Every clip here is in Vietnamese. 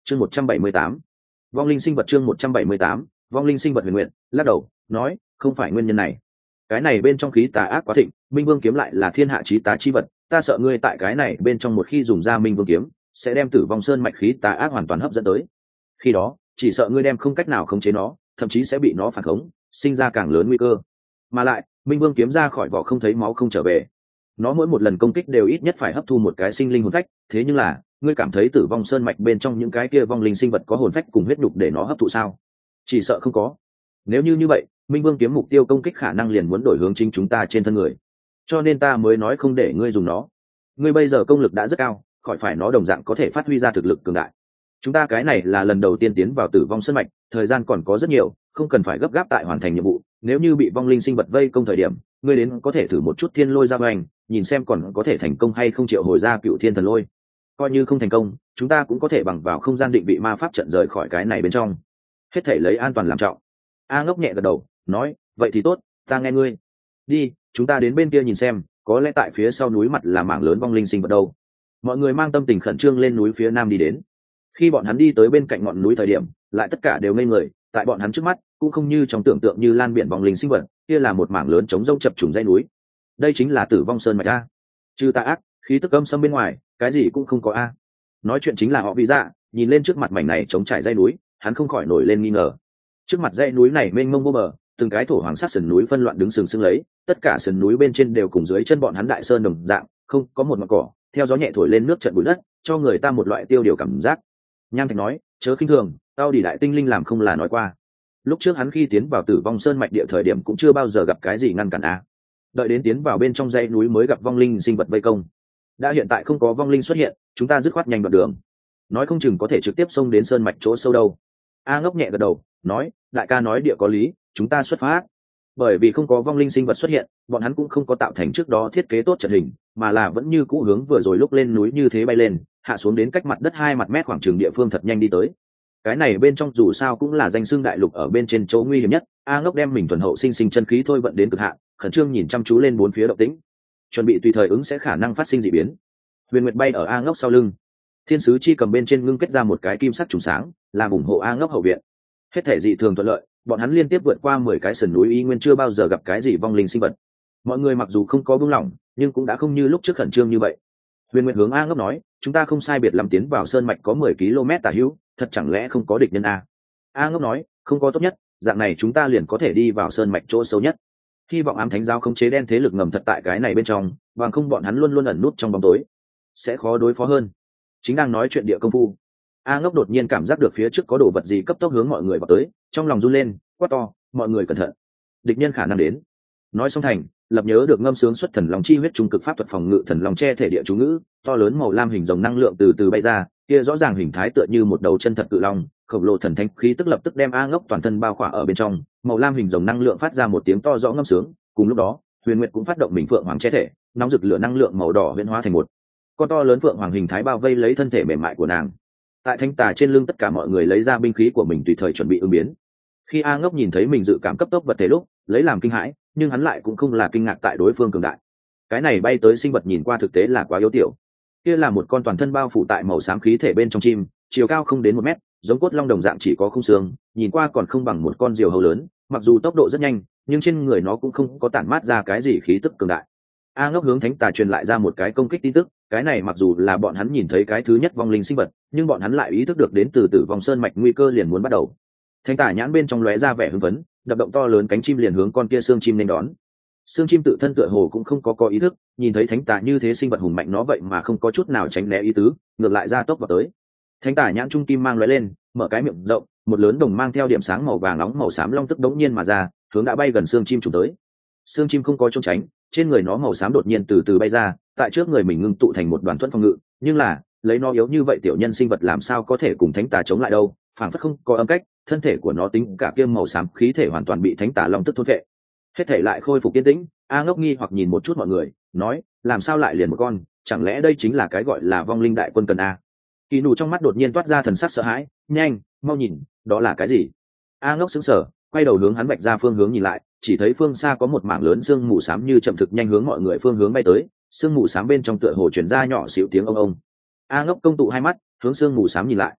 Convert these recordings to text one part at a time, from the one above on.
chương 178, vong linh sinh vật. chương 178, vong linh sinh vật. Huyền Nguyện lắc đầu nói, không phải nguyên nhân này. Cái này bên trong khí tà ác quá thịnh, minh vương kiếm lại là thiên hạ chí tà chi vật, ta sợ ngươi tại cái này bên trong một khi dùng ra minh vương kiếm sẽ đem Tử Vong Sơn mạch khí tà ác hoàn toàn hấp dẫn tới. Khi đó chỉ sợ ngươi đem không cách nào khống chế nó, thậm chí sẽ bị nó phản khống, sinh ra càng lớn nguy cơ. Mà lại minh vương kiếm ra khỏi vỏ không thấy máu không trở về, nó mỗi một lần công kích đều ít nhất phải hấp thu một cái sinh linh hồn phách. Thế nhưng là ngươi cảm thấy Tử Vong Sơn mạch bên trong những cái kia vong linh sinh vật có hồn phách cùng huyết nhục để nó hấp thụ sao? Chỉ sợ không có. Nếu như vậy, minh vương kiếm mục tiêu công kích khả năng liền muốn đổi hướng chính chúng ta trên thân người, cho nên ta mới nói không để ngươi dùng nó. Ngươi bây giờ công lực đã rất cao, khỏi phải nó đồng dạng có thể phát huy ra thực lực cường đại. Chúng ta cái này là lần đầu tiên tiến vào Tử Vong Sơn mạch, thời gian còn có rất nhiều, không cần phải gấp gáp tại hoàn thành nhiệm vụ. Nếu như bị vong linh sinh vật vây công thời điểm, ngươi đến có thể thử một chút thiên lôi ra hoành, nhìn xem còn có thể thành công hay không triệu hồi ra Cựu Thiên Thần Lôi. Coi như không thành công, chúng ta cũng có thể bằng vào không gian định vị ma pháp trận rời khỏi cái này bên trong. Hết thể lấy an toàn làm trọng. A Ngốc nhẹ gật đầu nói, vậy thì tốt, ta nghe ngươi. Đi, chúng ta đến bên kia nhìn xem, có lẽ tại phía sau núi mặt là mảng lớn vong linh sinh vật đâu. Mọi người mang tâm tình khẩn trương lên núi phía nam đi đến. Khi bọn hắn đi tới bên cạnh ngọn núi thời điểm, lại tất cả đều ngây người, tại bọn hắn trước mắt cũng không như trong tưởng tượng như lan biển vong linh sinh vật, kia là một mảng lớn trống rông chập trùng dãy núi. Đây chính là Tử Vong Sơn mạch a. Trừ tà ác, khí tức âm xâm bên ngoài, cái gì cũng không có a. Nói chuyện chính là họ Vị Dạ, nhìn lên trước mặt mảnh này trống trải dãy núi, hắn không khỏi nổi lên nghi ngờ. Trước mặt dãy núi này mênh mông vô bờ, từng cái thổ hoàng sắc sườn núi phân loạn đứng sừng sững lấy, tất cả sườn núi bên trên đều cùng dưới chân bọn hắn đại sơn đồng dạng, không có một mặt cỏ, theo gió nhẹ thổi lên nước trận bụi đất, cho người ta một loại tiêu điều cảm giác. Nham Thạch nói, chớ khinh thường, tao đi đại tinh linh làm không là nói qua. Lúc trước hắn khi tiến vào Tử Vong Sơn mạch địa thời điểm cũng chưa bao giờ gặp cái gì ngăn cản a. Đợi đến tiến vào bên trong dãy núi mới gặp vong linh sinh vật vây công. Đã hiện tại không có vong linh xuất hiện, chúng ta dứt khoát nhanh đoạn đường. Nói không chừng có thể trực tiếp xông đến sơn mạch chỗ sâu đâu. A Ngốc nhẹ gật đầu, nói, đại ca nói địa có lý, chúng ta xuất phát. Bởi vì không có vong linh sinh vật xuất hiện, bọn hắn cũng không có tạo thành trước đó thiết kế tốt trận hình, mà là vẫn như cũ hướng vừa rồi lúc lên núi như thế bay lên, hạ xuống đến cách mặt đất 2 mặt mét khoảng trường địa phương thật nhanh đi tới. Cái này bên trong dù sao cũng là danh xưng đại lục ở bên trên chỗ nguy hiểm nhất. A Ngốc đem mình thuần hậu sinh sinh chân khí thôi vận đến cực hạn, khẩn trương nhìn chăm chú lên bốn phía động tĩnh, chuẩn bị tùy thời ứng sẽ khả năng phát sinh dị biến. Huyền Nguyệt bay ở A Ngốc sau lưng, thiên sứ chi cầm bên trên ngưng kết ra một cái kim sắc trùng sáng, làm ủng hộ A Ngốc hậu viện. Hết thể dị thường thuận lợi, bọn hắn liên tiếp vượt qua 10 cái sườn núi, y nguyên chưa bao giờ gặp cái gì vong linh sinh vật. Mọi người mặc dù không có buông lỏng, nhưng cũng đã không như lúc trước khẩn trương như vậy. Huyền Nguyệt hướng A Ngốc nói, chúng ta không sai biệt lắm tiến vào sơn mạch có 10 km tả hữu, thật chẳng lẽ không có địch nhân a? A Ngốc nói, không có tốt nhất, dạng này chúng ta liền có thể đi vào sơn mạch chỗ sâu nhất. Hy vọng ám thánh giáo khống chế đen thế lực ngầm thật tại cái này bên trong, bằng không bọn hắn luôn luôn ẩn nút trong bóng tối, sẽ khó đối phó hơn. Chính đang nói chuyện địa công phu, A Ngốc đột nhiên cảm giác được phía trước có đồ vật gì cấp tốc hướng mọi người vào tới, trong lòng run lên, quát to, mọi người cẩn thận, địch nhân khả năng đến. Nói xong thành, lập nhớ được ngâm sướng xuất thần long chi huyết trung cực pháp thuật phòng ngự thần long che thể địa chú ngữ, to lớn màu lam hình rồng năng lượng từ từ bay ra, kia rõ ràng hình thái tựa như một đầu chân thật cự long, khổng lồ thần thánh khí tức lập tức đem A Ngốc toàn thân bao khỏa ở bên trong. Màu lam hình rồng năng lượng phát ra một tiếng to rõ ngâm sướng, cùng lúc đó, Huyền Nguyệt cũng phát động mình phượng hoàng che thể, nóng rực lửa năng lượng màu đỏ huyễn hóa thành một con to lớn phượng hoàng hình thái bao vây lấy thân thể mềm mại của nàng. Tại thanh tà trên lưng tất cả mọi người lấy ra binh khí của mình tùy thời chuẩn bị ứng biến. Khi A Ngốc nhìn thấy mình dự cảm cấp tốc vật thể lúc, lấy làm kinh hãi, nhưng hắn lại cũng không là kinh ngạc tại đối phương cường đại. Cái này bay tới sinh vật nhìn qua thực tế là quá yếu tiểu. Kia là một con toàn thân bao phủ tại màu xám khí thể bên trong chim, chiều cao không đến 1 mét, giống cốt long đồng dạng chỉ có khung xương, nhìn qua còn không bằng một con diều hâu lớn, mặc dù tốc độ rất nhanh, nhưng trên người nó cũng không có tản mát ra cái gì khí tức cường đại. A Ngốc hướng thánh tà truyền lại ra một cái công kích tin tức, cái này mặc dù là bọn hắn nhìn thấy cái thứ nhất vong linh sinh vật, nhưng bọn hắn lại ý thức được đến từ Tử Vong Sơn mạch nguy cơ liền muốn bắt đầu. Thánh tà nhãn bên trong lóe ra vẻ hưng phấn, đập động to lớn cánh chim liền hướng con kia xương chim nên đón. Xương chim tự thân tựa hồ cũng không có ý thức, nhìn thấy thánh tà như thế sinh vật hùng mạnh nó vậy mà không có chút nào tránh né ý tứ, ngược lại ra tốc vào tới. Thánh tà nhãn trung kim mang lóe lên, mở cái miệng rộng, một lớn đồng mang theo điểm sáng màu vàng nóng màu xám long tức đống nhiên mà ra, hướng đã bay gần xương chim trùng tới. Xương chim không có trốn tránh, trên người nó màu xám đột nhiên từ từ bay ra, tại trước người mình ngưng tụ thành một đoàn thuẫn phòng ngự, nhưng là lấy nó yếu như vậy tiểu nhân sinh vật làm sao có thể cùng thánh tà chống lại đâu, phảng phất không có âm cách, thân thể của nó tính cả kiêm màu xám khí thể hoàn toàn bị thánh tà long tức thôn vệ. Hết thể lại khôi phục yên tĩnh. A Ngốc nghi hoặc nhìn một chút mọi người, nói, làm sao lại liền một con, chẳng lẽ đây chính là cái gọi là vong linh đại quân cần a? Kỳ Nụ trong mắt đột nhiên toát ra thần sắc sợ hãi, nhanh, mau nhìn, đó là cái gì? A Ngốc sững sờ, quay đầu hướng hắn vạch ra phương hướng nhìn lại, chỉ thấy phương xa có một mảng lớn sương mù xám như chậm thực nhanh hướng mọi người phương hướng bay tới, sương mù xám bên trong tựa hồ truyền ra nhỏ xíu tiếng ông ông. A Ngốc công tụ hai mắt, hướng sương mù xám nhìn lại.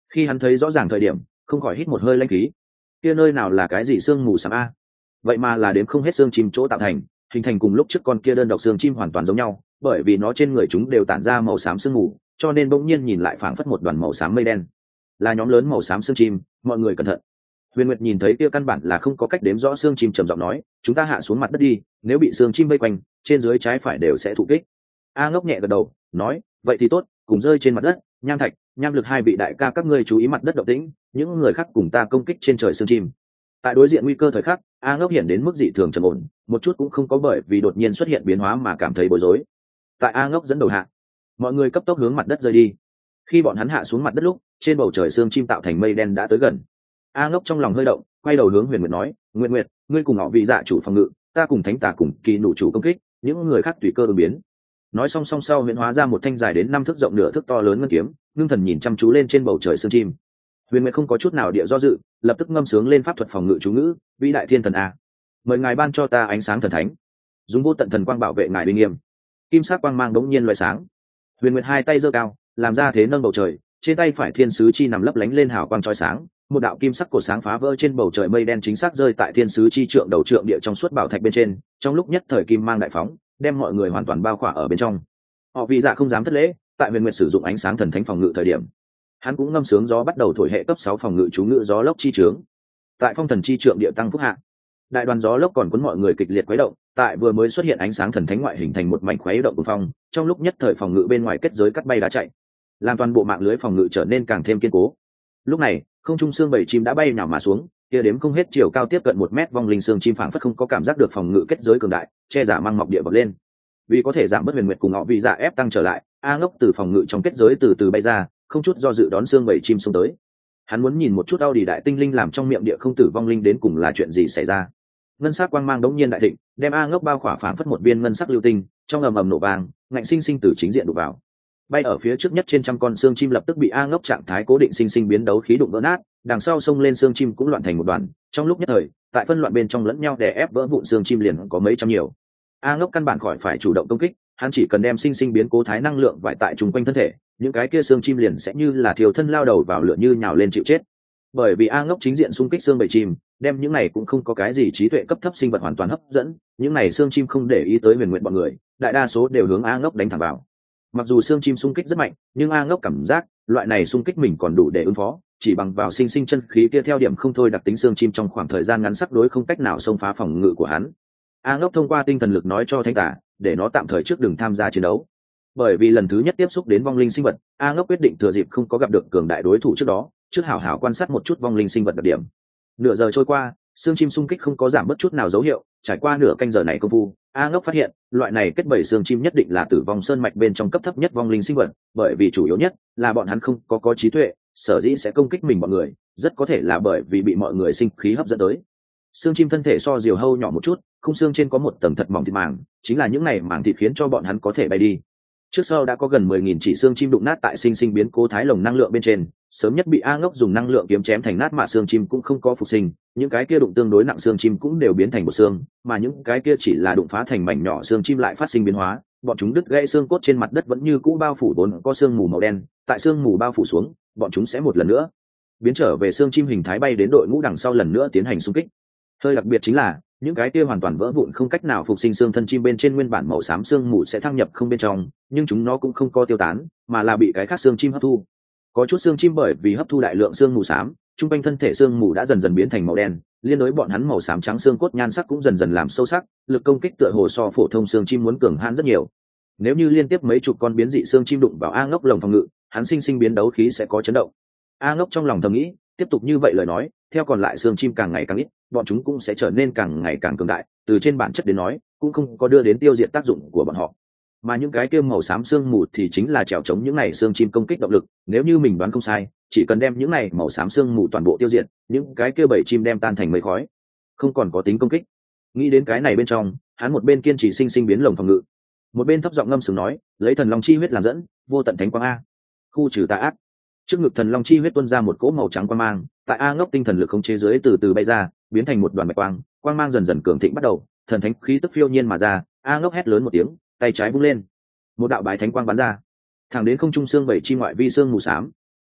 Khi hắn thấy rõ ràng thời điểm, không khỏi hít một hơi lãnh khí. Kia nơi nào là cái gì xương mù xám a, vậy mà là đếm không hết xương chim chỗ tạo thành, hình thành cùng lúc trước con kia đơn độc xương chim hoàn toàn giống nhau, bởi vì nó trên người chúng đều tản ra màu xám sương mù, cho nên bỗng nhiên nhìn lại phảng phất một đoàn màu xám mây đen. Là nhóm lớn màu xám xương chim, mọi người cẩn thận. Huyền Nguyệt nhìn thấy kia căn bản là không có cách đếm rõ xương chim, trầm giọng nói, chúng ta hạ xuống mặt đất đi, nếu bị xương chim vây quanh, trên dưới trái phải đều sẽ thụ kích. A Ngốc nhẹ gật đầu, nói, vậy thì tốt, cùng rơi trên mặt đất. Nham Thạch, Nham Lực hai vị đại ca các ngươi chú ý mặt đất động tĩnh, những người khác cùng ta công kích trên trời xương chim. Tại đối diện nguy cơ thời khắc, A Ngốc hiện đến mức dị thường trầm ổn, một chút cũng không có bởi vì đột nhiên xuất hiện biến hóa mà cảm thấy bối rối. Tại A Ngốc dẫn đầu hạ, mọi người cấp tốc hướng mặt đất rơi đi. Khi bọn hắn hạ xuống mặt đất lúc, trên bầu trời xương chim tạo thành mây đen đã tới gần. A Ngốc trong lòng hơi động, quay đầu hướng Huyền Nguyệt nói, Nguyệt Nguyệt, ngươi cùng họ vị dạ chủ phòng ngự, ta cùng thánh tà cùng kỳ nụ chủ công kích, những người khác tùy cơ ứng biến. Nói xong sau huyền hóa ra một thanh dài đến 5 thước rộng nửa thước to lớn ngân kiếm, ngưng thần nhìn chăm chú lên trên bầu trời xương chim. Huyền Nguyệt không có chút nào địa do dự, lập tức ngâm sướng lên pháp thuật phòng ngự chú ngữ, vĩ đại thiên thần a, mời ngài ban cho ta ánh sáng thần thánh, dùng vô tận thần quang bảo vệ ngài uy nghiêm. Kim sắc quang mang đống nhiên loại sáng. Huyền Nguyệt hai tay giơ cao, làm ra thế nâng bầu trời, trên tay phải thiên sứ chi nằm lấp lánh lên hào quang chói sáng, một đạo kim sắc cổ sáng phá vỡ trên bầu trời mây đen chính xác rơi tại thiên sứ chi trượng đầu trượng địa trong suốt bảo thạch bên trên, trong lúc nhất thời kim mang đại phóng, đem mọi người hoàn toàn bao khỏa ở bên trong. Họ vì dạ không dám thất lễ, tại Huyền Nguyệt sử dụng ánh sáng thần thánh phòng ngự thời điểm, hắn cũng ngâm sướng gió bắt đầu thổi hệ cấp 6 phòng ngự chú ngữ gió lốc chi trướng. Tại phong thần chi trượng địa tăng phúc hạ, đại đoàn gió lốc còn cuốn mọi người kịch liệt quấy động, tại vừa mới xuất hiện ánh sáng thần thánh ngoại hình thành một mảnh khuấy động của phong, trong lúc nhất thời phòng ngự bên ngoài kết giới cắt bay đá chạy, làm toàn bộ mạng lưới phòng ngự trở nên càng thêm kiên cố. Lúc này, không trung xương bảy chim đã bay nào mà xuống, kia đếm không hết chiều cao tiếp cận 1 mét vong linh xương chim phảng phất không có cảm giác được phòng ngự kết giới cường đại, che giả mang mọc địa bật lên. Vì có thể giảm bớt Huyền Nguyệt cùng họ vì dạ ép tăng trở lại, A Ngốc từ phòng ngự trong kết giới từ từ bay ra, không chút do dự đón xương bảy chim xuống tới. Hắn muốn nhìn một chút Audi đại tinh linh làm trong miệng địa không tử vong linh đến cùng là chuyện gì xảy ra. Ngân sắc quang mang đống nhiên đại thịnh, đem A Ngốc bao khỏa phảng phất một viên ngân sắc lưu tinh, trong ầm ầm nổ vang, ngạnh sinh sinh từ chính diện đụng vào. Bay ở phía trước nhất trên trăm con xương chim lập tức bị A Ngốc trạng thái cố định sinh sinh biến đấu khí đụng vỡ nát, đằng sau xông lên xương chim cũng loạn thành một đoàn. Trong lúc nhất thời, tại phân loạn bên trong lẫn nhau đè ép vỡ vụn xương chim liền có mấy trăm nhiều. A Ngốc căn bản khỏi phải chủ động công kích, hắn chỉ cần đem sinh sinh biến cố thái năng lượng vải tại chung quanh thân thể, những cái kia xương chim liền sẽ như là thiêu thân lao đầu vào lửa như nhào lên chịu chết. Bởi vì A Ngốc chính diện xung kích xương bầy chim, đem những này cũng không có cái gì trí tuệ cấp thấp sinh vật hoàn toàn hấp dẫn, những này xương chim không để ý tới Huyền Nguyệt bọn người, đại đa số đều hướng A Ngốc đánh thẳng vào. Mặc dù xương chim xung kích rất mạnh, nhưng A Ngốc cảm giác loại này xung kích mình còn đủ để ứng phó, chỉ bằng vào sinh sinh chân khí kia theo điểm không thôi đặc tính xương chim trong khoảng thời gian ngắn sắc đối không cách nào xông phá phòng ngự của hắn. A Ngốc thông qua tinh thần lực nói cho Thánh Tả, để nó tạm thời trước đừng tham gia chiến đấu. Bởi vì lần thứ nhất tiếp xúc đến vong linh sinh vật, A Ngốc quyết định thừa dịp không có gặp được cường đại đối thủ trước đó, trước hảo hảo quan sát một chút vong linh sinh vật đặc điểm. Nửa giờ trôi qua, xương chim xung kích không có giảm bất chút nào dấu hiệu, trải qua nửa canh giờ này công phu, A Ngốc phát hiện, loại này kết bầy xương chim nhất định là tử vong sơn mạch bên trong cấp thấp nhất vong linh sinh vật, bởi vì chủ yếu nhất là bọn hắn không có trí tuệ, sở dĩ sẽ công kích mình bọn người, rất có thể là bởi vì bị mọi người sinh khí hấp dẫn tới. Xương chim thân thể so diều hâu nhỏ một chút, khung xương trên có một tầng thật mỏng thịt màng, chính là những này màng thịt khiến cho bọn hắn có thể bay đi. Trước sau đã có gần 10.000 chỉ xương chim đụng nát tại sinh sinh biến cố thái lồng năng lượng bên trên, sớm nhất bị A Ngốc dùng năng lượng kiếm chém thành nát mạ xương chim cũng không có phục sinh, những cái kia đụng tương đối nặng xương chim cũng đều biến thành bộ xương, mà những cái kia chỉ là đụng phá thành mảnh nhỏ xương chim lại phát sinh biến hóa, bọn chúng đứt gãy xương cốt trên mặt đất vẫn như cũ bao phủ vốn có xương mù màu đen, tại xương mù bao phủ xuống, bọn chúng sẽ một lần nữa biến trở về xương chim hình thái bay đến đội ngũ đằng sau lần nữa tiến hành xung kích. Hơi đặc biệt chính là những cái kia hoàn toàn vỡ vụn không cách nào phục sinh xương thân chim bên trên nguyên bản màu xám xương mù sẽ thăng nhập không bên trong, nhưng chúng nó cũng không có tiêu tán, mà là bị cái khác xương chim hấp thu. Có chút xương chim bởi vì hấp thu đại lượng xương mù xám, trung quanh thân thể xương mù đã dần dần biến thành màu đen, liên đối bọn hắn màu xám trắng xương cốt nhan sắc cũng dần dần làm sâu sắc, lực công kích tựa hồ so phổ thông xương chim muốn cường hãn rất nhiều. Nếu như liên tiếp mấy chục con biến dị xương chim đụng vào A Ngốc lồng phòng ngự, hắn sinh sinh biến đấu khí sẽ có chấn động. A Ngốc trong lòng thầm nghĩ, tiếp tục như vậy lời nói, theo còn lại xương chim càng ngày càng ít, bọn chúng cũng sẽ trở nên càng ngày càng cường đại, từ trên bản chất đến nói, cũng không có đưa đến tiêu diệt tác dụng của bọn họ. Mà những cái kia màu xám xương mù thì chính là trèo chống những này xương chim công kích động lực, nếu như mình đoán không sai, chỉ cần đem những này màu xám xương mù toàn bộ tiêu diệt, những cái kia bầy chim đem tan thành mây khói, không còn có tính công kích. Nghĩ đến cái này bên trong, hắn một bên kiên trì sinh sinh biến lồng phòng ngự, một bên thấp giọng ngâm sướng nói, lấy thần long chi huyết làm dẫn, vô tận thánh quang a, khu trừ tà ác. Trước ngực thần long chi huyết tuôn ra một cỗ màu trắng quang mang, tại A Ngốc tinh thần lực khống chế dưới từ từ bay ra, biến thành một đoàn bạch quang, quang mang dần dần cường thịnh bắt đầu, thần thánh khí tức phiêu nhiên mà ra. A Ngốc hét lớn một tiếng, tay trái vung lên, một đạo bái thánh quang bắn ra, thẳng đến không trung xương bảy chi ngoại vi xương mù xám.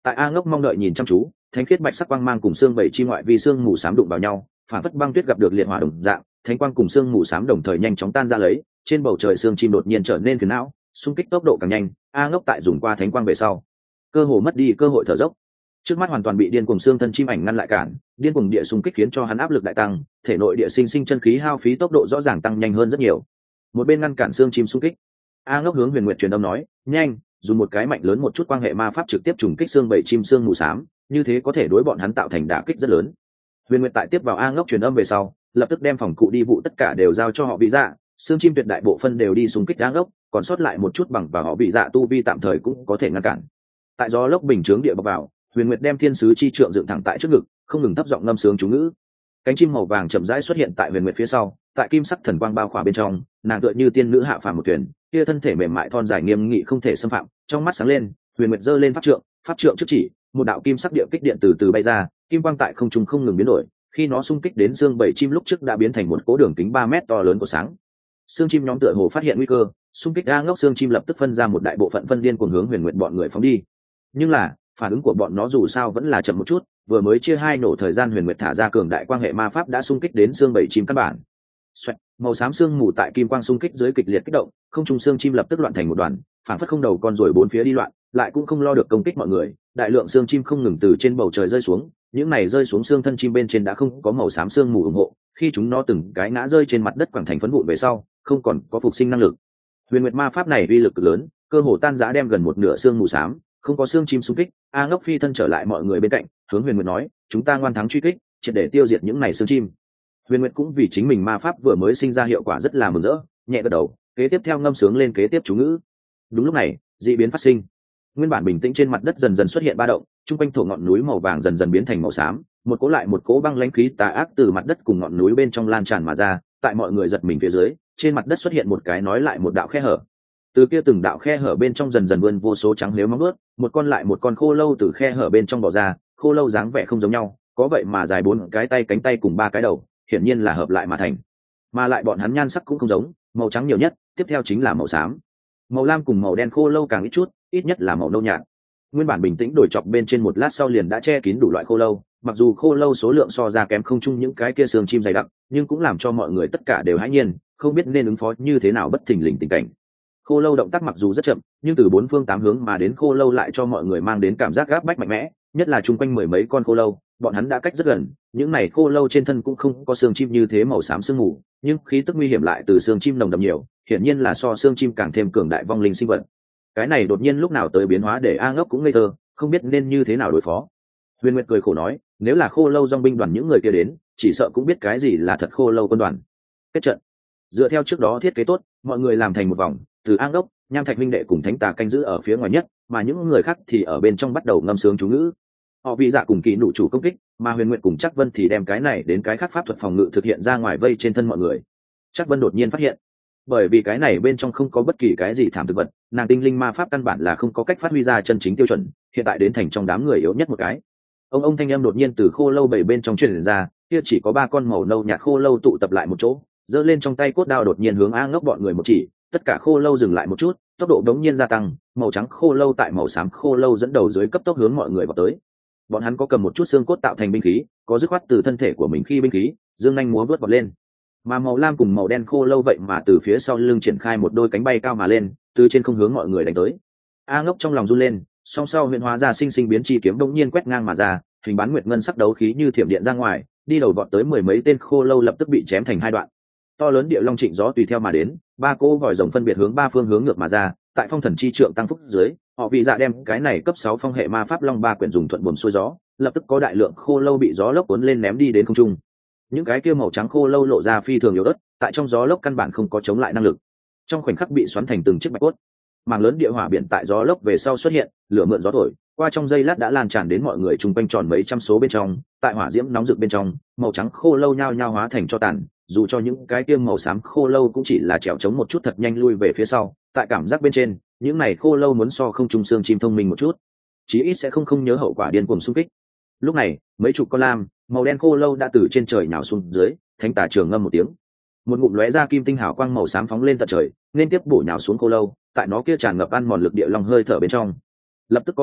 Tại A Ngốc mong đợi nhìn chăm chú, thánh khiết bạch sắc quang mang cùng xương bảy chi ngoại vi xương mù xám đụng vào nhau, phản phất băng tuyết gặp được liệt hỏa đồng dạng, thánh quang cùng xương mù xám đồng thời nhanh chóng tan ra lấy, trên bầu trời xương chim đột nhiên trở nên phiền não, xung kích tốc độ càng nhanh. A Ngốc tại dùng qua thánh quang về sau, cơ hồ mất đi cơ hội thở dốc, trước mắt hoàn toàn bị điên cuồng xương thân chim ảnh ngăn lại cản, điên cuồng địa xung kích khiến cho hắn áp lực đại tăng, thể nội địa sinh sinh chân khí hao phí tốc độ rõ ràng tăng nhanh hơn rất nhiều. Một bên ngăn cản xương chim xung kích, A Ngốc hướng Huyền Nguyệt truyền âm nói, nhanh, dùng một cái mạnh lớn một chút quan hệ ma pháp trực tiếp trùng kích xương bảy chim xương mù xám, như thế có thể đối bọn hắn tạo thành đả kích rất lớn. Huyền Nguyệt tại tiếp vào A Ngốc truyền âm về sau, lập tức đem phòng cụ đi vụ tất cả đều giao cho họ bị dạ, xương chim tuyệt đại bộ phân đều đi xung kích A Ngốc, còn sót lại một chút bằng và họ bị dạ tu vi tạm thời cũng có thể ngăn cản. Tại gió lốc bình chướng địa bọc vào, Huyền Nguyệt đem thiên sứ chi trượng dựng thẳng tại trước ngực, không ngừng thấp giọng ngâm sướng chú ngữ. Cánh chim màu vàng chậm rãi xuất hiện tại Huyền Nguyệt phía sau, tại kim sắc thần quang bao khỏa bên trong, nàng tựa như tiên nữ hạ phàm một tuyển, kia thân thể mềm mại thon dài nghiêm nghị không thể xâm phạm, trong mắt sáng lên, Huyền Nguyệt giơ lên pháp trượng trước chỉ, một đạo kim sắc địa kích điện từ từ bay ra, kim quang tại không trung không ngừng biến đổi, khi nó xung kích đến xương bảy chim lúc trước đã biến thành một cỗ đường kính 3 mét to lớn của sáng. Xương chim nhóm tựa hồ phát hiện nguy cơ, xung kích A Ngốc xương chim lập tức phân ra một đại bộ phận phân điên cuồng hướng Huyền Nguyệt bọn người phóng đi. Nhưng là, phản ứng của bọn nó dù sao vẫn là chậm một chút, vừa mới chia hai nổ thời gian Huyền Nguyệt thả ra cường đại quang hệ ma pháp đã xung kích đến xương bảy chim căn bản. Xoẹt, màu xám xương mù tại kim quang xung kích dưới kịch liệt kích động, không trung xương chim lập tức loạn thành một đoàn, phản phất không đầu con rồi bốn phía đi loạn, lại cũng không lo được công kích mọi người, đại lượng xương chim không ngừng từ trên bầu trời rơi xuống, những này rơi xuống xương thân chim bên trên đã không có màu xám xương mù ủng hộ, khi chúng nó từng cái ngã rơi trên mặt đất quẳng thành phấn vụn về sau, không còn có phục sinh năng lực. Huyền Nguyệt ma pháp này uy lực cực lớn, cơ hồ tan rã đem gần một nửa xương mù xám, không có xương chim xung kích. A Ngốc phi thân trở lại mọi người bên cạnh, hướng Huyền Nguyệt nói, chúng ta ngoan thắng truy kích, triệt để tiêu diệt những này xương chim. Huyền Nguyệt cũng vì chính mình ma pháp vừa mới sinh ra hiệu quả rất là mừng rỡ, nhẹ gật đầu, kế tiếp theo ngâm sướng lên kế tiếp chú ngữ. Đúng lúc này, dị biến phát sinh. Nguyên bản bình tĩnh trên mặt đất dần dần xuất hiện ba động, trung quanh thổ ngọn núi màu vàng dần dần biến thành màu xám, một cỗ lại một cỗ băng lãnh khí tà ác từ mặt đất cùng ngọn núi bên trong lan tràn mà ra, tại mọi người giật mình phía dưới, trên mặt đất xuất hiện một cái nói lại một đạo khe hở. Từ kia từng đạo khe hở bên trong dần dần vươn vô số trắng liếu móng vuốt, một con lại một con khô lâu từ khe hở bên trong bò ra, khô lâu dáng vẻ không giống nhau, có vậy mà dài 4 cái tay cánh tay cùng 3 cái đầu, hiển nhiên là hợp lại mà thành. Mà lại bọn hắn nhan sắc cũng không giống, màu trắng nhiều nhất, tiếp theo chính là màu xám. Màu lam cùng màu đen khô lâu càng ít chút, ít nhất là màu nâu nhạt. Nguyên bản bình tĩnh đổi chọc bên trên một lát sau liền đã che kín đủ loại khô lâu, mặc dù khô lâu số lượng so ra kém không chung những cái kia xương chim dày đặc, nhưng cũng làm cho mọi người tất cả đều hãi nhiên, không biết nên ứng phó như thế nào bất thình lình tình cảnh. Khô lâu động tác mặc dù rất chậm, nhưng từ 4 phương 8 hướng mà đến khô lâu lại cho mọi người mang đến cảm giác gáp bách mạnh mẽ, nhất là chung quanh mười mấy con khô lâu, bọn hắn đã cách rất gần, những này khô lâu trên thân cũng không có xương chim như thế màu xám sương mù, nhưng khí tức nguy hiểm lại từ xương chim nồng đậm nhiều, hiển nhiên là so xương chim càng thêm cường đại vong linh sinh vật. Cái này đột nhiên lúc nào tới biến hóa để A Ngốc cũng ngây thơ, không biết nên như thế nào đối phó. Huyền Nguyệt cười khổ nói, nếu là khô lâu dòng binh đoàn những người kia đến, chỉ sợ cũng biết cái gì là thật khô lâu quân đoàn. Kết trận. Dựa theo trước đó thiết kế tốt, mọi người làm thành một vòng, từ A Ngốc, Nham Thạch huynh đệ cùng Thánh Tà canh giữ ở phía ngoài nhất, mà những người khác thì ở bên trong bắt đầu ngâm sướng chú ngữ. Họ vì dạ cùng kỳ nụ chủ công kích, mà Huyền Nguyệt cùng Trác Vân thì đem cái này đến cái khác pháp thuật phòng ngự thực hiện ra ngoài vây trên thân mọi người. Trác Vân đột nhiên phát hiện, bởi vì cái này bên trong không có bất kỳ cái gì thảm thực vật, nàng tinh linh ma pháp căn bản là không có cách phát huy ra chân chính tiêu chuẩn, hiện tại đến thành trong đám người yếu nhất một cái. Ông thanh em đột nhiên từ khô lâu bảy bên trong truyền ra, kia chỉ có 3 con màu nâu nhạt khô lâu tụ tập lại một chỗ, giơ lên trong tay cốt đao đột nhiên hướng A Ngốc bọn người một chỉ, tất cả khô lâu dừng lại một chút, tốc độ đống nhiên gia tăng, màu trắng khô lâu tại màu xám khô lâu dẫn đầu dưới cấp tốc hướng mọi người vào tới. Bọn hắn có cầm một chút xương cốt tạo thành binh khí, có dứt khoát từ thân thể của mình khi binh khí, dương nhanh múa vớt vọt lên. Mà màu lam cùng màu đen khô lâu vậy mà từ phía sau lưng triển khai một đôi cánh bay cao mà lên, từ trên không hướng mọi người đánh tới. A Ngốc trong lòng run lên, song sau huyện hóa ra sinh sinh biến chi kiếm đống nhiên quét ngang mà ra, hình bán nguyệt ngân sắc đấu khí như thiểm điện ra ngoài, đi đầu vọt tới mười mấy tên khô lâu lập tức bị chém thành 2 đoạn. To lớn địa long trịnh gió tùy theo mà đến, 3 cỗ vòi rồng phân biệt hướng 3 phương hướng ngược mà ra, tại phong thần chi trượng tăng phúc dưới, họ vì dạ đem cái này cấp 6 phong hệ ma pháp long 3 quyển dùng thuận buồm xuôi gió, lập tức có đại lượng khô lâu bị gió lốc cuốn lên ném đi đến không trung. Những cái kia màu trắng khô lâu lộ ra phi thường yếu ớt, tại trong gió lốc căn bản không có chống lại năng lực, trong khoảnh khắc bị xoắn thành từng chiếc bạch cốt. Mảng lớn địa hỏa biển tại gió lốc về sau xuất hiện, lửa mượn gió thổi qua trong giây lát đã lan tràn đến mọi người chung quanh tròn mấy trăm số bên trong. Tại hỏa diễm nóng rực bên trong, màu trắng khô lâu nhao nhao hóa thành tro tàn, dù cho những cái tiêm màu xám khô lâu cũng chỉ là trèo chống một chút thật nhanh lui về phía sau. Tại cảm giác bên trên, những này khô lâu muốn so không trung xương chim thông minh một chút, chí ít sẽ không nhớ hậu quả điên cuồng xung kích. Lúc này, mấy chục con lam màu đen khô lâu đã từ trên trời nhào xuống dưới, Thánh Tà trường ngâm một tiếng, một ngụm lóe ra kim tinh hào quang màu xám phóng lên tận trời, nên tiếp bổ nhào xuống khô lâu. Tại nó kia tràn ngập ăn mòn lực địa long hơi thở bên trong, lập tức có 7,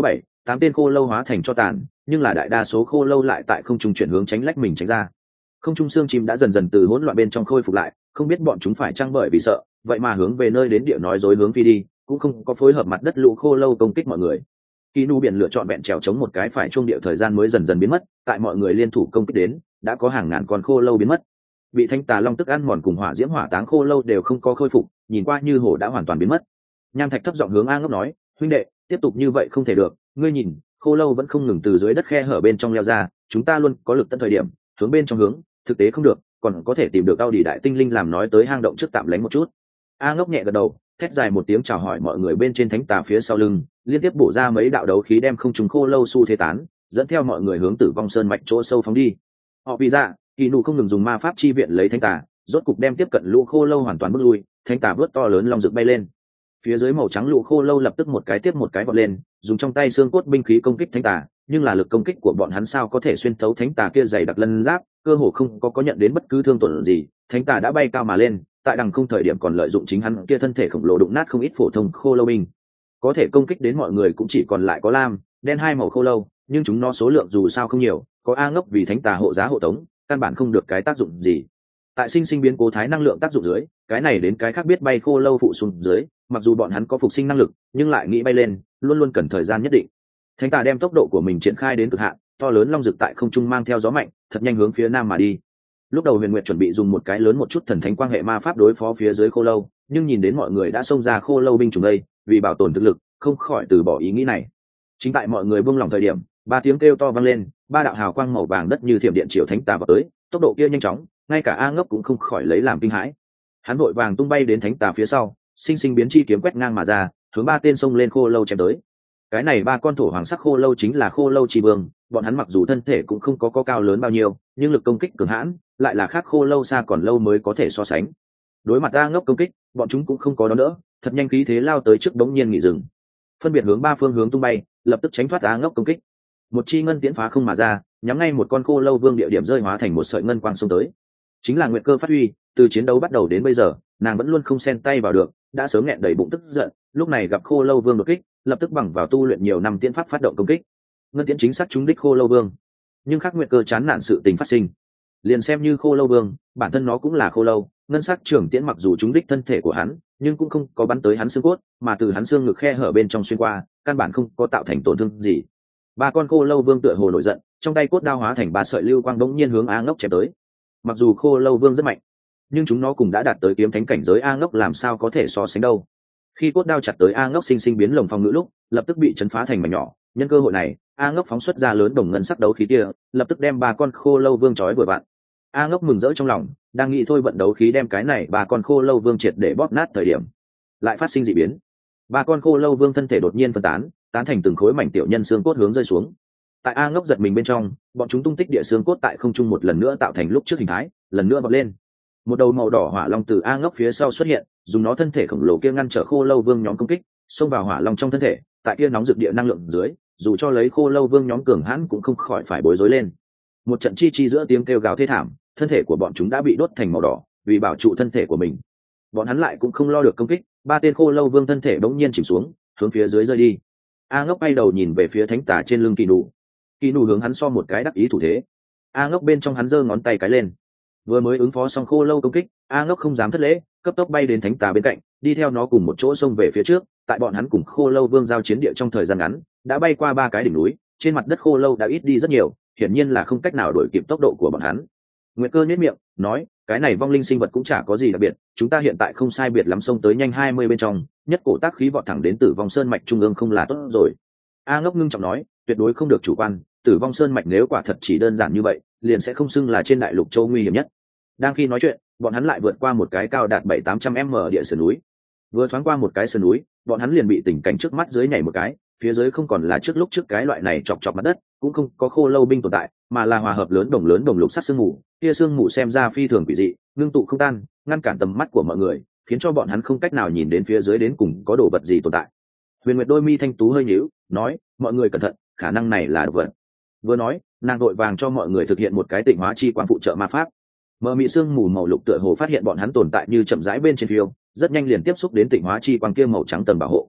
8 tên khô lâu hóa thành cho tàn, nhưng là đại đa số khô lâu lại tại không trung chuyển hướng tránh lách mình tránh ra. Không trung xương chim đã dần dần từ hỗn loạn bên trong khôi phục lại, không biết bọn chúng phải chăng bởi vì sợ, vậy mà hướng về nơi đến địa nói dối hướng phi đi, cũng không có phối hợp mặt đất lũ khô lâu công kích mọi người. Kỳ Nu biển lựa chọn bẹn trèo chống một cái phải chuông điệu thời gian mới dần dần biến mất, tại mọi người liên thủ công kích đến, đã có hàng ngàn con khô lâu biến mất. Bị thanh tà long tức ăn mòn cùng hỏa diễm hỏa táng khô lâu đều không có khôi phục, nhìn qua như hổ đã hoàn toàn biến mất. Nham Thạch thấp giọng hướng A Ngốc nói, huynh đệ, tiếp tục như vậy không thể được, ngươi nhìn, khô lâu vẫn không ngừng từ dưới đất khe hở bên trong leo ra, chúng ta luôn có lực tận thời điểm, hướng bên trong hướng, thực tế không được, còn có thể tìm được Ao Đỉ đại tinh linh làm nói tới hang động trước tạm lánh một chút. A Ngốc nhẹ gật đầu, thét dài một tiếng chào hỏi mọi người bên trên thánh tà phía sau lưng, liên tiếp bổ ra mấy đạo đấu khí đem không trùng khô lâu xu thế tán, dẫn theo mọi người hướng Tử Vong Sơn mạch chỗ sâu phóng đi. Họ vì dạ, Kỳ Nụ không ngừng dùng ma pháp chi viện lấy thánh tà, rốt cục đem tiếp cận lũ khô lâu hoàn toàn bước lui, thánh tà vớt to lớn long rực bay lên. Phía dưới màu trắng lũ khô lâu lập tức một cái tiếp một cái vọt lên, dùng trong tay xương cốt binh khí công kích thánh tà, nhưng là lực công kích của bọn hắn sao có thể xuyên thấu thánh tà kia dày đặc lân giáp, cơ hồ không có nhận đến bất cứ thương tổn gì, thánh tà đã bay cao mà lên, tại đằng không thời điểm còn lợi dụng chính hắn kia thân thể khổng lồ đụng nát không ít phổ thông khô lâu binh. Có thể công kích đến mọi người cũng chỉ còn lại có lam, đen hai màu khô lâu, nhưng chúng nó số lượng dù sao không nhiều, có A Ngốc vì thánh tà hộ giá hộ tống, căn bản không được cái tác dụng gì. Tại sinh sinh biến cố thái năng lượng tác dụng dưới, cái này đến cái khác biết bay khô lâu phụ xuống dưới, mặc dù bọn hắn có phục sinh năng lực, nhưng lại nghĩ bay lên, luôn luôn cần thời gian nhất định. Thánh tà đem tốc độ của mình triển khai đến cực hạn, to lớn long rực tại không trung mang theo gió mạnh, thật nhanh hướng phía nam mà đi. Lúc đầu Huyền Nguyệt chuẩn bị dùng một cái lớn một chút thần thánh quang hệ ma pháp đối phó phía dưới khô lâu, nhưng nhìn đến mọi người đã xông ra khô lâu binh chủng đây, vì bảo tồn thực lực, không khỏi từ bỏ ý nghĩ này. Chính tại mọi người buông lòng thời điểm, ba tiếng kêu to vang lên, ba đạo hào quang màu vàng đất như thiểm điện chiếu thánh tà vào tới, tốc độ kia nhanh chóng, ngay cả A Ngốc cũng không khỏi lấy làm kinh hãi. Hắn vội vàng tung bay đến thánh tà phía sau, sinh sinh biến chi kiếm quét ngang mà ra, hướng ba tên xông lên khô lâu chém tới. Cái này ba con thổ hoàng sắc khô lâu chính là khô lâu chi vương, bọn hắn mặc dù thân thể cũng không có cao lớn bao nhiêu, nhưng lực công kích cường hãn, lại là khác khô lâu xa còn lâu mới có thể so sánh. Đối mặt A Ngốc công kích, bọn chúng cũng không có đón đỡ, thật nhanh khí thế lao tới trước bỗng nhiên nghỉ dừng, phân biệt hướng ba phương hướng tung bay, lập tức tránh thoát A Ngốc công kích. Một chi ngân tiễn phá không mà ra, nhắm ngay một con khô lâu vương địa điểm rơi hóa thành một sợi ngân quang xông tới. Chính là nguyệt cơ phát huy, từ chiến đấu bắt đầu đến bây giờ, nàng vẫn luôn không xen tay vào được, đã sớm nghẹn đầy bụng tức giận, lúc này gặp khô lâu vương đột kích, lập tức bằng vào tu luyện nhiều năm tiễn pháp phát động công kích. Ngân tiễn chính xác trúng đích khô lâu vương, nhưng khắc nguyệt cơ chán nản sự tình phát sinh. Liền xem như khô lâu vương, bản thân nó cũng là khô lâu, ngân sắc trưởng tiễn mặc dù trúng đích thân thể của hắn, nhưng cũng không có bắn tới hắn xương cốt, mà từ hắn xương ngực khe hở bên trong xuyên qua, căn bản không có tạo thành tổn thương gì. Ba con khô lâu vương tựa hồ nổi giận, trong tay cốt đao hóa thành ba sợi lưu quang bỗng nhiên hướng A Ngốc chém tới. Mặc dù khô lâu vương rất mạnh, nhưng chúng nó cũng đã đạt tới kiếm thánh cảnh giới, A Ngốc làm sao có thể so sánh đâu. Khi cốt đao chặt tới A Ngốc sinh sinh biến lồng phong ngữ lúc, lập tức bị chấn phá thành mảnh nhỏ. Nhân cơ hội này, A Ngốc phóng xuất ra lớn đồng ngân sắc đấu khí kia, lập tức đem ba con khô lâu vương trói vừa vặn. A Ngốc mừng rỡ trong lòng, đang nghĩ thôi vận đấu khí đem cái này ba con khô lâu vương triệt để bóp nát thời điểm, lại phát sinh dị biến. Ba con khô lâu vương thân thể đột nhiên phân tán, tán thành từng khối mảnh tiểu nhân xương cốt hướng rơi xuống. Tại A Ngốc giật mình bên trong, bọn chúng tung tích địa xương cốt tại không trung một lần nữa tạo thành lúc trước hình thái, lần nữa vọt lên. Một đầu màu đỏ hỏa long từ A Ngốc phía sau xuất hiện, dùng nó thân thể khổng lồ kia ngăn trở khô lâu vương nhóm công kích, xông vào hỏa long trong thân thể. Tại kia nóng rực địa năng lượng dưới, dù cho lấy khô lâu vương nhóm cường hãn cũng không khỏi phải bối rối lên. Một trận chi chi giữa tiếng kêu gào thê thảm, thân thể của bọn chúng đã bị đốt thành màu đỏ, vì bảo trụ thân thể của mình. Bọn hắn lại cũng không lo được công kích, ba tên khô lâu vương thân thể bỗng nhiên chìm xuống, hướng phía dưới rơi đi. A Ngốc bay đầu nhìn về phía thánh tà trên lưng Kỳ Nụ. Kỳ Nụ hướng hắn so một cái đắc ý thủ thế. A Ngốc bên trong hắn giơ ngón tay cái lên. Vừa mới ứng phó xong khô lâu công kích, A Ngốc không dám thất lễ, cấp tốc bay đến thánh tà bên cạnh, đi theo nó cùng một chỗ xông về phía trước. Tại bọn hắn cùng khô lâu vương giao chiến địa trong thời gian ngắn, đã bay qua ba cái đỉnh núi, trên mặt đất khô lâu đã ít đi rất nhiều, hiển nhiên là không cách nào đuổi kịp tốc độ của bọn hắn. Nguyệt Cơ nhếch miệng, nói, cái này vong linh sinh vật cũng chả có gì đặc biệt, chúng ta hiện tại không sai biệt lắm xông tới nhanh 20 bên trong, nhất cổ tác khí vọt thẳng đến Tử Vong Sơn mạch trung ương không là tốt rồi. A Ngốc ngưng trọng nói, tuyệt đối không được chủ quan, Tử Vong Sơn mạch nếu quả thật chỉ đơn giản như vậy, liền sẽ không xưng là trên đại lục châu nguy hiểm nhất. Đang khi nói chuyện, bọn hắn lại vượt qua một cái cao đạt 700-800m địa sườn núi. Vừa thoáng qua một cái sườn núi, bọn hắn liền bị tình cảnh trước mắt dưới nhảy một cái, phía dưới không còn là trước lúc trước cái loại này chọc chọc mặt đất, cũng không có khô lâu binh tồn tại, mà là hòa hợp lớn đồng lục sắc sương mù. Kia sương mù xem ra phi thường quỷ dị, ngưng tụ không tan, ngăn cản tầm mắt của mọi người, khiến cho bọn hắn không cách nào nhìn đến phía dưới đến cùng có đồ vật gì tồn tại. Huyền Nguyệt đôi mi thanh tú hơi nhíu, nói, mọi người cẩn thận, khả năng này là đồ vật. Vừa nói, nàng vội vàng cho mọi người thực hiện một cái tịnh hóa chi quang phụ trợ ma pháp. Mờ mị sương mù màu lục tựa hồ phát hiện bọn hắn tồn tại như chậm rãi bên trên phiêu, rất nhanh liền tiếp xúc đến tịnh hóa chi quang kia màu trắng tầng bảo hộ.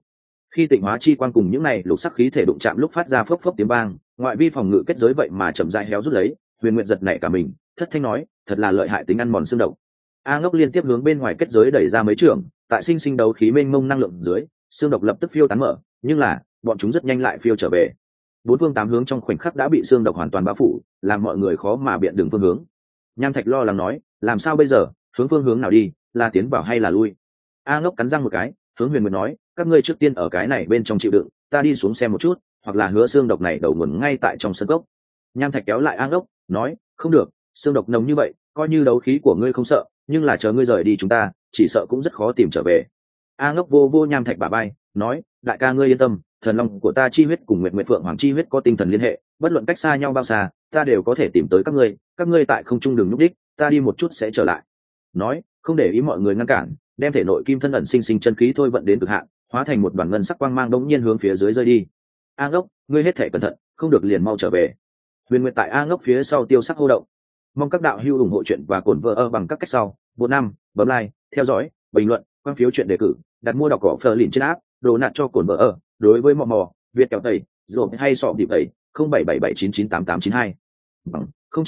Khi tịnh hóa chi quang cùng những này lục sắc khí thể đụng chạm lúc phát ra phốc phốc tiếng vang, ngoại vi phòng ngự kết giới vậy mà chậm rãi héo rút lấy. Huyền Nguyệt giật nảy cả mình, thất thanh nói, thật là lợi hại tính ăn mòn xương độc. A Ngốc liên tiếp hướng bên ngoài kết giới đẩy ra mấy trường, tại sinh sinh đấu khí mênh mông năng lượng dưới, xương độc lập tức phiêu tán mở, nhưng là bọn chúng rất nhanh lại phiêu trở về. Bốn phương tám hướng trong khoảnh khắc đã bị xương độc hoàn toàn bao phủ, làm mọi người khó mà biện đường phương hướng. Nham Thạch lo lắng nói, làm sao bây giờ, hướng phương hướng nào đi, là tiến vào hay là lui? A Ngốc cắn răng một cái, hướng Huyền Nguyệt nói, các ngươi trước tiên ở cái này bên trong chịu đựng, ta đi xuống xem một chút, hoặc là hứa xương độc này đầu nguồn ngay tại trong sân cốc. Nham Thạch kéo lại A Ngốc, nói, không được, xương độc nồng như vậy, coi như đấu khí của ngươi không sợ, nhưng là chờ ngươi rời đi chúng ta, chỉ sợ cũng rất khó tìm trở về. A Ngốc vô vô Nham Thạch bả vai, nói, đại ca ngươi yên tâm, thần long của ta chi huyết cùng Nguyệt Nguyệt Phượng Hoàng chi huyết có tinh thần liên hệ, bất luận cách xa nhau bao xa, ta đều có thể tìm tới các ngươi tại không trung đường lúc đích, ta đi một chút sẽ trở lại. Nói, không để ý mọi người ngăn cản, đem thể nội kim thân ẩn sinh sinh chân khí thôi vận đến cực hạn, hóa thành một đoàn ngân sắc quang mang đống nhiên hướng phía dưới rơi đi. A Ngốc, ngươi hết thể cẩn thận, không được liền mau trở về. Huyền Nguyệt tại A Ngốc phía sau tiêu sắc hô động. Mong các đạo hữu ủng hộ chuyện và cổn vợ bằng các cách sau. 45, bấm like, theo dõi, bình luận, quan phiếu chuyện đề cử, đặt mua đọc cỏ phờ lìn trên app, đồ nạt cho cổn vợ. Đối với mò Việt kéo tẩy, rồi hay sọ điệp tẩy, 0777998892. Bằng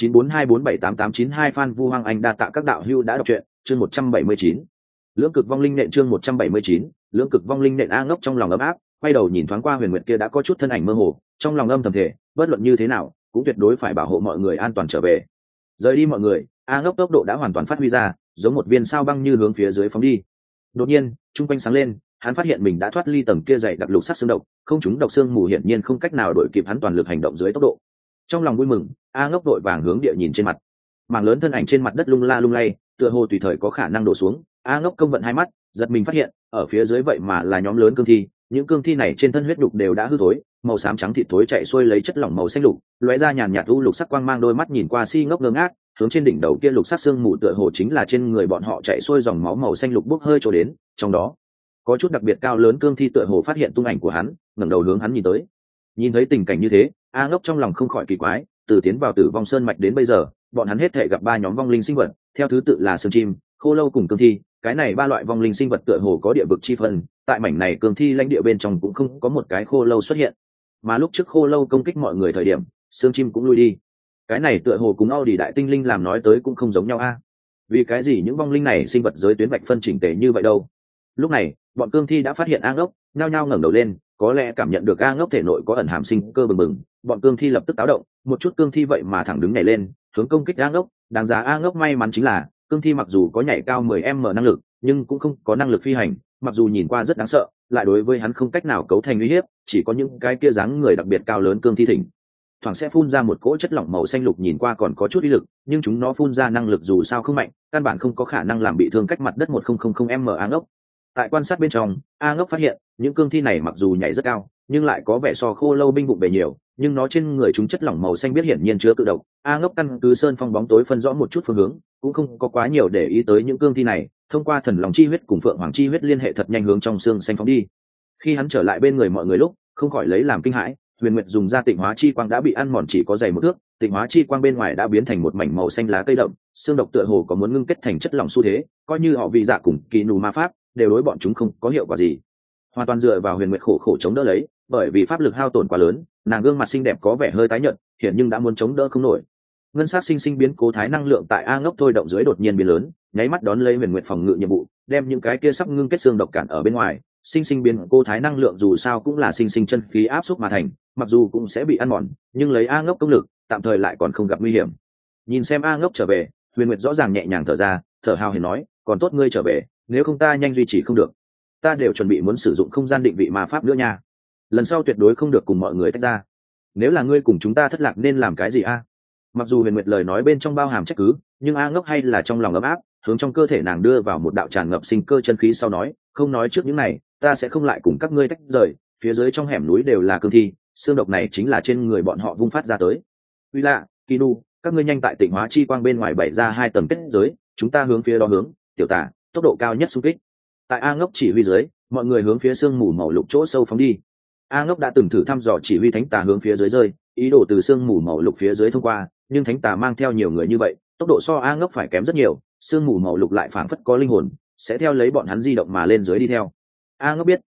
0942478892 Phan Vu Hoàng Anh đa tạ các đạo hữu đã đọc truyện, chương 179. Lưỡng cực vong linh nện chương 179, lưỡng cực vong linh nện. A Ngốc trong lòng ấm áp, quay đầu nhìn thoáng qua Huyền Nguyệt kia đã có chút thân ảnh mơ hồ, trong lòng âm thầm thể, bất luận như thế nào, cũng tuyệt đối phải bảo hộ mọi người an toàn trở về. Rời đi mọi người, A Ngốc tốc độ đã hoàn toàn phát huy ra, giống một viên sao băng như hướng phía dưới phóng đi. Đột nhiên, trung quanh sáng lên, hắn phát hiện mình đã thoát ly tầng kia dày đặc lục sắc xương độc, không chúng độc xương mù hiển nhiên không cách nào đuổi kịp hắn toàn lực hành động dưới tốc độ. Trong lòng vui mừng, A Ngốc đội vàng hướng địa nhìn trên mặt. Mảng lớn thân ảnh trên mặt đất lung la lung lay, tựa hồ tùy thời có khả năng đổ xuống. A Ngốc công vận hai mắt, giật mình phát hiện, ở phía dưới vậy mà là nhóm lớn cương thi, những cương thi này trên thân huyết đục đều đã hư thối, màu xám trắng thịt thối chạy xuôi lấy chất lỏng màu xanh lục, lóe ra nhàn nhạt u lục sắc quang mang, đôi mắt nhìn qua si ngốc ngơ ngác, hướng trên đỉnh đầu kia lục sắc xương mù tựa hồ chính là trên người bọn họ chạy xuôi dòng máu màu xanh lục bốc hơi trôi đến, trong đó có chút đặc biệt cao lớn cương thi tựa hồ phát hiện tung ảnh của hắn, ngẩng đầu hướng hắn nhìn tới. Nhìn thấy tình cảnh như thế, A Ngốc trong lòng không khỏi kỳ quái, từ tiến vào Tử Vong Sơn mạch đến bây giờ, bọn hắn hết thảy gặp ba nhóm vong linh sinh vật, theo thứ tự là xương chim, khô lâu cùng cương thi. Cái này ba loại vong linh sinh vật tựa hồ có địa vực chi phân, tại mảnh này cương thi lãnh địa bên trong cũng không có một cái khô lâu xuất hiện, mà lúc trước khô lâu công kích mọi người thời điểm, xương chim cũng lui đi. Cái này tựa hồ cùng Audi đại tinh linh làm nói tới cũng không giống nhau a. Vì cái gì những vong linh này sinh vật giới tuyến vạch phân chỉnh tề như vậy đâu? Lúc này, bọn cương thi đã phát hiện A Ngốc, nhao nhao ngẩng đầu lên, có lẽ cảm nhận được A Ngốc thể nội có ẩn hàm sinh cơ bừng bừng, bọn cương thi lập tức táo động, một chút cương thi vậy mà thẳng đứng nhảy lên, hướng công kích A Ngốc. Đáng giá A Ngốc may mắn chính là, cương thi mặc dù có nhảy cao 10m năng lực, nhưng cũng không có năng lực phi hành, mặc dù nhìn qua rất đáng sợ, lại đối với hắn không cách nào cấu thành uy hiếp, chỉ có những cái kia dáng người đặc biệt cao lớn cương thi thỉnh thoảng sẽ phun ra một cỗ chất lỏng màu xanh lục, nhìn qua còn có chút uy lực, nhưng chúng nó phun ra năng lực dù sao không mạnh, căn bản không có khả năng làm bị thương cách mặt đất 1000m A Ngốc. Tại quan sát bên trong, A Ngốc phát hiện những cương thi này mặc dù nhảy rất cao, nhưng lại có vẻ so khô lâu binh bụng bề nhiều, nhưng nó trên người chúng chất lỏng màu xanh biết hiển nhiên chứa cự độc. A Ngốc căn cứ sơn phong bóng tối phân rõ một chút phương hướng, cũng không có quá nhiều để ý tới những cương thi này, thông qua thần lòng chi huyết cùng phượng hoàng chi huyết liên hệ thật nhanh hướng trong xương xanh phóng đi. Khi hắn trở lại bên người mọi người lúc, không khỏi lấy làm kinh hãi, Huyền Nguyệt dùng ra tịnh hóa chi quang đã bị ăn mòn chỉ có dày một thước, tịnh hóa chi quang bên ngoài đã biến thành một mảnh màu xanh lá cây đậm, xương độc tựa hồ có muốn ngưng kết thành chất lỏng xu thế, coi như họ vị dạ cùng kỳ nù ma pháp đều đối bọn chúng không có hiệu quả gì. Hoàn toàn dựa vào Huyền Nguyệt khổ khổ chống đỡ lấy, bởi vì pháp lực hao tổn quá lớn, nàng gương mặt xinh đẹp có vẻ hơi tái nhợt, hiện nhưng đã muốn chống đỡ không nổi. Ngân sắc sinh sinh biến cố thái năng lượng tại A Ngốc thôi động dưới đột nhiên biến lớn, nháy mắt đón lấy Huyền Nguyệt phòng ngự nhiệm vụ, đem những cái kia sắp ngưng kết xương độc cản ở bên ngoài. Sinh sinh biến cố thái năng lượng dù sao cũng là sinh sinh chân khí áp xúc mà thành, mặc dù cũng sẽ bị ăn mòn, nhưng lấy A Ngốc công lực, tạm thời lại còn không gặp nguy hiểm. Nhìn xem A Ngốc trở về, Huyền Nguyệt rõ ràng nhẹ nhàng thở ra, thở hào hển nói, còn tốt ngươi trở về, nếu không ta nhanh duy trì không được. Ta đều chuẩn bị muốn sử dụng không gian định vị ma pháp nữa nha, lần sau tuyệt đối không được cùng mọi người tách ra. Nếu là ngươi cùng chúng ta thất lạc nên làm cái gì a? Mặc dù Huyền Nguyệt lời nói bên trong bao hàm trách cứ, nhưng A Ngốc hay là trong lòng ấm áp, hướng trong cơ thể nàng đưa vào một đạo tràn ngập sinh cơ chân khí, sau nói, không nói trước những này, ta sẽ không lại cùng các ngươi tách rời, phía dưới trong hẻm núi đều là cương thi, xương độc này chính là trên người bọn họ vung phát ra tới. Uy lạ, Kinu, các ngươi nhanh tại tịnh hóa chi quang bên ngoài bày ra 2 tầng kết giới, chúng ta hướng phía đó hướng, tiểu tả, tốc độ cao nhất xung kích. Tại A Ngốc chỉ huy dưới, mọi người hướng phía sương mù màu lục chỗ sâu phóng đi. A Ngốc đã từng thử thăm dò chỉ huy thánh tà hướng phía dưới rơi, ý đồ từ sương mù màu lục phía dưới thông qua, nhưng thánh tà mang theo nhiều người như vậy, tốc độ so A Ngốc phải kém rất nhiều, sương mù màu lục lại phảng phất có linh hồn, sẽ theo lấy bọn hắn di động mà lên dưới đi theo. A Ngốc biết,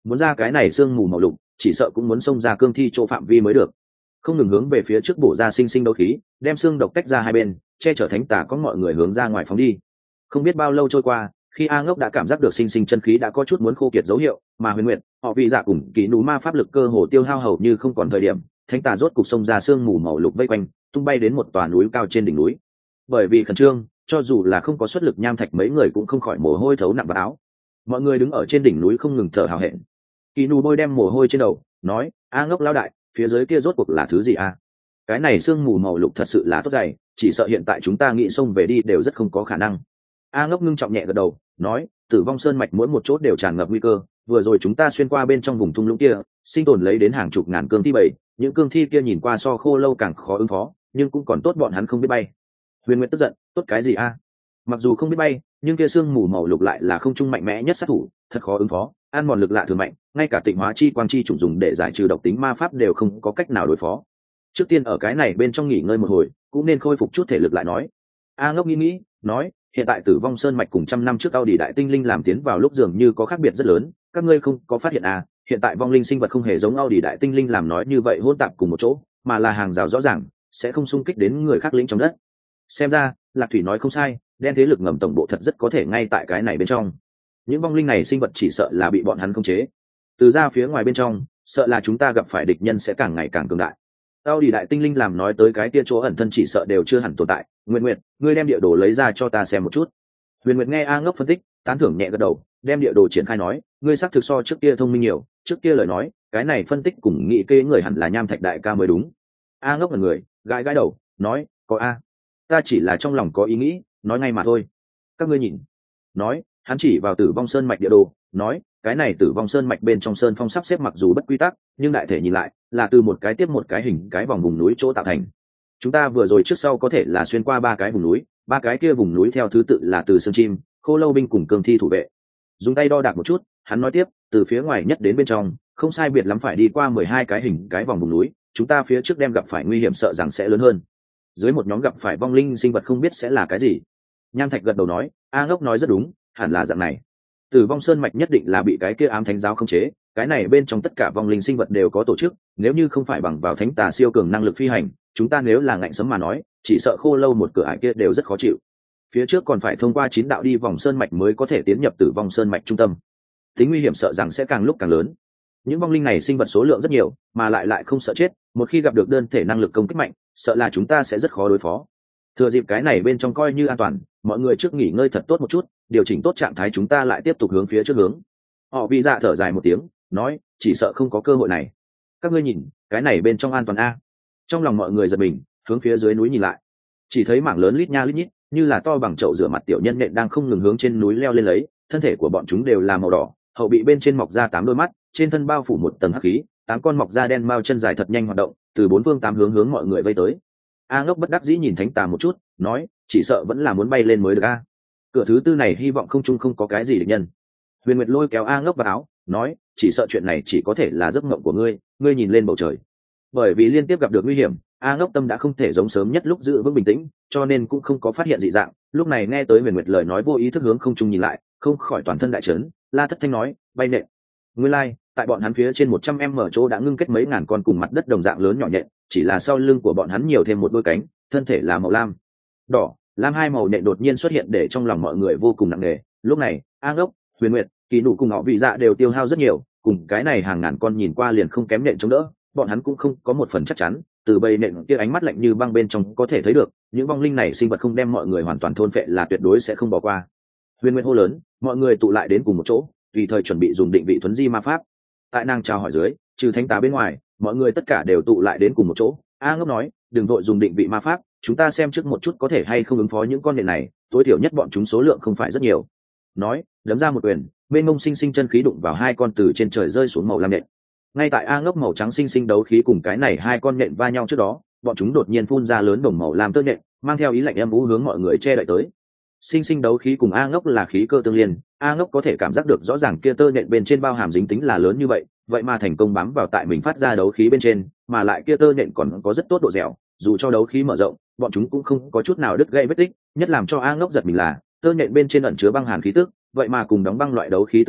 muốn ra cái này sương mù màu lục chỉ sợ cũng muốn xông ra cương thi chỗ phạm vi mới được. Không ngừng hướng về phía trước bổ ra sinh sinh đấu khí, đem xương độc tách ra hai bên, che chở thánh tà có mọi người hướng ra ngoài phóng đi. Không biết bao lâu trôi qua, khi A Ngốc đã cảm giác được sinh sinh chân khí đã có chút muốn khô kiệt dấu hiệu, mà Huyền Nguyệt, họ vị dạ cùng Kỷ Nú ma pháp lực cơ hồ tiêu hao hầu như không còn thời điểm, thánh tà rốt cục xông ra sương mù màu lục vây quanh, tung bay đến một tòa núi cao trên đỉnh núi. Bởi vì khẩn trương, cho dù là không có xuất lực nham thạch mấy người cũng không khỏi mồ hôi thấu nặng vào áo. Mọi người đứng ở trên đỉnh núi không ngừng thở hào hẹn. Kỷ Nú bôi đem mồ hôi trên đầu, nói: "A Ngốc lão đại, phía dưới kia rốt cuộc là thứ gì a? Cái này sương mù màu lục thật sự là tốt dày, chỉ sợ hiện tại chúng ta nghĩ xông về đi đều rất không có khả năng." A Ngốc ngưng trọng nhẹ gật đầu, nói: "Tử vong sơn mạch mỗi một chỗ đều tràn ngập nguy cơ, vừa rồi chúng ta xuyên qua bên trong vùng thung lũng kia, sinh tồn lấy đến hàng chục ngàn cương thi bảy, những cương thi kia nhìn qua so khô lâu càng khó ứng phó, nhưng cũng còn tốt bọn hắn không biết bay." Huyền Nguyệt tức giận: "Tốt cái gì a? Mặc dù không biết bay, nhưng kia sương mù màu lục lại là không trung mạnh mẽ nhất sát thủ, thật khó ứng phó, ăn mòn lực lạ thường mạnh, ngay cả tịnh hóa chi quang chi chủng dùng để giải trừ độc tính ma pháp đều không có cách nào đối phó. Trước tiên ở cái này bên trong nghỉ ngơi một hồi, cũng nên khôi phục chút thể lực lại nói." A Ngốc nghĩ, nói: "Hiện tại Tử vong sơn mạch cùng trăm năm trước Cao Đỉ đại tinh linh làm tiến vào lúc dường như có khác biệt rất lớn, các ngươi không có phát hiện à? Hiện tại vong linh sinh vật không hề giống Cao Đỉ đại tinh linh làm nói như vậy hỗn tạp cùng một chỗ, mà là hàng rào rõ ràng, sẽ không xung kích đến người khác lĩnh trong đất." Xem ra, Lạc Thủy nói không sai, đen thế lực ngầm tổng bộ thật rất có thể ngay tại cái này bên trong. Những vong linh này sinh vật chỉ sợ là bị bọn hắn khống chế. Từ ra phía ngoài bên trong, sợ là chúng ta gặp phải địch nhân sẽ càng ngày càng cường đại. Tao đi đại tinh linh làm nói tới cái kia chỗ ẩn thân chỉ sợ đều chưa hẳn tồn tại. Nguyệt Nguyệt, ngươi đem địa đồ lấy ra cho ta xem một chút. Huyền Nguyệt nghe A Ngốc phân tích, tán thưởng nhẹ gật đầu, đem địa đồ triển khai nói: "Ngươi xác thực so trước kia thông minh nhiều, trước kia lời nói, cái này phân tích cùng nghĩ kế người hẳn là Nham Thạch đại ca mới đúng." A Ngốc là người, gãi gãi đầu, nói: "Có a, ta chỉ là trong lòng có ý nghĩ, nói ngay mà thôi. Các ngươi nhìn." Nói, hắn chỉ vào Tử vong sơn mạch địa đồ, nói: "Cái này Tử vong sơn mạch bên trong sơn phong sắp xếp mặc dù bất quy tắc, nhưng đại thể nhìn lại là từ một cái tiếp một cái hình cái vòng vùng núi chỗ tạo thành. Chúng ta vừa rồi trước sau có thể là xuyên qua ba cái vùng núi, ba cái kia vùng núi theo thứ tự là từ Sơn Chim, Khô Lâu binh cùng cương thi thủ vệ." Dùng tay đo đạc một chút, hắn nói tiếp: "Từ phía ngoài nhất đến bên trong, không sai biệt lắm phải đi qua 12 cái hình cái vòng vùng núi, chúng ta phía trước đem gặp phải nguy hiểm sợ rằng sẽ lớn hơn. Dưới một nhóm gặp phải vong linh sinh vật không biết sẽ là cái gì." Nham Thạch gật đầu nói: "A Ngốc nói rất đúng, hẳn là dạng này. Tử vong sơn mạch nhất định là bị cái kia ám thánh giáo khống chế, cái này bên trong tất cả vong linh sinh vật đều có tổ chức, nếu như không phải bằng vào thánh tà siêu cường năng lực phi hành, chúng ta nếu là ngạnh sấm mà nói, chỉ sợ Khô Lâu một cửa ải kia đều rất khó chịu. Phía trước còn phải thông qua 9 đạo đi vòng sơn mạch mới có thể tiến nhập Tử vong sơn mạch trung tâm, tính nguy hiểm sợ rằng sẽ càng lúc càng lớn. Những vong linh này sinh vật số lượng rất nhiều, mà lại không sợ chết, một khi gặp được đơn thể năng lực công kích mạnh, sợ là chúng ta sẽ rất khó đối phó. Thừa dịp cái này bên trong coi như an toàn, mọi người trước nghỉ ngơi thật tốt một chút, điều chỉnh tốt trạng thái chúng ta lại tiếp tục hướng phía trước hướng." Họ vị dạ thở dài một tiếng, nói: "Chỉ sợ không có cơ hội này. Các ngươi nhìn, cái này bên trong an toàn a." Trong lòng mọi người giật mình, hướng phía dưới núi nhìn lại, chỉ thấy mảng lớn lít nha lít nhít, như là to bằng chậu rửa mặt tiểu nhân nện đang không ngừng hướng trên núi leo lên lấy, thân thể của bọn chúng đều là màu đỏ, hậu bị bên trên mọc ra 8 đôi mắt, trên thân bao phủ một tầng hắc khí, 8 con mọc da đen mao chân dài thật nhanh hoạt động, từ 4 phương 8 hướng mọi người vây tới. A Ngốc bất đắc dĩ nhìn thánh tà một chút, nói: "Chỉ sợ vẫn là muốn bay lên mới được a. Cửa thứ tư này hy vọng không chung không có cái gì địch nhân." Huyền Nguyệt lôi kéo A Ngốc vào áo, nói: "Chỉ sợ chuyện này chỉ có thể là giấc mộng của ngươi, ngươi nhìn lên bầu trời." Bởi vì liên tiếp gặp được nguy hiểm, A Ngốc tâm đã không thể giống sớm nhất lúc giữ vững bình tĩnh, cho nên cũng không có phát hiện dị dạng. Lúc này nghe tới Huyền Nguyệt lời nói vô ý thức hướng không trung nhìn lại, không khỏi toàn thân đại chấn, la thất thanh nói: "Bay nện!" Nguyên lai, tại bọn hắn phía trên 100m chỗ đã ngưng kết mấy ngàn con cùng mặt đất đồng dạng lớn nhỏ nhện, chỉ là sau lưng của bọn hắn nhiều thêm một đôi cánh, thân thể là màu lam, đỏ, lam hai màu nhện đột nhiên xuất hiện để trong lòng mọi người vô cùng nặng nề. Lúc này, A Ngốc, Huyền Nguyệt, Kỳ Nụ cùng họ vị dạ đều tiêu hao rất nhiều, cùng cái này hàng ngàn con nhìn qua liền không kém nhện chống đỡ, bọn hắn cũng không có một phần chắc chắn. Từ bầy nện kia ánh mắt lạnh như băng bên trong có thể thấy được, những vong linh này sinh vật không đem mọi người hoàn toàn thôn phệ là tuyệt đối sẽ không bỏ qua. Huyền Nguyệt hô lớn, mọi người tụ lại đến cùng một chỗ, tùy thời chuẩn bị dùng định vị thuấn di ma pháp. Tại nàng chào hỏi dưới, trừ thánh tá bên ngoài, mọi người tất cả đều tụ lại đến cùng một chỗ. A Ngốc nói: "Đừng vội dùng định vị ma pháp, chúng ta xem trước một chút có thể hay không ứng phó những con nện này, tối thiểu nhất bọn chúng số lượng không phải rất nhiều." Nói, đấm ra một quyền, mênh mông sinh sinh chân khí đụng vào hai con từ trên trời rơi xuống màu lam nện. Ngay tại A Ngốc màu trắng sinh sinh đấu khí cùng cái này hai con nện va nhau trước đó, bọn chúng đột nhiên phun ra lớn đồng màu lam tơ nện, mang theo ý lạnh âm u hướng mọi người che đậy tới. Sinh sinh đấu khí cùng A Ngốc là khí cơ tương liên, A Ngốc có thể cảm giác được rõ ràng kia tơ nện bên trên bao hàm dính tính là lớn như vậy, vậy mà thành công bám vào tại mình phát ra đấu khí bên trên, mà lại kia tơ nện còn có rất tốt độ dẻo, dù cho đấu khí mở rộng, bọn chúng cũng không có chút nào đứt gãy vết tích. Nhất làm cho A Ngốc giật mình là tơ nện bên trên ẩn chứa băng hàn khí tức, vậy mà cùng đóng băng loại đấu khí tương tự,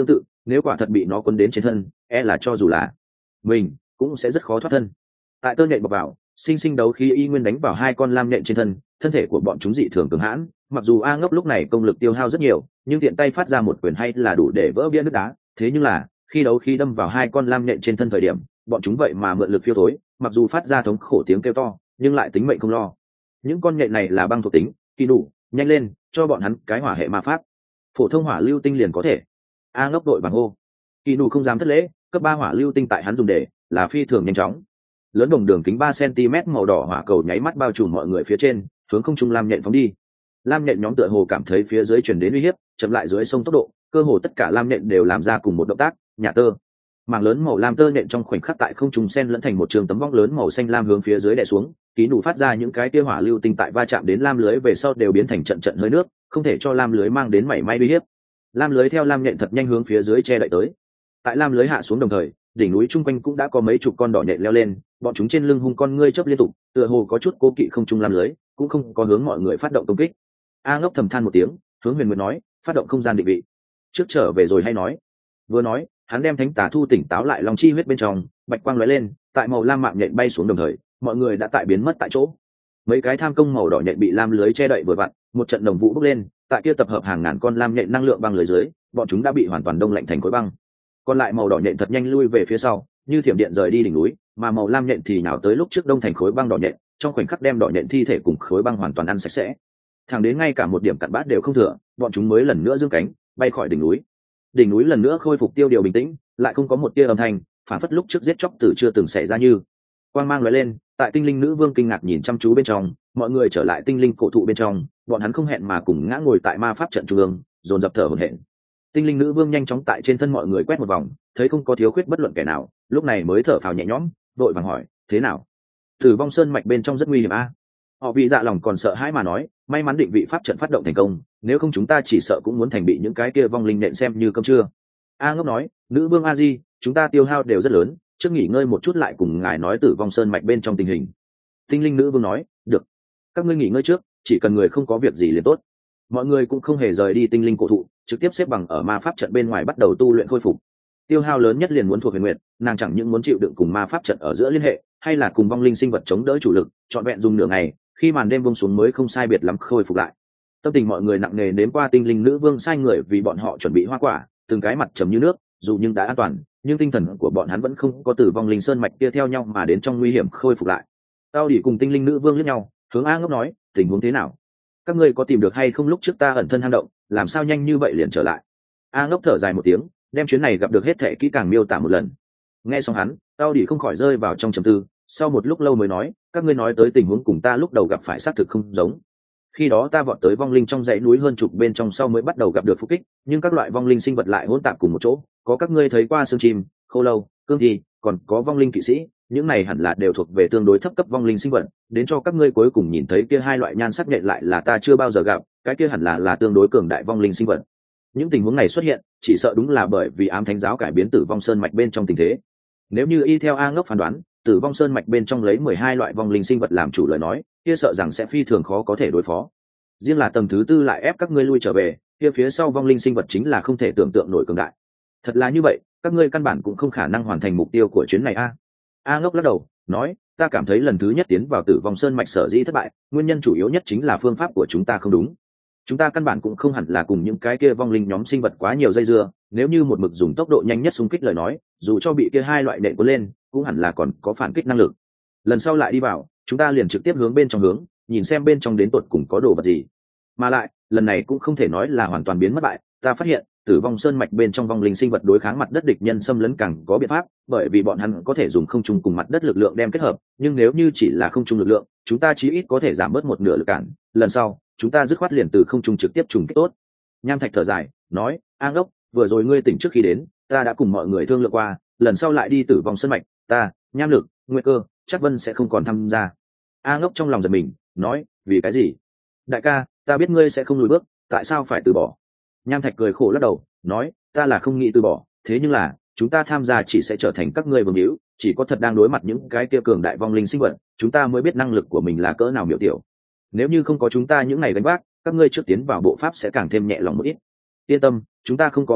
nếu quả thật bị nó quấn đến trên thân, e là cho dù là mình cũng sẽ rất khó thoát thân. Tại tơ nhện bọc vào, sinh sinh đấu khí y nguyên đánh vào hai con lam nhện trên thân, thân thể của bọn chúng dị thường cường hãn. Mặc dù A Ngốc lúc này công lực tiêu hao rất nhiều, nhưng tiện tay phát ra một quyền hay là đủ để vỡ bia nước đá. Thế nhưng là khi đấu khí đâm vào hai con lam nhện trên thân thời điểm, bọn chúng vậy mà mượn lực phiêu thối, mặc dù phát ra thống khổ tiếng kêu to, nhưng lại tính mệnh không lo. Những con nhện này là băng thuộc tính, kỳ đủ, nhanh lên, cho bọn hắn cái hỏa hệ ma pháp. Phổ thông hỏa lưu tinh liền có thể. A Ngốc đội bằng hô. Kỳ đủ không dám thất lễ, cấp 3 hỏa lưu tinh tại hắn dùng để là phi thường nhanh chóng. Lớn đồng đường kính 3 cm màu đỏ hỏa cầu nháy mắt bao trùm mọi người phía trên, hướng không trung lam nhện phóng đi. Lam nhện nhóm tựa hồ cảm thấy phía dưới truyền đến uy hiếp, chậm lại dưới sông tốc độ, cơ hồ tất cả lam nhện đều làm ra cùng một động tác, nhả tơ. Mảng lớn màu lam tơ nhện trong khoảnh khắc tại không trung xen lẫn thành một trường tấm vong lớn màu xanh lam hướng phía dưới đè xuống, ký nụ phát ra những cái tia hỏa lưu tinh tại va chạm đến lam lưới về sau đều biến thành trận trận hơi nước, không thể cho lam lưới mang đến mảy may uy hiếp. Lam lưới theo lam nhện thật nhanh hướng phía dưới che đậy tới. Tại lam lưới hạ xuống đồng thời, đỉnh núi chung quanh cũng đã có mấy chục con đỏ nhện leo lên, bọn chúng trên lưng hung con ngươi chớp liên tục, tựa hồ có chút cố kỵ không trung lam lưới, cũng không có hướng mọi người phát động công kích. A Ngốc thầm than một tiếng, hướng Huyền Nguyệt nói, phát động không gian định vị. Trước trở về rồi hay nói. Vừa nói, hắn đem thánh tà thu tỉnh táo lại long chi huyết bên trong, bạch quang lóe lên, tại màu lam mạng nhện bay xuống đồng thời, mọi người đã tại biến mất tại chỗ. Mấy cái tham công màu đỏ nhện bị lam lưới che đậy vừa vặn, một trận đồng vũ bốc lên, tại kia tập hợp hàng ngàn con lam nhện năng lượng băng lưới dưới, bọn chúng đã bị hoàn toàn đông lạnh thành khối băng. Còn lại màu đỏ nhện thật nhanh lui về phía sau, như thiểm điện rời đi đỉnh núi, mà màu lam nhện thì nhào tới lúc trước đông thành khối băng đỏ nhện, trong khoảnh khắc đem đỏ nhện thi thể cùng khối băng hoàn toàn ăn sạch sẽ. Thẳng đến ngay cả một điểm cặn bát đều không thừa, bọn chúng mới lần nữa dương cánh bay khỏi đỉnh núi. Đỉnh núi lần nữa khôi phục tiêu điều bình tĩnh, lại không có một tia âm thanh, phản phất lúc trước giết chóc từ chưa từng xảy ra như. Quang mang lóe lên, tại tinh linh nữ vương kinh ngạc nhìn chăm chú bên trong, mọi người trở lại tinh linh cổ thụ bên trong, bọn hắn không hẹn mà cùng ngã ngồi tại ma pháp trận trung ương, dồn dập thở hổn hển. Tinh linh nữ vương nhanh chóng tại trên thân mọi người quét một vòng, thấy không có thiếu khuyết bất luận kẻ nào, lúc này mới thở phào nhẹ nhõm, vội vàng hỏi, thế nào? Tử vong sơn mạch bên trong rất nguy hiểm a. Họ vì dạ lòng còn sợ hãi mà nói, may mắn định vị pháp trận phát động thành công, nếu không chúng ta chỉ sợ cũng muốn thành bị những cái kia vong linh nện xem như cơm trưa. A Ngốc nói, nữ vương A Di, chúng ta tiêu hao đều rất lớn, trước nghỉ ngơi một chút lại cùng ngài nói tử vong sơn mạch bên trong tình hình. Tinh linh nữ vương nói, được, các ngươi nghỉ ngơi trước, chỉ cần người không có việc gì liền tốt. Mọi người cũng không hề rời đi tinh linh cổ thụ, trực tiếp xếp bằng ở ma pháp trận bên ngoài bắt đầu tu luyện khôi phục. Tiêu hao lớn nhất liền muốn thuộc Huyền Nguyệt, nàng chẳng những muốn chịu đựng cùng ma pháp trận ở giữa liên hệ, hay là cùng vong linh sinh vật chống đỡ chủ lực, trọn vẹn dùng nửa ngày, khi màn đêm buông xuống mới không sai biệt lắm khôi phục lại. Tâm tình mọi người nặng nề nếm qua tinh linh nữ vương sai người vì bọn họ chuẩn bị hoa quả, từng cái mặt trầm như nước, dù nhưng đã an toàn, nhưng tinh thần của bọn hắn vẫn không có từ vong linh sơn mạch kia theo nhau mà đến trong nguy hiểm khôi phục lại. Tao đi cùng tinh linh nữ vương liếc nhau, hướng A Ngốc nói, tình huống thế nào? Các ngươi có tìm được hay không lúc trước ta ẩn thân hang động, làm sao nhanh như vậy liền trở lại? A Ngốc thở dài một tiếng, đem chuyến này gặp được hết thảy kỹ càng miêu tả một lần. Nghe xong hắn, tao đi không khỏi rơi vào trong trầm tư, sau một lúc lâu mới nói, các ngươi nói tới tình huống cùng ta lúc đầu gặp phải xác thực không giống. Khi đó ta vọt tới vong linh trong dãy núi hơn chục bên trong sau mới bắt đầu gặp được phục kích, nhưng các loại vong linh sinh vật lại hỗn tạp cùng một chỗ, có các ngươi thấy qua xương chim, khô lâu, cương thi, còn có vong linh kỵ sĩ, những này hẳn là đều thuộc về tương đối thấp cấp vong linh sinh vật, đến cho các ngươi cuối cùng nhìn thấy kia hai loại nhan sắc nhện lại là ta chưa bao giờ gặp, cái kia hẳn là tương đối cường đại vong linh sinh vật. Những tình huống này xuất hiện, chỉ sợ đúng là bởi vì ám thánh giáo cải biến tử vong sơn mạch bên trong tình thế. Nếu như y theo A Ngốc phán đoán, tử vong sơn mạch bên trong lấy 12 loại vong linh sinh vật làm chủ lời nói, kia sợ rằng sẽ phi thường khó có thể đối phó. Riêng là tầng thứ tư lại ép các ngươi lui trở về, kia phía sau vong linh sinh vật chính là không thể tưởng tượng nổi cường đại. Thật là như vậy, các ngươi căn bản cũng không khả năng hoàn thành mục tiêu của chuyến này a. A Ngốc lắc đầu, nói, ta cảm thấy lần thứ nhất tiến vào tử vong sơn mạch sở dĩ thất bại, nguyên nhân chủ yếu nhất chính là phương pháp của chúng ta không đúng. Chúng ta căn bản cũng không hẳn là cùng những cái kia vong linh nhóm sinh vật quá nhiều dây dưa, nếu như một mực dùng tốc độ nhanh nhất xung kích lời nói, dù cho bị kia hai loại nện cuốn lên, cũng hẳn là còn có phản kích năng lực. Lần sau lại đi vào, chúng ta liền trực tiếp hướng bên trong hướng, nhìn xem bên trong đến tột cùng có đồ vật gì. Mà lại, lần này cũng không thể nói là hoàn toàn biến mất bại, ta phát hiện, tử vong sơn mạch bên trong vong linh sinh vật đối kháng mặt đất địch nhân xâm lấn càng có biện pháp, bởi vì bọn hắn có thể dùng không trung cùng mặt đất lực lượng đem kết hợp, nhưng nếu như chỉ là không trung lực lượng, chúng ta chí ít có thể giảm bớt một nửa lực cản. Lần sau, chúng ta dứt khoát liền từ không trung trực tiếp trùng kích tốt. Nham Thạch thở dài, nói, A Ngốc, vừa rồi ngươi tỉnh trước khi đến, ta đã cùng mọi người thương lượng qua, lần sau lại đi tử vong sơn mạch, ta, Nham Lực, Nguyệt Cơ, chắc Vân sẽ không còn tham gia. A Ngốc trong lòng giật mình, nói, vì cái gì? Đại ca, ta biết ngươi sẽ không lùi bước, tại sao phải từ bỏ? Nham Thạch cười khổ lắc đầu, nói, ta là không nghĩ từ bỏ, thế nhưng là, chúng ta tham gia chỉ sẽ trở thành các ngươi vương hữu, chỉ có thật đang đối mặt những cái kia cường đại vong linh sinh vật, chúng ta mới biết năng lực của mình là cỡ nào miểu tiểu. Nếu như không có chúng ta những ngày gánh vác, các ngươi trước tiến vào bộ pháp sẽ càng thêm nhẹ lòng một ít. Yên tâm, chúng ta không có việc gì,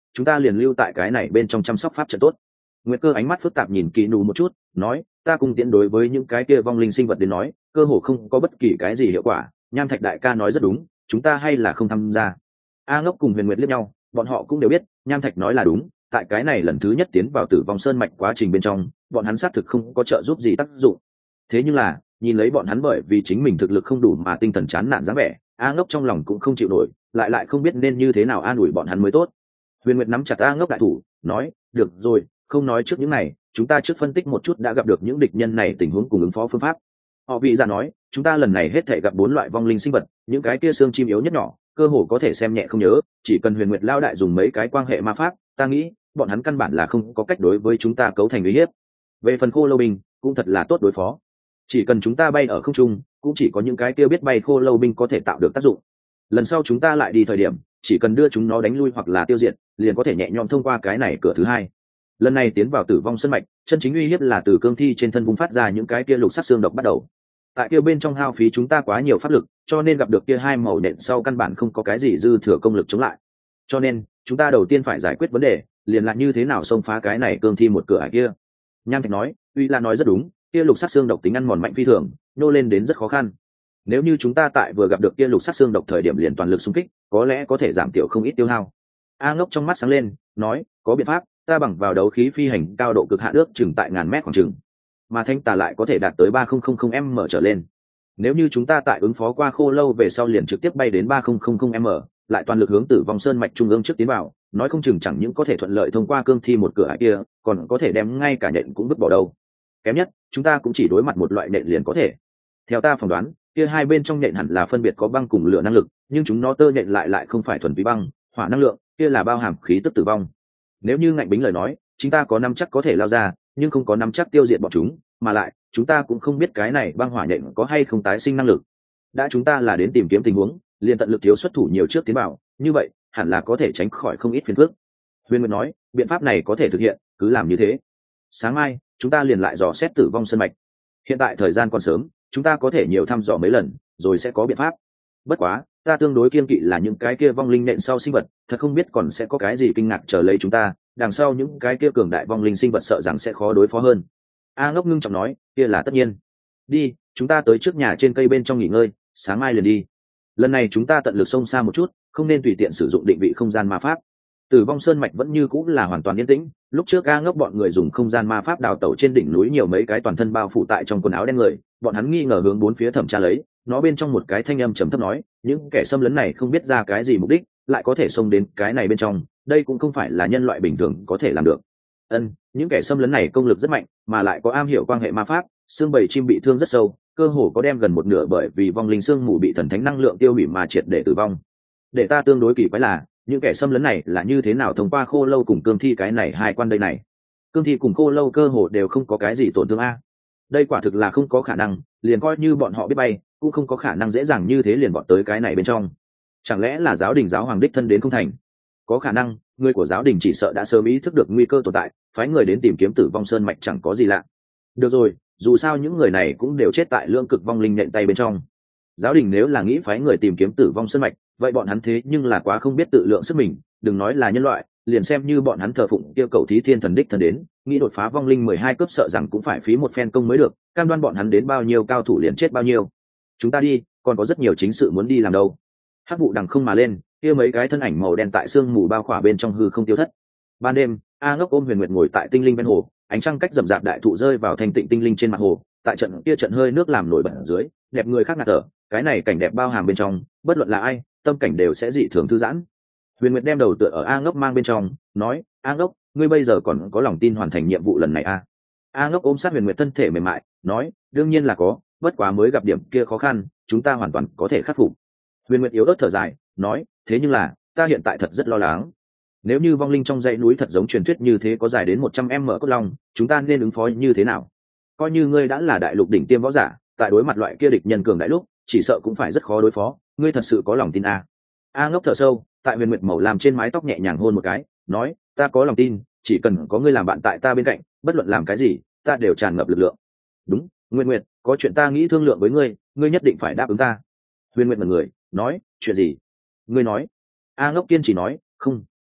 chúng ta liền lưu tại cái này bên trong chăm sóc pháp trận tốt. Nguyệt Cơ ánh mắt phức tạp nhìn Kỳ Nụ một chút, nói, ta cùng tiến đối với những cái kia vong linh sinh vật đến nói, cơ hồ không có bất kỳ cái gì hiệu quả. Nham Thạch đại ca nói rất đúng, chúng ta hay là không tham gia. A Ngốc cùng Huyền Nguyệt liếc nhau, bọn họ cũng đều biết, Nham Thạch nói là đúng, tại cái này lần thứ nhất tiến vào Tử Vong Sơn mạch quá trình bên trong, bọn hắn xác thực không có trợ giúp gì tác dụng. Thế nhưng là, nhìn lấy bọn hắn bởi vì chính mình thực lực không đủ mà tinh thần chán nản dáng vẻ, A Ngốc trong lòng cũng không chịu nổi, lại không biết nên như thế nào an ủi bọn hắn mới tốt. Huyền Nguyệt nắm chặt A Ngốc đại thủ, nói, được rồi, không nói trước những này, chúng ta trước phân tích một chút đã gặp được những địch nhân này tình huống cùng ứng phó phương pháp. Họ vị giả nói, chúng ta lần này hết thể gặp 4 loại vong linh sinh vật, những cái kia xương chim yếu nhất nhỏ, cơ hồ có thể xem nhẹ không nhớ, chỉ cần Huyền Nguyệt lao đại dùng mấy cái quan hệ ma pháp, ta nghĩ, bọn hắn căn bản là không có cách đối với chúng ta cấu thành uy hiếp. Về phần khô lâu binh, cũng thật là tốt đối phó. Chỉ cần chúng ta bay ở không trung, cũng chỉ có những cái kia biết bay khô lâu binh có thể tạo được tác dụng. Lần sau chúng ta lại đi thời điểm, chỉ cần đưa chúng nó đánh lui hoặc là tiêu diệt, liền có thể nhẹ nhõm thông qua cái này cửa thứ hai. Lần này tiến vào Tử Vong Sơn mạch, chân chính uy hiếp là từ cương thi trên thân bùng phát ra những cái kia lục sắc xương độc bắt đầu. Tại kia bên trong hao phí chúng ta quá nhiều pháp lực, cho nên gặp được kia hai màu nện sau căn bản không có cái gì dư thừa công lực chống lại. Cho nên, chúng ta đầu tiên phải giải quyết vấn đề, liền là như thế nào xông phá cái này cương thi một cửa ải kia. Nham Thạch nói, uy là nói rất đúng, kia lục sắc xương độc tính ăn mòn mạnh phi thường, nô lên đến rất khó khăn. Nếu như chúng ta tại vừa gặp được kia lục sắc xương độc thời điểm liền toàn lực xung kích, có lẽ có thể giảm thiểu không ít tiêu hao. A Ngốc trong mắt sáng lên, nói, có biện pháp, ta bằng vào đấu khí phi hành cao độ cực hạn ước chừng tại ngàn mét khoảng chừng, mà thanh tà lại có thể đạt tới 3000 m trở lên. Nếu như chúng ta tại ứng phó qua khô lâu về sau liền trực tiếp bay đến 3000 m, lại toàn lực hướng Tử Vong Sơn mạch trung ương trước tiến vào, nói không chừng chẳng những có thể thuận lợi thông qua cương thi một cửa ải kia, còn có thể đem ngay cả nhện cũng vứt bỏ đâu. Kém nhất, chúng ta cũng chỉ đối mặt một loại nhện liền có thể. Theo ta phỏng đoán, kia hai bên trong nhện hẳn là phân biệt có băng cùng lửa năng lực, nhưng chúng nó tơ nhện lại không phải thuần túy băng, hỏa năng lượng, kia là bao hàm khí tức tử vong. Nếu như ngạnh bính lời nói, chúng ta có nắm chắc có thể lao ra, nhưng không có nắm chắc tiêu diệt bọn chúng, mà lại, chúng ta cũng không biết cái này băng hỏa nhện có hay không tái sinh năng lực. Đã chúng ta là đến tìm kiếm tình huống, liền tận lực thiếu xuất thủ nhiều trước tiến bảo, như vậy, hẳn là có thể tránh khỏi không ít phiền phức. Huyền Nguyệt nói, biện pháp này có thể thực hiện, cứ làm như thế. Sáng mai, chúng ta liền lại dò xét Tử Vong Sơn mạch. Hiện tại thời gian còn sớm, chúng ta có thể nhiều thăm dò mấy lần, rồi sẽ có biện pháp. Bất quá, ta tương đối kiên kỵ là những cái kia vong linh nện sau sinh vật, thật không biết còn sẽ có cái gì kinh ngạc chờ lấy chúng ta, đằng sau những cái kia cường đại vong linh sinh vật sợ rằng sẽ khó đối phó hơn. A Ngốc ngưng trọng nói, kia là tất nhiên. Đi, chúng ta tới trước nhà trên cây bên trong nghỉ ngơi, sáng mai liền đi. Lần này chúng ta tận lực xông xa một chút, không nên tùy tiện sử dụng định vị không gian ma pháp. Tử Vong Sơn mạch vẫn như cũng là hoàn toàn yên tĩnh, lúc trước A Ngốc bọn người dùng không gian ma pháp đào tẩu trên đỉnh núi nhiều mấy cái toàn thân bao phủ tại trong quần áo đen người, bọn hắn nghi ngờ hướng bốn phía thẩm tra lấy, nó bên trong một cái thanh âm trầm thấp nói, những kẻ xâm lấn này không biết ra cái gì mục đích, lại có thể xông đến cái này bên trong, đây cũng không phải là nhân loại bình thường có thể làm được. Những kẻ xâm lấn này công lực rất mạnh, mà lại có am hiểu quan hệ ma pháp, xương bầy chim bị thương rất sâu, cơ hồ có đem gần một nửa bởi vì vong linh xương mù bị thần thánh năng lượng tiêu hủy mà triệt để tử vong. Để ta tương đối kỳ quái là, những kẻ xâm lấn này là như thế nào thông qua khô lâu cùng cương thi cái này hai quan đây này. Cương thi cùng khô lâu cơ hồ đều không có cái gì tổn thương a. Đây quả thực là không có khả năng, liền coi như bọn họ biết bay, cũng không có khả năng dễ dàng như thế liền bọn tới cái này bên trong. Chẳng lẽ là giáo đình giáo hoàng đích thân đến không thành? Có khả năng, người của giáo đình chỉ sợ đã sớm ý thức được nguy cơ tồn tại, phái người đến tìm kiếm Tử Vong Sơn mạch chẳng có gì lạ. Được rồi, dù sao những người này cũng đều chết tại lưỡng cực vong linh nện tay bên trong. Giáo đình nếu là nghĩ phái người tìm kiếm Tử Vong Sơn mạch, vậy bọn hắn thế nhưng là quá không biết tự lượng sức mình, đừng nói là nhân loại, liền xem như bọn hắn thờ phụng kia cầu thí thiên thần đích thần đến, nghĩ đột phá vong linh 12 cấp sợ rằng cũng phải phí một phen công mới được, cam đoan bọn hắn đến bao nhiêu cao thủ liền chết bao nhiêu. Chúng ta đi, còn có rất nhiều chính sự muốn đi làm đâu. Hắc vụ đằng không mà lên, kia mấy cái thân ảnh màu đen tại sương mù bao khỏa bên trong hư không tiêu thất. Ban đêm, A Ngốc ôm Huyền Nguyệt ngồi tại tinh linh bên hồ, ánh trăng cách rậm rạp đại thụ rơi vào thành tịnh tinh linh trên mặt hồ, tại trận kia trận hơi nước làm nổi bật ở dưới, đẹp người khác ngạt thở, cái này cảnh đẹp bao hàm bên trong, bất luận là ai, tâm cảnh đều sẽ dị thường thư giãn. Huyền Nguyệt đem đầu tựa ở A Ngốc mang bên trong, nói, A Ngốc, ngươi bây giờ còn có lòng tin hoàn thành nhiệm vụ lần này à? A Ngốc ôm sát Huyền Nguyệt thân thể mềm mại, nói, đương nhiên là có, bất quá mới gặp điểm kia khó khăn, chúng ta hoàn toàn có thể khắc phục. Huyền Nguyệt yếu ớt thở dài, nói, thế nhưng là, ta hiện tại thật rất lo lắng. Nếu như vong linh trong dãy núi thật giống truyền thuyết như thế có dài đến 100 m cốt long, chúng ta nên ứng phó như thế nào? Coi như ngươi đã là đại lục đỉnh tiêm võ giả, tại đối mặt loại kia địch nhân cường đại lúc, chỉ sợ cũng phải rất khó đối phó, ngươi thật sự có lòng tin à? A Ngốc thở sâu, tại Huyền Nguyệt màu làm trên mái tóc nhẹ nhàng hôn một cái, nói, ta có lòng tin, chỉ cần có ngươi làm bạn tại ta bên cạnh, bất luận làm cái gì, ta đều tràn ngập lực lượng. Đúng, Nguyệt Nguyệt, có chuyện ta nghĩ thương lượng với ngươi, ngươi nhất định phải đáp ứng ta. Huyền Nguyệt ngẩn người, nói, chuyện gì? Ngươi nói. A Ngốc kiên trì nói, không,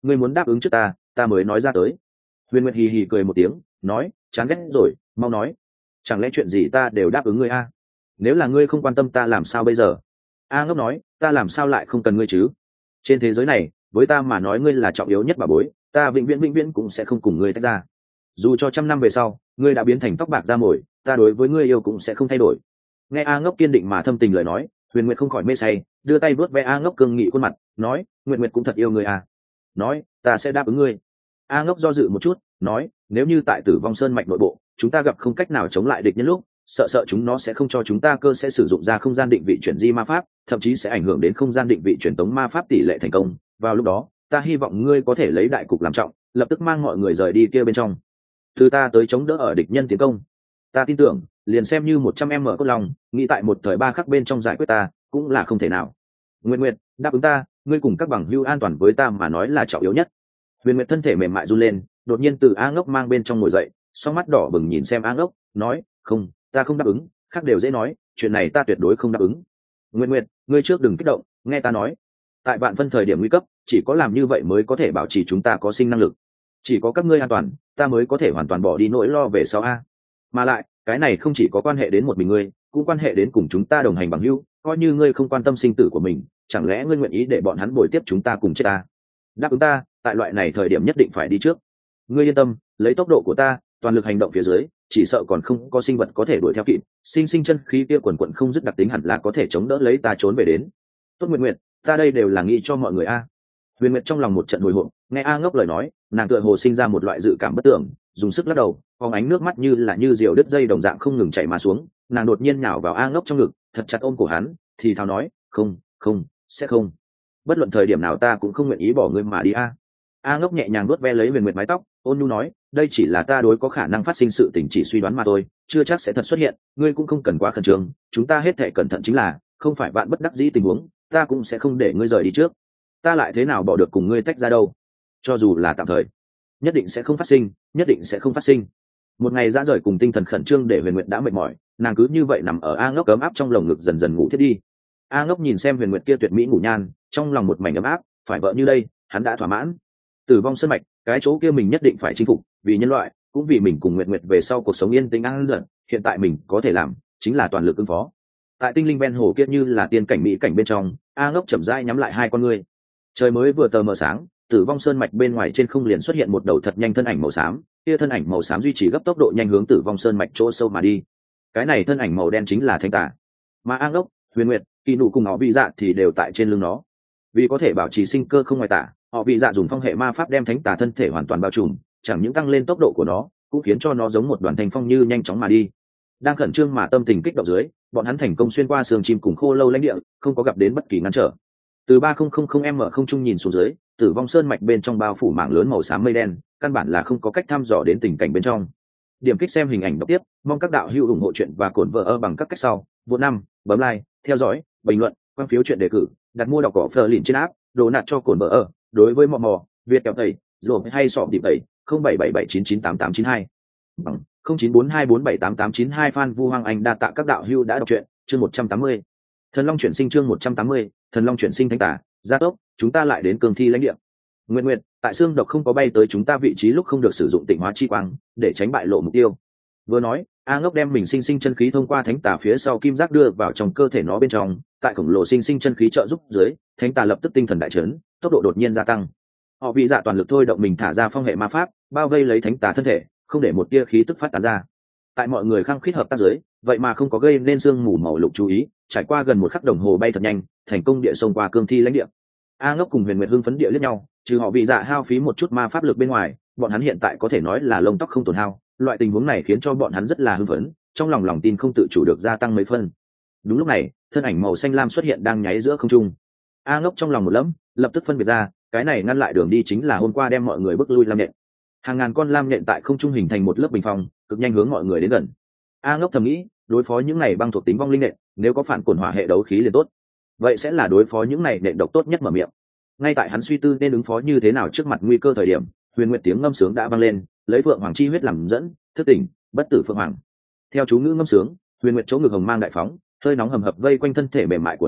ngươi muốn đáp ứng trước ta mới nói ra tới. Huyền Nguyệt hì hì cười một tiếng, nói, chán ghét rồi, mau nói, chẳng lẽ chuyện gì ta đều đáp ứng ngươi a? Nếu là ngươi không quan tâm ta làm sao bây giờ? A Ngốc nói, ta làm sao lại không cần ngươi chứ? Trên thế giới này, với ta mà nói ngươi là trọng yếu nhất bà bối, ta vĩnh viễn cũng sẽ không cùng ngươi tách ra. Dù cho 100 năm về sau, ngươi đã biến thành tóc bạc da mồi, ta đối với ngươi yêu cũng sẽ không thay đổi. Nghe A Ngốc kiên định mà thâm tình lời nói, Huyền Nguyệt không khỏi mê say, đưa tay vuốt ve A Ngốc cương nghị khuôn mặt, nói, Nguyệt Nguyệt cũng thật yêu ngươi à? Nói, ta sẽ đáp ứng ngươi. A Ngốc do dự một chút, nói, nếu như tại Tử Vong Sơn mạch nội bộ, chúng ta gặp không cách nào chống lại địch nhân lúc, sợ chúng nó sẽ không cho chúng ta cơ sẽ sử dụng ra không gian định vị chuyển di ma pháp, thậm chí sẽ ảnh hưởng đến không gian định vị truyền tống ma pháp tỷ lệ thành công. Vào lúc đó, ta hy vọng ngươi có thể lấy đại cục làm trọng, lập tức mang mọi người rời đi kia bên trong, từ ta tới chống đỡ ở địch nhân tiến công. Ta tin tưởng, liền xem như 100 cốt lòng, nghĩ tại một thời ba khắc bên trong giải quyết ta, cũng là không thể nào. Nguyệt Nguyệt, đáp ứng ta, ngươi cùng các bằng hữu an toàn với ta mà nói là trọng yếu nhất. Huyền Nguyệt thân thể mềm mại run lên, đột nhiên từ A Ngốc mang bên trong ngồi dậy, song mắt đỏ bừng nhìn xem A Ngốc, nói, không, ta không đáp ứng, khác đều dễ nói, chuyện này ta tuyệt đối không đáp ứng. Nguyệt Nguyệt, ngươi trước đừng kích động, nghe ta nói. Tại vạn phân thời điểm nguy cấp, chỉ có làm như vậy mới có thể bảo trì chúng ta có sinh năng lực. Chỉ có các ngươi an toàn, ta mới có thể hoàn toàn bỏ đi nỗi lo về sau a. Mà lại, cái này không chỉ có quan hệ đến một mình ngươi, cũng quan hệ đến cùng chúng ta đồng hành bằng hữu, coi như ngươi không quan tâm sinh tử của mình, chẳng lẽ ngươi nguyện ý để bọn hắn bồi tiếp chúng ta cùng chết ta? Đáp ứng ta, tại loại này thời điểm nhất định phải đi trước. Ngươi yên tâm, lấy tốc độ của ta, toàn lực hành động phía dưới, chỉ sợ còn không có sinh vật có thể đuổi theo kịp, sinh chân khí kia quần quần không dứt đặc tính hẳn là có thể chống đỡ lấy ta trốn về đến. Tốt Nguyệt Nguyệt, ta đây đều là nghĩ cho mọi người a. Huyền Nguyệt trong lòng một trận hồi hộp, nghe A Ngốc lời nói, nàng tựa hồ sinh ra một loại dự cảm bất tưởng, dùng sức lắc đầu, phóng ánh nước mắt như diều đứt dây đồng dạng không ngừng chảy mà xuống. Nàng đột nhiên nhào vào A Ngốc trong ngực, thật chặt ôm cổ hắn, thì thào nói, không, sẽ không. Bất luận thời điểm nào ta cũng không nguyện ý bỏ ngươi mà đi a. A Ngốc nhẹ nhàng vuốt ve lấy Huyền Nguyệt mái tóc, ôn nhu nói, đây chỉ là ta đối có khả năng phát sinh sự tình chỉ suy đoán mà thôi, chưa chắc sẽ thật xuất hiện, ngươi cũng không cần quá khẩn trương, chúng ta hết thảy cẩn thận chính là, không phải bạn bất đắc dĩ tình huống, ta cũng sẽ không để ngươi rời đi trước. Ta lại thế nào bỏ được cùng ngươi tách ra đâu? Cho dù là tạm thời, nhất định sẽ không phát sinh, nhất định sẽ không phát sinh. Một ngày ra rời cùng tinh thần khẩn trương để Huyền Nguyệt đã mệt mỏi, nàng cứ như vậy nằm ở A Ngốc ấm áp trong lồng ngực dần dần ngủ thiết đi. A Ngốc nhìn xem Huyền Nguyệt kia tuyệt mỹ ngủ nhan, trong lòng một mảnh ấm áp, phải vợ như đây, hắn đã thỏa mãn. Tử Vong Sơn mạch, cái chỗ kia mình nhất định phải chinh phục, vì nhân loại, cũng vì mình cùng Nguyệt Nguyệt về sau cuộc sống yên tĩnh an dần, hiện tại mình có thể làm, chính là toàn lực ứng phó. Tại tinh linh ven hồ kia như là tiên cảnh mỹ cảnh bên trong, A Ngốc chậm rãi nhắm lại hai con ngươi. Trời mới vừa tờ mờ sáng, Tử Vong Sơn mạch bên ngoài trên không liền xuất hiện một đầu thật nhanh thân ảnh màu xám, kia thân ảnh màu xám duy trì gấp tốc độ nhanh hướng Tử Vong Sơn mạch chỗ sâu mà đi. Cái này thân ảnh màu đen chính là Thánh Tà. Mà A Ngốc, Huyền Nguyệt, Kỳ Nụ cùng họ Vị Dạ thì đều tại trên lưng nó. Vì có thể bảo trì sinh cơ không ngoài tả, họ Vị Dạ dùng phong hệ ma pháp đem Thánh Tà thân thể hoàn toàn bao trùm, chẳng những tăng lên tốc độ của nó, cũng khiến cho nó giống một đoàn thanh phong như nhanh chóng mà đi. Đang khẩn trương mà tâm tình kích động dưới, bọn hắn thành công xuyên qua sườn chim cùng khô lâu lãnh địa, không có gặp đến bất kỳ ngăn trở. Từ 3000m không trung nhìn xuống dưới, Tử Vong Sơn mạch bên trong bao phủ mảng lớn màu xám mây đen, căn bản là không có cách thăm dò đến tình cảnh bên trong. Điểm kích xem hình ảnh đọc tiếp, mong các đạo hữu ủng hộ chuyện và cổn vợ bằng các cách sau. Vô năm, bấm like, theo dõi, bình luận, quan phiếu chuyện đề cử, đặt mua đọc cỏ phờ lìn trên app, đồ nạt cho cổn vợ. Đối với mò Việt kẹo tẩy, rồi hay sọ điểm tẩy, 0777998892 bằng 0942478892 Phan Vu Hoàng Anh đa tạ các đạo hữu đã đọc truyện, chương 180. Thần Long chuyển sinh chương 180, Thần Long chuyển sinh Thánh Tà, gia tốc, chúng ta lại đến cường thi lãnh địa. Nguyệt Nguyệt, tại xương độc không có bay tới chúng ta vị trí lúc không được sử dụng tịnh hóa chi quang, để tránh bại lộ mục tiêu. Vừa nói, A Ngốc đem mình sinh chân khí thông qua Thánh Tà phía sau kim giác đưa vào trong cơ thể nó bên trong, tại khổng lồ sinh chân khí trợ giúp dưới, Thánh Tà lập tức tinh thần đại chấn, tốc độ đột nhiên gia tăng. Họ Vị Dạ toàn lực thôi động mình thả ra phong hệ ma pháp, bao vây lấy Thánh Tà thân thể, không để một tia khí tức phát tán ra. Tại mọi người khăng khít hợp tác dưới, vậy mà không có gây nên sương mù màu lục chú ý, trải qua gần một khắc đồng hồ bay thật nhanh, thành công địa xông qua cương thi lãnh địa. A Ngốc cùng Huyền Nguyệt hưng phấn địa liếc nhau, trừ họ Vị Dạ hao phí một chút ma pháp lực bên ngoài, bọn hắn hiện tại có thể nói là lông tóc không tổn hao. Loại tình huống này khiến cho bọn hắn rất là hưng phấn, trong lòng tin không tự chủ được gia tăng mấy phân. Đúng lúc này, thân ảnh màu xanh lam xuất hiện đang nháy giữa không trung. A Ngốc trong lòng một lẫm, lập tức phân biệt ra, cái này ngăn lại đường đi chính là hôm qua đem mọi người bước lui lam nhện. Hàng ngàn con lam nhện tại không trung hình thành một lớp bình phong, cực nhanh hướng mọi người đến gần. A Ngốc thầm nghĩ, đối phó những này băng thuộc tính vong linh nện, nếu có phản cổn hỏa hệ đấu khí liền tốt. Vậy sẽ là đối phó những này nện độc tốt nhất mở miệng. Ngay tại hắn suy tư nên ứng phó như thế nào trước mặt nguy cơ thời điểm, Huyền Nguyệt tiếng ngâm sướng đã vang lên, lấy Phượng Hoàng chi huyết làm dẫn, thức tỉnh, bất tử Phượng Hoàng. Theo chú ngữ ngâm sướng, Huyền Nguyệt chỗ ngực hồng mang đại phóng, hơi nóng hầm hập vây quanh thân thể mềm mại của nàng,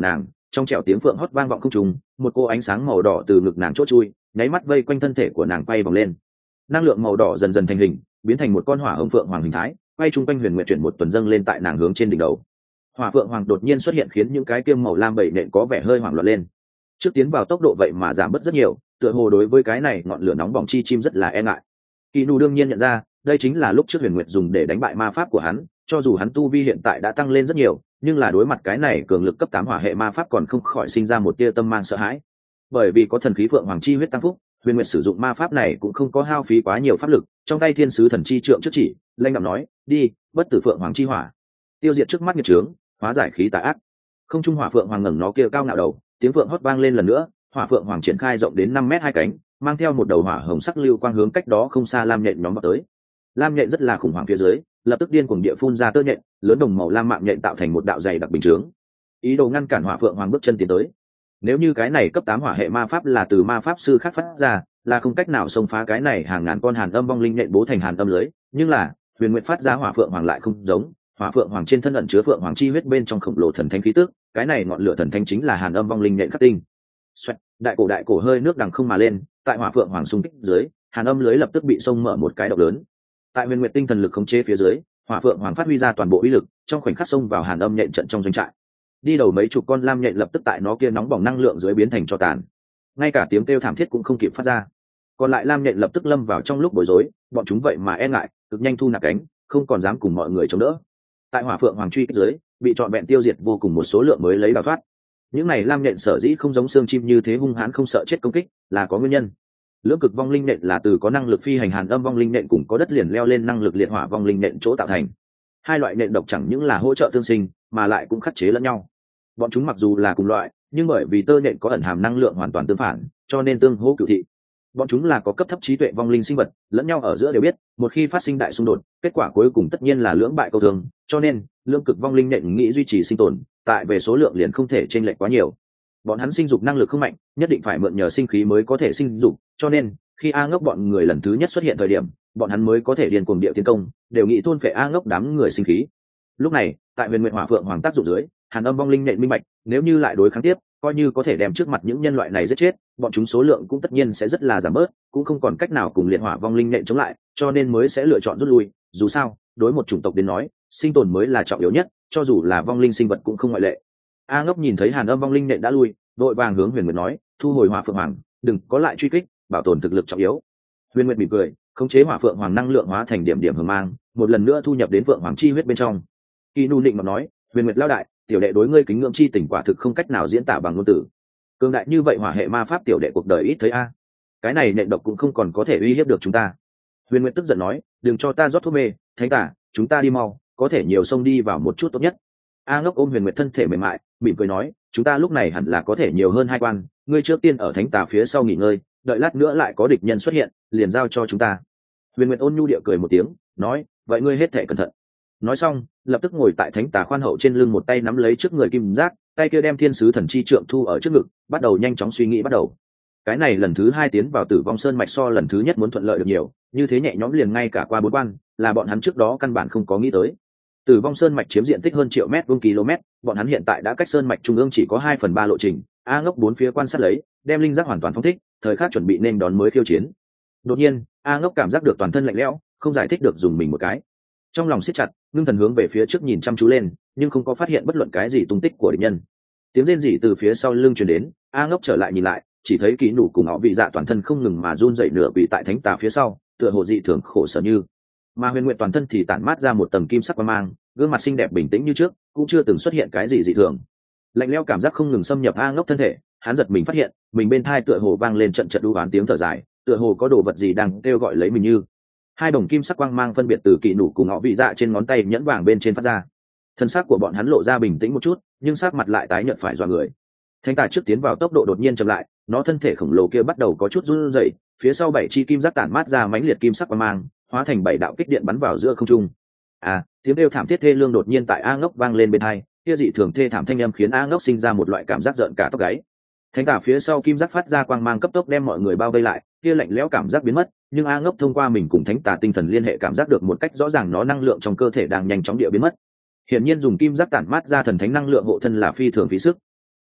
trong trẻo tiếng phượng hót vang vọng không trùng, một cô ánh sáng màu đỏ từ ngực nàng chốt chui, nháy mắt vây quanh thân thể của nàng quay vòng lên. Năng lượng màu đỏ dần dần thành hình, biến thành một con hỏa hồng phượng hoàng hình thái, quay chung quanh Huyền Nguyệt chuyển một tuần dâng lên tại nàng hướng trên đỉnh đầu. Hỏa phượng hoàng đột nhiên xuất hiện khiến những cái kiêm màu lam bảy nện có vẻ hơi hoảng loạn lên. Trước tiến vào tốc độ vậy mà giảm bớt rất nhiều, tựa hồ đối với cái này ngọn lửa nóng bỏng chi chim rất là e ngại. Kỳ Nụ đương nhiên nhận ra, đây chính là lúc trước Huyền Nguyệt dùng để đánh bại ma pháp của hắn, cho dù hắn tu vi hiện tại đã tăng lên rất nhiều, nhưng là đối mặt cái này cường lực cấp 8 hỏa hệ ma pháp còn không khỏi sinh ra một tia tâm mang sợ hãi. Bởi vì có thần khí phượng hoàng chi huyết tăng phúc, Huyền Nguyệt sử dụng ma pháp này cũng không có hao phí quá nhiều pháp lực, trong tay thiên sứ thần chi trượng trước chỉ, lanh đạm nói, "Đi, bất tử phượng hoàng chi hỏa." Tiêu diệt trước mắt nghiệt trướng, hóa giải khí tà ác. Không trung hỏa phượng hoàng ngẩng nó kia cao ngạo đầu, tiếng phượng hót vang lên lần nữa, hỏa phượng hoàng triển khai rộng đến 5 mét hai cánh, mang theo một đầu hỏa hồng sắc lưu quang hướng cách đó không xa lam nhện nhóm vào tới. Lam nhện rất là khủng hoảng phía dưới, lập tức điên cuồng địa phun ra tơ nhện, lớn đồng màu lam mạng nhện tạo thành một đạo dày đặc bình chướng, ý đồ ngăn cản hỏa phượng hoàng bước chân tiến tới. Nếu như cái này cấp 8 hỏa hệ ma pháp là từ ma pháp sư khác phát ra, là không cách nào xông phá cái này hàng ngàn con hàn âm vong linh nhện bố thành hàn âm lưới, nhưng là Huyền Nguyệt phát ra hỏa phượng hoàng lại không giống, hỏa phượng hoàng trên thân ẩn chứa phượng hoàng chi huyết bên trong khổng lồ thần thánh khí tức, cái này ngọn lửa thần thánh chính là hàn âm vong linh nhện khắc tinh. Xoẹt, đại cổ hơi nước đằng không mà lên, tại hỏa phượng hoàng xung kích dưới, hàn âm lưới lập tức bị xông mở một cái động lớn. Tại Huyền Nguyệt tinh thần lực khống chế phía dưới, hỏa phượng hoàng phát huy ra toàn bộ uy lực, trong khoảnh khắc xông vào hàn âm nhện trận trong doanh trại. Đi đầu mấy chục con lam nhện lập tức tại nó kia nóng bỏng năng lượng dưới biến thành tro tàn, ngay cả tiếng kêu thảm thiết cũng không kịp phát ra. Còn lại lam nhện lập tức lâm vào trong lúc bối rối, bọn chúng vậy mà e ngại, cực nhanh thu nạp cánh, không còn dám cùng mọi người chống đỡ. Tại hỏa phượng hoàng truy kích dưới, bị trọn vẹn tiêu diệt vô cùng một số lượng mới lấy đào thoát. Những này lam nhện sở dĩ không giống xương chim như thế hung hãn không sợ chết công kích, là có nguyên nhân. Lưỡng cực vong linh nện là từ có năng lực phi hành hàn âm vong linh nện cùng có đất liền leo lên năng lực liệt hỏa vong linh nện chỗ tạo thành. Hai loại nện độc chẳng những là hỗ trợ tương sinh, mà lại cũng khắc chế lẫn nhau. Bọn chúng mặc dù là cùng loại, nhưng bởi vì tơ nện có ẩn hàm năng lượng hoàn toàn tương phản, cho nên tương hỗ cửu thị. Bọn chúng là có cấp thấp trí tuệ vong linh sinh vật, lẫn nhau ở giữa đều biết, một khi phát sinh đại xung đột, kết quả cuối cùng tất nhiên là lưỡng bại câu thương, cho nên lưỡng cực vong linh nện nghĩ duy trì sinh tồn, tại về số lượng liền không thể chênh lệch quá nhiều. Bọn hắn sinh dục năng lực không mạnh, nhất định phải mượn nhờ sinh khí mới có thể sinh dục, cho nên khi A Ngốc bọn người lần thứ nhất xuất hiện thời điểm, bọn hắn mới có thể điên cuồng địa tiến công, đều nghĩ thôn phệ A Ngốc đám người sinh khí. Lúc này, tại Huyền Nguyệt Hỏa Phượng Hoàng tác dụng dưới, hàn âm vong linh nện minh bạch, nếu như lại đối kháng tiếp, coi như có thể đem trước mặt những nhân loại này giết chết, bọn chúng số lượng cũng tất nhiên sẽ rất là giảm bớt, cũng không còn cách nào cùng liệt hỏa vong linh nện chống lại, cho nên mới sẽ lựa chọn rút lui. Dù sao, đối một chủng tộc đến nói, sinh tồn mới là trọng yếu nhất, cho dù là vong linh sinh vật cũng không ngoại lệ. A Ngốc nhìn thấy hàn âm vong linh nện đã lui, đội vàng hướng Huyền Nguyệt nói, thu hồi hỏa phượng hoàng, đừng có lại truy kích, bảo tồn thực lực trọng yếu. Huyền Nguyệt mỉm cười, khống chế hỏa phượng hoàng năng lượng hóa thành điểm điểm hờ mang, một lần nữa thu nhập đến phượng hoàng chi huyết bên trong. Kỳ Nu định mà nói, Huyền Nguyệt lao đại, tiểu đệ đối ngươi kính ngưỡng chi tình quả thực không cách nào diễn tả bằng ngôn từ. Cường đại như vậy hỏa hệ ma pháp tiểu đệ cuộc đời ít thấy a. Cái này nện độc cũng không còn có thể uy hiếp được chúng ta. Huyền Nguyệt tức giận nói, đừng cho ta rót thuốc mê, thánh tả, chúng ta đi mau, có thể nhiều sông đi vào một chút tốt nhất. A Ngốc ôm Huyền Nguyệt thân thể mềm mại, mỉm cười nói, chúng ta lúc này hẳn là có thể nhiều hơn 2 quan, ngươi trước tiên ở thánh tà phía sau nghỉ ngơi, đợi lát nữa lại có địch nhân xuất hiện, liền giao cho chúng ta. Huyền Nguyệt ôn nhu địa cười một tiếng, nói, vậy ngươi hết thể cẩn thận. Nói xong, lập tức ngồi tại thánh tà khoan hậu trên lưng, một tay nắm lấy trước người kim giác, tay kia đem thiên sứ thần chi trượng thu ở trước ngực, bắt đầu nhanh chóng suy nghĩ bắt đầu. Cái này lần thứ 2 tiến vào Tử Vong Sơn mạch so lần thứ nhất muốn thuận lợi được nhiều, như thế nhẹ nhõm liền ngay cả qua 4 quan, là bọn hắn trước đó căn bản không có nghĩ tới. Tử Vong Sơn mạch chiếm diện tích hơn triệu mét vuông km, bọn hắn hiện tại đã cách sơn mạch trung ương chỉ có 2/3 lộ trình. A Ngốc 4 phía quan sát lấy, đem linh giác hoàn toàn phóng thích, thời khắc chuẩn bị nên đón mới khiêu chiến. Đột nhiên, A Ngốc cảm giác được toàn thân lạnh lẽo, không giải thích được dùng mình một cái. Trong lòng siết chặt, ngưng thần hướng về phía trước nhìn chăm chú lên, nhưng không có phát hiện bất luận cái gì tung tích của địch nhân. Tiếng rên rỉ từ phía sau lưng truyền đến, A Ngốc trở lại nhìn lại, chỉ thấy Kỷ Nụ cùng họ vị dạ toàn thân không ngừng mà run rẩy nửa quỳ tại thánh tà phía sau, tựa hồ dị thường khổ sở như. Mà Huyền Nguyệt toàn thân thì tản mát ra một tầng kim sắc quang mang, gương mặt xinh đẹp bình tĩnh như trước, cũng chưa từng xuất hiện cái gì dị thường. Lạnh lẽo cảm giác không ngừng xâm nhập A Ngốc thân thể, hắn giật mình phát hiện, mình bên tai tựa hồ vang lên trận trận đu oán tiếng thở dài, tựa hồ có đồ vật gì đang kêu gọi lấy mình như. 2 đồng kim sắc quang mang phân biệt từ Kỷ Nụ cùng họ vị dạ trên ngón tay nhẫn vàng bên trên phát ra. Thân xác của bọn hắn lộ ra bình tĩnh một chút, nhưng sắc mặt lại tái nhợt phải dọa người. Thánh tà trước tiến vào tốc độ đột nhiên chậm lại, nó thân thể khổng lồ kia bắt đầu có chút run rẩy, phía sau 7 chi kim giác tản mát ra mãnh liệt kim sắc quang mang, hóa thành 7 đạo kích điện bắn vào giữa không trung. Tiếng kêu thảm thiết thê lương đột nhiên tại A Ngốc vang lên bên tai, kia dị thường thê thảm thanh âm khiến A Ngốc sinh ra một loại cảm giác giận cả tóc gáy. Thánh tà phía sau kim giác phát ra quang mang cấp tốc đem mọi người bao vây lại, kia lạnh lẽo cảm giác biến mất, nhưng A Ngốc thông qua mình cùng thánh tà tinh thần liên hệ cảm giác được một cách rõ ràng nó năng lượng trong cơ thể đang nhanh chóng địa biến mất. Hiển nhiên dùng kim giác tản mát ra thần thánh năng lượng hộ thân là phi thường phí sức.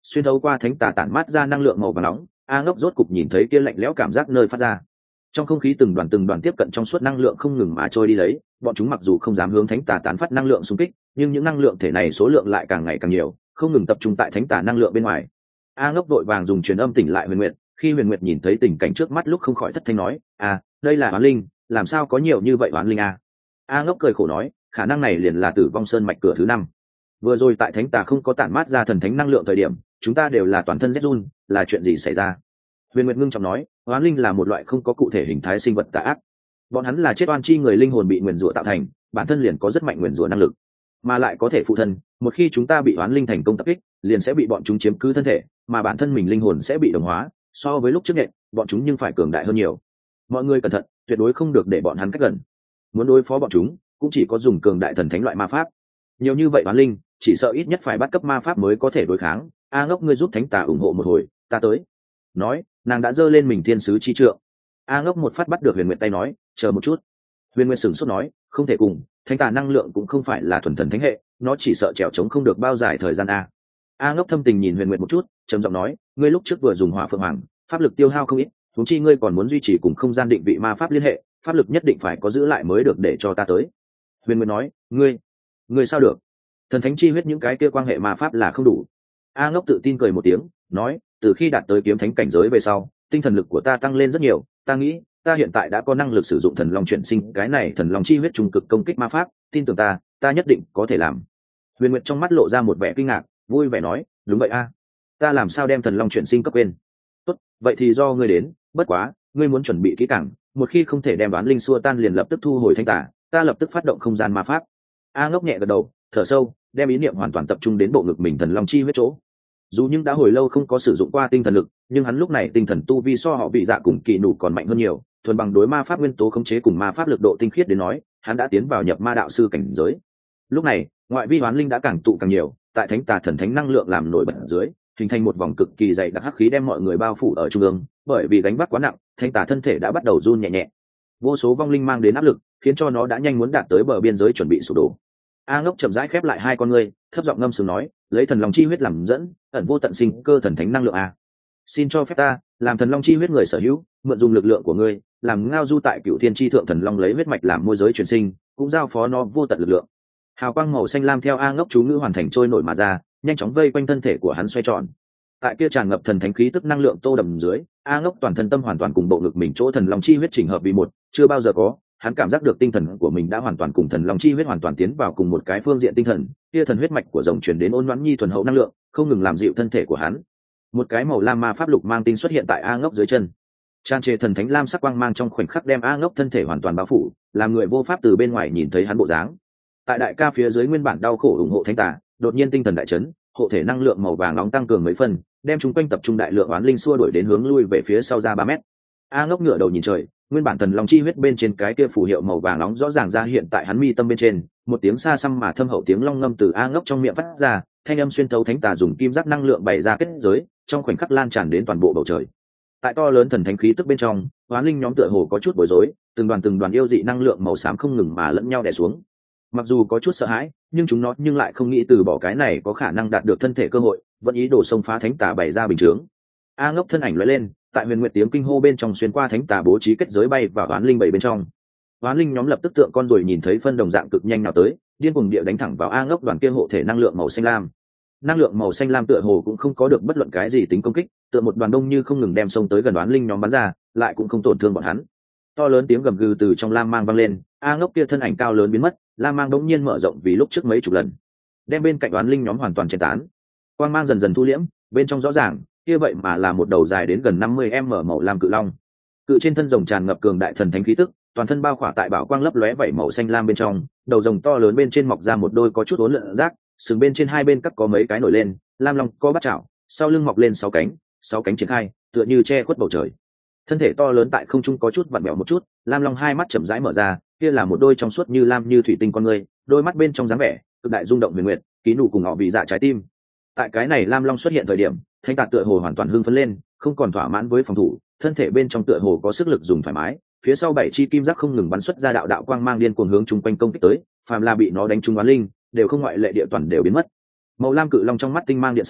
xuyên thấu qua thánh tà tản mát ra năng lượng màu vàng nóng, A Ngốc rốt cục nhìn thấy kia lạnh lẽo cảm giác nơi phát ra. Trong không khí từng đoàn tiếp cận trong suốt năng lượng không ngừng mà trôi đi lấy, bọn chúng mặc dù không dám hướng thánh tà tán phát năng lượng xung kích, nhưng những năng lượng thể này số lượng lại càng ngày càng nhiều, không ngừng tập trung tại thánh tà năng lượng bên ngoài. A Ngốc vội vàng dùng truyền âm tỉnh lại Huyền Nguyệt, khi Huyền Nguyệt nhìn thấy tình cảnh trước mắt lúc không khỏi thất thanh nói: đây là oán linh, làm sao có nhiều như vậy oán linh a?" A Ngốc cười khổ nói: "Khả năng này liền là Tử Vong Sơn mạch cửa thứ 5. Vừa rồi tại thánh tà không có tản mát ra thần thánh năng lượng thời điểm, chúng ta đều là toàn thân rét run, là chuyện gì xảy ra?" Huyền Nguyệt ngưng trọng nói: "Oán linh là một loại không có cụ thể hình thái sinh vật tà ác. Bọn hắn là chết oan chi người linh hồn bị nguyền rủa tạo thành, bản thân liền có rất mạnh nguyền rủa năng lực, mà lại có thể phụ thân. Một khi chúng ta bị oán linh thành công tập kích, liền sẽ bị bọn chúng chiếm cứ thân thể, mà bản thân mình linh hồn sẽ bị đồng hóa. So với lúc trước nhện, bọn chúng nhưng phải cường đại hơn nhiều. Mọi người cẩn thận, tuyệt đối không được để bọn hắn cách gần. Muốn đối phó bọn chúng, cũng chỉ có dùng cường đại thần thánh loại ma pháp. Nhiều như vậy oán linh, chỉ sợ ít nhất phải bắt cấp ma pháp mới có thể đối kháng. A Ngốc, ngươi giúp thánh tà ủng hộ một hồi, ta tới." Nói, nàng đã giơ lên mình thiên sứ chi trượng. A Ngốc một phát bắt được Huyền Nguyệt tay nói: "Chờ một chút." Huyền Nguyệt sửng sốt nói: "Không thể cùng, thánh tà năng lượng cũng không phải là thuần thần thánh hệ, nó chỉ sợ trèo trống không được bao dài thời gian a." A Ngốc thâm tình nhìn Huyền Nguyệt một chút, trầm giọng nói: "Ngươi lúc trước vừa dùng hỏa phượng hoàng, pháp lực tiêu hao không ít, huống chi ngươi còn muốn duy trì cùng không gian định vị ma pháp liên hệ, pháp lực nhất định phải có giữ lại mới được, để cho ta tới." Huyền Nguyệt nói: Ngươi sao được? Thần thánh chi huyết những cái kia quan hệ ma pháp là không đủ." A Ngốc tự tin cười một tiếng, nói: "Từ khi đạt tới kiếm thánh cảnh giới về sau, tinh thần lực của ta tăng lên rất nhiều, ta nghĩ ta hiện tại đã có năng lực sử dụng thần long chuyển sinh cái này thần long chi huyết trung cực công kích ma pháp, tin tưởng ta nhất định có thể làm." Huyền Nguyệt trong mắt lộ ra một vẻ kinh ngạc, vui vẻ nói: "Đúng vậy a, ta làm sao đem thần long chuyển sinh cấp quên? Tốt, vậy thì do ngươi đến, bất quá ngươi muốn chuẩn bị kỹ càng, một khi không thể đem đoán linh xua tan liền lập tức thu hồi thanh tả, ta lập tức phát động không gian ma pháp." A Ngốc nhẹ gật đầu, thở sâu, đem ý niệm hoàn toàn tập trung đến bộ ngực mình thần long chi huyết chỗ. Dù nhưng đã hồi lâu không có sử dụng qua tinh thần lực, nhưng hắn lúc này tinh thần tu vi so họ vị dạ cùng kỳ nụ còn mạnh hơn nhiều, thuần bằng đối ma pháp nguyên tố khống chế cùng ma pháp lực độ tinh khiết đến nói, hắn đã tiến vào nhập ma đạo sư cảnh giới. Lúc này, ngoại vi hoán linh đã càng tụ càng nhiều, tại thánh tà thần thánh năng lượng làm nổi bật ở dưới, hình thành một vòng cực kỳ dày đặc hắc khí đem mọi người bao phủ ở trung ương, bởi vì gánh vác quá nặng, thánh tà thân thể đã bắt đầu run nhẹ nhẹ. Vô số vong linh mang đến áp lực, khiến cho nó đã nhanh muốn đạt tới bờ biên giới chuẩn bị sụp đổ. A Ngốc chậm rãi khép lại hai con ngươi, thấp giọng ngâm sướng nói: "Lấy thần long chi huyết làm dẫn, ẩn vô tận sinh cơ thần thánh năng lượng a. Xin cho phép ta làm thần long chi huyết người sở hữu, mượn dùng lực lượng của ngươi, làm ngao du tại cựu thiên chi thượng thần long lấy huyết mạch làm môi giới truyền sinh, cũng giao phó nó vô tận lực lượng." Hào quang màu xanh lam theo A Ngốc chú ngữ hoàn thành trôi nổi mà ra, nhanh chóng vây quanh thân thể của hắn xoay tròn. Tại kia tràn ngập thần thánh khí tức năng lượng tô đầm dưới, A Ngốc toàn thân tâm hoàn toàn cùng bộ ngực mình chỗ thần long chi huyết chỉnh hợp vì một, chưa bao giờ có. Hắn cảm giác được tinh thần của mình đã hoàn toàn cùng thần long chi huyết hoàn toàn tiến vào cùng một cái phương diện tinh thần, kia thần huyết mạch của rồng truyền đến ôn loãn nhi thuần hậu năng lượng, không ngừng làm dịu thân thể của hắn. Một cái màu lam ma pháp lục mang tinh xuất hiện tại A Ngốc dưới chân, tràn trề thần thánh lam sắc quang mang trong khoảnh khắc đem A Ngốc thân thể hoàn toàn bao phủ, làm người vô pháp từ bên ngoài nhìn thấy hắn bộ dáng. Tại đại ca phía dưới nguyên bản đau khổ ủng hộ thánh tà, đột nhiên tinh thần đại chấn, hộ thể năng lượng màu vàng nóng tăng cường mấy phần, đem chúng quanh tập trung đại lượng oán linh xua đuổi đến hướng lui về phía sau ra 3 mét. A Ngốc ngửa đầu nhìn trời, nguyên bản thần long chi huyết bên trên cái kia phù hiệu màu vàng nóng rõ ràng ra hiện tại hắn mi tâm bên trên, một tiếng xa xăm mà thâm hậu tiếng long ngâm từ A Ngốc trong miệng phát ra, thanh âm xuyên thấu thánh tà dùng kim giác năng lượng bày ra kết giới, trong khoảnh khắc lan tràn đến toàn bộ bầu trời. Tại to lớn thần thánh khí tức bên trong, oán linh nhóm tựa hồ có chút bối rối, từng đoàn yêu dị năng lượng màu xám không ngừng mà lẫn nhau đè xuống. Mặc dù có chút sợ hãi, nhưng chúng nó nhưng lại không nghĩ từ bỏ cái này có khả năng đạt được thân thể cơ hội, vẫn ý đồ xông phá thánh tà bày ra bình chướng. A Ngốc thân ảnh lóe lên, tại huyền nguyệt tiếng kinh hô bên trong xuyên qua thánh tà bố trí kết giới bay vào oán linh bảy bên trong. Oán linh nhóm lập tức tượng con rồi nhìn thấy phân đồng dạng cực nhanh nào tới, điên cuồng địa đánh thẳng vào A Ngốc đoàn kia hộ thể năng lượng màu xanh lam. Năng lượng màu xanh lam tựa hồ cũng không có được bất luận cái gì tính công kích, tựa một đoàn đông như không ngừng đem xông tới gần oán linh nhóm bắn ra, lại cũng không tổn thương bọn hắn. To lớn tiếng gầm gừ từ trong lam mang vang lên, A Ngốc kia thân ảnh cao lớn biến mất, lam mang đống nhiên mở rộng vì lúc trước mấy chục lần, đem bên cạnh oán linh nhóm hoàn toàn chèn tán. Quang mang dần dần thu liễm, bên trong rõ ràng kia vậy mà là một đầu dài đến gần 50 m màu lam cự long. Cự trên thân rồng tràn ngập cường đại thần thánh khí tức, toàn thân bao khỏa tại bảo quang lấp lóe vảy màu xanh lam bên trong, đầu rồng to lớn bên trên mọc ra một đôi có chút uốn lượn rác, sừng bên trên hai bên cắt có mấy cái nổi lên, lam long có bắt chảo, sau lưng mọc lên 6 cánh triển khai, tựa như che khuất bầu trời. Thân thể to lớn tại không trung có chút vặn vẹo một chút, lam long hai mắt chậm rãi mở ra, kia là một đôi trong suốt như lam như thủy tinh con người, đôi mắt bên trong dáng vẻ cực đại rung động huyền nguyệt, ký nụ cùng họ bị dạ trái tim. Tại cái này lam long xuất hiện thời điểm, thanh tạc tựa hồ hoàn toàn hưng phấn lên, không còn thỏa mãn với phòng thủ, thân thể bên trong tựa hồ có sức lực dùng thoải mái, phía sau 7 chi kim giác không ngừng bắn xuất ra đạo đạo quang mang điên cuồng hướng chung quanh công kích tới, phàm là bị nó đánh trúng oán linh, đều không ngoại lệ địa toàn đều biến mất. Màu lam cự long trong mắt tinh mang điện xạ,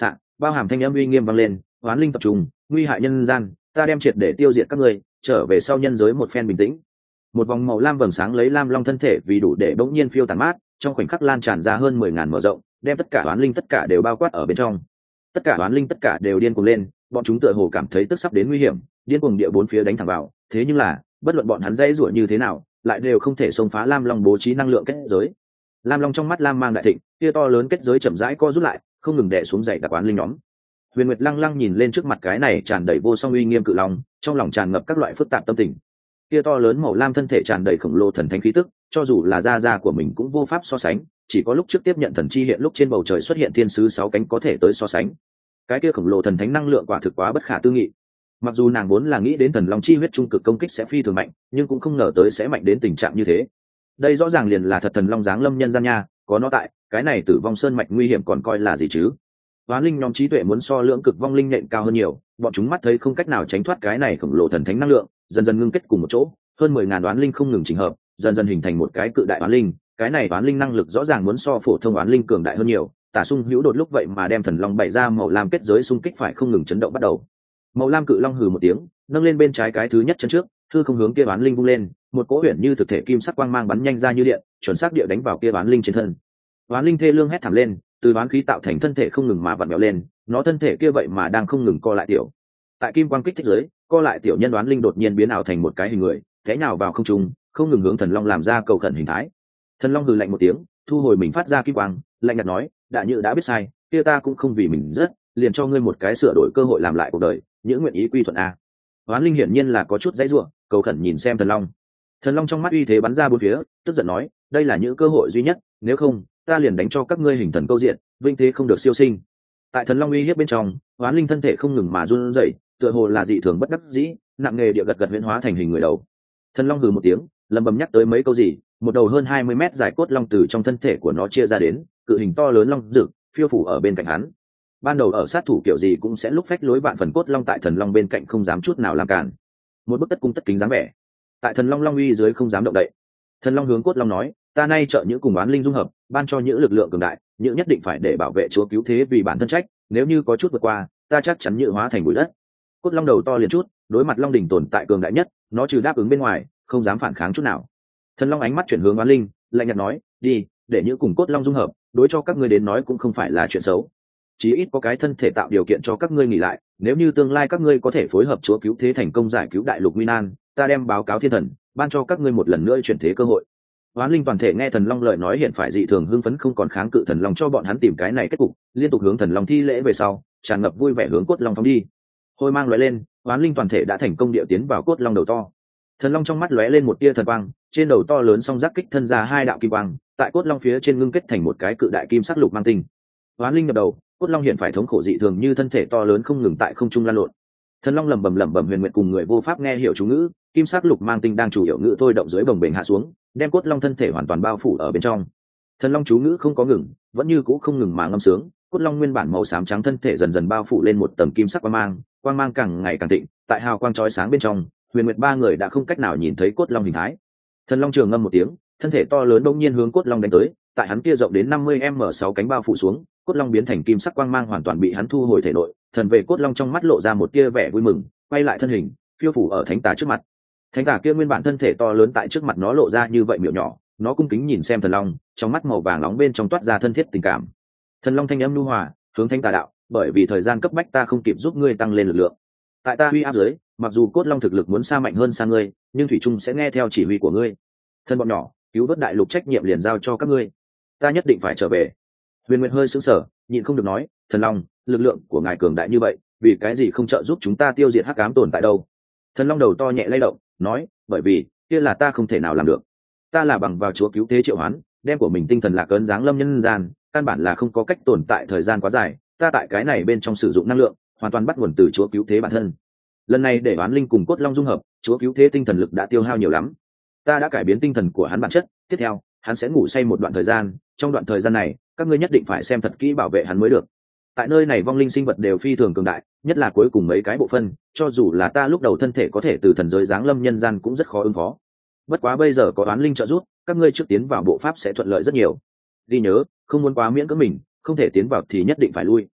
bao hàm thanh âm uy nghiêm vang lên, oán linh tập trung, nguy hại nhân gian, ta đem triệt để tiêu diệt các ngươi, trở về sau nhân giới một phen bình tĩnh. Một vòng màu lam vầng sáng lấy lam long thân thể vì đủ để bỗng nhiên phiêu tàn mát, trong khoảnh khắc lan tràn ra hơn 10.000 mở rộng, đem tất cả oán linh tất cả đều bao quát ở bên trong. Tất cả oán linh tất cả đều điên cuồng lên, bọn chúng tựa hồ cảm thấy tức sắp đến nguy hiểm, điên cuồng địa bốn phía đánh thẳng vào. Thế nhưng là, bất luận bọn hắn dãy rủa như thế nào, lại đều không thể xông phá lam long bố trí năng lượng kết giới. Lam long trong mắt lam mang đại thịnh, kia to lớn kết giới chậm rãi co rút lại, không ngừng đè xuống dày đặc oán linh nhóm. Huyền Nguyệt lăng lăng nhìn lên trước mặt cái này tràn đầy vô song uy nghiêm cự long, trong lòng tràn ngập các loại phức tạp tâm tình. Kia to lớn màu lam thân thể tràn đầy khổng lồ thần thánh khí tức, cho dù là da của mình cũng vô pháp so sánh, chỉ có lúc trước tiếp nhận thần chi hiện lúc trên bầu trời xuất hiện thiên sứ 6 cánh có thể tới so sánh. Cái kia khổng lồ thần thánh năng lượng quả thực quá bất khả tư nghị. Mặc dù nàng vốn là nghĩ đến thần long chi huyết trung cực công kích sẽ phi thường mạnh, nhưng cũng không ngờ tới sẽ mạnh đến tình trạng như thế. Đây rõ ràng liền là thật thần long giáng lâm nhân gian nha, có nó tại, cái này tử vong sơn mạch nguy hiểm còn coi là gì chứ? Hoán linh nhóm trí tuệ muốn so lưỡng cực vong linh nhện cao hơn nhiều, bọn chúng mắt thấy không cách nào tránh thoát cái này khổng lồ thần thánh năng lượng, dần dần ngưng kết cùng một chỗ, hơn 10.000 oán linh không ngừng chỉnh hợp, dần dần hình thành một cái cự đại oán linh. Cái này oán linh năng lực rõ ràng muốn so phổ thông oán linh cường đại hơn nhiều. Tả Sung Hữu đột lúc vậy mà đem thần long bày ra màu lam kết giới xung kích phải không ngừng chấn động bắt đầu. Màu lam cự long hừ một tiếng, nâng lên bên trái cái thứ nhất chân trước, thư không hướng kia oán linh vung lên, một cỗ huyền như thực thể kim sắc quang mang bắn nhanh ra như điện, chuẩn xác địa đánh vào kia oán linh trên thân. Oán linh thê lương hét thảm lên, từ oán khí tạo thành thân thể không ngừng mà vặn vẹo lên, nó thân thể kia vậy mà đang không ngừng co lại tiểu. Tại kim quang kích thích dưới, co lại tiểu nhân oán linh đột nhiên biến ảo thành một cái hình người, té nhào vào không trung, không ngừng hướng thần long làm ra cầu khẩn hình thái. Thần long hừ lạnh một tiếng, thu hồi mình phát ra kim quang, lạnh nhạt nói, đã như đã biết sai, kia ta cũng không vì mình rất, liền cho ngươi một cái sửa đổi cơ hội làm lại cuộc đời, những nguyện ý quy thuận a. Oán linh hiển nhiên là có chút dãy rủa, cầu khẩn nhìn xem thần long. Thần long trong mắt uy thế bắn ra bốn phía, tức giận nói, đây là những cơ hội duy nhất, nếu không, ta liền đánh cho các ngươi hình thần câu diện, vinh thế không được siêu sinh. Tại thần long uy hiếp bên trong, oán linh thân thể không ngừng mà run rẩy, tựa hồ là dị thường bất đắc dĩ, nặng nghề địa gật gật huyễn hóa thành hình người đầu. Thần long hừ một tiếng, lẩm bẩm nhắc tới mấy câu gì, một đầu hơn 20 mét dài cốt long từ trong thân thể của nó chia ra đến, cự hình to lớn long rực phiêu phủ ở bên cạnh hắn. Ban đầu ở sát thủ kiểu gì cũng sẽ lúc phách lối bạn phần cốt long tại thần long bên cạnh không dám chút nào làm cản, một bức tất cung tất kính dáng vẻ. Tại thần long long uy dưới không dám động đậy. Thần long hướng cốt long nói, ta nay trợ những cùng oán linh dung hợp, ban cho những lực lượng cường đại, những nhất định phải để bảo vệ chúa cứu thế vì bản thân trách, nếu như có chút vượt qua, ta chắc chắn nhựa hóa thành bụi đất. Cốt long đầu to liền chút, đối mặt long đỉnh tồn tại cường đại nhất, nó trừ đáp ứng bên ngoài, không dám phản kháng chút nào. Thần long ánh mắt chuyển hướng oán linh, lạnh nhạt nói, đi, để những cùng cốt long dung hợp, đối cho các ngươi đến nói cũng không phải là chuyện xấu. Chí ít có cái thân thể tạo điều kiện cho các ngươi nghỉ lại, nếu như tương lai các ngươi có thể phối hợp chúa cứu thế thành công giải cứu đại lục nguy nan, ta đem báo cáo thiên thần, ban cho các ngươi một lần nữa chuyển thế cơ hội. Oán linh toàn thể nghe thần long lời nói hiện phải dị thường hưng phấn, không còn kháng cự thần long cho bọn hắn tìm cái này kết cục, liên tục hướng thần long thi lễ về sau, tràn ngập vui vẻ hướng cốt long phóng đi. Hôi mang lóe lên, oán linh toàn thể đã thành công điệu tiến vào cốt long đầu to. Thần long trong mắt lóe lên một tia thần quang, trên đầu to lớn song giác kích thân ra hai đạo kim quang, tại cốt long phía trên ngưng kết thành một cái cự đại kim sắc lục mang tinh. Oán linh nhập đầu, cốt long hiện phải thống khổ dị thường như thân thể to lớn không ngừng tại không trung lan lộn. Thần long lẩm bẩm huyền nguyện cùng người vô pháp nghe hiểu chú ngữ, kim sắc lục mang tinh đang chủ hiệu ngữ thôi động dưới bồng bềnh hạ xuống, đem cốt long thân thể hoàn toàn bao phủ ở bên trong. Thần long chú ngữ không có ngừng, vẫn như cũ không ngừng mà ngâm sướng, cốt long nguyên bản màu xám trắng thân thể dần dần bao phủ lên một tầng kim sắc quang mang càng ngày càng thịnh, tại hào quang chói sáng bên trong, huyền nguyệt ba người đã không cách nào nhìn thấy cốt long hình thái. Thần long trường ngâm một tiếng, thân thể to lớn đông nhiên hướng cốt long đánh tới, tại hắn kia rộng đến 50m6 cánh bao phủ xuống, cốt long biến thành kim sắc quang mang hoàn toàn bị hắn thu hồi thể nội. Thần về cốt long trong mắt lộ ra một tia vẻ vui mừng, quay lại thân hình, phiêu phủ ở thánh tà trước mặt. Thánh tà kia nguyên bản thân thể to lớn tại trước mặt nó lộ ra như vậy miệng nhỏ, nó cung kính nhìn xem thần long, trong mắt màu vàng nóng bên trong toát ra thân thiết tình cảm. Thần long thanh âm nhu hòa, hướng thánh tà đạo, bởi vì thời gian cấp bách ta không kịp giúp ngươi tăng lên lực lượng. Tại ta uy áp dưới, mặc dù cốt long thực lực muốn xa mạnh hơn xa ngươi, nhưng thủy trung sẽ nghe theo chỉ huy của ngươi. Thân bọn nhỏ, cứu vớt đại lục trách nhiệm liền giao cho các ngươi, ta nhất định phải trở về. Huyền Nguyệt hơi sững sờ, nhịn không được nói, thần long, lực lượng của ngài cường đại như vậy, vì cái gì không trợ giúp chúng ta tiêu diệt hắc ám tồn tại đâu? Thần long đầu to nhẹ lay động, nói, bởi vì kia là ta không thể nào làm được. Ta là bằng vào chúa cứu thế triệu hoán, đem của mình tinh thần lạc ấn giáng lâm nhân gian, căn bản là không có cách tồn tại thời gian quá dài. Ta tại cái này bên trong sử dụng năng lượng, hoàn toàn bắt nguồn từ chúa cứu thế bản thân. Lần này để oán linh cùng cốt long dung hợp, chúa cứu thế tinh thần lực đã tiêu hao nhiều lắm. Ta đã cải biến tinh thần của hắn bản chất, tiếp theo hắn sẽ ngủ say một đoạn thời gian, trong đoạn thời gian này các ngươi nhất định phải xem thật kỹ bảo vệ hắn mới được. Tại nơi này vong linh sinh vật đều phi thường cường đại, nhất là cuối cùng mấy cái bộ phân, cho dù là ta lúc đầu thân thể có thể từ thần giới giáng lâm nhân gian cũng rất khó ứng phó. Bất quá bây giờ có oán linh trợ giúp, các ngươi trước tiến vào bộ pháp sẽ thuận lợi rất nhiều. Ghi nhớ, không muốn quá miễn cưỡng mình, không thể tiến vào thì nhất định phải lui.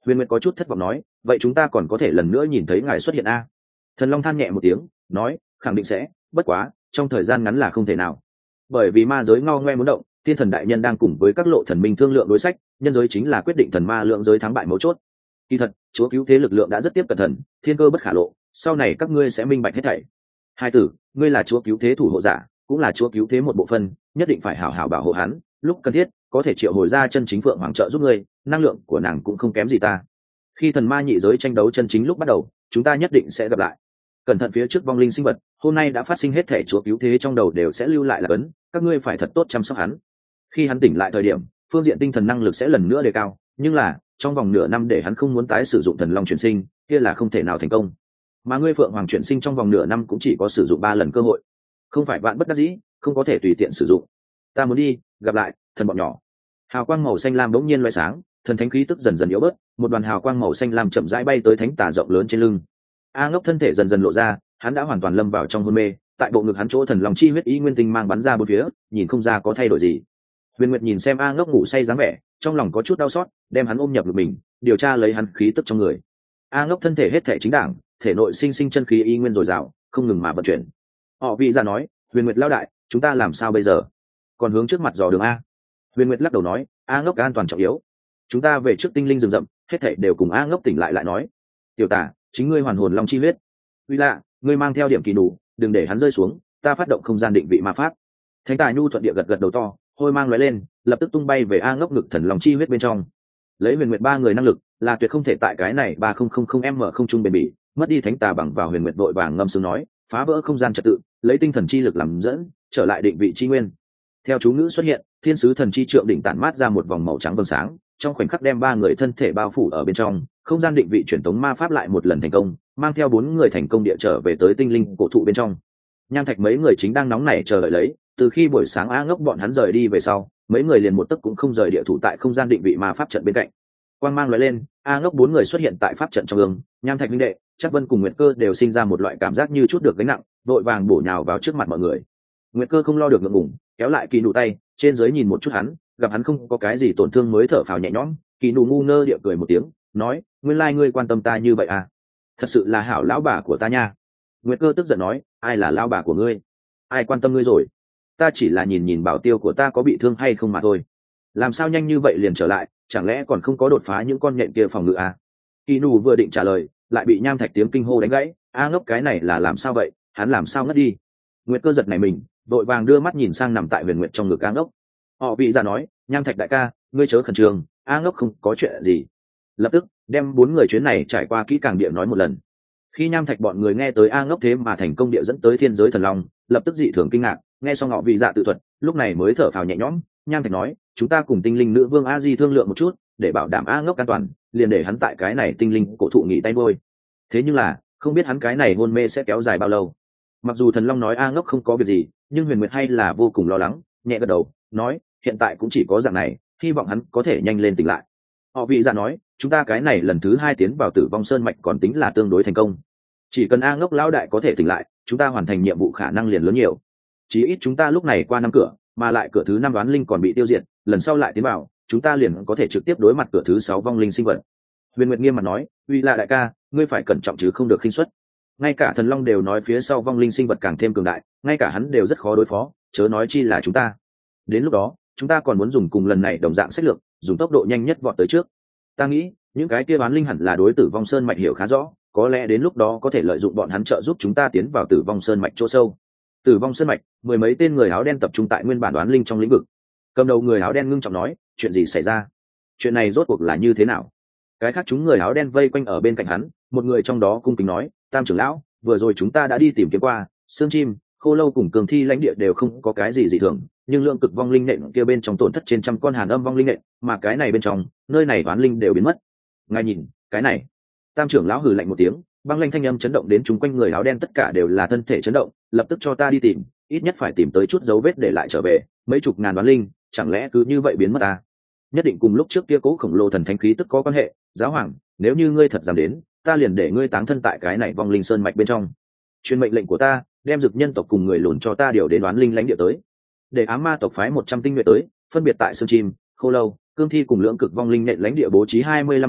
Huyền Nguyệt có chút thất vọng nói, vậy chúng ta còn có thể lần nữa nhìn thấy ngài xuất hiện a? Thần Long than nhẹ một tiếng, nói, khẳng định sẽ, bất quá trong thời gian ngắn là không thể nào, bởi vì ma giới ngao ngoe muốn động, thiên thần đại nhân đang cùng với các lộ thần minh thương lượng đối sách, nhân giới chính là quyết định thần ma lượng giới thắng bại mấu chốt. Kỳ thật, chúa cứu thế lực lượng đã rất tiếp cận thần, thiên cơ bất khả lộ, sau này các ngươi sẽ minh bạch hết thảy. Hai tử, ngươi là chúa cứu thế thủ hộ giả, cũng là chúa cứu thế một bộ phận, nhất định phải hảo hảo bảo hộ hắn, lúc cần thiết có thể triệu hồi ra chân chính phượng hoàng trợ giúp ngươi, năng lượng của nàng cũng không kém gì ta. Khi thần ma nhị giới tranh đấu chân chính lúc bắt đầu, chúng ta nhất định sẽ gặp lại. Cẩn thận phía trước vong linh sinh vật, hôm nay đã phát sinh hết thể chúa cứu thế trong đầu đều sẽ lưu lại là cấn, các ngươi phải thật tốt chăm sóc hắn. Khi hắn tỉnh lại thời điểm, phương diện tinh thần năng lực sẽ lần nữa đề cao, nhưng là trong vòng nửa năm để hắn không muốn tái sử dụng thần long chuyển sinh, kia là không thể nào thành công. Mà ngươi phượng hoàng chuyển sinh trong vòng nửa năm cũng chỉ có sử dụng 3 lần cơ hội, không phải bạn bất đắc dĩ, không có thể tùy tiện sử dụng. Ta muốn đi, gặp lại, thần bọn nhỏ. Hào quang màu xanh lam bỗng nhiên loé sáng, thần thánh khí tức dần dần yếu bớt, một đoàn hào quang màu xanh lam chậm rãi bay tới thánh tà rộng lớn trên lưng. A Ngốc thân thể dần dần lộ ra, hắn đã hoàn toàn lâm vào trong hôn mê, tại bộ ngực hắn chỗ thần long chi huyết ý nguyên tinh mang bắn ra bốn phía, nhìn không ra có thay đổi gì. Huyền Nguyệt nhìn xem A Ngốc ngủ say dáng vẻ, trong lòng có chút đau xót, đem hắn ôm nhập ngực mình, điều tra lấy hắn khí tức trong người. A Ngốc thân thể hết thể chính đẳng, thể nội sinh sinh chân khí ý nguyên dồi dào, không ngừng mà vận chuyển. Họ vị ra nói, Huyền Nguyệt lão đại, chúng ta làm sao bây giờ? Còn hướng trước mặt dò đường a? Huyền Nguyệt lắc đầu nói, A Ngốc an toàn trọng yếu, chúng ta về trước tinh linh rừng rậm, hết thảy đều cùng A Ngốc tỉnh lại nói. Tiểu Tả, chính ngươi hoàn hồn long chi huyết. Uy lạ, ngươi mang theo điểm kỳ đủ, đừng để hắn rơi xuống, ta phát động không gian định vị ma pháp. Thánh Tài nhu thuận địa gật gật đầu to, hôi mang lóe lên, lập tức tung bay về A Ngốc ngực thần long chi huyết bên trong. Lấy Huyền Nguyệt 3 người năng lực, là tuyệt không thể tại cái này 3000m không trung bền bỉ, mất đi Thánh Tà bằng vào Huyền Nguyệt vội vàng ngâm sướng nói, phá vỡ không gian trật tự, lấy tinh thần chi lực làm dẫn, trở lại định vị chi nguyên. Theo chú ngữ xuất hiện, thiên sứ thần chi trượng đỉnh tản mát ra một vòng màu trắng vầng sáng, trong khoảnh khắc đem 3 người thân thể bao phủ ở bên trong, không gian định vị truyền tống ma pháp lại một lần thành công, mang theo 4 người thành công địa trở về tới tinh linh cổ thụ bên trong. Nham Thạch mấy người chính đang nóng nảy chờ đợi lấy, từ khi buổi sáng A Ngốc bọn hắn rời đi về sau, mấy người liền một tấc cũng không rời địa thủ tại không gian định vị ma pháp trận bên cạnh. Quang mang lóe lên, A Ngốc 4 người xuất hiện tại pháp trận trong ương, Nham Thạch minh đệ, Chắc Vân cùng Nguyệt Cơ đều sinh ra một loại cảm giác như chút được gánh nặng, vội vàng bổ nhào vào trước mặt mọi người. Nguyệt Cơ không lo được ngượng ngùng, kéo lại Kỳ Nụ tay, trên dưới nhìn một chút hắn, gặp hắn không có cái gì tổn thương mới thở phào nhẹ nhõm. Kỳ Nụ ngu ngơ địa cười một tiếng, nói, nguyên lai ngươi quan tâm ta như vậy à? Thật sự là hảo lão bà của ta nha. Nguyệt Cơ tức giận nói, ai là lão bà của ngươi? Ai quan tâm ngươi rồi? Ta chỉ là nhìn nhìn bảo tiêu của ta có bị thương hay không mà thôi. Làm sao nhanh như vậy liền trở lại, chẳng lẽ còn không có đột phá những con nhện kia phòng ngự à? Kỳ Nụ vừa định trả lời, lại bị Nham Thạch tiếng kinh hô đánh gãy. A Ngốc cái này là làm sao vậy? Hắn làm sao ngất đi? Nguyệt Cơ giật này mình, đội vàng đưa mắt nhìn sang nằm tại Huyền Nguyệt trong ngực A Ngốc. Họ vị ra nói, Nham Thạch đại ca, ngươi chớ khẩn trương, A Ngốc không có chuyện gì. Lập tức đem 4 người chuyến này trải qua kỹ càng địa nói một lần. Khi Nham Thạch bọn người nghe tới A Ngốc thế mà thành công địa dẫn tới thiên giới thần long, lập tức dị thường kinh ngạc, nghe xong họ vị dạ tự thuật, lúc này mới thở phào nhẹ nhõm. Nham Thạch nói, chúng ta cùng tinh linh nữ vương A Di thương lượng một chút, để bảo đảm A Ngốc an toàn, liền để hắn tại cái này tinh linh cổ thụ nghỉ tay bôi. Thế nhưng là, không biết hắn cái này hôn mê sẽ kéo dài bao lâu. Mặc dù thần long nói A Ngốc không có việc gì, nhưng Huyền Nguyệt hay là vô cùng lo lắng, nhẹ gật đầu, nói, hiện tại cũng chỉ có dạng này, hy vọng hắn có thể nhanh lên tỉnh lại. Họ vị dạ nói, chúng ta cái này lần thứ 2 tiến vào Tử Vong Sơn mạch còn tính là tương đối thành công. Chỉ cần A Ngốc lão đại có thể tỉnh lại, chúng ta hoàn thành nhiệm vụ khả năng liền lớn nhiều. Chí ít chúng ta lúc này qua 5 cửa, mà lại cửa thứ 5 đoán linh còn bị tiêu diệt, lần sau lại tiến vào, chúng ta liền có thể trực tiếp đối mặt cửa thứ 6 vong linh sinh vật. Huyền Nguyệt nghiêm mặt nói, uy là đại ca, ngươi phải cẩn trọng chứ không được khinh suất. Ngay cả thần long đều nói phía sau vong linh sinh vật càng thêm cường đại, ngay cả hắn đều rất khó đối phó, chớ nói chi là chúng ta. Đến lúc đó chúng ta còn muốn dùng cùng lần này đồng dạng sách lược, dùng tốc độ nhanh nhất vọt tới trước. Ta nghĩ những cái kia bán linh hẳn là đối Tử Vong Sơn mạch hiểu khá rõ, có lẽ đến lúc đó có thể lợi dụng bọn hắn trợ giúp chúng ta tiến vào Tử Vong Sơn mạch chỗ sâu. Tử Vong Sơn mạch, 10 mấy tên người áo đen tập trung tại nguyên bản đoán linh trong lĩnh vực. Cầm đầu người áo đen ngưng trọng nói, chuyện gì xảy ra? Chuyện này rốt cuộc là như thế nào? Cái khác chúng người áo đen vây quanh ở bên cạnh hắn, một người trong đó cung kính nói, Tam trưởng lão, vừa rồi chúng ta đã đi tìm kiếm qua, xương chim, khô lâu cùng cường thi lãnh địa đều không có cái gì dị thường, nhưng lượng cực vong linh nện kia bên trong tổn thất trên trăm con hàn âm vong linh nện, mà cái này bên trong, nơi này toán linh đều biến mất. Ngài nhìn, cái này. Tam trưởng lão hừ lạnh một tiếng, băng lanh thanh âm chấn động đến chúng quanh người áo đen tất cả đều là thân thể chấn động, lập tức cho ta đi tìm, ít nhất phải tìm tới chút dấu vết để lại trở về, mấy chục ngàn toán linh, chẳng lẽ cứ như vậy biến mất à? Nhất định cùng lúc trước kia cố khổng lồ thần thánh khí tức có quan hệ. Giáo hoàng, nếu như ngươi thật dám đến, ta liền để ngươi táng thân tại cái này vong linh sơn mạch bên trong. Truyền mệnh lệnh của ta, đem dực nhân tộc cùng người lùn cho ta điều đến đoán linh lãnh địa tới, để ám ma tộc phái 100 tinh nhuệ tới, phân biệt tại sơn chim, khô lâu, cương thi cùng lưỡng cực vong linh nện lãnh địa bố trí 25 người,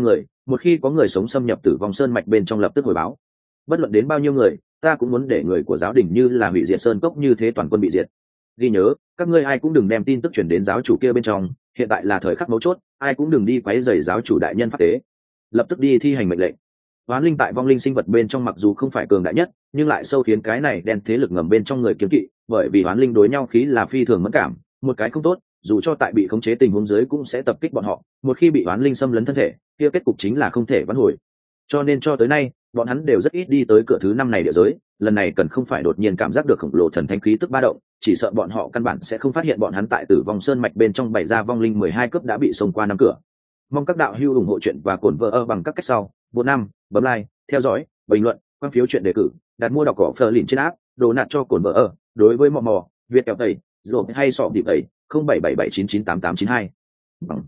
một khi có người sống xâm nhập tử vong sơn mạch bên trong lập tức hồi báo. Bất luận đến bao nhiêu người, ta cũng muốn để người của giáo đình như là hủy diệt sơn cốc như thế toàn quân bị diệt. Ghi nhớ, các ngươi ai cũng đừng đem tin tức chuyển đến giáo chủ kia bên trong, hiện tại là thời khắc mấu chốt, ai cũng đừng đi quấy rầy giáo chủ đại nhân pháp tế. Lập tức đi thi hành mệnh lệnh. Hoán linh tại vong linh sinh vật bên trong mặc dù không phải cường đại nhất, nhưng lại sâu khiến cái này đen thế lực ngầm bên trong người kiếm kỵ, bởi vì hoán linh đối nhau khí là phi thường mẫn cảm, một cái không tốt, dù cho tại bị khống chế tình huống dưới cũng sẽ tập kích bọn họ, một khi bị hoán linh xâm lấn thân thể, kia kết cục chính là không thể vãn hồi. Cho nên cho tới nay, bọn hắn đều rất ít đi tới cửa thứ 5 này địa giới, lần này cần không phải đột nhiên cảm giác được khổng lồ thần thánh khí tức ba động, chỉ sợ bọn họ căn bản sẽ không phát hiện bọn hắn tại Tử Vong Sơn mạch bên trong bày ra vong linh 12 cấp đã bị xông qua năm cửa. Mong các đạo hữu ủng hộ chuyện và cổn vợ bằng các cách sau: 45, bấm like, theo dõi, bình luận, quan phiếu chuyện đề cử, đặt mua đọc cỏ phờ lìn trên app, đồ nạt cho cổn vợ. Đối với mò Việt kẹo tẩy, rồi hay sọ điệp tẩy, 0777998892 bằng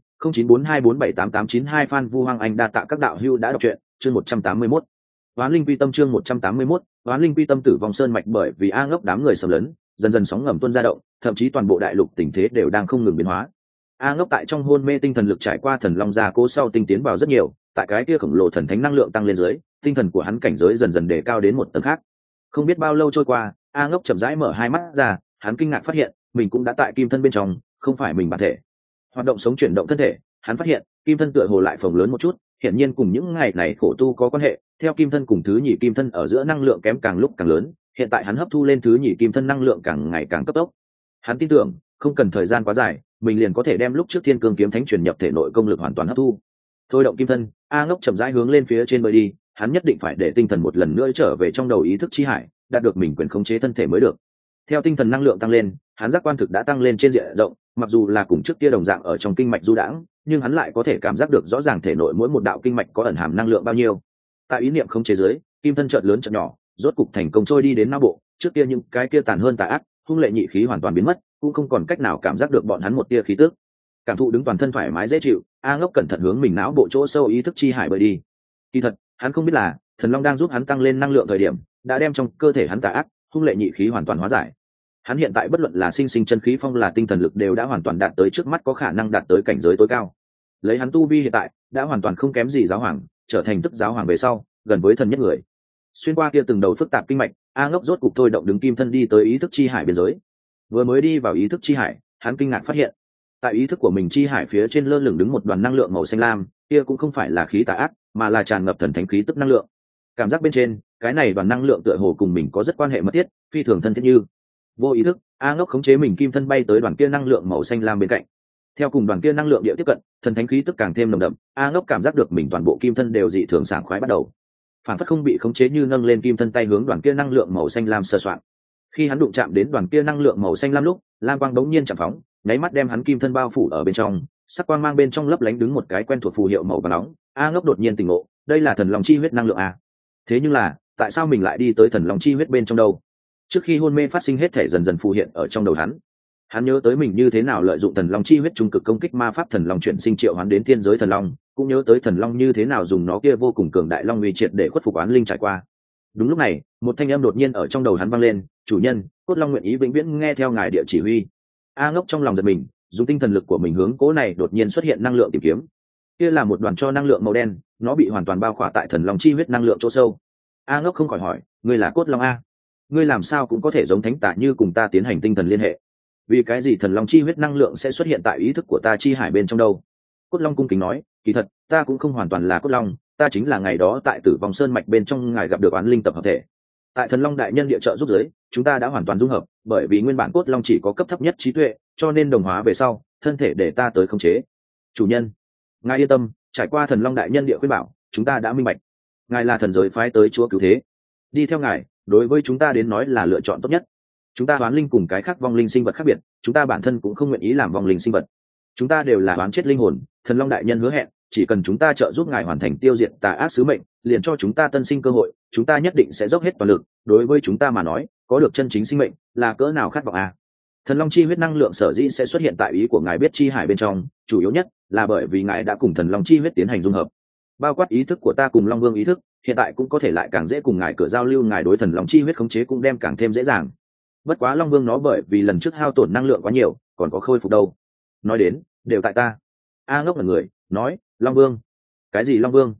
0942478892 fan Vu Hoang Anh đa tạ các đạo hữu đã đọc truyện. Chương 181. Hoán linh quy tâm chương 181. Hoán linh quy tâm Tử Vong Sơn mạch bởi vì A Ngốc đám người xâm lấn, dần dần sóng ngầm tuôn ra động, thậm chí toàn bộ đại lục tình thế đều đang không ngừng biến hóa. A Ngốc tại trong hôn mê tinh thần lực trải qua thần long gia cố sau tinh tiến vào rất nhiều, tại cái kia khổng lồ thần thánh năng lượng tăng lên dưới, tinh thần của hắn cảnh giới dần dần đề cao đến một tầng khác. Không biết bao lâu trôi qua, A Ngốc chậm rãi mở hai mắt ra, hắn kinh ngạc phát hiện, mình cũng đã tại kim thân bên trong, không phải mình bản thể. Hoạt động sống chuyển động thân thể, hắn phát hiện, kim thân tựa hồ lại phồng lớn một chút, hiển nhiên cùng những ngày này khổ tu có quan hệ. Theo kim thân cùng thứ nhì kim thân ở giữa năng lượng kém càng lúc càng lớn, hiện tại hắn hấp thu lên thứ nhì kim thân năng lượng càng ngày càng cấp tốc. Hắn tin tưởng, không cần thời gian quá dài, mình liền có thể đem lúc trước Thiên Cương kiếm thánh truyền nhập thể nội công lực hoàn toàn hấp thu. Thôi động kim thân, A Ngốc chậm rãi hướng lên phía trên bơi đi, hắn nhất định phải để tinh thần một lần nữa trở về trong đầu ý thức chi hải, đạt được mình quyền khống chế thân thể mới được. Theo tinh thần năng lượng tăng lên, hắn giác quan thực đã tăng lên trên diện rộng, mặc dù là cùng trước kia đồng dạng ở trong kinh mạch du đãng, nhưng hắn lại có thể cảm giác được rõ ràng thể nội mỗi một đạo kinh mạch có ẩn hàm năng lượng bao nhiêu. Tại ý niệm khống chế dưới, kim thân chợt lớn chợt nhỏ, rốt cục thành công trôi đi đến não bộ, trước kia những cái kia tàn hơn tà ác, hung lệ nhị khí hoàn toàn biến mất, cũng không còn cách nào cảm giác được bọn hắn một tia khí tức. Cảm thụ đứng toàn thân thoải mái dễ chịu, A Ngốc cẩn thận hướng mình não bộ chỗ sâu ý thức chi hải bơi đi. Kỳ thật, hắn không biết là thần long đang giúp hắn tăng lên năng lượng thời điểm, đã đem trong cơ thể hắn tà ác, hung lệ nhị khí hoàn toàn hóa giải. Hắn hiện tại bất luận là sinh sinh chân khí phong là tinh thần lực đều đã hoàn toàn đạt tới trước mắt có khả năng đạt tới cảnh giới tối cao. Lấy hắn tu vi hiện tại, đã hoàn toàn không kém gì giáo hoàng, trở thành tức giáo hoàng về sau, gần với thần nhất người. Xuyên qua kia từng đầu phức tạp kinh mạch, A Ngốc rốt cục thôi động đứng kim thân đi tới ý thức chi hải biên giới. Vừa mới đi vào ý thức chi hải, hắn kinh ngạc phát hiện, tại ý thức của mình chi hải phía trên lơ lửng đứng một đoàn năng lượng màu xanh lam, kia cũng không phải là khí tà ác, mà là tràn ngập thần thánh khí tức năng lượng. Cảm giác bên trên, cái này đoàn năng lượng tựa hồ cùng mình có rất quan hệ mật thiết, phi thường thân thiết như. Vô ý thức, A Ngốc khống chế mình kim thân bay tới đoàn kia năng lượng màu xanh lam bên cạnh. Theo cùng đoàn kia năng lượng địa tiếp cận, thần thánh khí tức càng thêm nồng đậm, A Ngốc cảm giác được mình toàn bộ kim thân đều dị thường sảng khoái bắt đầu. Phản phất không bị khống chế như nâng lên kim thân tay hướng đoàn kia năng lượng màu xanh lam sờ soạn. Khi hắn đụng chạm đến đoàn kia năng lượng màu xanh lam lúc, lam quang đống nhiên chạm phóng, nháy mắt đem hắn kim thân bao phủ ở bên trong, sắc quang mang bên trong lấp lánh đứng một cái quen thuộc phù hiệu màu vàng nóng. A Ngốc đột nhiên tỉnh ngộ, đây là thần long chi huyết năng lượng a. Thế nhưng là, tại sao mình lại đi tới thần long chi huyết bên trong đâu? Trước khi hôn mê phát sinh hết thể dần dần phù hiện ở trong đầu hắn nhớ tới mình như thế nào lợi dụng thần long chi huyết trung cực công kích ma pháp thần long chuyển sinh triệu hoán đến thiên giới thần long, cũng nhớ tới thần long như thế nào dùng nó kia vô cùng cường đại long uy triệt để khuất phục oán linh trải qua. Đúng lúc này, một thanh âm đột nhiên ở trong đầu hắn vang lên: chủ nhân, cốt long nguyện ý vĩnh viễn nghe theo ngài địa chỉ huy. A Ngốc trong lòng giật mình, dùng tinh thần lực của mình hướng cố này đột nhiên xuất hiện năng lượng tìm kiếm. Kia là một đoàn cho năng lượng màu đen, nó bị hoàn toàn bao khỏa tại thần long chi huyết năng lượng chỗ sâu. A Ngốc không khỏi hỏi: ngươi là cốt long a? Ngươi làm sao cũng có thể giống thánh tả như cùng ta tiến hành tinh thần liên hệ? Vì cái gì thần long chi huyết năng lượng sẽ xuất hiện tại ý thức của ta chi hải bên trong đâu? Cốt long cung kính nói: kỳ thật ta cũng không hoàn toàn là cốt long, ta chính là ngày đó tại Tử Vong Sơn mạch bên trong ngài gặp được oán linh tập hợp thể. Tại thần long đại nhân địa trợ giúp giới, chúng ta đã hoàn toàn dung hợp, bởi vì nguyên bản cốt long chỉ có cấp thấp nhất trí tuệ, cho nên đồng hóa về sau, thân thể để ta tới khống chế. Chủ nhân, ngài yên tâm, trải qua thần long đại nhân địa khuyên bảo, chúng ta đã minh bạch, ngài là thần giới phái tới chúa cứu thế, đi theo ngài đối với chúng ta đến nói là lựa chọn tốt nhất. Chúng ta oán linh cùng cái khác vong linh sinh vật khác biệt, chúng ta bản thân cũng không nguyện ý làm vong linh sinh vật, chúng ta đều là oán chết linh hồn. Thần long đại nhân hứa hẹn, chỉ cần chúng ta trợ giúp ngài hoàn thành tiêu diệt tà ác sứ mệnh, liền cho chúng ta tân sinh cơ hội, chúng ta nhất định sẽ dốc hết toàn lực. Đối với chúng ta mà nói, có được chân chính sinh mệnh là cỡ nào khát vọng à? Thần long chi huyết năng lượng sở dĩ sẽ xuất hiện tại ý của ngài biết chi hải bên trong, chủ yếu nhất là bởi vì ngài đã cùng thần long chi huyết tiến hành dung hợp, bao quát ý thức của ta cùng long vương ý thức, hiện tại cũng có thể lại càng dễ cùng ngài cửa giao lưu. Ngài đối thần long chi huyết khống chế cũng đem càng thêm dễ dàng. Bất quá long vương nó bởi vì lần trước hao tổn năng lượng quá nhiều, còn có khôi phục đâu. Nói đến đều tại ta. A Ngốc là người nói: long vương? Cái gì long vương?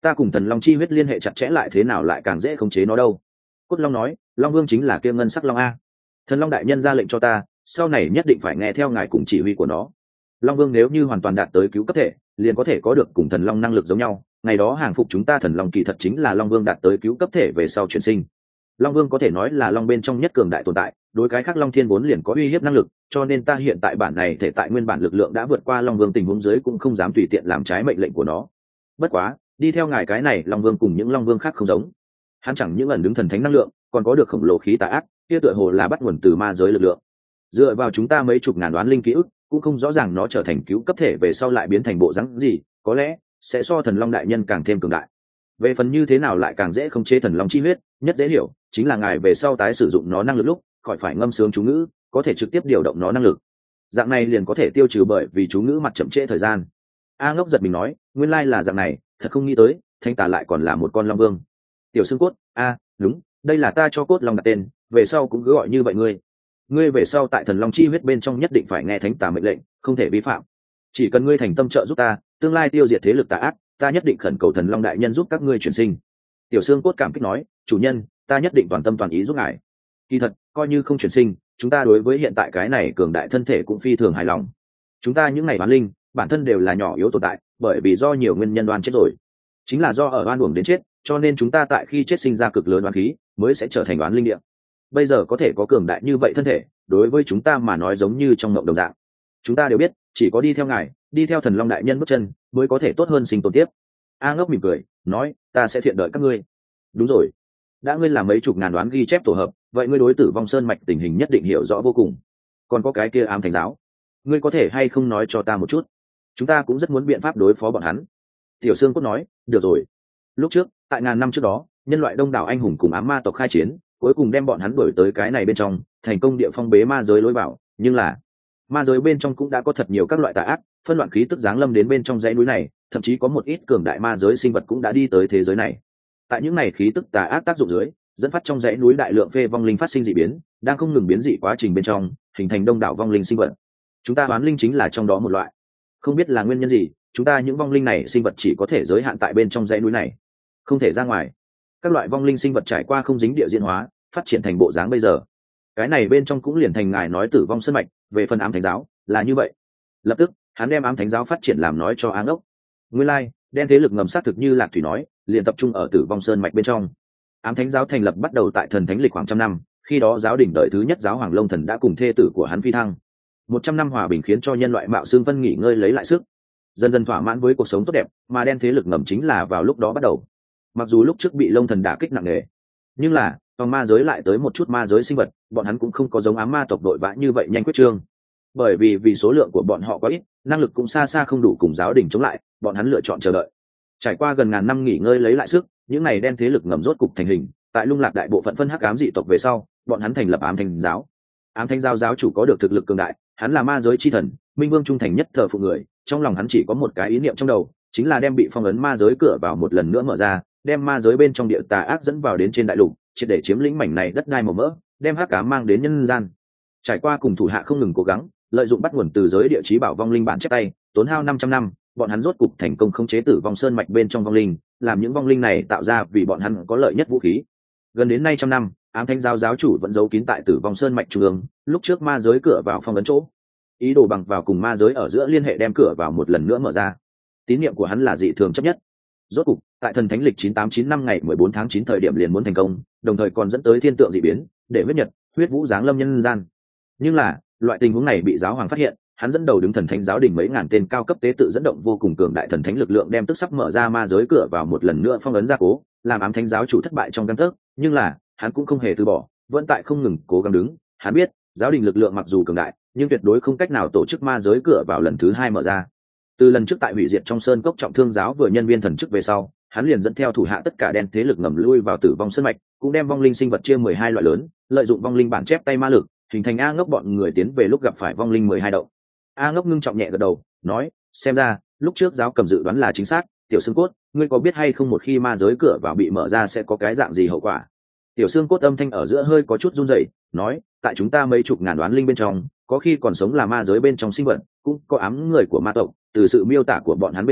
ta cùng thần long chi huyết liên hệ chặt chẽ lại thế nào lại càng dễ khống chế nó đâu. Cốt long nói, long vương chính là kia ngân sắc long a. Thần long đại nhân ra lệnh cho ta, sau này nhất định phải nghe theo ngài cùng chỉ huy của nó. Long vương nếu như hoàn toàn đạt tới cứu cấp thể, liền có thể có được cùng thần long năng lực giống nhau, ngày đó hàng phục chúng ta thần long kỳ thật chính là long vương đạt tới cứu cấp thể về sau chuyển sinh. Long vương có thể nói là long bên trong nhất cường đại tồn tại, đối cái khác long thiên vốn liền có uy hiếp năng lực, cho nên ta hiện tại bản này thể tại nguyên bản lực lượng đã vượt qua long vương tình huống dưới cũng không dám tùy tiện làm trái mệnh lệnh của nó. Bất quá đi theo ngài cái này long vương cùng những long vương khác không giống, hắn chẳng những ẩn đứng thần thánh năng lượng, còn có được khổng lồ khí tà ác, kia tựa hồ là bắt nguồn từ ma giới lực lượng. Dựa vào chúng ta mấy chục ngàn đoán linh ký ức, cũng không rõ ràng nó trở thành cứu cấp thể về sau lại biến thành bộ dáng gì, có lẽ sẽ so thần long đại nhân càng thêm cường đại. Về phần như thế nào lại càng dễ khống chế thần long chi huyết, nhất dễ hiểu chính là ngài về sau tái sử dụng nó năng lực lúc khỏi phải ngâm sướng chú ngữ, có thể trực tiếp điều động nó năng lực, dạng này liền có thể tiêu trừ bởi vì chú ngữ mặt chậm trễ thời gian. A Ngốc giật mình nói, nguyên lai là dạng này, thật không nghĩ tới thanh tà lại còn là một con long vương. Tiểu xương cốt, đúng, đây là ta cho cốt long đặt tên, về sau cũng cứ gọi như vậy. Ngươi về sau tại thần long chi huyết bên trong nhất định phải nghe thánh tà mệnh lệnh, không thể vi phạm. Chỉ cần ngươi thành tâm trợ giúp ta, tương lai tiêu diệt thế lực tà ác, ta nhất định khẩn cầu thần long đại nhân giúp các ngươi chuyển sinh. Tiểu xương cốt cảm kích nói, chủ nhân, ta nhất định toàn tâm toàn ý giúp ngài. Kỳ thật coi như không chuyển sinh, chúng ta đối với hiện tại cái này cường đại thân thể cũng phi thường hài lòng. Chúng ta những ngày oán linh bản thân đều là nhỏ yếu tồn tại, bởi vì do nhiều nguyên nhân oan chết rồi, chính là do ở oan uổng đến chết, cho nên chúng ta tại khi chết sinh ra cực lớn oán khí, mới sẽ trở thành oán linh địa. Bây giờ có thể có cường đại như vậy thân thể, đối với chúng ta mà nói giống như trong mộng đồng dạng. Chúng ta đều biết, chỉ có đi theo ngài, đi theo thần long đại nhân bước chân, mới có thể tốt hơn sinh tồn tiếp. A Ngốc mỉm cười nói, ta sẽ thiện đợi các ngươi. Đúng rồi, đã ngươi làm mấy chục ngàn đoán ghi chép tổ hợp, vậy ngươi đối Tử Vong Sơn mạch tình hình nhất định hiểu rõ vô cùng. Còn có cái kia ám thánh giáo, ngươi có thể hay không nói cho ta một chút? Chúng ta cũng rất muốn biện pháp đối phó bọn hắn. Tiểu Sương Cốt nói, được rồi. Lúc trước tại ngàn năm trước đó, nhân loại đông đảo anh hùng cùng ám ma tộc khai chiến, cuối cùng đem bọn hắn đuổi tới cái này bên trong, thành công địa phong bế ma giới lối vào. Nhưng là ma giới bên trong cũng đã có thật nhiều các loại tà ác, phân loạn khí tức giáng lâm đến bên trong dãy núi này, thậm chí có một ít cường đại ma giới sinh vật cũng đã đi tới thế giới này. Tại những này khí tức tà ác tác dụng dưới, dẫn phát trong dãy núi đại lượng phê vong linh phát sinh dị biến, đang không ngừng biến dị quá trình bên trong, hình thành đông đảo vong linh sinh vật. Chúng ta đoán linh chính là trong đó một loại. Không biết là nguyên nhân gì, chúng ta những vong linh này sinh vật chỉ có thể giới hạn tại bên trong dãy núi này, không thể ra ngoài. Các loại vong linh sinh vật trải qua không dính địa diễn hóa, phát triển thành bộ dáng bây giờ. Cái này bên trong cũng liền thành ngài nói Tử Vong Sơn mạch. Về phần ám thánh giáo là như vậy. Lập tức hắn đem ám thánh giáo phát triển làm nói cho A Ngốc. Nguyên lai đen thế lực ngầm sát thực như Lạc Thủy nói, liền tập trung ở Tử Vong Sơn mạch bên trong. Ám thánh giáo thành lập bắt đầu tại thần thánh lịch khoảng 100 năm, khi đó giáo đỉnh đợi thứ nhất giáo hoàng Long Thần đã cùng thê tử của hắn phi thăng. 100 năm hòa bình khiến cho nhân loại mạo xương phân nghỉ ngơi lấy lại sức, dần dần thỏa mãn với cuộc sống tốt đẹp, mà đen thế lực ngầm chính là vào lúc đó bắt đầu. Mặc dù lúc trước bị Long Thần đả kích nặng nề, nhưng là trong ma giới lại tới một chút ma giới sinh vật, bọn hắn cũng không có giống ám ma tộc đội vã như vậy nhanh quyết trương, bởi vì số lượng của bọn họ quá ít, năng lực cũng xa xa không đủ cùng giáo đình chống lại, bọn hắn lựa chọn chờ đợi. Trải qua gần ngàn năm nghỉ ngơi lấy lại sức, những này đen thế lực ngầm rốt cục thành hình, tại lung lạc đại bộ phận phân hắc ám dị tộc về sau, bọn hắn thành lập ám thánh giáo. Ám thánh giáo giáo chủ có được thực lực cường đại, hắn là ma giới chi thần, minh vương trung thành nhất thờ phụ người, trong lòng hắn chỉ có một cái ý niệm trong đầu, chính là đem bị phong ấn ma giới cửa vào một lần nữa mở ra, đem ma giới bên trong địa tà ác dẫn vào đến trên đại lục, triệt để chiếm lĩnh mảnh này đất đai màu mỡ, đem hắc ám mang đến nhân gian. Trải qua cùng thủ hạ không ngừng cố gắng, lợi dụng bắt nguồn từ giới địa chí bảo vong linh bản chép tay, tốn hao 500 năm, bọn hắn rốt cục thành công khống chế Tử Vong Sơn mạch bên trong vong linh, làm những vong linh này tạo ra vì bọn hắn có lợi nhất vũ khí. Gần đến nay 100 năm, ám thánh giáo giáo chủ vẫn giấu kín tại Tử Vong Sơn mạch trung ương, lúc trước ma giới cửa vào phong ấn chỗ, ý đồ bằng vào cùng ma giới ở giữa liên hệ đem cửa vào một lần nữa mở ra. Tín niệm của hắn là dị thường chấp nhất. Rốt cục tại thần thánh lịch 989 năm ngày 14 tháng 9 thời điểm liền muốn thành công, đồng thời còn dẫn tới thiên tượng dị biến, để huyết nhật, huyết vũ giáng lâm nhân gian. Nhưng là loại tình huống này bị giáo hoàng phát hiện, hắn dẫn đầu đứng thần thánh giáo đình mấy ngàn tên cao cấp tế tự dẫn động vô cùng cường đại thần thánh lực lượng đem tức sắp mở ra ma giới cửa vào một lần nữa phong ấn gia cố, làm ám thánh giáo chủ thất bại trong căn tấc. Nhưng là hắn cũng không hề từ bỏ, vẫn tại không ngừng cố gắng đứng. Hắn biết giáo đình lực lượng mặc dù cường đại, nhưng tuyệt đối không cách nào tổ chức ma giới cửa vào lần thứ hai mở ra. Từ lần trước tại hủy diệt trong sơn cốc trọng thương giáo vừa nhân viên thần chức về sau, hắn liền dẫn theo thủ hạ tất cả đen thế lực ngầm lui vào Tử Vong Sơn mạch, cũng đem vong linh sinh vật chia 12 loại lớn, lợi dụng vong linh bản chép tay ma lực, hình thành A Ngốc bọn người tiến về lúc gặp phải vong linh 12 đậu. A Ngốc ngưng trọng nhẹ gật đầu, nói, xem ra lúc trước giáo cầm dự đoán là chính xác. Tiểu Xương Cốt, ngươi có biết hay không một khi ma giới cửa vào bị mở ra sẽ có cái dạng gì hậu quả? Tiểu Xương Cốt âm thanh ở giữa hơi có chút run rẩy, nói, tại chúng ta mấy chục ngàn đoán linh bên trong, có khi còn sống là ma giới bên trong sinh vật, cũng có ám người của ma tộc, từ sự miêu tả của bọn hắn bên trong,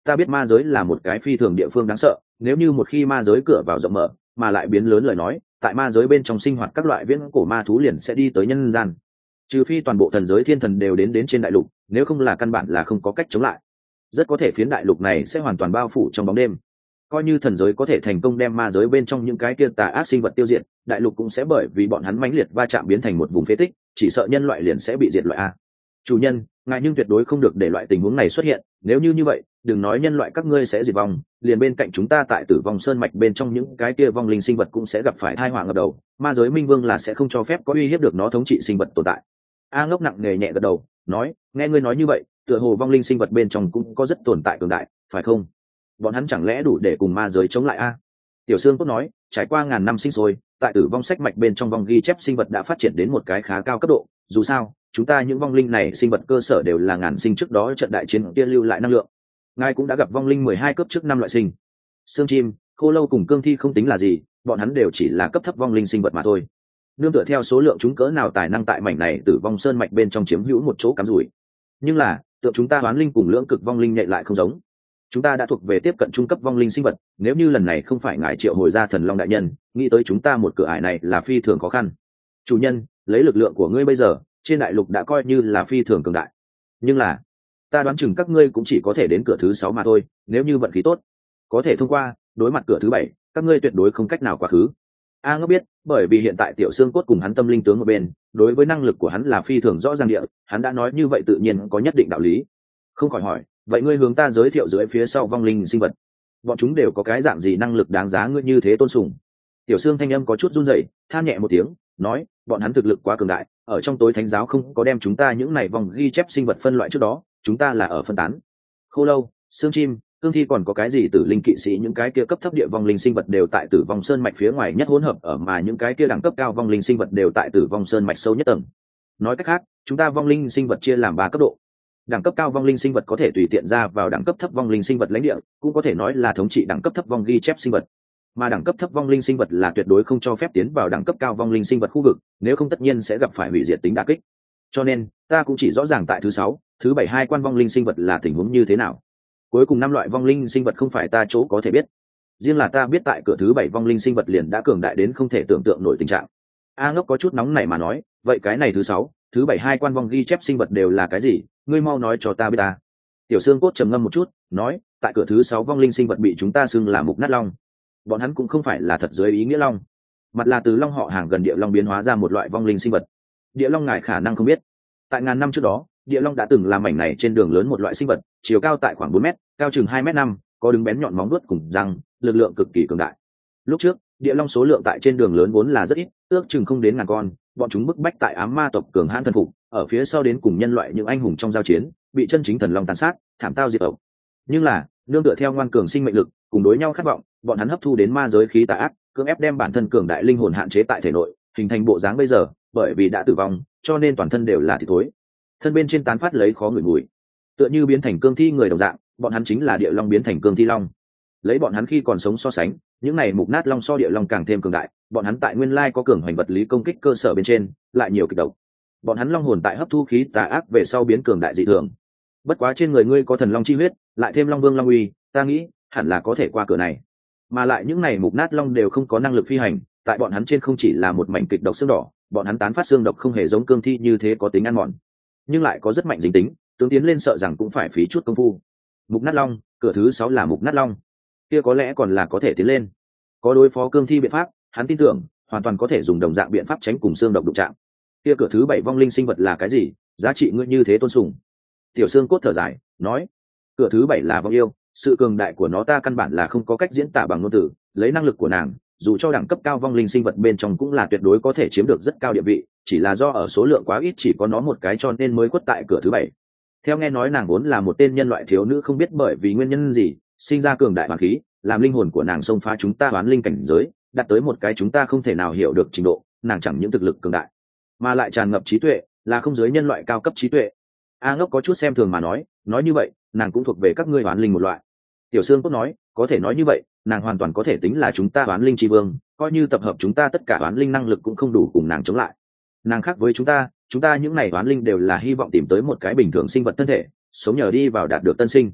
ta biết ma giới là một cái phi thường địa phương đáng sợ, nếu như một khi ma giới cửa vào rộng mở mà lại biến lớn lời nói, tại ma giới bên trong sinh hoạt các loại viễn cổ ma thú liền sẽ đi tới nhân gian, trừ phi toàn bộ thần giới thiên thần đều đến trên đại lục, nếu không là căn bản là không có cách chống lại. Rất có thể phiến đại lục này sẽ hoàn toàn bao phủ trong bóng đêm. Coi như thần giới có thể thành công đem ma giới bên trong những cái kia tà ác sinh vật tiêu diệt, đại lục cũng sẽ bởi vì bọn hắn mãnh liệt va chạm biến thành một vùng phế tích, chỉ sợ nhân loại liền sẽ bị diệt loại a. Chủ nhân, ngài nhưng tuyệt đối không được để loại tình huống này xuất hiện, nếu như vậy, đừng nói nhân loại các ngươi sẽ diệt vong, liền bên cạnh chúng ta tại Tử Vong Sơn mạch bên trong những cái kia vong linh sinh vật cũng sẽ gặp phải tai họa ngập đầu, ma giới minh vương là sẽ không cho phép có uy hiếp được nó thống trị sinh vật tồn tại. A Ngốc nặng nề nhẹ gật đầu, nói, nghe ngươi nói như vậy, tựa hồ vong linh sinh vật bên trong cũng có rất tồn tại cường đại, phải không? Bọn hắn chẳng lẽ đủ để cùng ma giới chống lại a? Tiểu Sương Cốt nói, trải qua ngàn năm sinh sôi, tại Tử Vong sách mạch bên trong vong ghi chép sinh vật đã phát triển đến một cái khá cao cấp độ, dù sao chúng ta những vong linh này sinh vật cơ sở đều là ngàn sinh trước đó trận đại chiến kia lưu lại năng lượng. Ngài cũng đã gặp vong linh 12 cấp trước năm loại sinh. Xương chim, khô lâu cùng cương thi không tính là gì, bọn hắn đều chỉ là cấp thấp vong linh sinh vật mà thôi. Nương tựa theo số lượng chúng cỡ nào tài năng tại mảnh này Tử Vong sơn mạch bên trong chiếm hữu một chỗ cắm rủi. Nhưng là, tượng chúng ta hoán linh cùng lưỡng cực vong linh nhạy lại không giống. Chúng ta đã thuộc về tiếp cận trung cấp vong linh sinh vật, nếu như lần này không phải ngài triệu hồi ra thần long đại nhân, nghĩ tới chúng ta một cửa ải này là phi thường khó khăn. Chủ nhân, lấy lực lượng của ngươi bây giờ, trên đại lục đã coi như là phi thường cường đại. Nhưng là, ta đoán chừng các ngươi cũng chỉ có thể đến cửa thứ 6 mà thôi, nếu như vận khí tốt, có thể thông qua, đối mặt cửa thứ 7, các ngươi tuyệt đối không cách nào quá khứ. A Ngốc biết, bởi vì hiện tại Tiểu Xương Cốt cùng hắn tâm linh tướng ở bên, đối với năng lực của hắn là phi thường rõ ràng địa, hắn đã nói như vậy tự nhiên có nhất định đạo lý. Không khỏi hỏi, vậy ngươi hướng ta giới thiệu dưới phía sau vong linh sinh vật, bọn chúng đều có cái dạng gì năng lực đáng giá ngươi như thế tôn sùng? Tiểu Xương thanh âm có chút run rẩy, than nhẹ một tiếng, nói, bọn hắn thực lực quá cường đại, ở trong tối thánh giáo không có đem chúng ta những này vòng ghi chép sinh vật phân loại trước đó, chúng ta là ở phân tán. Khô lâu, xương chim, cương thi còn có cái gì tử linh kỵ sĩ, những cái kia cấp thấp địa vong linh sinh vật đều tại Tử Vong sơn mạch phía ngoài nhất hỗn hợp ở, mà những cái kia đẳng cấp cao vong linh sinh vật đều tại Tử Vong sơn mạch sâu nhất tầng. Nói cách khác, chúng ta vong linh sinh vật chia làm 3 cấp độ. Đẳng cấp cao vong linh sinh vật có thể tùy tiện ra vào đẳng cấp thấp vong linh sinh vật lãnh địa, cũng có thể nói là thống trị đẳng cấp thấp vong ghi chép sinh vật. Mà đẳng cấp thấp vong linh sinh vật là tuyệt đối không cho phép tiến vào đẳng cấp cao vong linh sinh vật khu vực, nếu không tất nhiên sẽ gặp phải hủy diệt tính đả kích. Cho nên, ta cũng chỉ rõ ràng tại thứ 6, thứ 7 hai quan vong linh sinh vật là tình huống như thế nào. Cuối cùng 5 loại vong linh sinh vật không phải ta chỗ có thể biết. Riêng là ta biết tại cửa thứ 7 vong linh sinh vật liền đã cường đại đến không thể tưởng tượng nổi tình trạng. A Ngốc có chút nóng nảy mà nói, vậy cái này thứ 6, thứ 7 hai quan vong ghi chép sinh vật đều là cái gì, ngươi mau nói cho ta biết ta. Tiểu Xương Cốt trầm ngâm một chút, nói, tại cửa thứ 6 vong linh sinh vật bị chúng ta xưng là mục nát long. Bọn hắn cũng không phải là thật dưới ý nghĩa long, mặt là từ long họ hàng gần địa long biến hóa ra một loại vong linh sinh vật. Địa long ngài khả năng không biết, tại ngàn năm trước đó, địa long đã từng làm mảnh này trên đường lớn một loại sinh vật, chiều cao tại khoảng 4 mét, cao chừng 2 mét 5, có đứng bén nhọn móng vuốt cùng răng, lực lượng cực kỳ cường đại. Lúc trước, địa long số lượng tại trên đường lớn vốn là rất ít, ước chừng không đến ngàn con, bọn chúng bức bách tại ám ma tộc cường hãn thần phục, ở phía sau đến cùng nhân loại những anh hùng trong giao chiến, bị chân chính thần long tàn sát, thảm tao diệt tộc. Nhưng là, nương tựa theo ngoan cường sinh mệnh lực, cùng đối nhau khát vọng, bọn hắn hấp thu đến ma giới khí tà ác, cưỡng ép đem bản thân cường đại linh hồn hạn chế tại thể nội, hình thành bộ dáng bây giờ, bởi vì đã tử vong, cho nên toàn thân đều là thịt thối. Thân bên trên tán phát lấy khó ngửi mùi, tựa như biến thành cương thi người đồng dạng, bọn hắn chính là địa long biến thành cương thi long. Lấy bọn hắn khi còn sống so sánh, những này mục nát long so địa long càng thêm cường đại, bọn hắn tại nguyên lai có cường hoành vật lý công kích cơ sở bên trên, lại nhiều kịch độc. Bọn hắn long hồn tại hấp thu khí tà ác về sau biến cường đại dị thường. Bất quá trên người ngươi có thần long chi huyết, lại thêm long vương long uy, ta nghĩ hẳn là có thể qua cửa này. Mà lại những này mục nát long đều không có năng lực phi hành, tại bọn hắn trên không chỉ là một mảnh kịch độc xương đỏ, bọn hắn tán phát xương độc không hề giống cương thi như thế có tính ăn mòn, nhưng lại có rất mạnh dính tính, tướng tiến lên sợ rằng cũng phải phí chút công phu. Mục nát long, cửa thứ 6 là mục nát long, kia có lẽ còn là có thể tiến lên. Có đối phó cương thi biện pháp, hắn tin tưởng hoàn toàn có thể dùng đồng dạng biện pháp tránh cùng xương độc đụng chạm. Kia cửa thứ 7 vong linh sinh vật là cái gì, giá trị ngươi như thế tôn sùng? Tiểu Xương Cốt thở dài, nói, cửa thứ 7 là vong yêu, sự cường đại của nó ta căn bản là không có cách diễn tả bằng ngôn từ, lấy năng lực của nàng, dù cho đẳng cấp cao vong linh sinh vật bên trong cũng là tuyệt đối có thể chiếm được rất cao địa vị, chỉ là do ở số lượng quá ít chỉ có nó một cái cho nên mới quất tại cửa thứ 7. Theo nghe nói nàng vốn là một tên nhân loại thiếu nữ, không biết bởi vì nguyên nhân gì, sinh ra cường đại hoàn khí, làm linh hồn của nàng xông phá chúng ta đoán linh cảnh giới, đạt tới một cái chúng ta không thể nào hiểu được trình độ, nàng chẳng những thực lực cường đại, mà lại tràn ngập trí tuệ, là không giới nhân loại cao cấp trí tuệ. A Ngốc có chút xem thường mà nói như vậy, nàng cũng thuộc về các ngươi đoán linh một loại. Tiểu Xương Cốt nói, có thể nói như vậy, nàng hoàn toàn có thể tính là chúng ta đoán linh tri vương, coi như tập hợp chúng ta tất cả đoán linh năng lực cũng không đủ cùng nàng chống lại. Nàng khác với chúng ta những này đoán linh đều là hy vọng tìm tới một cái bình thường sinh vật thân thể, sống nhờ đi vào đạt được tân sinh.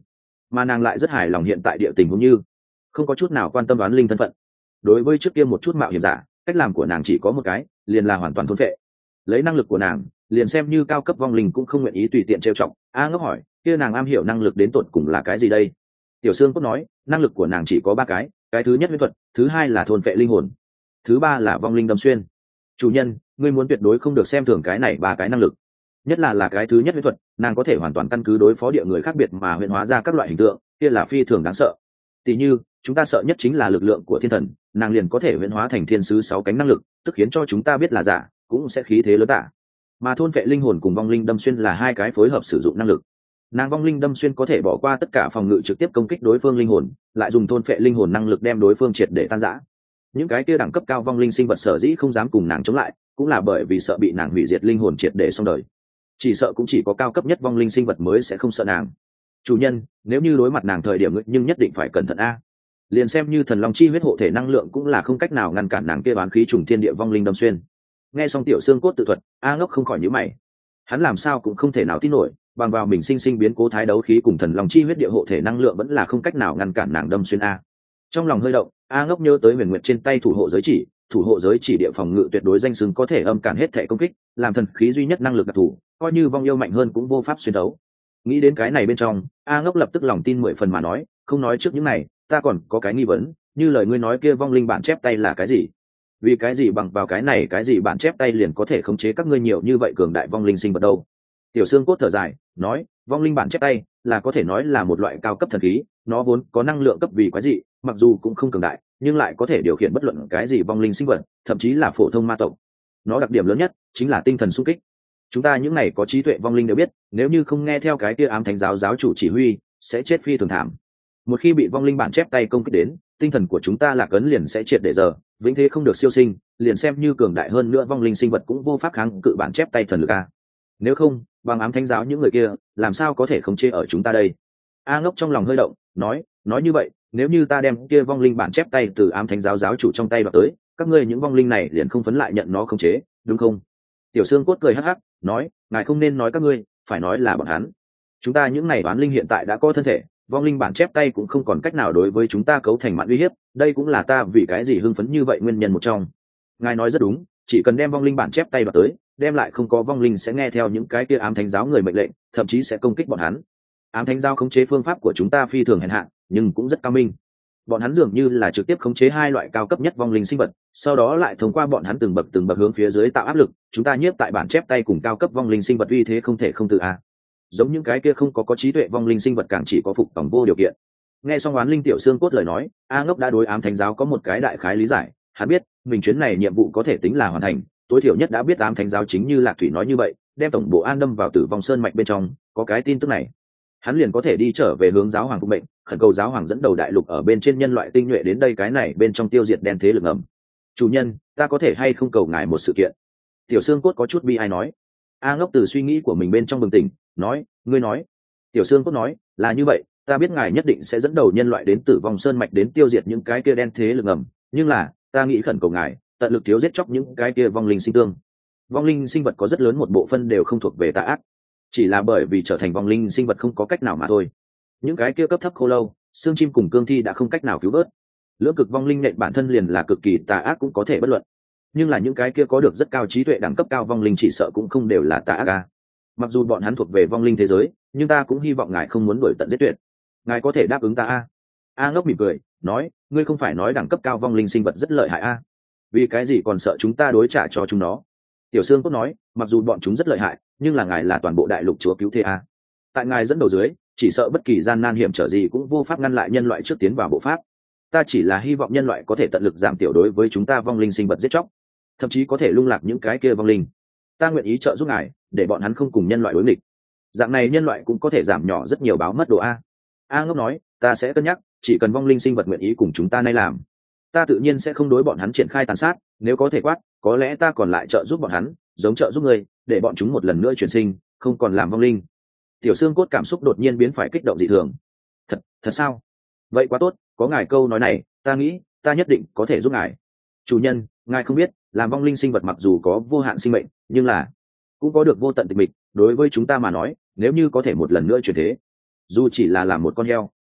mà nàng lại rất hài lòng hiện tại địa tình cũng như không có chút nào quan tâm đoán linh thân phận. Đối với trước kia một chút mạo hiểm giả, cách làm của nàng chỉ có một cái, liền là hoàn toàn thôn phệ. Lấy năng lực của nàng, liền xem như cao cấp vong linh cũng không nguyện ý tùy tiện trêu chọc. A Ngốc hỏi, kia nàng am hiểu năng lực đến tột cùng là cái gì đây? Tiểu Sương Cốt nói, năng lực của nàng chỉ có 3 cái thứ nhất huyễn thuật, thứ hai là thôn phệ linh hồn, thứ ba là vong linh đâm xuyên. Chủ nhân, ngươi muốn tuyệt đối không được xem thường cái này 3 cái năng lực, nhất là cái thứ nhất huyễn thuật, nàng có thể hoàn toàn căn cứ đối phó địa người khác biệt mà huyễn hóa ra các loại hình tượng, kia là phi thường đáng sợ. Tỷ như chúng ta sợ nhất chính là lực lượng của thiên thần, nàng liền có thể huyễn hóa thành thiên sứ 6 cánh năng lực, tức khiến cho chúng ta biết là giả cũng sẽ khí thế lớn tả. Mà thôn vệ linh hồn cùng vong linh đâm xuyên là 2 cái phối hợp sử dụng năng lực. Nàng vong linh đâm xuyên có thể bỏ qua tất cả phòng ngự trực tiếp công kích đối phương linh hồn, lại dùng thôn vệ linh hồn năng lực đem đối phương triệt để tan rã. Những cái kia đẳng cấp cao vong linh sinh vật sở dĩ không dám cùng nàng chống lại, cũng là bởi vì sợ bị nàng hủy diệt linh hồn triệt để xong đời. Chỉ sợ cũng chỉ có cao cấp nhất vong linh sinh vật mới sẽ không sợ nàng. Chủ nhân, nếu như đối mặt nàng thời điểm nhưng nhất định phải cẩn thận a. Liền xem như thần long chi huyết hộ thể năng lượng cũng là không cách nào ngăn cản nàng kia oán khí trùng thiên địa vong linh đâm xuyên. Nghe xong Tiểu Xương Cốt tự thuật, A Ngốc không khỏi nhíu mày. Hắn làm sao cũng không thể nào tin nổi, bằng vào mình sinh biến cố thái đấu khí cùng thần long chi huyết địa hộ thể năng lượng vẫn là không cách nào ngăn cản nàng đâm xuyên a. Trong lòng hơi động, A Ngốc nhớ tới Huyền Nguyệt trên tay thủ hộ giới chỉ địa phòng ngự tuyệt đối danh xứng có thể âm cản hết thể công kích, làm thần khí duy nhất năng lực đặc thù, coi như vong yêu mạnh hơn cũng vô pháp xuyên đấu. Nghĩ đến cái này bên trong, A Ngốc lập tức lòng tin 10 phần mà nói, không nói trước những này, ta còn có cái nghi vấn, như lời ngươi nói kia vong linh bản chép tay là cái gì? Vì cái gì bằng vào cái này cái gì bản chép tay liền có thể khống chế các ngươi nhiều như vậy cường đại vong linh sinh vật đâu? Tiểu Xương Cốt thở dài, nói, vong linh bản chép tay là có thể nói là một loại cao cấp thần khí, nó vốn có năng lượng cấp vì quái dị, mặc dù cũng không cường đại, nhưng lại có thể điều khiển bất luận cái gì vong linh sinh vật, thậm chí là phổ thông ma tộc. Nó đặc điểm lớn nhất chính là tinh thần xung kích. Chúng ta những này có trí tuệ vong linh đều biết, nếu như không nghe theo cái kia ám thánh giáo giáo chủ chỉ huy, sẽ chết phi thường thảm. Một khi bị vong linh bản chép tay công kích đến, tinh thần của chúng ta lạc ấn liền sẽ triệt để giờ, vĩnh thế không được siêu sinh, liền xem như cường đại hơn nữa vong linh sinh vật cũng vô pháp kháng cự bản chép tay thần lực a. Nếu không, bằng ám thánh giáo những người kia, làm sao có thể khống chế ở chúng ta đây? A Ngốc trong lòng hơi động, nói như vậy, nếu như ta đem kia vong linh bản chép tay từ ám thánh giáo giáo chủ trong tay đoạt tới, các ngươi những vong linh này liền không phấn lại nhận nó khống chế, đúng không? Tiểu Xương Cốt cười hắc hắc, nói, ngài không nên nói các ngươi, phải nói là bọn hắn. Chúng ta những này oán linh hiện tại đã có thân thể, vong linh bản chép tay cũng không còn cách nào đối với chúng ta cấu thành mạn uy hiếp, đây cũng là ta vì cái gì hưng phấn như vậy nguyên nhân một trong. Ngài nói rất đúng, chỉ cần đem vong linh bản chép tay đoạt tới, đem lại không có vong linh sẽ nghe theo những cái kia ám thánh giáo người mệnh lệnh, thậm chí sẽ công kích bọn hắn. Ám thánh giáo khống chế phương pháp của chúng ta phi thường hèn hạ, nhưng cũng rất cao minh. Bọn hắn dường như là trực tiếp khống chế 2 loại cao cấp nhất vong linh sinh vật, sau đó lại thông qua bọn hắn từng bậc hướng phía dưới tạo áp lực, chúng ta nhiếp tại bản chép tay cùng cao cấp vong linh sinh vật uy thế không thể không tự a. Giống những cái kia không có trí tuệ vong linh sinh vật càng chỉ có phục tòng vô điều kiện. Nghe xong Oán Linh Tiểu Xương Cốt lời nói, A Ngốc đã đối ám thánh giáo có một cái đại khái lý giải, hắn biết mình chuyến này nhiệm vụ có thể tính là hoàn thành, tối thiểu nhất đã biết ám thánh giáo chính như Lạc Thủy nói như vậy, đem tổng bộ an đâm vào Tử Vong Sơn mạch bên trong, có cái tin tức này, hắn liền có thể đi trở về hướng giáo hoàng phục mệnh, khẩn cầu giáo hoàng dẫn đầu đại lục ở bên trên nhân loại tinh nhuệ đến đây cái này bên trong tiêu diệt đen thế lực ngầm. Chủ nhân, ta có thể hay không cầu ngài một sự kiện? Tiểu Xương Cốt có chút bi ai nói. A Ngốc từ suy nghĩ của mình bên trong bừng tỉnh, nói, ngươi nói. Tiểu Xương Cốt nói, là như vậy, ta biết ngài nhất định sẽ dẫn đầu nhân loại đến Tử Vong Sơn mạch đến tiêu diệt những cái kia đen thế lực ngầm, nhưng là ta nghĩ khẩn cầu ngài tận lực thiếu giết chóc những cái kia vong linh sinh tương. Vong linh sinh vật có rất lớn một bộ phân đều không thuộc về tà ác, chỉ là bởi vì trở thành vong linh sinh vật không có cách nào mà thôi. Những cái kia cấp thấp khô lâu, xương chim cùng cương thi đã không cách nào cứu vớt. Lưỡng cực vong linh nện bản thân liền là cực kỳ tà ác cũng có thể bất luận, nhưng là những cái kia có được rất cao trí tuệ đẳng cấp cao vong linh chỉ sợ cũng không đều là tà ác a. Mặc dù bọn hắn thuộc về vong linh thế giới, nhưng ta cũng hy vọng ngài không muốn đuổi tận giết tuyệt. Ngài có thể đáp ứng ta a? A Ngốc mỉm cười, nói, ngươi không phải nói đẳng cấp cao vong linh sinh vật rất lợi hại a? Vì cái gì còn sợ chúng ta đối trả cho chúng nó? Tiểu Xương Cốt nói, mặc dù bọn chúng rất lợi hại, nhưng là ngài là toàn bộ đại lục chúa cứu thế a. Tại ngài dẫn đầu dưới, chỉ sợ bất kỳ gian nan hiểm trở gì cũng vô pháp ngăn lại nhân loại trước tiến vào bộ pháp. Ta chỉ là hy vọng nhân loại có thể tận lực giảm tiểu đối với chúng ta vong linh sinh vật giết chóc, thậm chí có thể lung lạc những cái kia vong linh. Ta nguyện ý trợ giúp ngài, để bọn hắn không cùng nhân loại đối nghịch. Dạng này nhân loại cũng có thể giảm nhỏ rất nhiều báo mất độ a. A Ngốc nói, ta sẽ cân nhắc, chỉ cần vong linh sinh vật nguyện ý cùng chúng ta nay làm, ta tự nhiên sẽ không đối bọn hắn triển khai tàn sát, nếu có thể quát, có lẽ ta còn lại trợ giúp bọn hắn, giống trợ giúp người, để bọn chúng một lần nữa chuyển sinh, không còn làm vong linh. Tiểu Xương Cốt cảm xúc đột nhiên biến phải kích động dị thường. Thật sao? Vậy quá tốt, có ngài câu nói này, ta nghĩ ta nhất định có thể giúp ngài. Chủ nhân, ngài không biết, làm vong linh sinh vật mặc dù có vô hạn sinh mệnh, nhưng là cũng có được vô tận tịch mịch. Đối với chúng ta mà nói, nếu như có thể một lần nữa chuyển thế, dù chỉ là làm một con heo,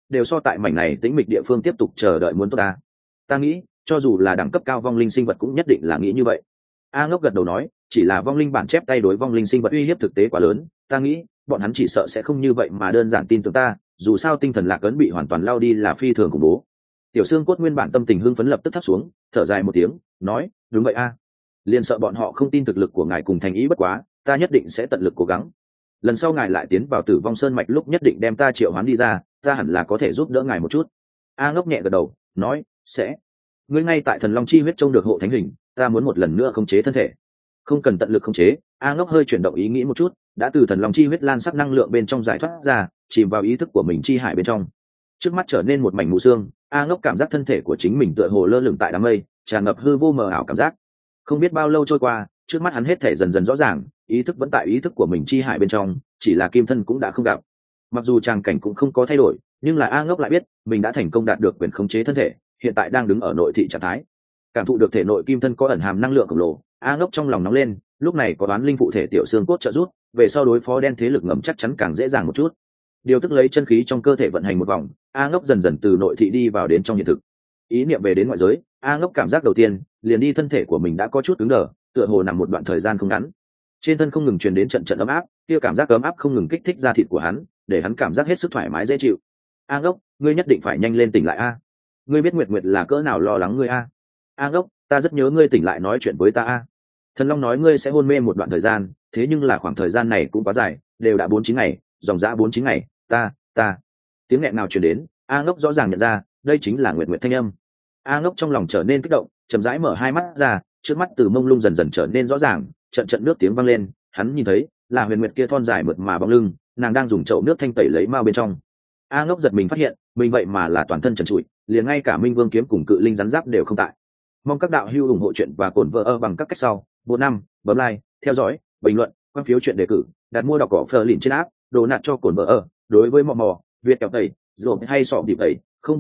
đều so tại mảnh này tĩnh mịch địa phương tiếp tục chờ đợi muốn tốt ta nghĩ cho dù là đẳng cấp cao vong linh sinh vật cũng nhất định là nghĩ như vậy. A Ngốc gật đầu nói, chỉ là vong linh bản chép tay đối vong linh sinh vật uy hiếp thực tế quá lớn, ta nghĩ bọn hắn chỉ sợ sẽ không như vậy mà đơn giản tin tưởng ta, dù sao tinh thần lạc ấn bị hoàn toàn lao đi là phi thường khủng bố. Tiểu Xương Cốt nguyên bản tâm tình hưng phấn lập tức thấp xuống, thở dài một tiếng, nói, đúng vậy liền sợ bọn họ không tin thực lực của ngài cùng thành ý, bất quá ta nhất định sẽ tận lực cố gắng. Lần sau ngài lại tiến vào Tử Vong Sơn mạch lúc nhất định đem ta triệu hoán đi ra, ta hẳn là có thể giúp đỡ ngài một chút. A Ngốc nhẹ gật đầu, nói, sẽ. Ngươi ngay tại Thần Long chi huyết trông được hộ thánh hình, ta muốn một lần nữa khống chế thân thể. Không cần tận lực khống chế. A Ngốc hơi chuyển động ý nghĩ một chút, đã từ Thần Long chi huyết lan sắc năng lượng bên trong giải thoát ra, chìm vào ý thức của mình chi hải bên trong. Trước mắt trở nên một mảnh mù sương, A Ngốc cảm giác thân thể của chính mình tựa hồ lơ lửng tại đám mây, tràn ngập hư vô mờ ảo cảm giác. Không biết bao lâu trôi qua, trước mắt hắn hết thể dần dần rõ ràng, ý thức vẫn tại ý thức của mình chi hải bên trong, chỉ là kim thân cũng đã không gặp. Mặc dù tràng cảnh cũng không có thay đổi, nhưng là A Ngốc lại biết mình đã thành công đạt được quyền khống chế thân thể, hiện tại đang đứng ở nội thị trạng thái. Cảm thụ được thể nội kim thân có ẩn hàm năng lượng khổng lồ, A Ngốc trong lòng nóng lên, lúc này có đoán linh phụ thể tiểu xương cốt trợ giúp, về sau đối phó đen thế lực ngầm chắc chắn càng dễ dàng một chút. Điều tức lấy chân khí trong cơ thể vận hành một vòng, A Ngốc dần dần từ nội thị đi vào đến trong hiện thực. Ý niệm về đến ngoại giới, A Ngốc cảm giác đầu tiên liền đi thân thể của mình đã có chút cứng đờ, tựa hồ nằm một đoạn thời gian không ngắn. Trên thân không ngừng truyền đến trận trận ấm áp, kia cảm giác ấm áp không ngừng kích thích da thịt của hắn, để hắn cảm giác hết sức thoải mái dễ chịu. A Ngốc, ngươi nhất định phải nhanh lên tỉnh lại a. Ngươi biết Nguyệt Nguyệt là cỡ nào lo lắng ngươi a. A Ngốc, ta rất nhớ ngươi tỉnh lại nói chuyện với ta a. Thần Long nói ngươi sẽ hôn mê một đoạn thời gian, thế nhưng là khoảng thời gian này cũng quá dài, đều đã 4-9 ngày, dòng dã 4-9 ngày, ta. Tiếng nghẹn nào truyền đến, A Ngốc rõ ràng nhận ra, đây chính là Nguyệt Nguyệt thanh âm. A Ngốc trong lòng trở nên kích động, chậm rãi mở hai mắt ra, trước mắt từ mông lung dần dần trở nên rõ ràng, trận trận nước tiếng vang lên, hắn nhìn thấy là Huyền Nguyệt kia thon dài mượt mà bóng lưng, nàng đang dùng chậu nước thanh tẩy lấy mao bên trong. A Ngốc giật mình phát hiện, mình vậy mà là toàn thân trần trụi, liền ngay cả Minh Vương kiếm cùng Cự Linh rắn giáp đều không tại. Mong các đạo hữu ủng hộ chuyện và cổn vợ bằng các cách sau, 4 bấm like, theo dõi, bình luận, quan phiếu chuyện đề cử, đặt mua đọc cỏ phờ lìn trên app, đồ nạt cho cổn vợ. Đối với mò Việt kẹo tẩy, rồi hay sọ điệp tẩy,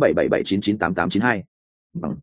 0777998892 bằng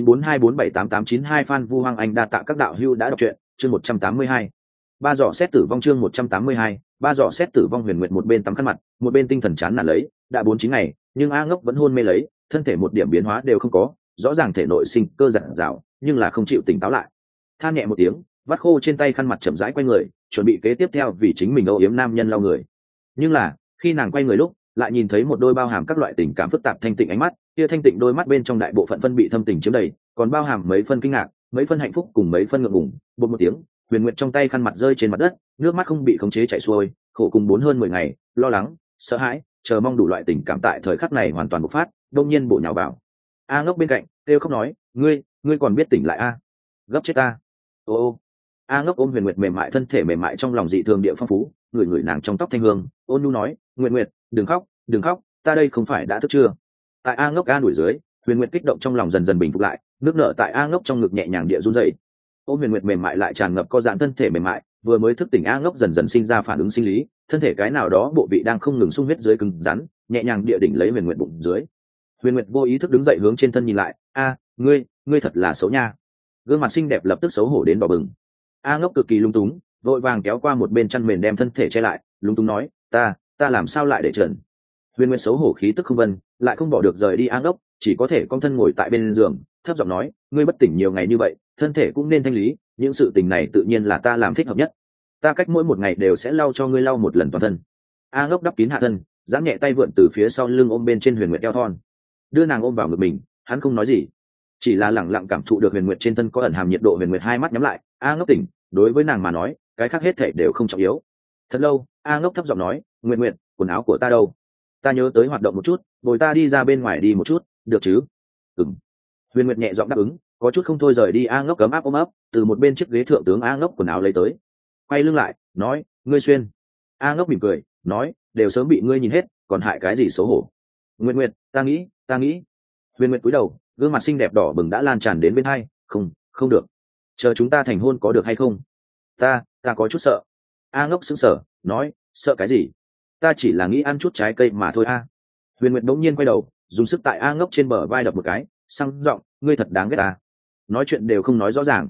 0942478892 Phan Vu Hoàng Anh đa tạ các đạo hữu đã đọc truyện, chương 182. Ba dọ xét tử vong chương 182, ba dọ xét tử vong. Huyền Nguyệt một bên tắm khăn mặt, một bên tinh thần chán nản lấy, đã 4-9 ngày, nhưng A Ngốc vẫn hôn mê lấy, thân thể một điểm biến hóa đều không có, rõ ràng thể nội sinh cơ giật rào, nhưng là không chịu tỉnh táo lại. Than nhẹ một tiếng, vắt khô trên tay khăn mặt chậm rãi quay người, chuẩn bị kế tiếp theo vì chính mình âu yếm nam nhân lau người. Nhưng là, khi nàng quay người lúc, lại nhìn thấy một đôi bao hàm các loại tình cảm phức tạp thanh tịnh ánh mắt, kia thanh tịnh đôi mắt bên trong đại bộ phận phân bị thâm tình chiếm đầy, còn bao hàm mấy phân kinh ngạc, mấy phân hạnh phúc cùng mấy phân ngượng ngùng. Bột một tiếng, Huyền Nguyệt trong tay khăn mặt rơi trên mặt đất, nước mắt không bị khống chế chảy xuôi, khổ cùng 4 hơn 10 ngày, lo lắng, sợ hãi, chờ mong đủ loại tình cảm tại thời khắc này hoàn toàn bộc phát, đột nhiên bổ nhào vào. A Ngốc bên cạnh, kêu khóc nói, ngươi còn biết tỉnh lại a? Gấp chết ta. Ô. A Ngốc ôm Huyền Nguyệt mềm mại thân thể mềm mại trong lòng dị thường địa phong phú, người nàng trong tóc thanh hương, ôn nhu nói, Nguyệt, đừng khóc, ta đây không phải đã thức chưa? Tại A Ngốc an ủi dưới, Huyền Nguyệt kích động trong lòng dần dần bình phục lại, nước nở tại A Ngốc trong ngực nhẹ nhàng địa run rẩy. Ôm Huyền Nguyệt mềm mại lại tràn ngập co giãn thân thể mềm mại, vừa mới thức tỉnh A Ngốc dần dần sinh ra phản ứng sinh lý, thân thể cái nào đó bộ vị đang không ngừng sung huyết dưới cứng rắn, nhẹ nhàng địa đỉnh lấy Huyền Nguyệt bụng dưới. Huyền Nguyệt vô ý thức đứng dậy hướng trên thân nhìn lại, ngươi thật là xấu nha. Gương mặt xinh đẹp lập tức xấu hổ đến đỏ bừng. A Ngốc cực kỳ lung túng, vội vàng kéo qua một bên chăn mền đem thân thể che lại, lung túng nói, ta làm sao lại để trần? Huyền Nguyệt xấu hổ khí tức không vân, lại không bỏ được rời đi A Ngốc, chỉ có thể cong thân ngồi tại bên giường, thấp giọng nói, ngươi bất tỉnh nhiều ngày như vậy, thân thể cũng nên thanh lý, những sự tình này tự nhiên là ta làm thích hợp nhất. Ta cách mỗi một ngày đều sẽ lau cho ngươi lau một lần toàn thân. A Ngốc đắp kín hạ thân, giãn nhẹ tay vượn từ phía sau lưng ôm bên trên Huyền Nguyệt eo thon, đưa nàng ôm vào ngực mình, hắn không nói gì, chỉ là lẳng lặng cảm thụ được Huyền Nguyệt trên thân có ẩn hàm nhiệt độ. Huyền Nguyệt hai mắt nhắm lại, A Ngốc tỉnh, đối với nàng mà nói, cái khác hết thể đều không trọng yếu. Thật lâu, A Ngốc thấp giọng nói, Nguyệt, quần áo của ta đâu? Ta nhớ tới hoạt động một chút, bồi ta đi ra bên ngoài đi một chút, được chứ? Ừm. Huyền Nguyệt nhẹ giọng đáp ứng, có chút không thôi rời đi. A Ngốc cấm áp ôm ấp, từ một bên chiếc ghế thượng tướng A Ngốc quần áo lấy tới, quay lưng lại, nói, ngươi xuyên. A Ngốc mỉm cười, nói, đều sớm bị ngươi nhìn hết, còn hại cái gì xấu hổ? Nguyệt, ta nghĩ. Huyền Nguyệt cúi đầu, gương mặt xinh đẹp đỏ bừng đã lan tràn đến bên hai, không được, chờ chúng ta thành hôn có được hay không? Ta có chút sợ. A Ngốc sững sờ, nói, sợ cái gì? Ta chỉ là nghĩ ăn chút trái cây mà thôi a. Huyền Nguyệt đống nhiên quay đầu, dùng sức tại A Ngốc trên bờ vai đập một cái, sang giọng, ngươi thật đáng ghét ta. Nói chuyện đều không nói rõ ràng.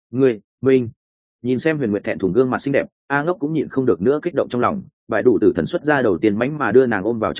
Minh. Nhìn xem Huyền Nguyệt thẹn thùng gương mặt xinh đẹp, A Ngốc cũng nhịn không được nữa kích động trong lòng, bài đủ tử thần xuất ra đầu tiên mánh mà đưa nàng ôm vào trong ngực,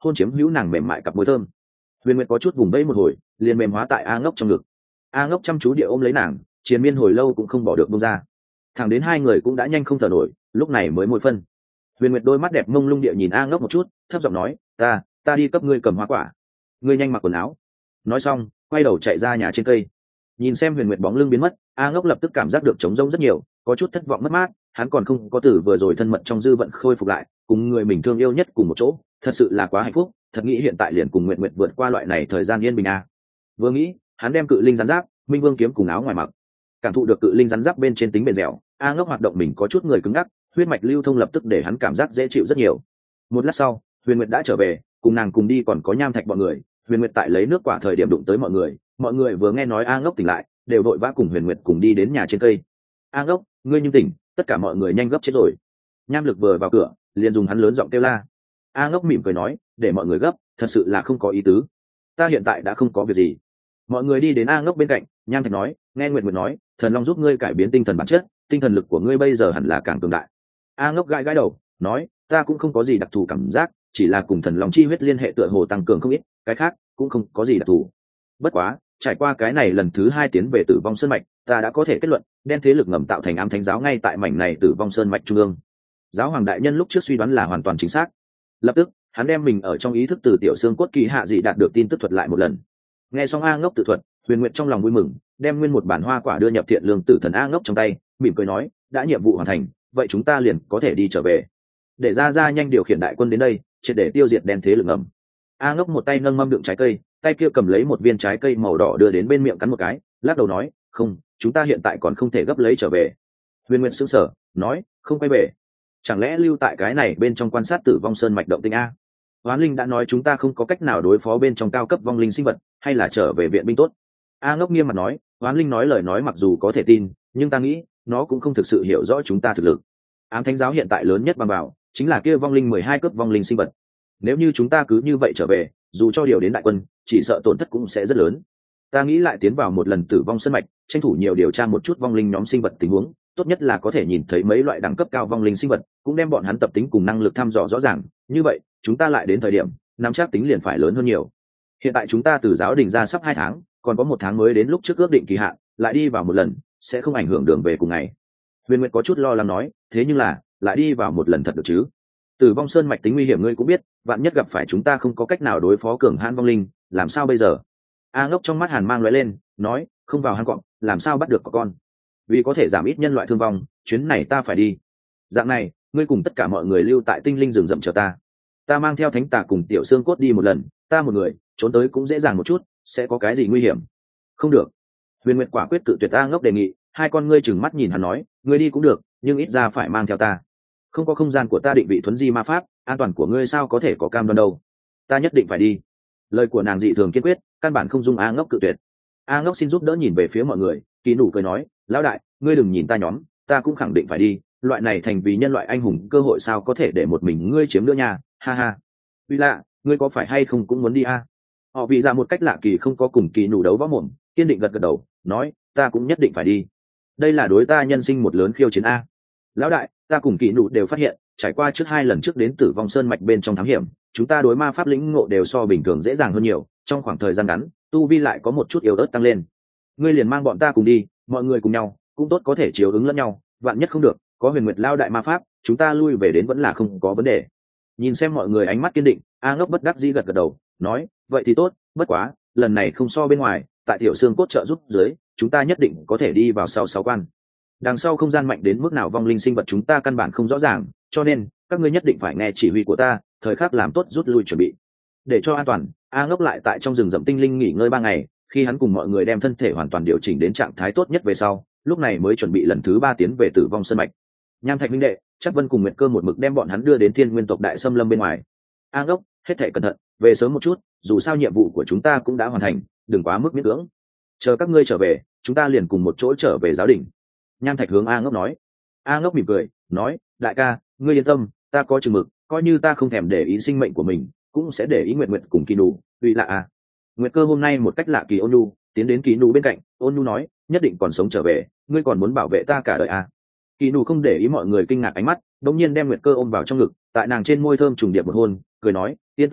hôn chiếm hữu nàng mềm mại cặp môi thơm. Huyền Nguyệt có chút vùng vẫy một hồi, liền mềm hóa tại A Ngốc trong ngực. A Ngốc chăm chú địa ôm lấy nàng, triền miên hồi lâu cũng không bỏ được buông ra. Thẳng đến hai người cũng đã nhanh không thở nổi, lúc này mới môi phân. Huyền Nguyệt đôi mắt đẹp mông lung địa nhìn A Ngốc một chút, thấp giọng nói, ta đi cấp ngươi cầm hoa quả, ngươi nhanh mặc quần áo. Nói xong, quay đầu chạy ra nhà trên cây. Nhìn xem Huyền Nguyệt bóng lưng biến mất, A Ngốc lập tức cảm giác được trống rỗng rất nhiều, có chút thất vọng mất mát. Hắn còn không có từ vừa rồi thân mật trong dư vận khôi phục lại, cùng người mình thương yêu nhất cùng một chỗ, thật sự là quá hạnh phúc. Thật nghĩ hiện tại liền cùng Nguyệt Nguyệt vượt qua loại này thời gian yên bình a. Vừa nghĩ, hắn đem cự linh rắn giáp, Minh Vương kiếm cùng áo ngoài mặc. Cảm thụ được cự linh rắn giáp bên trên tính bền dẻo, A Ngốc hoạt động mình có chút người cứng ngắc, huyết mạch lưu thông lập tức để hắn cảm giác dễ chịu rất nhiều. Một lát sau, Huyền Nguyệt đã trở về, cùng nàng cùng đi còn có Nham Thạch bọn người. Huyền Nguyệt tại lấy nước quả thời điểm đụng tới mọi người vừa nghe nói A Ngốc tỉnh lại, đều đội vã cùng Huyền Nguyệt cùng đi đến nhà trên cây. A Ngốc, ngươi nhưng tỉnh, tất cả mọi người nhanh gấp chết rồi. Nham Lực vừa vào cửa, liền dùng hắn lớn giọng kêu la. A Ngốc mỉm cười nói, để mọi người gấp, thật sự là không có ý tứ. Ta hiện tại đã không có việc gì. Mọi người đi đến A Ngốc bên cạnh, Nham Thạch nói, nghe Nguyệt Nguyệt nói, thần long giúp ngươi cải biến tinh thần bản chất, tinh thần lực của ngươi bây giờ hẳn là càng cường đại. A Ngốc gãi gãi đầu, nói, ta cũng không có gì đặc thù cảm giác, chỉ là cùng thần long chi huyết liên hệ tựa hồ tăng cường không ít, cái khác cũng không có gì đặc thù. Bất quá, trải qua cái này lần thứ 2 tiến về Tử Vong Sơn mạch, ta đã có thể kết luận, đen thế lực ngầm tạo thành ám thánh giáo ngay tại mảnh này Tử Vong Sơn mạch trung ương. Giáo hoàng đại nhân lúc trước suy đoán là hoàn toàn chính xác. Lập tức, hắn đem mình ở trong ý thức từ tiểu xương cốt kỳ hạ dị đạt được tin tức thuật lại một lần. Nghe xong A Ngốc tự thuật, Huyền Nguyệt trong lòng vui mừng, đem nguyên một bản hoa quả đưa nhập thiện lương tử thần A Ngốc trong tay, mỉm cười nói, đã nhiệm vụ hoàn thành, vậy chúng ta liền có thể đi trở về. Để ra nhanh điều khiển đại quân đến đây, triệt để tiêu diệt đen thế lực ngầm. A Ngốc một tay nâng mâm đựng trái cây, tay kia cầm lấy một viên trái cây màu đỏ đưa đến bên miệng cắn một cái, lắc đầu nói, không, chúng ta hiện tại còn không thể gấp lấy trở về. Huyền Nguyệt sững sờ, nói, không quay về, chẳng lẽ lưu tại cái này bên trong quan sát Tử Vong Sơn mạch động tĩnh a? Hoán Linh đã nói chúng ta không có cách nào đối phó bên trong cao cấp vong linh sinh vật, hay là trở về viện binh tốt? A Ngốc nghiêm mặt nói, Hoán Linh nói lời nói mặc dù có thể tin, nhưng ta nghĩ nó cũng không thực sự hiểu rõ chúng ta thực lực. Ám thánh giáo hiện tại lớn nhất bằng bảo chính là kia vong linh 12 cấp vong linh sinh vật. Nếu như chúng ta cứ như vậy trở về, dù cho điều đến đại quân, chỉ sợ tổn thất cũng sẽ rất lớn. Ta nghĩ lại tiến vào một lần Tử Vong Sơn mạch, tranh thủ nhiều điều tra một chút vong linh nhóm sinh vật tình huống, tốt nhất là có thể nhìn thấy mấy loại đẳng cấp cao vong linh sinh vật, cũng đem bọn hắn tập tính cùng năng lực thăm dò rõ ràng, như vậy chúng ta lại đến thời điểm nắm chắc tính liền phải lớn hơn nhiều. Hiện tại chúng ta từ giáo đình ra sắp 2 tháng, còn có 1 tháng mới đến lúc trước ước định kỳ hạn, lại đi vào một lần sẽ không ảnh hưởng đường về cùng ngày. Huyền Nguyệt có chút lo lắng nói, thế nhưng là lại đi vào một lần thật được chứ? Tử Vong Sơn mạch tính nguy hiểm ngươi cũng biết, vạn nhất gặp phải chúng ta không có cách nào đối phó cường hãn vong linh, làm sao bây giờ? A Ngốc trong mắt hàn mang lóe lên, nói, không vào hang cọp, làm sao bắt được có con? Vì có thể giảm ít nhân loại thương vong, chuyến này ta phải đi. Dạng này, ngươi cùng tất cả mọi người lưu tại tinh linh rừng rậm chờ ta. Ta mang theo thánh tà cùng tiểu xương cốt đi một lần, ta một người trốn tới cũng dễ dàng một chút, sẽ có cái gì nguy hiểm? Không được. Huyền Nguyệt quả quyết cự tuyệt A Ngốc đề nghị, hai con ngươi chừng mắt nhìn hắn nói, ngươi đi cũng được, nhưng ít ra phải mang theo ta. Không có không gian của ta định vị thuấn di ma pháp, an toàn của ngươi sao có thể có cam đoan đâu? Ta nhất định phải đi. Lời của nàng dị thường kiên quyết, căn bản không dung A Ngốc cự tuyệt. A Ngốc xin giúp đỡ nhìn về phía mọi người, Kỳ Nụ cười nói, lão đại, ngươi đừng nhìn ta nhóm, ta cũng khẳng định phải đi, loại này thành vì nhân loại anh hùng cơ hội sao có thể để một mình ngươi chiếm nữa nha, ha ha. Uy lạ, ngươi có phải hay không cũng muốn đi a? Họ vì ra một cách lạ kỳ không có cùng Kỳ Nụ đấu võ mồm, kiên định gật gật đầu, nói, ta cũng nhất định phải đi. Đây là đối ta nhân sinh một lớn khiêu chiến a. Lão đại, ta cùng Kỳ Nụ đều phát hiện, trải qua trước 2 lần trước đến Tử Vong Sơn mạch bên trong thám hiểm, chúng ta đối ma pháp lĩnh ngộ đều so bình thường dễ dàng hơn nhiều, trong khoảng thời gian ngắn, tu vi lại có một chút yếu ớt tăng lên. Ngươi liền mang bọn ta cùng đi, mọi người cùng nhau, cũng tốt có thể chiếu ứng lẫn nhau, vạn nhất không được, có Huyền Nguyệt lao đại ma pháp, chúng ta lui về đến vẫn là không có vấn đề. Nhìn xem mọi người ánh mắt kiên định, A Ngốc bất đắc dĩ gật gật đầu, nói, vậy thì tốt, bất quá, lần này không so bên ngoài, tại tiểu xương cốt trợ giúp dưới, chúng ta nhất định có thể đi vào sau 6 quan. Đằng sau không gian mạnh đến mức nào vong linh sinh vật chúng ta căn bản không rõ ràng, cho nên các ngươi nhất định phải nghe chỉ huy của ta, thời khắc làm tốt rút lui chuẩn bị. Để cho an toàn, A Ngốc lại tại trong rừng rậm tinh linh nghỉ ngơi 3 ngày, khi hắn cùng mọi người đem thân thể hoàn toàn điều chỉnh đến trạng thái tốt nhất về sau, lúc này mới chuẩn bị lần thứ 3 tiến về Tử Vong Sơn mạch. Nham Thạch minh đệ, chắc Vân cùng Nguyệt Cơ một mực đem bọn hắn đưa đến Thiên Nguyên tộc đại xâm lâm bên ngoài. A Ngốc, hết thảy cẩn thận, về sớm một chút, dù sao nhiệm vụ của chúng ta cũng đã hoàn thành, đừng quá mức miễn cưỡng. Chờ các ngươi trở về, chúng ta liền cùng một chỗ trở về giáo đình. Nham Thạch hướng A Ngốc nói. A Ngốc mỉm cười, nói, đại ca, ngươi yên tâm, ta có chừng mực, coi như ta không thèm để ý sinh mệnh của mình, cũng sẽ để ý Nguyệt Nguyệt cùng Kỳ Nụ, vì lạ à. Nguyệt Cơ hôm nay một cách lạ kỳ ôn nhu, tiến đến Kỳ Nụ bên cạnh, ôn nhu nói, nhất định còn sống trở về, ngươi còn muốn bảo vệ ta cả đời à. Kỳ Nụ không để ý mọi người kinh ngạc ánh mắt, đột nhiên đem Nguyệt Cơ ôm vào trong ngực, tại nàng trên môi thơm trùng điệp một hôn, cười nói, yên tâm,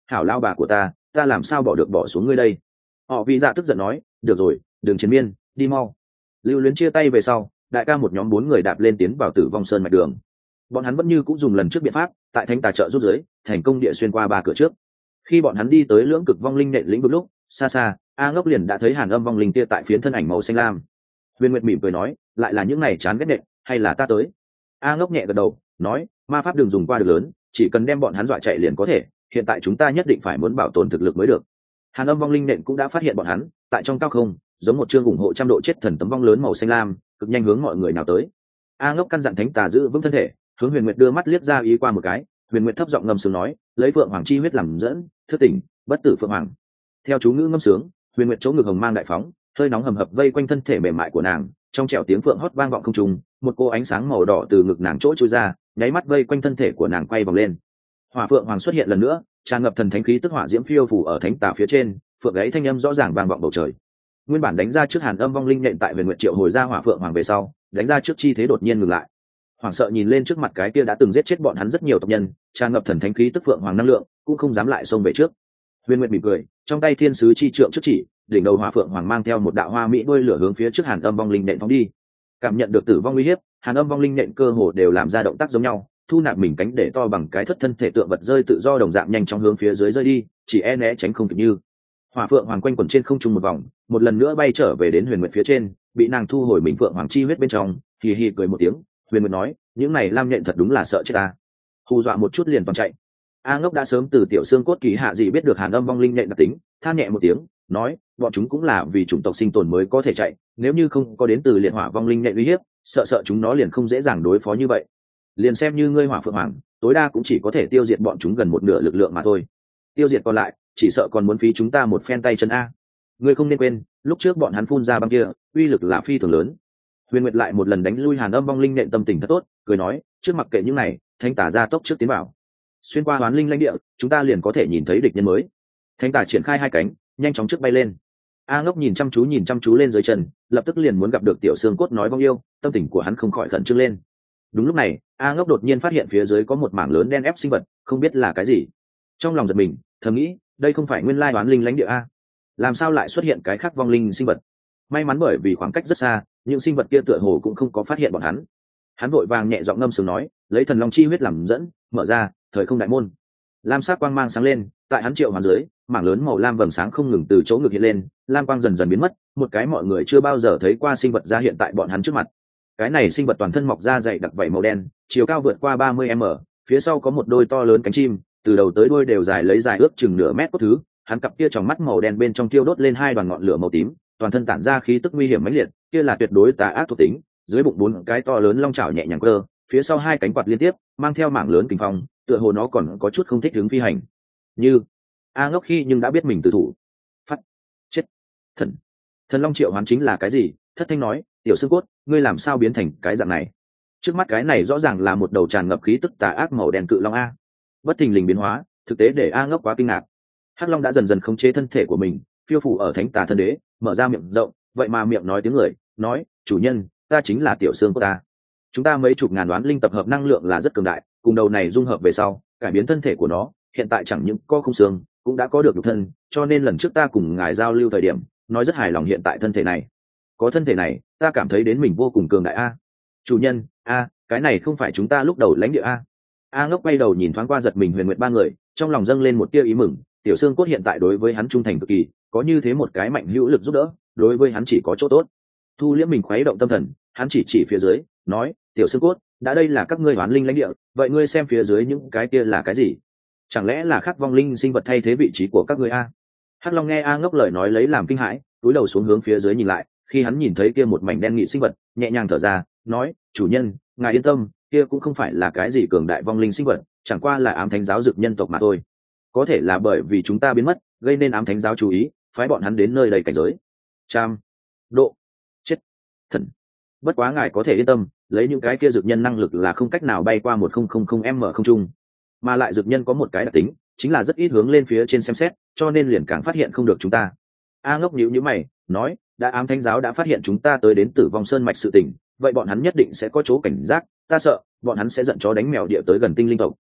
hảo lao bà của ta làm sao bỏ được bỏ xuống ngươi đây. Họ vị dạ tức giận nói, được rồi, đường chiến miên, đi mau. Lưu Luyến chia tay về sau, đại ca một nhóm 4 người đạp lên tiến vào Tử Vong Sơn mạch đường. Bọn hắn vẫn như cũng dùng lần trước biện pháp, tại Thánh Tà chợ rút dưới, thành công địa xuyên qua 3 cửa trước. Khi bọn hắn đi tới lưỡng cực vong linh nện lĩnh vực lúc, xa xa, A Ngốc liền đã thấy Hàn Âm vong linh kia tại phiến thân ảnh màu xanh lam. Huyền Nguyệt mỉm cười nói, lại là những này chán ghét nện, hay là ta tới? A Ngốc nhẹ gật đầu, nói, ma pháp đừng dùng qua được lớn, chỉ cần đem bọn hắn dọa chạy liền có thể, hiện tại chúng ta nhất định phải muốn bảo tồn thực lực mới được. Hàn Âm vong linh nện cũng đã phát hiện bọn hắn, tại trong cao không, giống một chương ủng hộ 100 độ chết thần tấm vong lớn màu xanh lam, cực nhanh hướng mọi người nào tới. A Ngốc căn dặn Thánh Tà giữ vững thân thể, hướng Huyền Nguyệt đưa mắt liếc ra ý qua một cái. Huyền Nguyệt thấp giọng ngâm sướng nói, lấy Phượng Hoàng chi huyết làm dẫn, thức tỉnh, bất tử Phượng Hoàng. Theo chú ngữ ngâm sướng, Huyền Nguyệt chỗ ngực hồng mang đại phóng, hơi nóng hầm hập vây quanh thân thể mềm mại của nàng, trong trẻo tiếng phượng hót vang vọng không trung, một cô ánh sáng màu đỏ từ ngực nàng chỗ trôi ra, nháy mắt vây quanh thân thể của nàng quay vòng lên. Hỏa Phượng Hoàng xuất hiện lần nữa, tràn ngập thần thánh khí tức hỏa diễm phiêu phủ ở Thánh Tà phía trên, phượng gáy thanh âm rõ ràng vang vọng bầu trời. Nguyên bản đánh ra trước Hàn Âm vong linh nện tại Huyền Nguyệt triệu hồi ra Hỏa Phượng Hoàng về sau, đánh ra trước chi thế đột nhiên ngừng lại. Hoảng sợ nhìn lên trước mặt cái kia đã từng giết chết bọn hắn rất nhiều tộc nhân, tràn ngập thần thánh khí tức phượng hoàng năng lượng, cũng không dám lại xông về trước. Huyền Nguyệt mỉm cười, trong tay thiên sứ chi trượng trước chỉ, đỉnh đầu Hỏa Phượng Hoàng mang theo một đạo hoa mỹ đuôi lửa hướng phía trước Hàn Âm vong linh nện phóng đi. Cảm nhận được tử vong uy hiếp, Hàn Âm vong linh nện cơ hồ đều làm ra động tác giống nhau, thu nạp mình cánh để to bằng cái thất thân thể tượng vật rơi tự do đồng dạng nhanh chóng hướng phía dưới rơi đi, chỉ e né tránh không kịp như. Hỏa Phượng Hoàng quanh quẩn trên không trung một vòng, một lần nữa bay trở về đến Huyền Nguyệt phía trên, bị nàng thu hồi mình Phượng Hoàng chi huyết bên trong, hì hì cười một tiếng. Huyền Nguyệt nói, những này lam nhện thật đúng là sợ chết ta, hù dọa một chút liền toàn chạy. A Ngốc đã sớm từ tiểu xương cốt kỳ hạ gì biết được Hàn Âm vong linh nhện đặc tính, than nhẹ một tiếng, nói, bọn chúng cũng là vì chủng tộc sinh tồn mới có thể chạy, nếu như không có đến từ liệt hỏa vong linh nhện uy hiếp, sợ chúng nó liền không dễ dàng đối phó như vậy. Liền xem như ngươi Hỏa Phượng Hoàng, tối đa cũng chỉ có thể tiêu diệt bọn chúng gần một nửa lực lượng mà thôi. Tiêu diệt còn lại, chỉ sợ còn muốn phí chúng ta một phen tay chân a. Ngươi không nên quên, lúc trước bọn hắn phun ra băng kia, uy lực là phi thường lớn. Huyền Nguyệt lại một lần đánh lui Hàn Âm vong linh nện tâm tình thật tốt, cười nói, trước mặc kệ những này, Thánh Tà gia tốc trước tiến vào. Xuyên qua Hoán Linh lãnh địa, chúng ta liền có thể nhìn thấy địch nhân mới. Thánh Tà triển khai hai cánh, nhanh chóng trước bay lên. A Ngốc nhìn chăm chú lên dưới chân, lập tức liền muốn gặp được tiểu xương cốt nói vong yêu, tâm tình của hắn không khỏi khẩn trương lên. Đúng lúc này, A Ngốc đột nhiên phát hiện phía dưới có một mảng lớn đen ép sinh vật, không biết là cái gì. Trong lòng giật mình, thầm nghĩ, đây không phải nguyên lai Hoán Linh lãnh địa a? Làm sao lại xuất hiện cái khác vong linh sinh vật? May mắn bởi vì khoảng cách rất xa, những sinh vật kia tựa hồ cũng không có phát hiện bọn hắn. Hắn vội vàng nhẹ giọng ngâm sướng nói, lấy thần long chi huyết làm dẫn, mở ra thời không đại môn. Lam sắc quang mang sáng lên, tại hắn triệu hoàn dưới, mảng lớn màu lam vầng sáng không ngừng từ chỗ ngực hiện lên, lam quang dần dần biến mất, một cái mọi người chưa bao giờ thấy qua sinh vật ra hiện tại bọn hắn trước mặt. Cái này sinh vật toàn thân mọc ra dày đặc vảy màu đen, chiều cao vượt qua 30m, phía sau có một đôi to lớn cánh chim, từ đầu tới đuôi đều dài ước chừng nửa mét có thứ. Hắn cặp kia tròng mắt màu đen bên trong tiêu đốt lên hai đoàn ngọn lửa màu tím, toàn thân tản ra khí tức nguy hiểm mãnh liệt, kia là tuyệt đối tà ác thuộc tính. Dưới bụng 4 cái to lớn long chảo nhẹ nhàng cơ, phía sau 2 cánh quạt liên tiếp, mang theo mảng lớn kình phong, tựa hồ nó còn có chút không thích hướng phi hành. Như A Ngốc khi nhưng đã biết mình tử thủ. Phát chết. Thần long triệu hoán chính là cái gì? Thất thanh nói, tiểu xương cốt, ngươi làm sao biến thành cái dạng này? Trước mắt cái này rõ ràng là một đầu tràn ngập khí tức tà ác màu đen cự long a. Bất thình lình biến hóa, thực tế để A Ngốc quá kinh ngạc. Hắc Long đã dần dần khống chế thân thể của mình, phiêu phủ ở Thánh Tà thân đế, mở ra miệng rộng, vậy mà miệng nói tiếng người, nói, chủ nhân, ta chính là tiểu xương của ta. Chúng ta mấy chục ngàn đoán linh tập hợp năng lượng là rất cường đại, cùng đầu này dung hợp về sau, cải biến thân thể của nó, hiện tại chẳng những có không xương, cũng đã có được nhục thân, cho nên lần trước ta cùng ngài giao lưu thời điểm, nói rất hài lòng hiện tại thân thể này. Có thân thể này, ta cảm thấy đến mình vô cùng cường đại a. Chủ nhân, cái này không phải chúng ta lúc đầu lãnh địa a. A Ngốc quay đầu nhìn thoáng qua giật mình Huyền Nguyệt ba người, trong lòng dâng lên một tia ý mừng. Tiểu xương cốt hiện tại đối với hắn trung thành cực kỳ, có như thế một cái mạnh hữu lực giúp đỡ, đối với hắn chỉ có chỗ tốt. Thu liễm mình khuấy động tâm thần, hắn chỉ phía dưới, nói, tiểu xương cốt, đã đây là các ngươi Hoán Linh lãnh địa, vậy ngươi xem phía dưới những cái kia là cái gì? Chẳng lẽ là khắc vong linh sinh vật thay thế vị trí của các ngươi a? Hắc Long nghe A Ngốc lời nói lấy làm kinh hãi, cúi đầu xuống hướng phía dưới nhìn lại, khi hắn nhìn thấy kia một mảnh đen nghị sinh vật, nhẹ nhàng thở ra, nói, chủ nhân, ngài yên tâm, kia cũng không phải là cái gì cường đại vong linh sinh vật, chẳng qua là ám thánh giáo dược nhân tộc mà thôi. Có thể là bởi vì chúng ta biến mất, gây nên ám thánh giáo chú ý, phái bọn hắn đến nơi đầy cảnh giới. Trăm độ chết thần. Bất quá ngài có thể yên tâm, lấy những cái kia dược nhân năng lực là không cách nào bay qua 1000m không trung, mà lại dược nhân có một cái đặc tính, chính là rất ít hướng lên phía trên xem xét, cho nên liền càng phát hiện không được chúng ta. A Ngốc nhíu mày, nói, đã ám thánh giáo đã phát hiện chúng ta tới đến Tử Vong Sơn mạch sự tình, vậy bọn hắn nhất định sẽ có chỗ cảnh giác, ta sợ bọn hắn sẽ giận chó đánh mèo địa tới gần tinh linh tộc.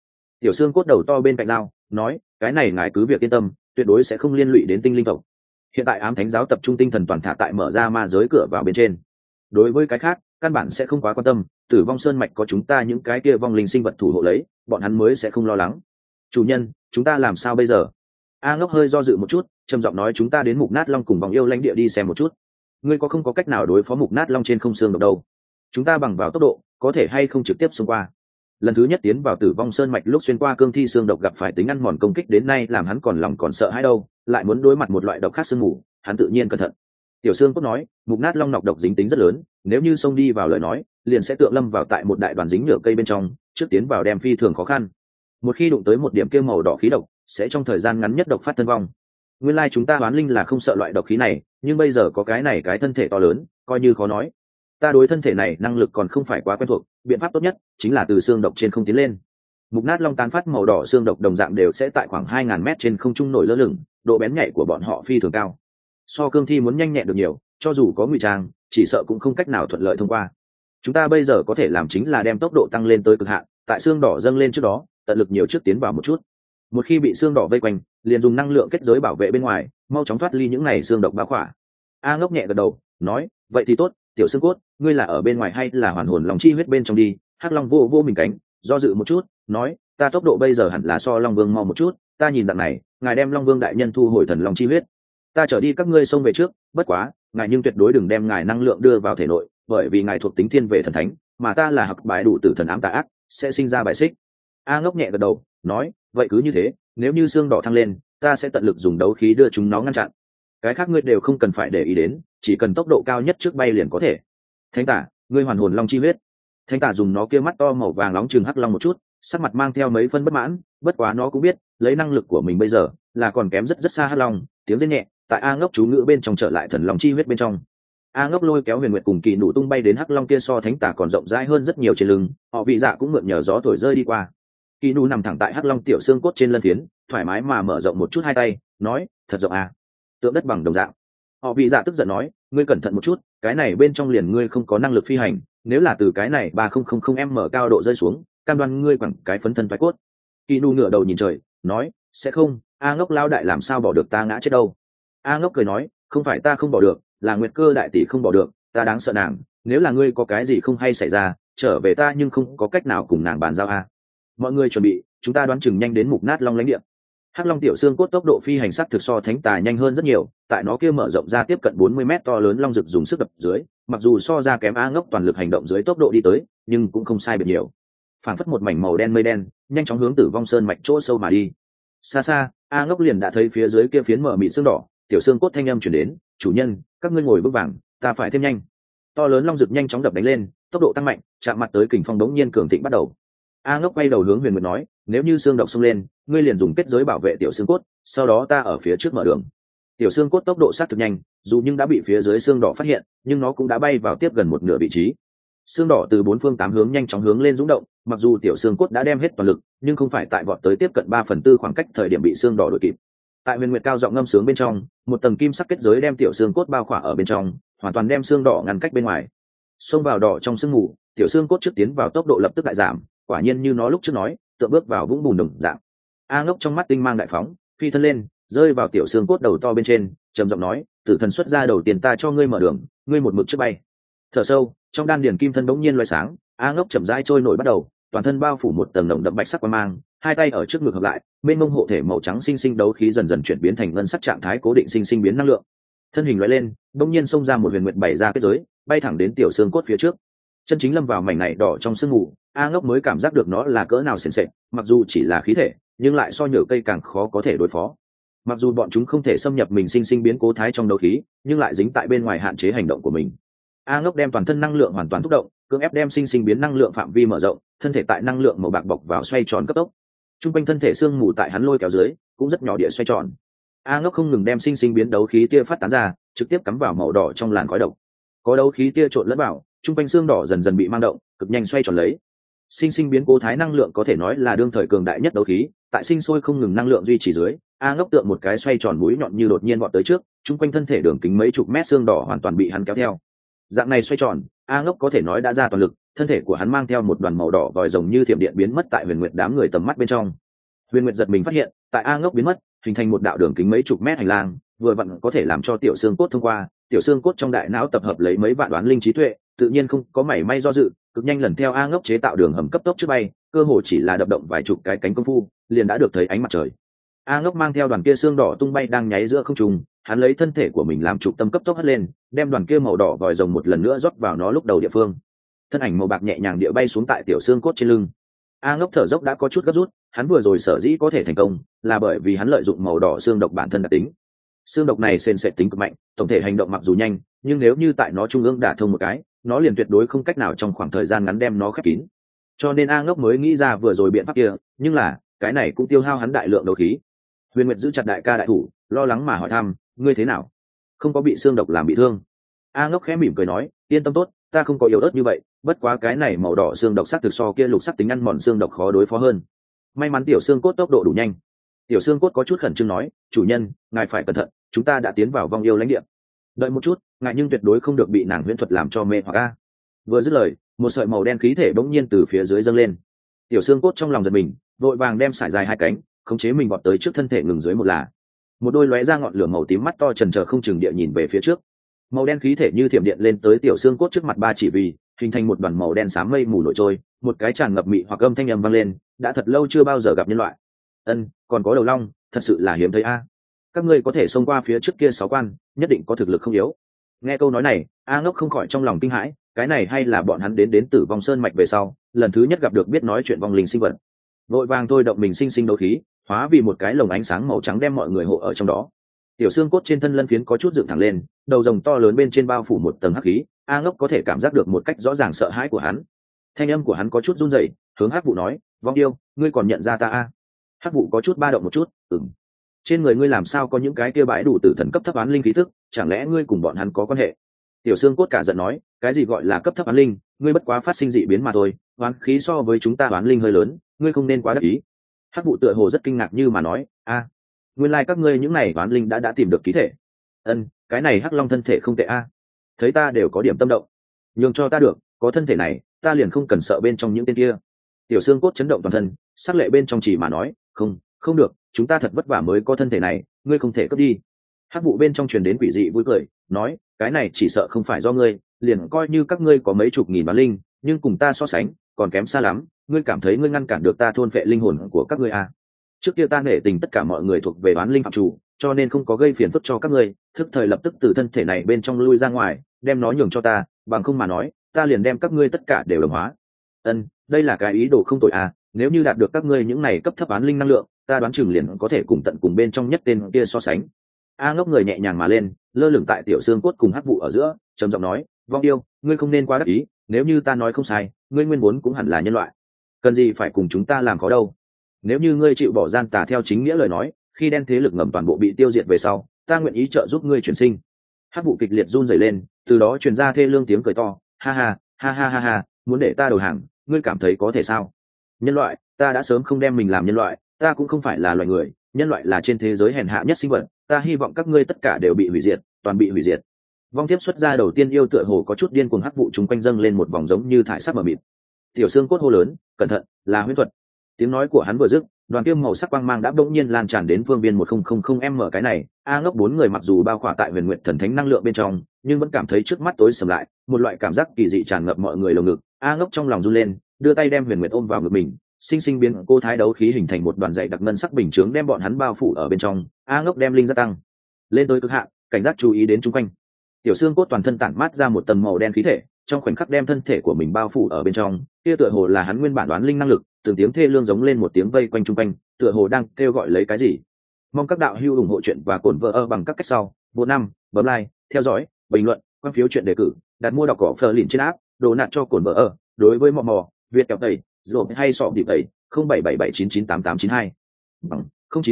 Tiểu xương cốt đầu to bên cạnh dao nói, cái này ngài cứ việc yên tâm, tuyệt đối sẽ không liên lụy đến tinh linh tộc. Hiện tại ám thánh giáo tập trung tinh thần toàn thả tại mở ra ma giới cửa vào bên trên, đối với cái khác căn bản sẽ không quá quan tâm. Tử vong sơn mạch có chúng ta những cái kia vong linh sinh vật thủ hộ lấy, bọn hắn mới sẽ không lo lắng. Chủ nhân, chúng ta làm sao bây giờ? A Ngốc hơi do dự một chút, trầm giọng nói, chúng ta đến Mục Nát Long cùng vòng yêu lãnh địa đi xem một chút. Ngươi có không có cách nào đối phó Mục Nát Long trên không xương được đâu? Chúng ta bằng vào tốc độ có thể hay không trực tiếp xông qua? Lần thứ nhất tiến vào Tử vong sơn mạch lúc xuyên qua cương thi xương độc gặp phải tính ăn mòn công kích đến nay làm hắn còn lòng còn sợ hãi đâu, lại muốn đối mặt một loại độc khác sương mù, hắn tự nhiên cẩn thận. Tiểu xương cốt nói, Mục Nát Long nọc độc dính tính rất lớn, nếu như xông đi vào lời nói liền sẽ tượng lâm vào tại một đại đoàn dính nhựa cây bên trong, trước tiến vào đem phi thường khó khăn. Một khi đụng tới một điểm kêu màu đỏ khí độc sẽ trong thời gian ngắn nhất độc phát thân vong. Nguyên lai chúng ta đoán linh là không sợ loại độc khí này, nhưng bây giờ có cái này cái thân thể to lớn coi như khó nói. Ta đối thân thể này năng lực còn không phải quá quen thuộc, biện pháp tốt nhất chính là từ xương độc trên không tiến lên. Mục Nát Long tán phát màu đỏ xương độc đồng dạng đều sẽ tại khoảng 2000 mét trên không trung nổi lơ lửng, độ bén nhạy của bọn họ phi thường cao, so cương thi muốn nhanh nhẹn được nhiều, cho dù có ngụy trang chỉ sợ cũng không cách nào thuận lợi thông qua. Chúng ta bây giờ có thể làm chính là đem tốc độ tăng lên tới cực hạn, tại xương đỏ dâng lên trước đó tận lực nhiều trước tiến vào một chút, một khi bị xương đỏ vây quanh liền dùng năng lượng kết giới bảo vệ bên ngoài, mau chóng thoát ly những này xương độc bao khỏa. A Ngốc nhẹ gật đầu nói, vậy thì tốt. Tiểu xương cốt, ngươi là ở bên ngoài hay là hoàn hồn lòng chi huyết bên trong đi? Hắc Long vô vô mình cánh, do dự một chút nói, ta tốc độ bây giờ hẳn là so Long Vương mau một chút, ta nhìn rằng này ngài đem Long Vương đại nhân thu hồi thần long chi huyết, ta trở đi các ngươi xông về trước. Bất quá ngài nhưng tuyệt đối đừng đem ngài năng lượng đưa vào thể nội, bởi vì ngài thuộc tính thiên về thần thánh, mà ta là hặc bại đủ tử thần ám tà ác, sẽ sinh ra bài xích. A Ngốc nhẹ gật đầu nói, vậy cứ như thế, nếu như xương đỏ thăng lên ta sẽ tận lực dùng đấu khí đưa chúng nó ngăn chặn, cái khác ngươi đều không cần phải để ý đến, chỉ cần tốc độ cao nhất trước bay liền có thể. Thánh tả, ngươi hoàn hồn long chi huyết. Thánh tả dùng nó kia mắt to màu vàng nóng chừng Hắc Long một chút, sắc mặt mang theo mấy phân bất mãn, bất quá nó cũng biết lấy năng lực của mình bây giờ là còn kém rất rất xa Hắc Long. Tiếng rên nhẹ tại A Ngốc chú ngữ bên trong trở lại thần long chi huyết bên trong. A Ngốc lôi kéo Huyền Nguyệt cùng Kỳ Nụ tung bay đến Hắc Long kia so thánh tả còn rộng rãi hơn rất nhiều trên lưng, họ vị dạ cũng mượn nhờ gió thổi rơi đi qua. Kỳ Nụ nằm thẳng tại Hắc Long tiểu xương cốt trên lân phiến, thoải mái mà mở rộng một chút hai tay, nói, thật rộng à, tượng đất bằng đồng dạng. Họ vị dạ tức giận nói, ngươi cẩn thận một chút, cái này bên trong liền ngươi không có năng lực phi hành, nếu là từ cái này 3000m cao độ rơi xuống, cam đoan ngươi quẳng cái phấn thân thoái cốt. Kỳ Nụ ngửa đầu nhìn trời nói, sẽ không. A Ngốc lao đại làm sao bỏ được ta ngã chết đâu. A Ngốc cười nói, không phải ta không bỏ được, là Nguyệt Cơ đại tỷ không bỏ được, ta đáng sợ nàng, nếu là ngươi có cái gì không hay xảy ra trở về ta nhưng không có cách nào cùng nàng bàn giao a. Mọi người chuẩn bị, chúng ta đoán chừng nhanh đến Mục Nát Long lãnh địa. Hắc Long tiểu xương cốt tốc độ phi hành sắc thực so thánh tà nhanh hơn rất nhiều, tại nó kia mở rộng ra tiếp cận 40 mét to lớn long rực dùng sức đập dưới, mặc dù so ra kém A Ngốc toàn lực hành động dưới tốc độ đi tới, nhưng cũng không sai biệt nhiều. Phảng phất một mảnh màu đen mây đen, nhanh chóng hướng Tử vong sơn mạch chỗ sâu mà đi. Xa xa, A Ngốc liền đã thấy phía dưới kia phiến mở mịn xương đỏ, tiểu xương cốt thanh âm truyền đến, chủ nhân, các ngươi ngồi vững vàng, ta phải thêm nhanh. To lớn long rực nhanh chóng đập đánh lên, tốc độ tăng mạnh, chạm mặt tới kình phong đống nhiên cường thịnh bắt đầu. A Ngốc quay đầu hướng Huyền Nguyệt nói, nếu như xương độc xông lên, ngươi liền dùng kết giới bảo vệ tiểu xương cốt, sau đó ta ở phía trước mở đường. Tiểu xương cốt tốc độ sát thực nhanh, dù nhưng đã bị phía dưới xương đỏ phát hiện, nhưng nó cũng đã bay vào tiếp gần một nửa vị trí. Xương đỏ từ bốn phương tám hướng nhanh chóng hướng lên dũng động, mặc dù tiểu xương cốt đã đem hết toàn lực, nhưng không phải tại vọt tới tiếp cận 3/4 khoảng cách thời điểm bị xương đỏ đuổi kịp. Tại Huyền Nguyệt cao giọng ngâm sướng bên trong, một tầng kim sắc kết giới đem tiểu xương cốt bao khỏa ở bên trong, hoàn toàn đem xương đỏ ngăn cách bên ngoài. Xông vào đỏ trong sương mù, tiểu xương cốt trước tiến vào tốc độ lập tức đại giảm, quả nhiên như nó lúc trước nói, tựa bước vào vũng bùn đồng dạng. A Ngốc trong mắt tinh mang đại phóng, phi thân lên, rơi vào tiểu xương cốt đầu to bên trên, trầm giọng nói, tử thần xuất ra đầu tiên ta cho ngươi mở đường, ngươi một mực trước bay. Thở sâu, trong đan điền kim thân bỗng nhiên loé sáng, A Ngốc chậm rãi trôi nổi bắt đầu, toàn thân bao phủ một tầng nồng đậm bạch sắc quang mang, hai tay ở trước ngực hợp lại, bên mông hộ thể màu trắng sinh sinh đấu khí dần dần chuyển biến thành ngân sắc trạng thái cố định sinh sinh biến năng lượng. Thân hình lóe lên, bỗng nhiên xông ra một huyền nguyệt bày ra kết giới, bay thẳng đến tiểu xương cốt phía trước. Chân chính lâm vào mảnh này đỏ trong sương mù, A Ngốc mới cảm giác được nó là cỡ nào xiển xệ, mặc dù chỉ là khí thể, nhưng lại so nhựa cây càng khó có thể đối phó. Mặc dù bọn chúng không thể xâm nhập mình sinh sinh biến cố thái trong đấu khí, nhưng lại dính tại bên ngoài hạn chế hành động của mình. A Ngốc đem toàn thân năng lượng hoàn toàn thúc động, cưỡng ép đem sinh sinh biến năng lượng phạm vi mở rộng, thân thể tại năng lượng màu bạc bọc vào xoay tròn cấp tốc. Trung quanh thân thể xương mù tại hắn lôi kéo dưới, cũng rất nhỏ địa xoay tròn. A Ngốc không ngừng đem sinh sinh biến đấu khí tia phát tán ra, trực tiếp cắm vào màu đỏ trong làn khói độc. Có đấu khí tia trộn lẫn vào, trung quanh xương đỏ dần dần bị mang động, cực nhanh xoay tròn lấy. Sinh sinh biến cố thái năng lượng có thể nói là đương thời cường đại nhất đấu khí, tại sinh sôi không ngừng năng lượng duy trì dưới, A Ngốc tượng một cái xoay tròn mũi nhọn như đột nhiên vọt tới trước, trung quanh thân thể đường kính mấy chục mét xương đỏ hoàn toàn bị hắn kéo theo. Dạng này xoay tròn, A Ngốc có thể nói đã ra toàn lực, thân thể của hắn mang theo một đoàn màu đỏ vòi rồng như thiểm điện biến mất tại Huyền Nguyệt đám người tầm mắt bên trong. Huyền Nguyệt giật mình phát hiện, tại A Ngốc biến mất, hình thành một đạo đường kính mấy chục mét hành lang, vừa vặn có thể làm cho tiểu xương cốt thông qua. Tiểu xương cốt trong đại não tập hợp lấy mấy vạn đoán linh trí tuệ, tự nhiên không có mảy may do dự, cực nhanh lần theo A Ngốc chế tạo đường hầm cấp tốc trước bay, cơ hồ chỉ là đập động vài chục cái cánh công phu, liền đã được thấy ánh mặt trời. A Ngốc mang theo đoàn kia xương đỏ tung bay đang nháy giữa không trung, hắn lấy thân thể của mình làm trục tâm cấp tốc hất lên, đem đoàn kia màu đỏ vòi rồng một lần nữa rót vào nó lúc đầu địa phương. Thân ảnh màu bạc nhẹ nhàng địa bay xuống tại tiểu xương cốt trên lưng. A Ngốc thở dốc đã có chút gấp rút, hắn vừa rồi sở dĩ có thể thành công, là bởi vì hắn lợi dụng màu đỏ xương độc bản thân đặc tính. Xương độc này sền sệt tính cực mạnh, tổng thể hành động mặc dù nhanh, nhưng nếu như tại nó trung ương đả thông một cái, nó liền tuyệt đối không cách nào trong khoảng thời gian ngắn đem nó khép kín. Cho nên A Ngốc mới nghĩ ra vừa rồi biện pháp kia, nhưng là cái này cũng tiêu hao hắn đại lượng đấu khí. Huyền Nguyệt giữ chặt đại ca đại thủ, lo lắng mà hỏi thăm, ngươi thế nào? Không có bị xương độc làm bị thương? A Ngốc khẽ mỉm cười nói, yên tâm tốt, ta không có yếu ớt như vậy, bất quá cái này màu đỏ xương độc sắc thực so kia lục sắc tính ăn mòn xương độc khó đối phó hơn. May mắn tiểu xương cốt tốc độ đủ nhanh. Tiểu xương cốt có chút khẩn trương nói, chủ nhân, ngài phải cẩn thận, chúng ta đã tiến vào vong yêu lãnh địa. Đợi một chút, ngài nhưng tuyệt đối không được bị nàng huyễn thuật làm cho mê hoặc a. Vừa dứt lời, một sợi màu đen khí thể bỗng nhiên từ phía dưới dâng lên. Tiểu xương cốt trong lòng giật mình, vội vàng đem sải dài hai cánh, khống chế mình vọt tới trước thân thể ngừng dưới một là. Một đôi lóe ra ngọn lửa màu tím mắt to trần trờ không chừng địa nhìn về phía trước. Màu đen khí thể như thiểm điện lên tới tiểu xương cốt trước mặt ba chỉ vì, hình thành một đoàn màu đen xám mây mù nổi trôi, một cái tràn ngập mị hoặc âm thanh âm vang lên, đã thật lâu chưa bao giờ gặp nhân loại. Còn có đầu long, thật sự là hiếm thấy a. Các ngươi có thể xông qua phía trước kia 6 quan, nhất định có thực lực không yếu. Nghe câu nói này, A Ngốc không khỏi trong lòng kinh hãi, cái này hay là bọn hắn đến Tử Vong Sơn mạch về sau, lần thứ nhất gặp được biết nói chuyện vong linh sinh vật. Vội vàng thôi động mình sinh đấu khí, hóa vì một cái lồng ánh sáng màu trắng đem mọi người hộ ở trong đó. Tiểu xương cốt trên thân lân phiến có chút dựng thẳng lên, đầu rồng to lớn bên trên bao phủ một tầng hắc khí. A Ngốc có thể cảm giác được một cách rõ ràng sợ hãi của hắn. Thanh âm của hắn có chút run rẩy, hướng Hắc Vụ nói, vong yêu, ngươi còn nhận ra ta a? Hắc Vụ có chút ba động một chút, trên người ngươi làm sao có những cái kia bãi đủ tử thần cấp thấp án linh khí tức, chẳng lẽ ngươi cùng bọn hắn có quan hệ? Tiểu xương cốt cả giận nói, cái gì gọi là cấp thấp án linh, ngươi bất quá phát sinh dị biến mà thôi, oán khí so với chúng ta oán linh hơi lớn, ngươi không nên quá đắc ý. Hắc Vụ tựa hồ rất kinh ngạc như mà nói, nguyên lai các ngươi những này oán linh đã tìm được ký thể. Cái này Hắc Long thân thể không tệ a. Thấy ta đều có điểm tâm động, nhường cho ta được, có thân thể này, ta liền không cần sợ bên trong những tên kia. Tiểu xương cốt chấn động toàn thân, sắc lệ bên trong chỉ mà nói, không được, chúng ta thật vất vả mới có thân thể này, ngươi không thể cướp đi. Hắc Vụ bên trong truyền đến quỷ dị vui cười, nói, cái này chỉ sợ không phải do ngươi, liền coi như các ngươi có mấy chục nghìn oán linh, nhưng cùng ta so sánh, còn kém xa lắm. Ngươi cảm thấy ngươi ngăn cản được ta thôn phệ linh hồn của các ngươi à? Trước kia ta nể tình tất cả mọi người thuộc về oán linh phạm chủ, cho nên không có gây phiền phức cho các ngươi, thức thời lập tức từ thân thể này bên trong lui ra ngoài, đem nó nhường cho ta, bằng không mà nói, ta liền đem các ngươi tất cả đều đồng hóa. Đây là cái ý đồ không tồi à, nếu như đạt được các ngươi những này cấp thấp oán linh năng lượng, ta đoán chừng liền có thể cùng tận cùng bên trong nhất tên kia so sánh. A Ngốc người nhẹ nhàng mà lên, lơ lửng tại tiểu xương cốt cùng Hắc Vụ ở giữa, trầm giọng nói, vong yêu, ngươi không nên quá đắc ý, nếu như ta nói không sai, ngươi nguyên vốn cũng hẳn là nhân loại, cần gì phải cùng chúng ta làm khó đâu. Nếu như ngươi chịu bỏ gian tà theo chính nghĩa lời nói, khi đen thế lực ngầm toàn bộ bị tiêu diệt về sau, ta nguyện ý trợ giúp ngươi chuyển sinh. Hắc Vụ kịch liệt run rẩy lên, từ đó truyền ra thê lương tiếng cười to, ha ha ha ha ha ha, muốn để ta đầu hàng, ngươi cảm thấy có thể sao? Nhân loại, ta đã sớm không đem mình làm nhân loại, ta cũng không phải là loài người, nhân loại là trên thế giới hèn hạ nhất sinh vật, ta hy vọng các ngươi tất cả đều bị hủy diệt, toàn bị hủy diệt. Vong Thiếp xuất ra đầu tiên yêu tựa hồ có chút điên cuồng, Hắc Vụ chúng quanh dâng lên một vòng giống như thải sắc mờ mịt. Tiểu xương cốt hô lớn, cẩn thận, là huyễn thuật. Tiếng nói của hắn vừa dứt, đoàn kiếm màu sắc quang mang đã bỗng nhiên lan tràn đến phương biên 1000m. Cái này, A Ngốc 4 người mặc dù bao khỏa tại Huyền Nguyệt thần thánh năng lượng bên trong, nhưng vẫn cảm thấy trước mắt tối sầm lại, một loại cảm giác kỳ dị tràn ngập mọi người lồng ngực. A Ngốc trong lòng run lên, đưa tay đem Huyền Nguyệt ôm vào ngực mình, sinh biến cô thái đấu khí hình thành một đoàn dày đặc ngân sắc bình chướng đem bọn hắn bao phủ ở bên trong. A Ngốc đem linh giác tăng lên tới cực hạn, cảnh giác chú ý đến chung quanh. Tiểu xương cốt toàn thân tản mát ra một tầng màu đen khí thể, trong khoảnh khắc đem thân thể của mình bao phủ ở bên trong, kia tựa hồ là hắn nguyên bản đoán linh năng lực, từng tiếng thê lương giống lên một tiếng vây quanh chung quanh, tựa hồ đang kêu gọi lấy cái gì. Mong các đạo hữu ủng hộ chuyện và cổn vợ bằng các cách sau, vô năm, bấm like, theo dõi, bình luận, quan phiếu chuyện đề cử, đặt mua đọc cỏ phờ lìn trên app, đồ nạt cho cổn vợ. Đối với mò Việt kẹo tẩy, rồi hay sọ điệp tẩy, 0777998892 bằng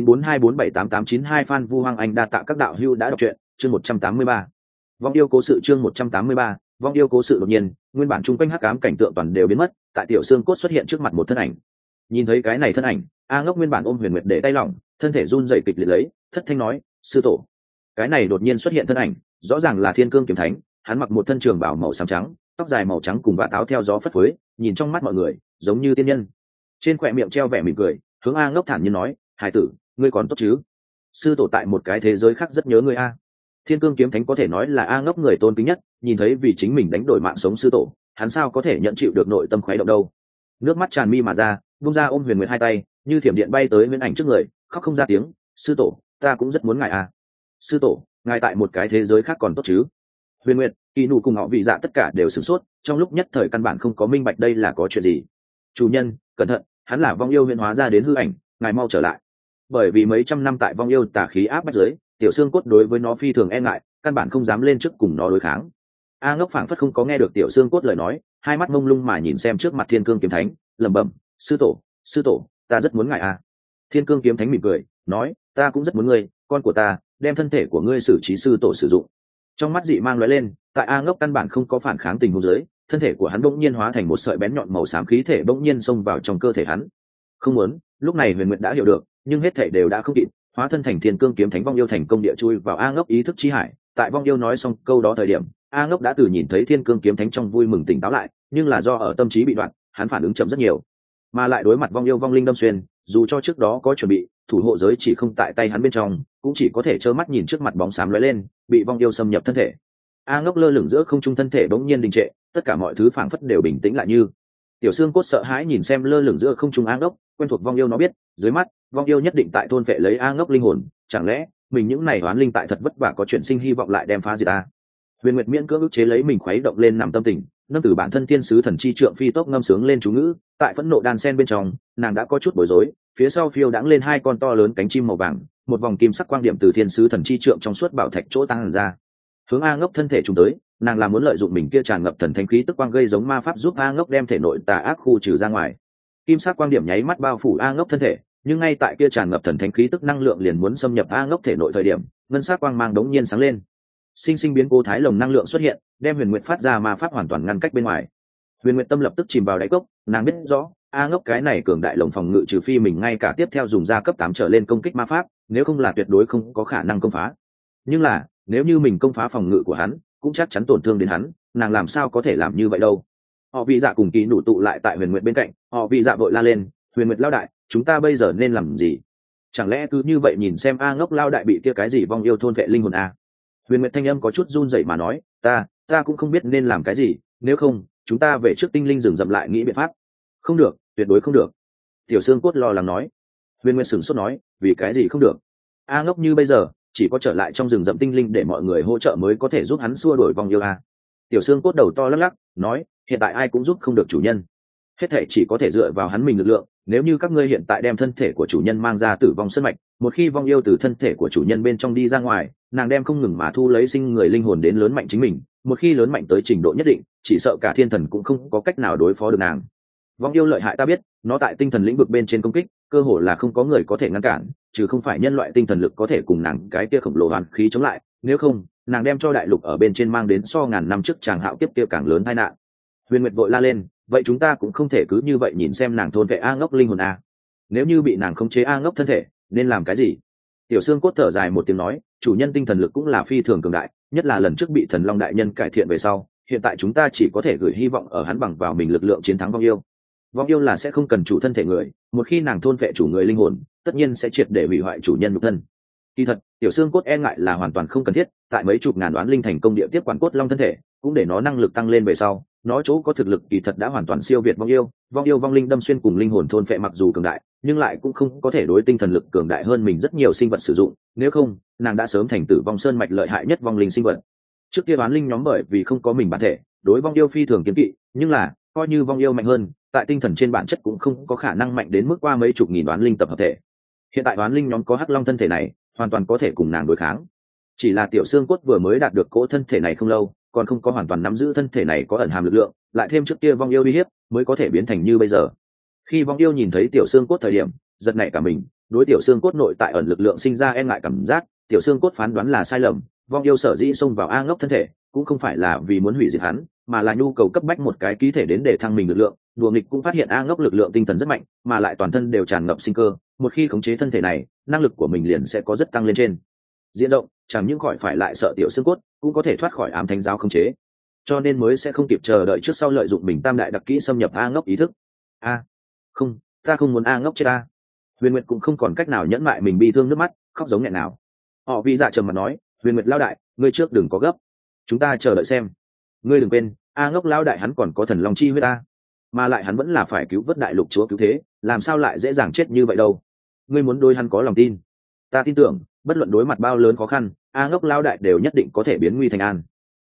0942478892. Phan Vu Hoàng Anh đa tạ các đạo hữu đã đọc truyện. Chương 183, vong yêu cố sự. Chương 183, vong yêu cố sự. Đột nhiên, nguyên bản chung quanh hắc ám cảnh tượng toàn đều biến mất, tại tiểu xương cốt xuất hiện trước mặt một thân ảnh. Nhìn thấy cái này thân ảnh, A Ngốc nguyên bản ôm Huyền Nguyệt để tay lỏng, thân thể run rẩy kịch liệt lấy, thất thanh nói, sư tổ. Cái này đột nhiên xuất hiện thân ảnh, rõ ràng là Thiên Cương Kiếm Thánh, hắn mặc một thân trường bào màu xám trắng, tóc dài màu trắng cùng vạt áo theo gió phất phới, nhìn trong mắt mọi người giống như tiên nhân. Trên khóe miệng treo vẻ mỉm cười, hướng A Ngốc thản nhiên nói, hải tử, ngươi còn tốt chứ? Sư tổ tại một cái thế giới khác rất nhớ ngươi a. Thiên Cương Kiếm Thánh có thể nói là A Ngốc người tôn kính nhất, nhìn thấy vì chính mình đánh đổi mạng sống sư tổ, hắn sao có thể nhận chịu được nội tâm khoái động đâu. Nước mắt tràn mi mà ra, vung ra ôm Huyền Nguyệt hai tay, như thiểm điện bay tới Viễn Ảnh trước người, khóc không ra tiếng, sư tổ, ta cũng rất muốn ngài a. Sư tổ, ngài tại một cái thế giới khác còn tốt chứ? Huyền Nguyệt, Kỳ Nụ cùng họ Vị Dạ tất cả đều sửng sốt, trong lúc nhất thời căn bản không có minh bạch đây là có chuyện gì. Chủ nhân, cẩn thận, hắn là vong yêu huyễn hóa ra đến hư ảnh, ngài mau trở lại. Bởi vì mấy trăm năm tại vong yêu tà khí áp bách dưới, tiểu xương cốt đối với nó phi thường e ngại, căn bản không dám lên trước cùng nó đối kháng. A Ngốc phảng phất không có nghe được tiểu xương cốt lời nói, hai mắt mông lung mà nhìn xem trước mặt Thiên Cương Kiếm Thánh, lẩm bẩm, sư tổ, ta rất muốn ngài a. Thiên Cương Kiếm Thánh mỉm cười, nói, ta cũng rất muốn ngươi, con của ta, đem thân thể của ngươi xử trí sư tổ sử dụng. Trong mắt dị mang lóe lên, tại A Ngốc căn bản không có phản kháng tình huống dưới, thân thể của hắn bỗng nhiên hóa thành một sợi bén nhọn màu xám khí thể bỗng nhiên xông vào trong cơ thể hắn. Không muốn, lúc này Huyền Nguyệt đã hiểu được, nhưng hết thảy đều đã không kịp, hóa thân thành Thiên Cương Kiếm Thánh vong yêu thành công địa chui vào A Ngốc ý thức chi hải. Tại vong yêu nói xong câu đó thời điểm, A Ngốc đã từ nhìn thấy Thiên Cương Kiếm Thánh trong vui mừng tỉnh táo lại, nhưng là do ở tâm trí bị đoạn, hắn phản ứng chậm rất nhiều, mà lại đối mặt vong yêu vong linh đâm xuyên, dù cho trước đó có chuẩn bị, thủ hộ giới chỉ không tại tay hắn bên trong, cũng chỉ có thể trơ mắt nhìn trước mặt bóng xám lóe lên, bị vong yêu xâm nhập thân thể. A Ngốc lơ lửng giữa không trung, thân thể bỗng nhiên đình trệ, tất cả mọi thứ phảng phất đều bình tĩnh lại như. Tiểu xương cốt sợ hãi nhìn xem lơ lửng giữa không trung A Ngốc, quen thuộc vong yêu nó biết, dưới mắt vong yêu nhất định tại thôn vệ lấy A Ngốc linh hồn, chẳng lẽ mình những này oán linh tại thật vất vả có chuyện sinh hy vọng lại đem phá diệt ta. Huyền Nguyệt miễn cưỡng ức chế lấy mình khuấy động lên nằm tâm tình, nâng từ bản thân thiên sứ thần chi trượng phi tốc ngâm sướng lên chú ngữ, tại phẫn nộ đan sen bên trong, nàng đã có chút bối rối, phía sau phiêu đãng lên hai con to lớn cánh chim màu vàng, một vòng kim sắc quang điểm từ thiên sứ thần chi trượng trong suốt bảo thạch chỗ tăng ra, hướng A Ngốc thân thể trùng tới. Nàng là muốn lợi dụng mình kia tràn ngập thần thánh khí tức quang gây giống ma pháp giúp A Ngốc đem thể nội tà ác khu trừ ra ngoài. Kim sắc quang điểm nháy mắt bao phủ A Ngốc thân thể, nhưng ngay tại kia tràn ngập thần thánh khí tức năng lượng liền muốn xâm nhập A Ngốc thể nội thời điểm, ngân sắc quang mang đống nhiên sáng lên. Sinh sinh biến cố thái lồng năng lượng xuất hiện, đem Huyền Nguyệt phát ra ma pháp hoàn toàn ngăn cách bên ngoài. Huyền Nguyệt tâm lập tức chìm vào đáy cốc, nàng biết rõ, A Ngốc cái này cường đại lồng phòng ngự trừ phi mình ngay cả tiếp theo dùng ra cấp 8 trở lên công kích ma pháp, nếu không là tuyệt đối không có khả năng công phá. Nhưng là, nếu như mình công phá phòng ngự của hắn, cũng chắc chắn tổn thương đến hắn, nàng làm sao có thể làm như vậy đâu. Họ Vị Dạ cùng Kỳ Nụ tụ lại tại Huyền Nguyệt bên cạnh, họ Vị Dạ vội la lên, Huyền Nguyệt lao đại, chúng ta bây giờ nên làm gì? Chẳng lẽ cứ như vậy nhìn xem A Ngốc lao đại bị kia cái gì vong yêu thôn vệ linh hồn a? Huyền Nguyệt thanh âm có chút run rẩy mà nói, ta cũng không biết nên làm cái gì, nếu không chúng ta về trước tinh linh rừng rậm lại nghĩ biện pháp. Không được, tuyệt đối không được. Tiểu xương cốt lo lắng nói. Huyền Nguyệt sửng sốt nói, vì cái gì không được? A Ngốc như bây giờ chỉ có trở lại trong rừng rậm tinh linh để mọi người hỗ trợ mới có thể giúp hắn xua đuổi vong yêu a. Tiểu xương cốt đầu to lắc lắc nói, hiện tại ai cũng giúp không được chủ nhân, hết thể chỉ có thể dựa vào hắn mình lực lượng. Nếu như các ngươi hiện tại đem thân thể của chủ nhân mang ra tử vong sân mạch, một khi vong yêu từ thân thể của chủ nhân bên trong đi ra ngoài, nàng đem không ngừng mà thu lấy sinh người linh hồn đến lớn mạnh chính mình, một khi lớn mạnh tới trình độ nhất định, chỉ sợ cả thiên thần cũng không có cách nào đối phó được nàng. Vong yêu lợi hại ta biết, nó tại tinh thần lĩnh vực bên trên công kích, cơ hồ là không có người có thể ngăn cản, trừ không phải nhân loại tinh thần lực có thể cùng nàng cái kia khổng lồ hoàn khí chống lại, nếu không, nàng đem cho đại lục ở bên trên mang đến so ngàn năm trước chàng hạo kiếp kia càng lớn tai nạn. Huyền Nguyệt vội la lên, vậy chúng ta cũng không thể cứ như vậy nhìn xem nàng thôn vệ A Ngốc linh hồn a. Nếu như bị nàng khống chế A Ngốc thân thể, nên làm cái gì? Tiểu xương cốt thở dài một tiếng nói, chủ nhân tinh thần lực cũng là phi thường cường đại, nhất là lần trước bị thần long đại nhân cải thiện về sau, hiện tại chúng ta chỉ có thể gửi hy vọng ở hắn bằng vào mình lực lượng chiến thắng vong yêu. Vong yêu là sẽ không cần chủ thân thể người, một khi nàng thôn vệ chủ người linh hồn, tất nhiên sẽ triệt để hủy hoại chủ nhân nhục thân. Kỳ thật, tiểu xương cốt e ngại là hoàn toàn không cần thiết, tại mấy chục ngàn đoán linh thành công địa tiếp quản cốt long thân thể, cũng để nó năng lực tăng lên về sau, nó chỗ có thực lực kỳ thật đã hoàn toàn siêu việt vong yêu vong linh đâm xuyên cùng linh hồn thôn phệ mặc dù cường đại, nhưng lại cũng không có thể đối tinh thần lực cường đại hơn mình rất nhiều sinh vật sử dụng, nếu không nàng đã sớm thành tử vong sơn mạch lợi hại nhất vong linh sinh vật. Trước kia đoán linh nhóm bởi vì không có mình bản thể, đối vong yêu phi thường kiêng kỵ, nhưng là coi như vong yêu mạnh hơn, tại tinh thần trên bản chất cũng không có khả năng mạnh đến mức qua mấy chục nghìn đoán linh tập hợp thể. Hiện tại đoán linh nhóm có hắc long thân thể này, hoàn toàn có thể cùng nàng đối kháng. Chỉ là tiểu xương cốt vừa mới đạt được cỗ thân thể này không lâu, còn không có hoàn toàn nắm giữ thân thể này có ẩn hàm lực lượng, lại thêm trước kia vong yêu uy hiếp, mới có thể biến thành như bây giờ. Khi vong yêu nhìn thấy tiểu xương cốt thời điểm, giật nảy cả mình, đối tiểu xương cốt nội tại ẩn lực lượng sinh ra e ngại cảm giác. Tiểu xương cốt phán đoán là sai lầm, vong yêu sở dĩ xông vào A Ngốc thân thể, cũng không phải là vì muốn hủy diệt hắn, mà là nhu cầu cấp bách một cái ký thể đến để thăng mình lực lượng. Đùa nghịch cũng phát hiện A Ngốc lực lượng tinh thần rất mạnh, mà lại toàn thân đều tràn ngập sinh cơ, một khi khống chế thân thể này, năng lực của mình liền sẽ có rất tăng lên trên diện rộng, chẳng những khỏi phải lại sợ tiểu xương cốt, cũng có thể thoát khỏi ám thánh giáo khống chế. cho nên mới sẽ không kịp chờ đợi trước sau lợi dụng mình tam đại đặc kỹ xâm nhập A Ngốc ý thức. Không, ta không muốn A Ngốc chết ta. Huyền Nguyệt cũng không còn cách nào nhẫn mại mình bi thương nước mắt, khóc giống nghẹn nào. Họ vì dạ trầm mặt nói, Huyền Nguyệt lao đại, ngươi trước đừng có gấp, chúng ta chờ đợi xem. Ngươi đừng quên, A Ngốc lao đại hắn còn có thần long chi huyết ta, mà lại hắn vẫn là phải cứu vớt đại lục chúa cứu thế, làm sao lại dễ dàng chết như vậy đâu. Ngươi muốn đôi hắn có lòng tin, ta tin tưởng bất luận đối mặt bao lớn khó khăn, A Ngốc lao đại đều nhất định có thể biến nguy thành an.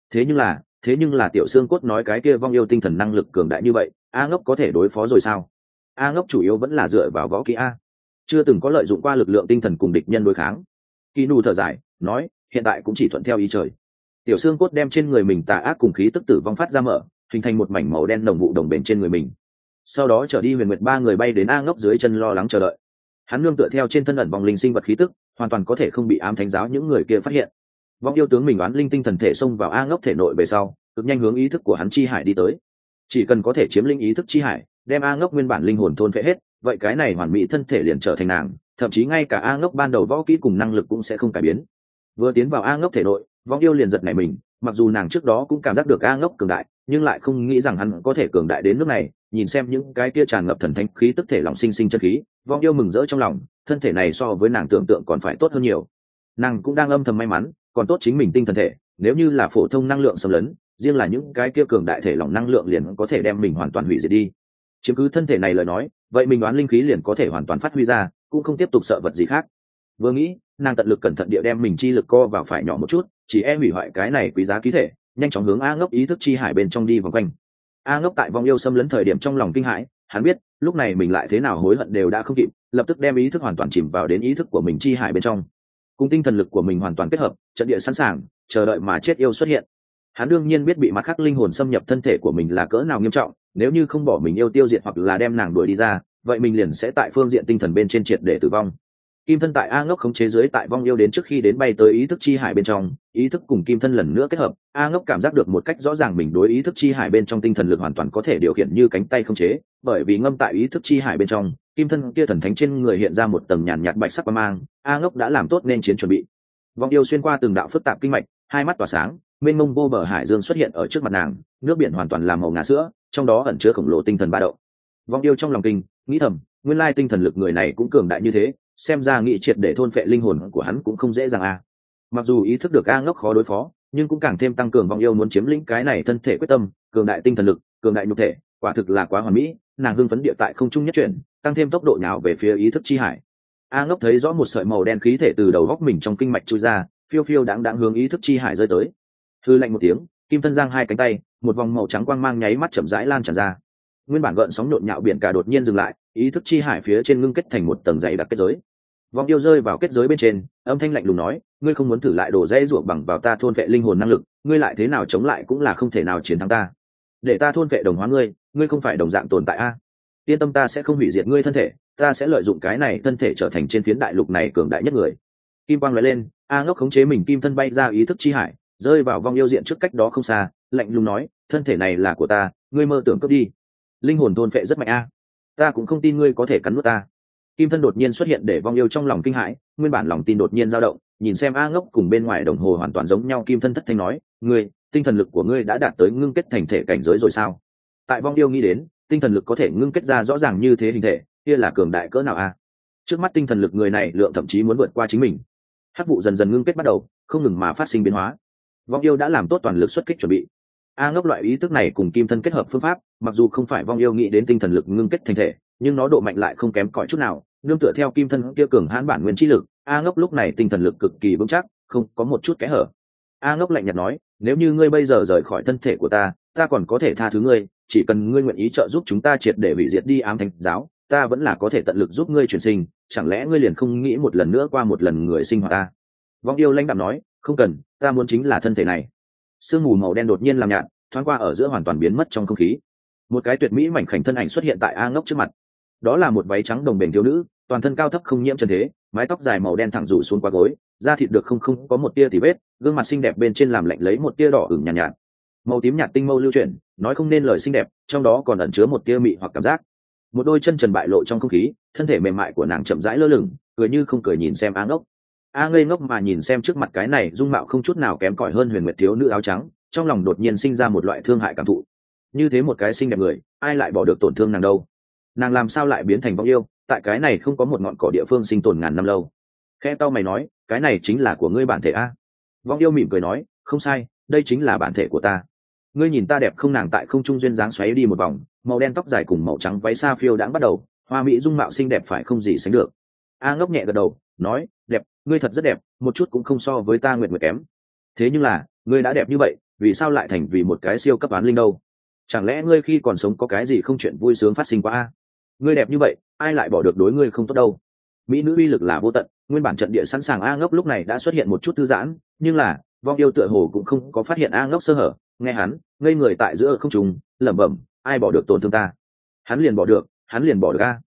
Thế nhưng là tiểu xương cốt nói cái kia vong yêu tinh thần năng lực cường đại như vậy, A Ngốc có thể đối phó rồi sao? A Ngốc chủ yếu vẫn là dựa vào võ kỹ A, chưa từng có lợi dụng qua lực lượng tinh thần cùng địch nhân đối kháng. Kỳ nù thở dài nói, hiện tại cũng chỉ thuận theo ý trời. Tiểu xương cốt đem trên người mình tà ác cùng khí tức tử vong phát ra mở, hình thành một mảnh màu đen nồng vụ đồng bền trên người mình. Sau đó trở đi Huyền Nguyệt ba người bay đến A Ngốc dưới chân lo lắng chờ đợi. Hắn nương tựa theo trên thân ẩn vong linh sinh vật khí tức, hoàn toàn có thể không bị ám thánh giáo những người kia phát hiện. Vong yêu tướng mình đoán linh tinh thần thể xông vào A Ngốc thể nội về sau, cực nhanh hướng ý thức của hắn chi hải đi tới. Chỉ cần có thể chiếm linh ý thức chi hải, đem A Ngốc nguyên bản linh hồn thôn phệ hết, vậy cái này hoàn mỹ thân thể liền trở thành nàng, thậm chí ngay cả A Ngốc ban đầu võ kỹ cùng năng lực cũng sẽ không cải biến. Vừa tiến vào A Ngốc thể nội, vong yêu liền giật nảy mình, mặc dù nàng trước đó cũng cảm giác được A Ngốc cường đại, nhưng lại không nghĩ rằng hắn có thể cường đại đến nước này. Nhìn xem những cái kia tràn ngập thần thánh khí tức thể lòng sinh sinh chân khí, vong yêu mừng rỡ trong lòng, thân thể này so với nàng tưởng tượng còn phải tốt hơn nhiều. Nàng cũng đang âm thầm may mắn, còn tốt chính mình tinh thần thể, nếu như là phổ thông năng lượng xâm lấn, riêng là những cái kia cường đại thể lòng năng lượng liền có thể đem mình hoàn toàn hủy diệt đi. Chiếm cứ thân thể này lời nói, vậy mình đoán linh khí liền có thể hoàn toàn phát huy ra, cũng không tiếp tục sợ vật gì khác. Vừa nghĩ, nàng tận lực cẩn thận địa đem mình chi lực co vào phải nhỏ một chút, chỉ e hủy hoại cái này quý giá ký thể, nhanh chóng hướng A Ngốc ý thức chi hải bên trong đi vòng quanh. A Ngốc tại vong yêu xâm lấn thời điểm trong lòng kinh hãi, hắn biết lúc này mình lại thế nào hối hận đều đã không kịp, lập tức đem ý thức hoàn toàn chìm vào đến ý thức của mình chi hải bên trong, cùng tinh thần lực của mình hoàn toàn kết hợp, trận địa sẵn sàng chờ đợi mà chết yêu xuất hiện. Hắn đương nhiên biết bị mặt khác linh hồn xâm nhập thân thể của mình là cỡ nào nghiêm trọng, nếu như không bỏ mình yêu tiêu diệt hoặc là đem nàng đuổi đi ra, vậy mình liền sẽ tại phương diện tinh thần bên trên triệt để tử vong. Kim thân tại A Ngốc khống chế dưới tại vong yêu đến trước khi đến bay tới ý thức chi hải bên trong, ý thức cùng kim thân lần nữa kết hợp, A Ngốc cảm giác được một cách rõ ràng mình đối ý thức chi hải bên trong tinh thần lực hoàn toàn có thể điều khiển như cánh tay khống chế, bởi vì ngâm tại ý thức chi hải bên trong, kim thân kia thần thánh trên người hiện ra một tầng nhàn nhạt bạch sắc quang mang, A Ngốc đã làm tốt nên chiến chuẩn bị. Vong yêu xuyên qua từng đạo phức tạp kinh mạch, hai mắt tỏa sáng, mênh mông vô bờ hải dương xuất hiện ở trước mặt nàng, nước biển hoàn toàn làm màu ngà sữa, trong đó ẩn chứa khổng lồ tinh thần ba động. Vong yêu trong lòng kinh nghĩ thầm, nguyên lai tinh thần lực người này cũng cường đại như thế, xem ra nghị triệt để thôn phệ linh hồn của hắn cũng không dễ dàng à. Mặc dù ý thức được A Ngốc khó đối phó, nhưng cũng càng thêm tăng cường vong yêu muốn chiếm lĩnh cái này thân thể quyết tâm, cường đại tinh thần lực, cường đại nhục thể, quả thực là quá hoàn mỹ. Nàng hưng phấn địa tại không trung nhất chuyển, tăng thêm tốc độ nhào về phía ý thức chi hải. A Ngốc thấy rõ một sợi màu đen khí thể từ đầu góc mình trong kinh mạch chui ra, phiêu phiêu đáng đáng hướng ý thức chi hải rơi tới. Hư lạnh một tiếng, kim thân giang hai cánh tay, một vòng màu trắng quang mang nháy mắt chậm rãi lan tràn ra. Nguyên bản gợn sóng nhộn nhạo biển cả đột nhiên dừng lại, ý thức chi hải phía trên ngưng kết thành một tầng dày đặc kết giới. Vong yêu rơi vào kết giới bên trên, âm thanh lạnh lùng nói, ngươi không muốn thử lại đồ dây ruộng bằng vào ta thôn vệ linh hồn năng lực, ngươi lại thế nào chống lại cũng là không thể nào chiến thắng ta. Để ta thôn vệ đồng hóa ngươi, ngươi không phải đồng dạng tồn tại a. Yên tâm, ta sẽ không hủy diệt ngươi thân thể, ta sẽ lợi dụng cái này thân thể trở thành trên phiến đại lục này cường đại nhất người. Kim quang lóe lên, A Ngốc khống chế mình kim thân bay ra ý thức chi hải, rơi vào vong yêu diện trước cách đó không xa, lạnh lùng nói, thân thể này là của ta, ngươi mơ tưởng cướp đi. Linh hồn thôn phệ rất mạnh a, ta cũng không tin ngươi có thể cắn nuốt ta. Kim thân đột nhiên xuất hiện để vong yêu trong lòng kinh hãi, nguyên bản lòng tin đột nhiên dao động, nhìn xem A Ngốc cùng bên ngoài đồng hồ hoàn toàn giống nhau, kim thân thất thanh nói, ngươi, tinh thần lực của ngươi đã đạt tới ngưng kết thành thể cảnh giới rồi sao? Tại vong yêu nghĩ đến, tinh thần lực có thể ngưng kết ra rõ ràng như thế hình thể, kia là cường đại cỡ nào a? Trước mắt tinh thần lực người này lượng thậm chí muốn vượt qua chính mình. Hắc vụ dần dần ngưng kết bắt đầu, không ngừng mà phát sinh biến hóa. Vong yêu đã làm tốt toàn lực xuất kích chuẩn bị. A Ngốc loại ý thức này cùng kim thân kết hợp phương pháp, mặc dù không phải vong yêu nghĩ đến tinh thần lực ngưng kết thành thể, nhưng nó độ mạnh lại không kém cỏi chút nào. Nương tựa theo kim thân kia cường hãn bản nguyên chi lực, A Ngốc lúc này tinh thần lực cực kỳ vững chắc, không có một chút kẽ hở. A Ngốc lạnh nhạt nói, nếu như ngươi bây giờ rời khỏi thân thể của ta, ta còn có thể tha thứ ngươi, chỉ cần ngươi nguyện ý trợ giúp chúng ta triệt để hủy diệt đi ám thánh giáo, ta vẫn là có thể tận lực giúp ngươi chuyển sinh. Chẳng lẽ ngươi liền không nghĩ một lần nữa qua một lần người sinh hoạt ta? Vong yêu lãnh đạm nói, không cần, ta muốn chính là thân thể này. Sương mù màu đen đột nhiên làm nhạt, thoáng qua ở giữa hoàn toàn biến mất trong không khí. Một cái tuyệt mỹ mảnh khảnh thân ảnh xuất hiện tại A Ngốc trước mặt. Đó là một váy trắng đồng bền thiếu nữ, toàn thân cao thấp không nhiễm trần thế, mái tóc dài màu đen thẳng rủ xuống qua gối, da thịt được không có một tia tì vết, gương mặt xinh đẹp bên trên làm lạnh lấy một tia đỏ ửng nhàn nhạt, màu tím nhạt tinh mâu lưu chuyển, nói không nên lời xinh đẹp, trong đó còn ẩn chứa một tia mị hoặc cảm giác. Một đôi chân trần bại lộ trong không khí, thân thể mềm mại của nàng chậm rãi lơ lửng, cười như không cười nhìn xem A Ngốc. A ngây ngốc mà nhìn xem trước mặt cái này dung mạo không chút nào kém cỏi hơn Huyền Nguyệt thiếu nữ áo trắng, trong lòng đột nhiên sinh ra một loại thương hại cảm thụ. Như thế một cái xinh đẹp người, ai lại bỏ được tổn thương nàng đâu? Nàng làm sao lại biến thành vong yêu, tại cái này không có một ngọn cỏ địa phương sinh tồn ngàn năm lâu? Khẽ tao mày nói, cái này chính là của ngươi bản thể a? Vong yêu mỉm cười nói, không sai, đây chính là bản thể của ta. Ngươi nhìn ta đẹp không? Nàng tại không trung duyên dáng xoáy đi một vòng, màu đen tóc dài cùng màu trắng váy sa phiêu đãng bắt đầu, hoa mỹ dung mạo xinh đẹp phải không gì sánh được. A Ngốc nhẹ gật đầu, nói, đẹp, ngươi thật rất đẹp, một chút cũng không so với ta nguyệt nguyệt kém. Thế nhưng là, ngươi đã đẹp như vậy, vì sao lại thành vì một cái siêu cấp oán linh đâu? Chẳng lẽ ngươi khi còn sống có cái gì không chuyện vui sướng phát sinh qua a? Ngươi đẹp như vậy, ai lại bỏ được đối ngươi không tốt đâu? Mỹ nữ uy lực là vô tận, nguyên bản trận địa sẵn sàng. A Ngốc lúc này đã xuất hiện một chút thư giãn, nhưng là vong yêu tựa hồ cũng không có phát hiện A Ngốc sơ hở, nghe hắn ngây người tại giữa không trung, lẩm bẩm, ai bỏ được tổn thương ta? Hắn liền bỏ được, hắn liền bỏ được a.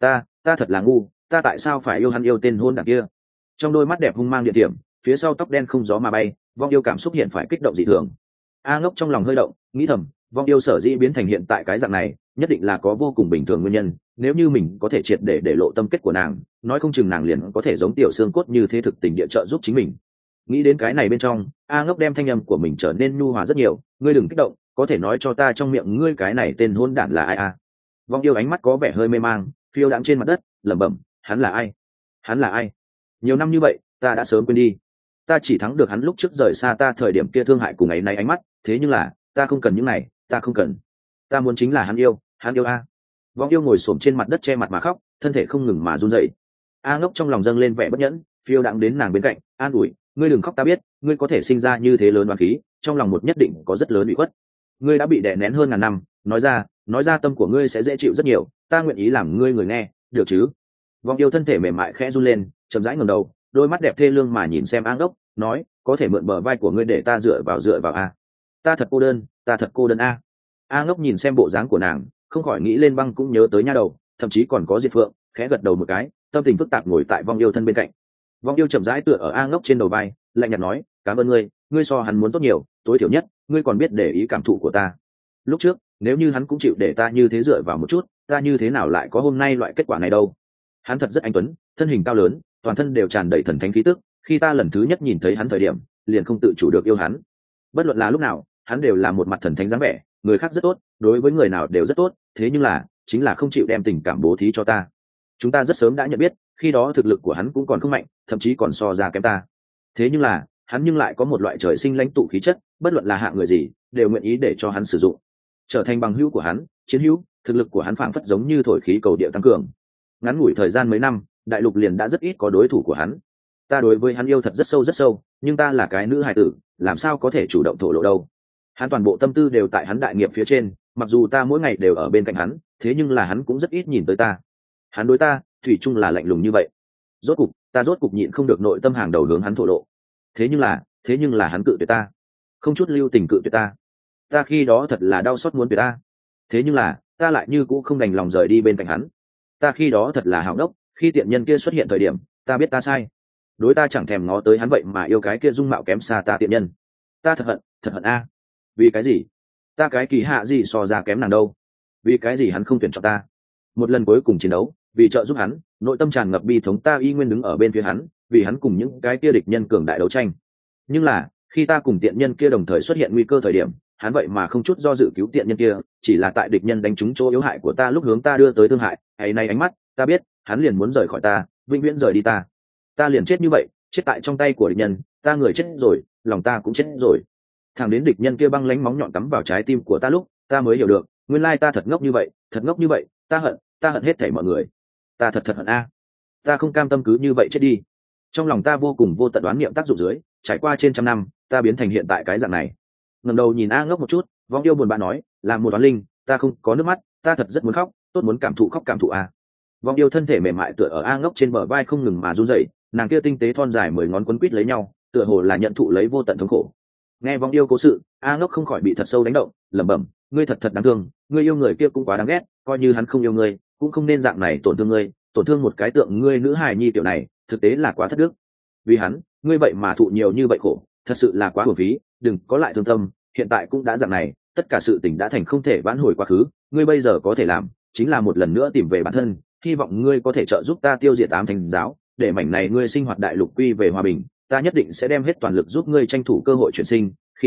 Ta thật là ngu, ta tại sao phải yêu hắn, yêu tên hôn đảng kia? Trong đôi mắt đẹp hung mang địa điểm, phía sau tóc đen không gió mà bay, vong yêu cảm xúc hiện phải kích động dị thường. A Ngốc trong lòng hơi động, nghĩ thầm, vong yêu sở dĩ biến thành hiện tại cái dạng này, nhất định là có vô cùng bình thường nguyên nhân. Nếu như mình có thể triệt để lộ tâm kết của nàng, nói không chừng nàng liền có thể giống tiểu xương cốt như thế thực tình địa trợ giúp chính mình. Nghĩ đến cái này bên trong, A Ngốc đem thanh âm của mình trở nên nhu hòa rất nhiều. Ngươi đừng kích động, có thể nói cho ta trong miệng ngươi cái này tên hôn đản là ai a? Vong yêu ánh mắt có vẻ hơi mê mang, phiêu đãng trên mặt đất, lẩm bẩm, hắn là ai? Hắn là ai? Nhiều năm như vậy, ta đã sớm quên đi. Ta chỉ thắng được hắn lúc trước rời xa ta thời điểm kia thương hại cùng ấy nay ánh mắt, thế nhưng là ta không cần những này, ta không cần. Ta muốn chính là hắn yêu a. Vong yêu ngồi xổm trên mặt đất che mặt mà khóc, thân thể không ngừng mà run rẩy. A Ngốc trong lòng dâng lên vẻ bất nhẫn, phiêu đãng đến nàng bên cạnh, an ủi, ngươi đừng khóc, ta biết, ngươi có thể sinh ra như thế lớn oán khí, trong lòng một nhất định có rất lớn bị khuất. Ngươi đã bị đè nén hơn ngàn năm, nói ra tâm của ngươi sẽ dễ chịu rất nhiều, ta nguyện ý làm ngươi người nghe, được chứ? Vong yêu thân thể mềm mại khẽ run lên, chậm rãi ngẩng đầu, đôi mắt đẹp thê lương mà nhìn xem A Ngốc, nói, có thể mượn bờ vai của ngươi để ta dựa vào a? Ta thật cô đơn a. A Ngốc nhìn xem bộ dáng của nàng, không khỏi nghĩ lên Băng cũng nhớ tới nha đầu, thậm chí còn có Diệp Phượng, khẽ gật đầu một cái, tâm tình phức tạp ngồi tại vong yêu thân bên cạnh. Vong yêu chậm rãi tựa ở A Ngốc trên đầu vai, lạnh nhạt nói, cảm ơn ngươi so hắn muốn tốt nhiều, tối thiểu nhất ngươi còn biết để ý cảm thụ của ta. Lúc trước nếu như hắn cũng chịu để ta như thế dựa vào một chút, ta như thế nào lại có hôm nay loại kết quả này đâu? Hắn thật rất anh tuấn, thân hình cao lớn, toàn thân đều tràn đầy thần thánh khí tức, khi ta lần thứ nhất nhìn thấy hắn thời điểm, liền không tự chủ được yêu hắn. Bất luận là lúc nào, hắn đều là một mặt thần thánh dáng vẻ, người khác rất tốt, đối với người nào đều rất tốt, thế nhưng là chính là không chịu đem tình cảm bố thí cho ta. Chúng ta rất sớm đã nhận biết, khi đó thực lực của hắn cũng còn không mạnh, thậm chí còn so ra kém ta. Thế nhưng là hắn nhưng lại có một loại trời sinh lãnh tụ khí chất, bất luận là hạng người gì đều nguyện ý để cho hắn sử dụng, trở thành bằng hữu của hắn, chiến hữu. Thực lực của hắn phảng phất giống như thổi khí cầu địa tăng cường. Ngắn ngủi thời gian mấy năm, đại lục liền đã rất ít có đối thủ của hắn. Ta đối với hắn yêu thật rất sâu, nhưng ta là cái nữ hài tử, làm sao có thể chủ động thổ lộ đâu? Hắn toàn bộ tâm tư đều tại hắn đại nghiệp phía trên, mặc dù ta mỗi ngày đều ở bên cạnh hắn, thế nhưng là hắn cũng rất ít nhìn tới ta. Hắn đối ta thủy chung là lạnh lùng như vậy. Rốt cục nhịn không được nội tâm hàng đầu hướng hắn thổ lộ. Thế nhưng là hắn cự tuyệt ta, không chút lưu tình cự tuyệt ta. Ta khi đó thật là đau xót muốn tuyệt ta. Thế nhưng là ta lại như cũ không đành lòng rời đi bên cạnh hắn. Ta khi đó thật là hảo đốc, khi tiện nhân kia xuất hiện thời điểm, ta biết ta sai. Đối ta chẳng thèm ngó tới hắn vậy mà yêu cái kia dung mạo kém xa ta tiện nhân. Ta thật hận a. Vì cái gì? Ta cái kỳ hạ gì so ra kém nàng đâu? Vì cái gì hắn không tuyển chọn ta? Một lần cuối cùng chiến đấu, vì trợ giúp hắn, nội tâm tràn ngập bi thống, ta y nguyên đứng ở bên phía hắn, vì hắn cùng những cái kia địch nhân cường đại đấu tranh. Nhưng là khi ta cùng tiện nhân kia đồng thời xuất hiện nguy cơ thời điểm, hắn vậy mà không chút do dự cứu tiện nhân kia, chỉ là tại địch nhân đánh trúng chỗ yếu hại của ta lúc hướng ta đưa tới thương hại, hay nay ánh mắt, ta biết hắn liền muốn rời khỏi ta, vĩnh viễn rời đi ta. Ta liền chết như vậy, chết tại trong tay của địch nhân, ta người chết rồi, lòng ta cũng chết rồi. Thẳng đến địch nhân kia băng lánh móng nhọn cắm vào trái tim của ta lúc, ta mới hiểu được, nguyên lai ta thật ngốc như vậy, ta hận hết thảy mọi người. Ta thật hận a. Ta không cam tâm cứ như vậy chết đi. Trong lòng ta vô cùng vô tận đoán niệm tác dụng dưới, trải qua trên trăm năm, ta biến thành hiện tại cái dạng này. Ngẩng đầu nhìn A Ngốc một chút, vong yêu buồn bã nói, làm một toán linh, ta không có nước mắt, ta thật rất muốn khóc, tốt muốn cảm thụ a. Vong yêu thân thể mềm mại tựa ở A Ngốc trên bờ vai không ngừng mà run rẩy, nàng kia tinh tế thon dài 10 ngón quấn quít lấy nhau, tựa hồ là nhận thụ lấy vô tận thống khổ. Nghe vong yêu cố sự, A Ngốc không khỏi bị thật sâu đánh động, lẩm bẩm, ngươi thật đáng thương, ngươi yêu người kia cũng quá đáng ghét, coi như hắn không yêu ngươi, cũng không nên dạng này tổn thương ngươi, tổn thương một cái tượng ngươi nữ hài nhi tiểu này, thực tế là quá thất đức. Vì hắn, ngươi vậy mà thụ nhiều như vậy khổ, thật sự là quá uổng phí, đừng có lại thương tâm, hiện tại cũng đã dạng này, tất cả sự tình đã thành không thể vãn hồi quá khứ, ngươi bây giờ có thể làm chính là một lần nữa tìm về bản thân, hy vọng ngươi có thể trợ giúp ta tiêu diệt Ám Thành giáo, để mảnh này ngươi sinh hoạt đại lục quy về hòa bình, ta nhất định sẽ đem hết toàn lực giúp ngươi tranh thủ cơ hội chuyển sinh, khi đó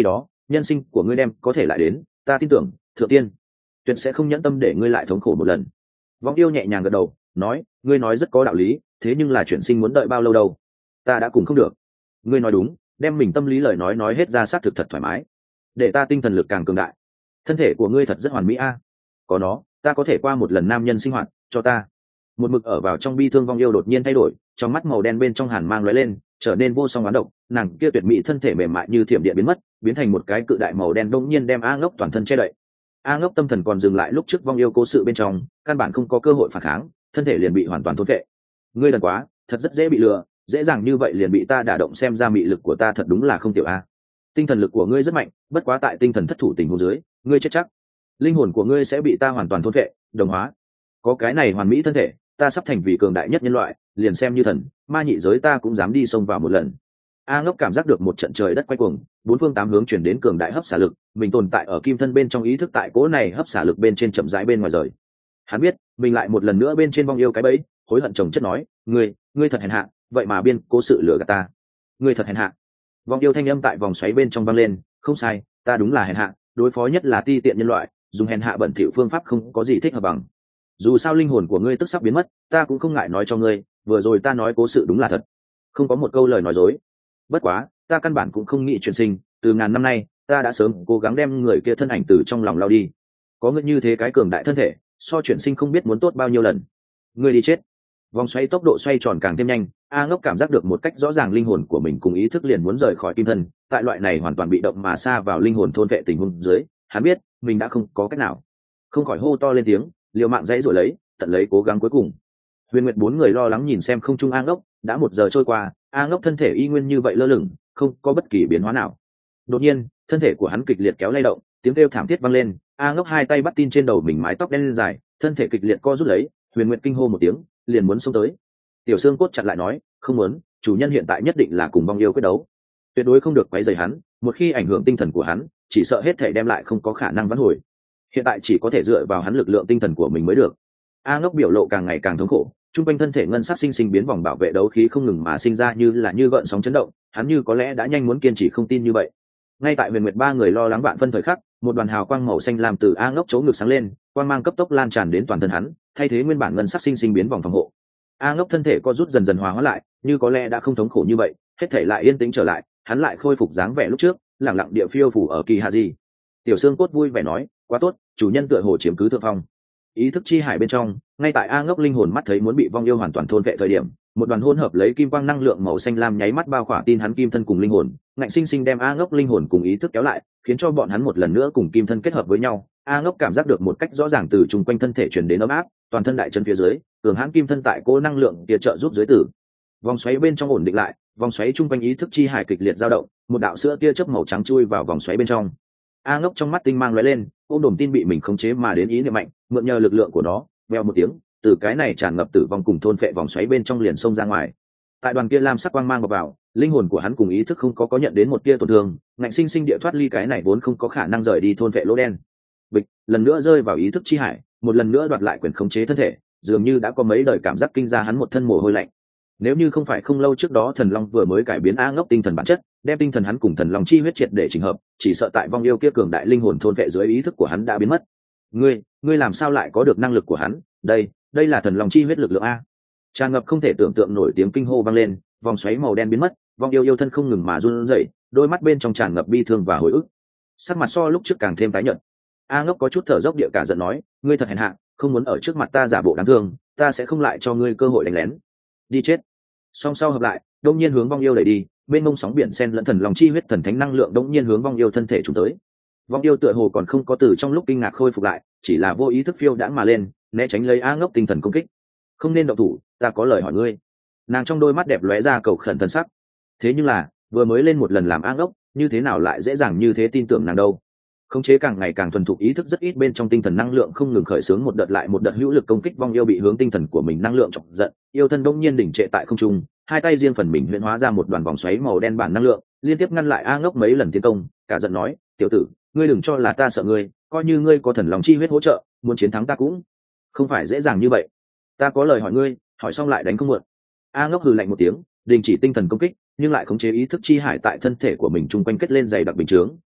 nhân sinh của ngươi đem có thể lại đến, ta tin tưởng thượng tiên tuyệt sẽ không nhẫn tâm để ngươi lại thống khổ một lần. Vong yêu nhẹ nhàng gật đầu nói, ngươi nói rất có đạo lý, thế nhưng là chuyển sinh muốn đợi bao lâu đâu, ta đã cùng không được. Ngươi nói đúng, đem mình tâm lý lời nói hết ra, xác thực thật thoải mái, để ta tinh thần lực càng cường đại. Thân thể của ngươi thật rất hoàn mỹ a, có nó ta có thể qua một lần nam nhân sinh hoạt cho ta. Một mực ở vào trong bi thương Vong yêu đột nhiên thay đổi, trong mắt màu đen bên trong hàn mang lóe lên, trở nên vô song oán độc. Nàng kia tuyệt mỹ thân thể mềm mại như thiểm điện biến mất, biến thành một cái cự đại màu đen đông nhiên đem A Ngốc toàn thân che đậy. A Ngốc tâm thần còn dừng lại lúc trước Vong yêu cố sự bên trong, căn bản không có cơ hội phản kháng, thân thể liền bị hoàn toàn thôn phệ. Ngươi đần quá, thật rất dễ bị lừa, dễ dàng như vậy liền bị ta đả động, xem ra mị lực của ta thật đúng là không tiểu a. Tinh thần lực của ngươi rất mạnh, bất quá tại tinh thần thất thủ tình huống dưới, ngươi chết chắc. Linh hồn của ngươi sẽ bị ta hoàn toàn thôn phệ, đồng hóa. Có cái này hoàn mỹ thân thể, ta sắp thành vì cường đại nhất nhân loại, liền xem như thần ma nhị giới ta cũng dám đi xông vào một lần. A Ngốc cảm giác được một trận trời đất quay cuồng, bốn phương tám hướng chuyển đến cường đại hấp xả lực, mình tồn tại ở kim thân bên trong ý thức tại cỗ này hấp xả lực bên trên chậm rãi bên ngoài rời. Hắn biết mình lại một lần nữa bên trên Vong yêu cái bẫy, hối hận chồng chất nói, ngươi thật hèn hạ, vậy mà biên cố sự lừa gạt ta, ngươi thật hèn hạ. Vong yêu thanh âm tại vòng xoáy bên trong vang lên, không sai, ta đúng là hèn hạ, đối phó nhất là ti tiện nhân loại, dùng hèn hạ bẩn thỉu phương pháp không có gì thích hợp bằng. Dù sao linh hồn của ngươi tức sắp biến mất, ta cũng không ngại nói cho ngươi, vừa rồi ta nói cố sự đúng là thật, không có một câu lời nói dối. Bất quá ta căn bản cũng không nghĩ chuyển sinh, từ ngàn năm nay ta đã sớm cố gắng đem người kia thân ảnh từ trong lòng lao đi. Có ngươi như thế cái cường đại thân thể, so chuyển sinh không biết muốn tốt bao nhiêu lần. Ngươi đi chết. Vòng xoay tốc độ xoay tròn càng thêm nhanh, A Ngốc cảm giác được một cách rõ ràng linh hồn của mình cùng ý thức liền muốn rời khỏi kim thân. Tại loại này hoàn toàn bị động mà xa vào linh hồn thôn vệ tình huống dưới, hắn biết mình đã không có cách nào, không khỏi hô to lên tiếng, liều mạng dãy rồi lấy, tận lấy cố gắng cuối cùng. Huyền Nguyệt bốn người lo lắng nhìn xem không trung A Ngốc, đã 1 giờ trôi qua, A Ngốc thân thể y nguyên như vậy lơ lửng, không có bất kỳ biến hóa nào. Đột nhiên thân thể của hắn kịch liệt kéo lay động, tiếng kêu thảm thiết vang lên. A Ngốc hai tay bắt tin trên đầu mình mái tóc đen dài, thân thể kịch liệt co rút lấy. Huyền Nguyệt kinh hô một tiếng, liền muốn xông tới. Tiểu Xương Cốt chặn lại nói, không muốn, chủ nhân hiện tại nhất định là cùng Vong yêu quyết đấu, tuyệt đối không được quấy rầy hắn, một khi ảnh hưởng tinh thần của hắn, chỉ sợ hết thể đem lại không có khả năng vãn hồi. Hiện tại chỉ có thể dựa vào hắn lực lượng tinh thần của mình mới được. A Ngốc biểu lộ càng ngày càng thống khổ, trung quanh thân thể ngân sắc sinh biến vòng bảo vệ đấu khí không ngừng mà sinh ra như gợn sóng chấn động, hắn như có lẽ đã nhanh muốn kiên trì không tin như vậy. Ngay tại Huyền Nguyệt ba người lo lắng vạn phân thời khắc, một đoàn hào quang màu xanh lam từ A Ngốc chỗ ngực sáng lên, quang mang cấp tốc lan tràn đến toàn thân hắn, thay thế nguyên bản ngân sắc sinh biến vòng phòng hộ. A Ngốc thân thể co rút dần dần hòa hóa lại, như có lẽ đã không thống khổ như vậy, hết thể lại yên tĩnh trở lại, hắn lại khôi phục dáng vẻ lúc trước, lẳng lặng địa phiêu phủ ở Kỳ Hà Di. Tiểu Xương Cốt vui vẻ nói, quá tốt, chủ nhân tựa hồ chiếm cứ thượng phong. Ý thức chi hải bên trong, ngay tại A Ngốc linh hồn mắt thấy muốn bị Vong yêu hoàn toàn thôn vệ thời điểm, một đoàn hỗn hợp lấy kim quang năng lượng màu xanh lam nháy mắt bao khỏa tin hắn kim thân cùng linh hồn, ngạnh sinh sinh đem A Ngốc linh hồn cùng ý thức kéo lại, khiến cho bọn hắn một lần nữa cùng kim thân kết hợp với nhau. A Ngốc cảm giác được một cách rõ ràng từ chung quanh thân thể truyền đến ấm áp, toàn thân đại chân phía dưới, cường hãn kim thân tại cố năng lượng kia trợ giúp dưới tử. Vòng xoáy bên trong ổn định lại, vòng xoáy chung quanh ý thức chi hải kịch liệt dao động, một đạo sữa tia chớp màu trắng chui vào vòng xoáy bên trong. A Ngốc trong mắt tinh mang lóe lên, ôm đồm tin bị mình khống chế mà đến ý niệm mạnh, mượn nhờ lực lượng của nó, veo một tiếng, từ cái này tràn ngập tử vong cùng thôn phệ vòng xoáy bên trong liền xông ra ngoài. Tại đoàn kia lam sắc quang mang vào, linh hồn của hắn cùng ý thức không có nhận đến một tia tổn thương, ngạnh sinh sinh địa thoát ly cái này vốn không có khả năng rời đi thôn phệ lỗ đen. Bịch, lần nữa rơi vào ý thức chi hải, một lần nữa đoạt lại quyền khống chế thân thể, dường như đã có mấy đời cảm giác kinh ra hắn một thân mồ hôi lạnh. Nếu như không phải không lâu trước đó Thần Long vừa mới cải biến A Ngốc tinh thần bản chất, đem tinh thần hắn cùng Thần Long chi huyết triệt để chỉnh hợp, chỉ sợ tại Vong yêu kia cường đại linh hồn thôn vệ dưới ý thức của hắn đã biến mất. Ngươi làm sao lại có được năng lực của hắn? Đây là Thần Long chi huyết lực lượng a. Tràn ngập không thể tưởng tượng nổi tiếng kinh hô vang lên, vòng xoáy màu đen biến mất, Vong yêu thân không ngừng mà run rẩy, đôi mắt bên trong tràn ngập bi thương và hồi ức. Sắc mặt so lúc trước càng thêm tái nhợt. A Ngốc có chút thở dốc địa cả giận nói, ngươi thật hèn hạ, không muốn ở trước mặt ta giả bộ đáng thương, ta sẽ không lại cho ngươi cơ hội đánh lén. Đi chết. Song sau hợp lại, đông nhiên hướng Vong yêu đẩy đi, bên mông sóng biển sen lẫn Thần Long chi huyết thần thánh năng lượng đông nhiên hướng Vong yêu thân thể trùng tới. Vong yêu tựa hồ còn không có từ trong lúc kinh ngạc khôi phục lại, chỉ là vô ý thức phiêu đãng mà lên, né tránh lấy A Ngốc tinh thần công kích. Không nên động thủ, ta có lời hỏi ngươi. Nàng trong đôi mắt đẹp lóe ra cầu khẩn thần sắc. Thế nhưng là vừa mới lên một lần làm A Ngốc, như thế nào lại dễ dàng như thế tin tưởng nàng đâu? Khống chế càng ngày càng thuần thục ý thức rất ít bên trong tinh thần năng lượng không ngừng khởi xướng một đợt lại một đợt hữu lực công kích. Vong yêu bị hướng tinh thần của mình năng lượng chọc giận, yêu thân đông nhiên đỉnh trệ tại không trung, hai tay riêng phần mình huyễn hóa ra một đoàn vòng xoáy màu đen bản năng lượng, liên tiếp ngăn lại A Ngốc mấy lần tiến công. Cả giận nói, tiểu tử, ngươi đừng cho là ta sợ ngươi, coi như ngươi có Thần Long chi huyết hỗ trợ, muốn chiến thắng ta cũng không phải dễ dàng như vậy. Ta có lời hỏi ngươi, hỏi xong lại đánh không muộn. A Ngốc hừ lạnh một tiếng, đình chỉ tinh thần công kích, nhưng lại khống chế ý thức chi hải tại thân thể của mình chung quanh kết lên dày đặc bình chướng,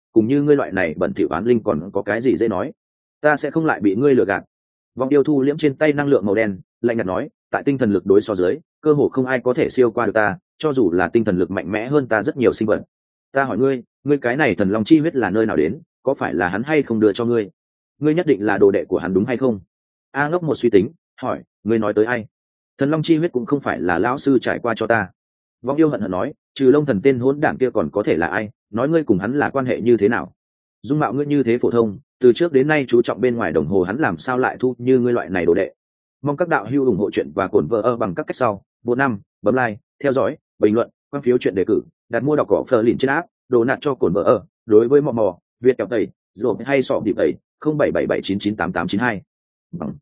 cùng như ngươi loại này bẩn thỉu oán linh còn có cái gì dễ nói. Ta sẽ không lại bị ngươi lừa gạt. Vong yêu thu liễm trên tay năng lượng màu đen, lạnh nhạt nói, tại tinh thần lực đối so dưới, cơ hồ không ai có thể siêu qua được ta, cho dù là tinh thần lực mạnh mẽ hơn ta rất nhiều sinh vật. Ta hỏi ngươi, ngươi cái này thần long chi huyết là nơi nào đến, có phải là hắn hay không đưa cho ngươi? Ngươi nhất định là đồ đệ của hắn đúng hay không? A Ngốc một suy tính, hỏi, ngươi nói tới ai? Thần long chi huyết cũng không phải là lão sư trải qua cho ta. Vong yêu hận hận nói, trừ Long Thần tên hỗn đảng kia còn có thể là ai? Nói ngươi cùng hắn là quan hệ như thế nào? Dung mạo ngươi như thế phổ thông, từ trước đến nay chú trọng bên ngoài đồng hồ hắn làm sao lại thu như ngươi loại này đồ đệ. Mong các đạo hữu ủng hộ chuyện và cổn vợ bằng các cách sau. 1 năm, bấm like, theo dõi, bình luận, quan phiếu chuyện đề cử, đặt mua đọc cỏ phờ lìn trên app, đồ nạt cho cổn vợ. Đối với mò mò, Việt kẹo tẩy, rồi hay sọ điệp tẩy, 0777998892. Bằng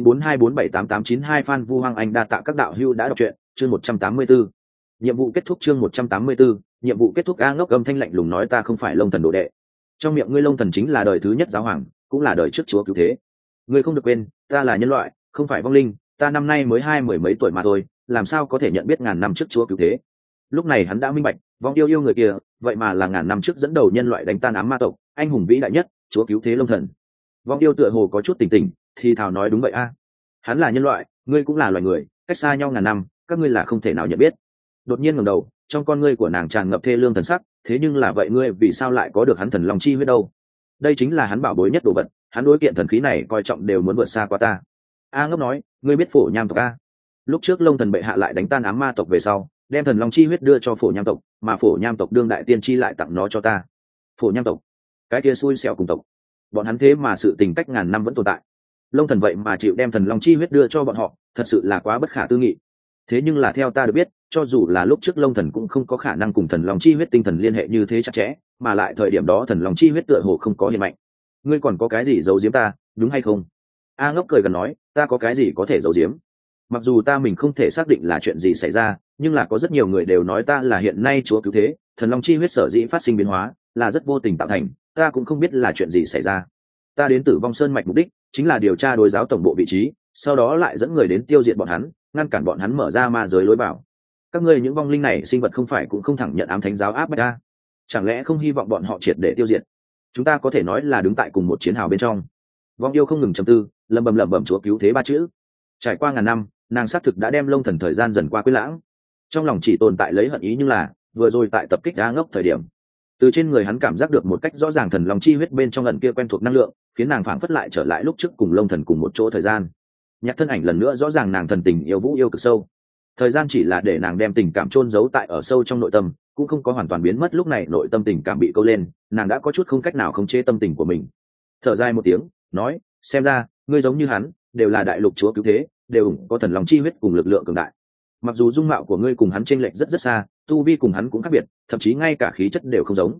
0942478892 Phan Vu Hoàng Anh đa tạ các đạo hữu đã đọc truyện, chương 184. Nhiệm vụ kết thúc chương 184, nhiệm vụ kết thúc. A Ngốc âm thanh lạnh lùng nói ta không phải Long Thần đồ đệ. Trong miệng ngươi Long Thần chính là đời thứ nhất giáo hoàng, cũng là đời trước chúa cứu thế. Ngươi không được quên, ta là nhân loại, không phải vong linh, ta năm nay mới 20 mấy tuổi mà thôi, làm sao có thể nhận biết ngàn năm trước chúa cứu thế. Lúc này hắn đã minh bạch, vong yêu người kia, vậy mà là ngàn năm trước dẫn đầu nhân loại đánh tan ám ma tộc, anh hùng vĩ đại nhất, chúa cứu thế Long Thần. Vong yêu tựa hồ có chút tỉnh tỉnh, thì thào nói đúng vậy a. Hắn là nhân loại, ngươi cũng là loài người, cách xa nhau ngàn năm, các ngươi là không thể nào nhận biết. Đột nhiên ngẩng đầu, trong con ngươi của nàng tràn ngập thê lương thần sắc, thế nhưng là vậy ngươi vì sao lại có được hắn thần long chi huyết đâu? Đây chính là hắn bảo bối nhất đồ vật, hắn đối kiện thần khí này coi trọng đều muốn vượt xa qua ta. A Ngốc nói, ngươi biết Phổ Nham tộc a? Lúc trước Long Thần bệ hạ lại đánh tan ám ma tộc về sau, đem thần long chi huyết đưa cho Phổ Nham tộc, mà Phổ Nham tộc đương đại tiên tri lại tặng nó cho ta. Phổ Nham tộc, cái kia xui xẻo cùng tộc, bọn hắn thế mà sự tình cách ngàn năm vẫn tồn tại. Long Thần vậy mà chịu đem thần long chi huyết đưa cho bọn họ, thật sự là quá bất khả tư nghị. Thế nhưng là theo ta được biết, cho dù là lúc trước Long Thần cũng không có khả năng cùng thần long chi huyết tinh thần liên hệ như thế chặt chẽ, mà lại thời điểm đó thần long chi huyết tựa hồ không có hiện mạnh. Ngươi còn có cái gì giấu giếm ta, đúng hay không? A Ngốc cười gần nói, ta có cái gì có thể giấu giếm? Mặc dù ta mình không thể xác định là chuyện gì xảy ra, nhưng là có rất nhiều người đều nói ta là hiện nay chúa cứu thế, thần long chi huyết sở dĩ phát sinh biến hóa là rất vô tình tạo thành, ta cũng không biết là chuyện gì xảy ra. Ta đến Tử Vong Sơn mạch mục đích chính là điều tra đối giáo tổng bộ vị trí, sau đó lại dẫn người đến tiêu diệt bọn hắn, ngăn cản bọn hắn mở ra ma giới lối vào. Các ngươi những vong linh này sinh vật không phải cũng không thẳng nhận ám thánh giáo áp bách ta, chẳng lẽ không hy vọng bọn họ triệt để tiêu diệt? Chúng ta có thể nói là đứng tại cùng một chiến hào bên trong. Vong yêu không ngừng trầm tư, lẩm bẩm chúa cứu thế ba chữ. Trải qua ngàn năm, nàng xác thực đã đem Long Thần thời gian dần qua quên lãng, trong lòng chỉ tồn tại lấy hận ý, nhưng là vừa rồi tại tập kích A Ngốc thời điểm, từ trên người hắn cảm giác được một cách rõ ràng thần long chi huyết bên trong lần kia quen thuộc năng lượng, khiến nàng phảng phất lại trở lại lúc trước cùng Long Thần cùng một chỗ thời gian. Nhạc thân ảnh lần nữa rõ ràng nàng thần tình yêu vũ yêu cực sâu. Thời gian chỉ là để nàng đem tình cảm chôn giấu tại ở sâu trong nội tâm, cũng không có hoàn toàn biến mất. Lúc này nội tâm tình cảm bị câu lên, nàng đã có chút không cách nào khống chế tâm tình của mình. Thở dài một tiếng, nói, xem ra ngươi giống như hắn, đều là đại lục chúa cứu thế, đều có thần long chi huyết cùng lực lượng cường đại. Mặc dù dung mạo của ngươi cùng hắn chênh lệch rất rất xa, tu vi cùng hắn cũng khác biệt, thậm chí ngay cả khí chất đều không giống.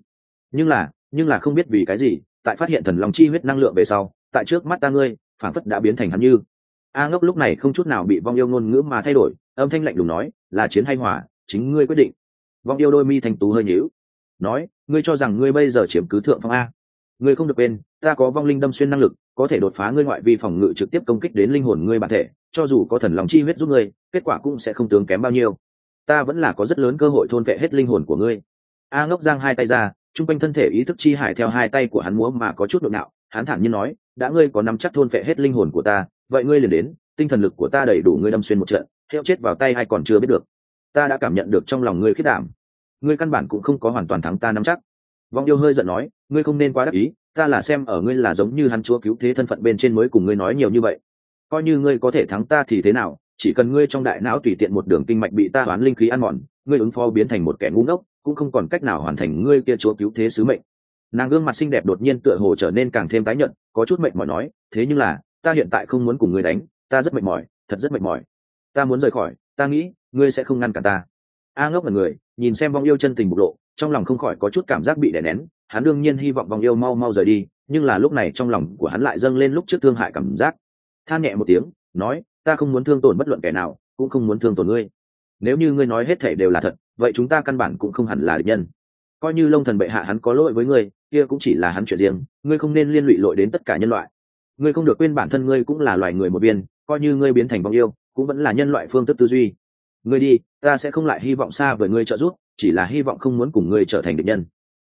Nhưng là không biết vì cái gì, tại phát hiện thần long chi huyết năng lượng về sau, tại trước mắt ta ngươi, phảng phất đã biến thành hắn như. A Ngốc lúc này không chút nào bị vong yêu ngôn ngữ mà thay đổi, âm thanh lạnh lùng nói, là chiến hay hòa, chính ngươi quyết định. Vong yêu đôi mi thành tú hơi nhíu, nói, ngươi cho rằng ngươi bây giờ chiếm cứ thượng phong a? Ngươi không được quên, ta có vong linh đâm xuyên năng lực, có thể đột phá ngươi ngoại vi phòng ngự trực tiếp công kích đến linh hồn ngươi bản thể, cho dù có thần long chi huyết giúp ngươi, kết quả cũng sẽ không tướng kém bao nhiêu. Ta vẫn là có rất lớn cơ hội thôn vệ hết linh hồn của ngươi. A Ngốc giang hai tay ra, trung quanh thân thể ý thức chi hải theo hai tay của hắn múa mà có chút độ nạo, hắn thản nhiên nói, đã ngươi có nắm chắc thôn vệ hết linh hồn của ta, vậy ngươi liền đến, tinh thần lực của ta đầy đủ ngươi đâm xuyên một trận, heo chết vào tay hay còn chưa biết được. Ta đã cảm nhận được trong lòng ngươi khiết đảm, ngươi căn bản cũng không có hoàn toàn thắng ta nắm chắc. Vong yêu hơi giận nói, ngươi không nên quá đắc ý, ta là xem ở ngươi là giống như hắn chúa cứu thế thân phận bên trên mới cùng ngươi nói nhiều như vậy. Coi như ngươi có thể thắng ta thì thế nào, chỉ cần ngươi trong đại não tùy tiện một đường kinh mạch bị ta toán linh khí ăn mòn, ngươi ứng phó biến thành một kẻ ngu ngốc, cũng không còn cách nào hoàn thành ngươi kia chúa cứu thế sứ mệnh. Nàng gương mặt xinh đẹp đột nhiên tựa hồ trở nên càng thêm tái nhợt, có chút mệt mỏi nói, thế nhưng là ta hiện tại không muốn cùng ngươi đánh, ta rất mệt mỏi, thật rất mệt mỏi, ta muốn rời khỏi, ta nghĩ ngươi sẽ không ngăn cản ta. A Ngốc là người nhìn xem vong yêu chân tình bộc lộ, trong lòng không khỏi có chút cảm giác bị đè nén. Hắn đương nhiên hy vọng vong yêu mau mau rời đi, nhưng là lúc này trong lòng của hắn lại dâng lên lúc trước thương hại cảm giác. Than nhẹ một tiếng, nói, ta không muốn thương tổn bất luận kẻ nào, cũng không muốn thương tổn ngươi. Nếu như ngươi nói hết thảy đều là thật, vậy chúng ta căn bản cũng không hẳn là địch nhân. Coi như Long Thần bệ hạ hắn có lỗi với ngươi, kia cũng chỉ là hắn chuyện riêng, ngươi không nên liên lụy lội đến tất cả nhân loại. Ngươi không được quên bản thân ngươi cũng là loài người một viên, coi như ngươi biến thành vong yêu, cũng vẫn là nhân loại phương thức tư duy. Ngươi đi, ta sẽ không lại hy vọng xa với ngươi trợ giúp, chỉ là hy vọng không muốn cùng ngươi trở thành địch nhân.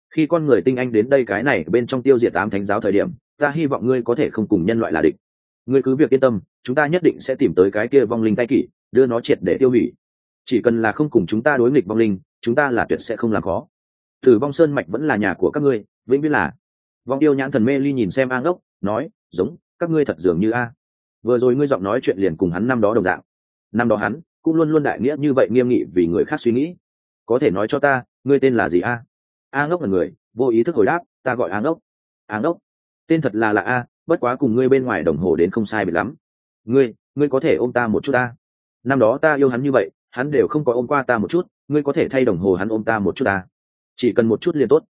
khi con người tinh anh đến đây cái này bên trong tiêu diệt ám thánh giáo thời điểm, ta hy vọng ngươi có thể không cùng nhân loại là địch. Ngươi cứ việc yên tâm, chúng ta nhất định sẽ tìm tới cái kia vong linh tay kỷ, đưa nó triệt để tiêu hủy. Chỉ cần là không cùng chúng ta đối nghịch vong linh, chúng ta là tuyệt sẽ không làm khó. Tử vong sơn mạch vẫn là nhà của các ngươi, vĩnh viễn là. Vong yêu nhãn thần mê ly nhìn xem A Ngốc, nói, giống các ngươi thật dường như A. Vừa rồi ngươi giọng nói chuyện liền cùng hắn năm đó đồng dạng. Năm đó hắn cũng luôn luôn đại nghĩa như vậy, nghiêm nghị vì người khác suy nghĩ. Có thể nói cho ta, ngươi tên là gì A? A Ngốc là người vô ý thức hồi đáp, ta gọi A Ngốc. A Ngốc, tên thật là A, bất quá cùng ngươi bên ngoài đồng hồ đến không sai biệt lắm. Ngươi có thể ôm ta một chút ta. Năm đó ta yêu hắn như vậy, hắn đều không có ôm qua ta một chút, ngươi có thể thay đồng hồ hắn ôm ta một chút ta. Chỉ cần một chút liền tốt.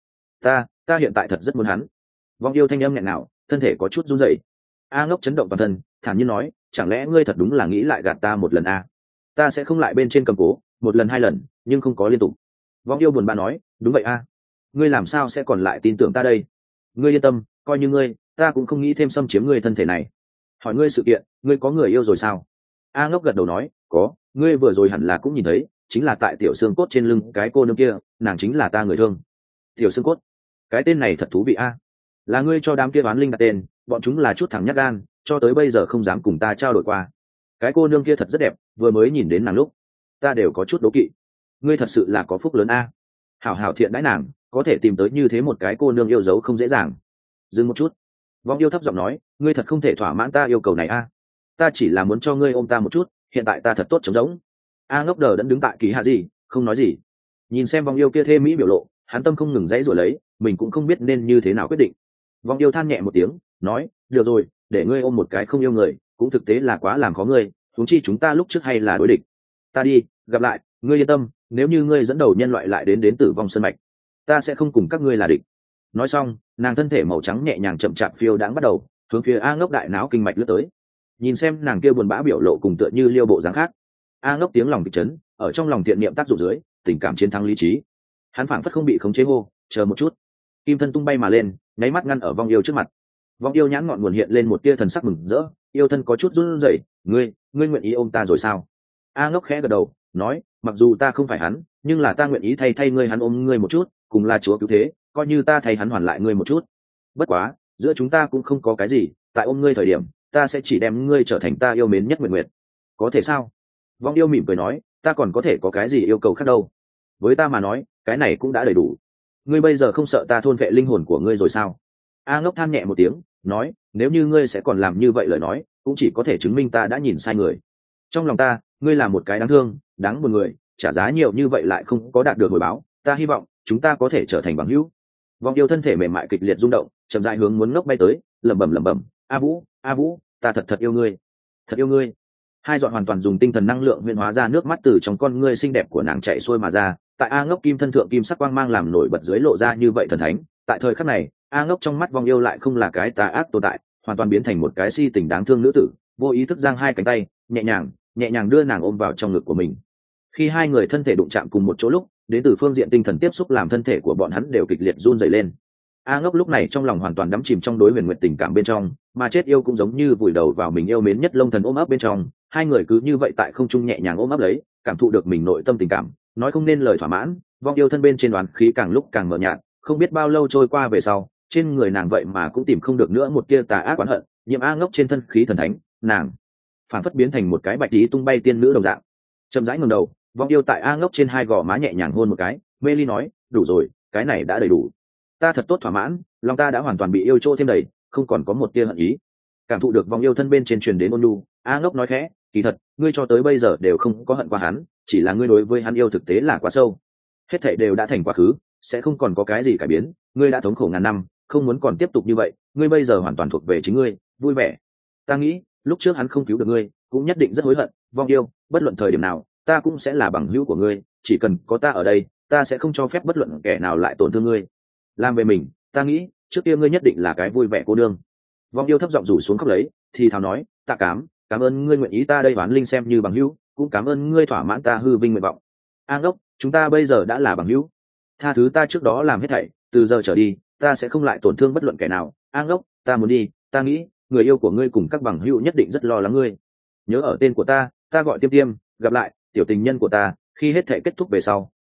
Ta hiện tại thật rất muốn hắn. Vong yêu thanh âm nghẹn nào, thân thể có chút run rẩy. A Ngốc chấn động toàn thân, thản nhiên nói, chẳng lẽ ngươi thật đúng là nghĩ lại gạt ta một lần A? Ta sẽ không lại bên trên cầm cố, một lần hai lần, nhưng không có liên tục. Vong yêu buồn bã nói, đúng vậy A. Ngươi làm sao sẽ còn lại tin tưởng ta đây? Ngươi yên tâm, coi như ngươi, ta cũng không nghĩ thêm xâm chiếm ngươi thân thể này. Hỏi ngươi sự kiện, ngươi có người yêu rồi sao? A Ngốc gật đầu nói, có, ngươi vừa rồi hẳn là cũng nhìn thấy, chính là tại tiểu xương cốt trên lưng cái cô nương kia, nàng chính là ta người thương. Tiểu xương cốt, cái tên này thật thú vị A. Là ngươi cho đám kia oán linh đặt tên, bọn chúng là chút thằng nhát gan, cho tới bây giờ không dám cùng ta trao đổi qua. Cái cô nương kia thật rất đẹp, vừa mới nhìn đến nàng lúc, ta đều có chút đố kỵ. Ngươi thật sự là có phúc lớn A. Hảo hảo thiện đãi nàng, có thể tìm tới như thế một cái cô nương yêu dấu không dễ dàng. Dừng một chút, Vong yêu thấp giọng nói, ngươi thật không thể thỏa mãn ta yêu cầu này A. Ta chỉ là muốn cho ngươi ôm ta một chút, hiện tại ta thật tốt trống rỗng. A Ngốc đờ đẫn đứng tại kỳ hạ gì, không nói gì. Nhìn xem Vong yêu kia thê mỹ biểu lộ, hắn tâm không ngừng dãy rồi lấy, mình cũng không biết nên như thế nào quyết định. Vong yêu than nhẹ một tiếng, nói, được rồi, để ngươi ôm một cái không yêu người, cũng thực tế là quá làm khó ngươi, huống chi chúng ta lúc trước hay là đối địch. Ta đi, gặp lại, ngươi yên tâm, nếu như ngươi dẫn đầu nhân loại lại đến tử vong sơn mạch, ta sẽ không cùng các ngươi là địch. Nói xong, nàng thân thể màu trắng nhẹ nhàng chậm chạp phiêu đáng bắt đầu hướng phía A Ngốc đại não kinh mạch lướt tới. Nhìn xem nàng kia buồn bã biểu lộ cùng tựa như liêu bộ dáng khác, A Ngốc tiếng lòng kịch chấn, ở trong lòng thiện niệm tác dụng dưới, tình cảm chiến thắng lý trí. Hắn phảng phất không bị khống chế hô, chờ một chút. Kim thân tung bay mà lên, nháy mắt ngăn ở Vong yêu trước mặt. Vong yêu nhãn ngọn nguồn hiện lên một tia thần sắc mừng rỡ, yêu thân có chút run rẩy, ngươi nguyện ý ôm ta rồi sao? A Ngốc khẽ gật đầu, nói, mặc dù ta không phải hắn, nhưng là ta nguyện ý thay ngươi hắn ôm ngươi một chút, cùng là chúa cứu thế, coi như ta thay hắn hoàn lại ngươi một chút. Bất quá, giữa chúng ta cũng không có cái gì, tại ôm ngươi thời điểm, ta sẽ chỉ đem ngươi trở thành ta yêu mến nhất nguyện nguyện. Có thể sao? Vong yêu mỉm cười nói, ta còn có thể có cái gì yêu cầu khác đâu. Với ta mà nói, cái này cũng đã đầy đủ. Ngươi bây giờ không sợ ta thôn vệ linh hồn của ngươi rồi sao? A Ngốc than nhẹ một tiếng, nói, nếu như ngươi sẽ còn làm như vậy lời nói, cũng chỉ có thể chứng minh ta đã nhìn sai người. Trong lòng ta, ngươi là một cái đáng thương, đáng buồn người, trả giá nhiều như vậy lại không có đạt được hồi báo, ta hy vọng chúng ta có thể trở thành bằng hữu. Vong yêu thân thể mềm mại kịch liệt rung động, chậm rãi hướng muốn Ngốc bay tới, lẩm bẩm, A Vũ, ta thật yêu ngươi, thật yêu ngươi. Hai giọt hoàn toàn dùng tinh thần năng lượng huyễn hóa ra nước mắt từ trong con ngươi xinh đẹp của nàng chảy xuôi mà ra, tại A Ngốc kim thân thượng kim sắc quang mang làm nổi bật dưới lộ ra như vậy thần thánh. Tại thời khắc này, A Ngốc trong mắt Vong yêu lại không là cái tà ác tồn tại, hoàn toàn biến thành một cái si tình đáng thương nữ tử, vô ý thức giang hai cánh tay, nhẹ nhàng đưa nàng ôm vào trong ngực của mình. Khi hai người thân thể đụng chạm cùng một chỗ lúc, đến từ phương diện tinh thần tiếp xúc làm thân thể của bọn hắn đều kịch liệt run rẩy lên. A Ngốc lúc này trong lòng hoàn toàn đắm chìm trong đối huyền nguyện tình cảm bên trong, mà chết yêu cũng giống như vùi đầu vào mình yêu mến nhất Long Thần ôm ấp bên trong. Hai người cứ như vậy tại không trung nhẹ nhàng ôm ấp lấy, cảm thụ được mình nội tâm tình cảm, nói không nên lời thỏa mãn. Vong yêu thân bên trên đoán khí càng lúc càng mờ nhạt, không biết bao lâu trôi qua về sau, trên người nàng vậy mà cũng tìm không được nữa một tia tà ác oán hận, nhiễm A Ngốc trên thân khí thần thánh, nàng phản phất biến thành một cái bạch tí tung bay tiên nữ đồng dạng. Chậm rãi ngẩng đầu, Vong yêu tại A Ngốc trên hai gò má nhẹ nhàng hôn một cái, mê ly nói, đủ rồi, cái này đã đầy đủ. Ta thật tốt thỏa mãn, lòng ta đã hoàn toàn bị yêu trô thêm đầy, không còn có một tia hận ý. Cảm thụ được Vong yêu thân bên trên truyền đến ôn nhu, A Ngốc nói khẽ, kỳ thật, ngươi cho tới bây giờ đều không có hận qua hắn, chỉ là ngươi đối với hắn yêu thực tế là quá sâu. Hết thảy đều đã thành quá khứ, sẽ không còn có cái gì cải biến, ngươi đã thống khổ ngàn năm, không muốn còn tiếp tục như vậy, ngươi bây giờ hoàn toàn thuộc về chính ngươi, vui vẻ. Ta nghĩ, lúc trước hắn không cứu được ngươi, cũng nhất định rất hối hận, Vong yêu, bất luận thời điểm nào, ta cũng sẽ là bằng hữu của ngươi, chỉ cần có ta ở đây, ta sẽ không cho phép bất luận kẻ nào lại tổn thương ngươi. Làm về mình, ta nghĩ, trước kia ngươi nhất định là cái vui vẻ cô đương. Vong yêu thấp giọng rủ xuống khóc lấy, thì thào nói, ta cảm ơn ngươi nguyện ý ta đây đoán linh xem như bằng hữu, cũng cảm ơn ngươi thỏa mãn ta hư vinh nguyện vọng. A Ngốc, chúng ta bây giờ đã là bằng hữu, tha thứ ta trước đó làm hết thảy, từ giờ trở đi, ta sẽ không lại tổn thương bất luận kẻ nào. A Ngốc, ta muốn đi, ta nghĩ, người yêu của ngươi cùng các bằng hữu nhất định rất lo lắng ngươi. Nhớ ở tên của ta gọi Tiêm Tiêm, gặp lại, tiểu tình nhân của ta, khi hết thảy kết thúc về sau,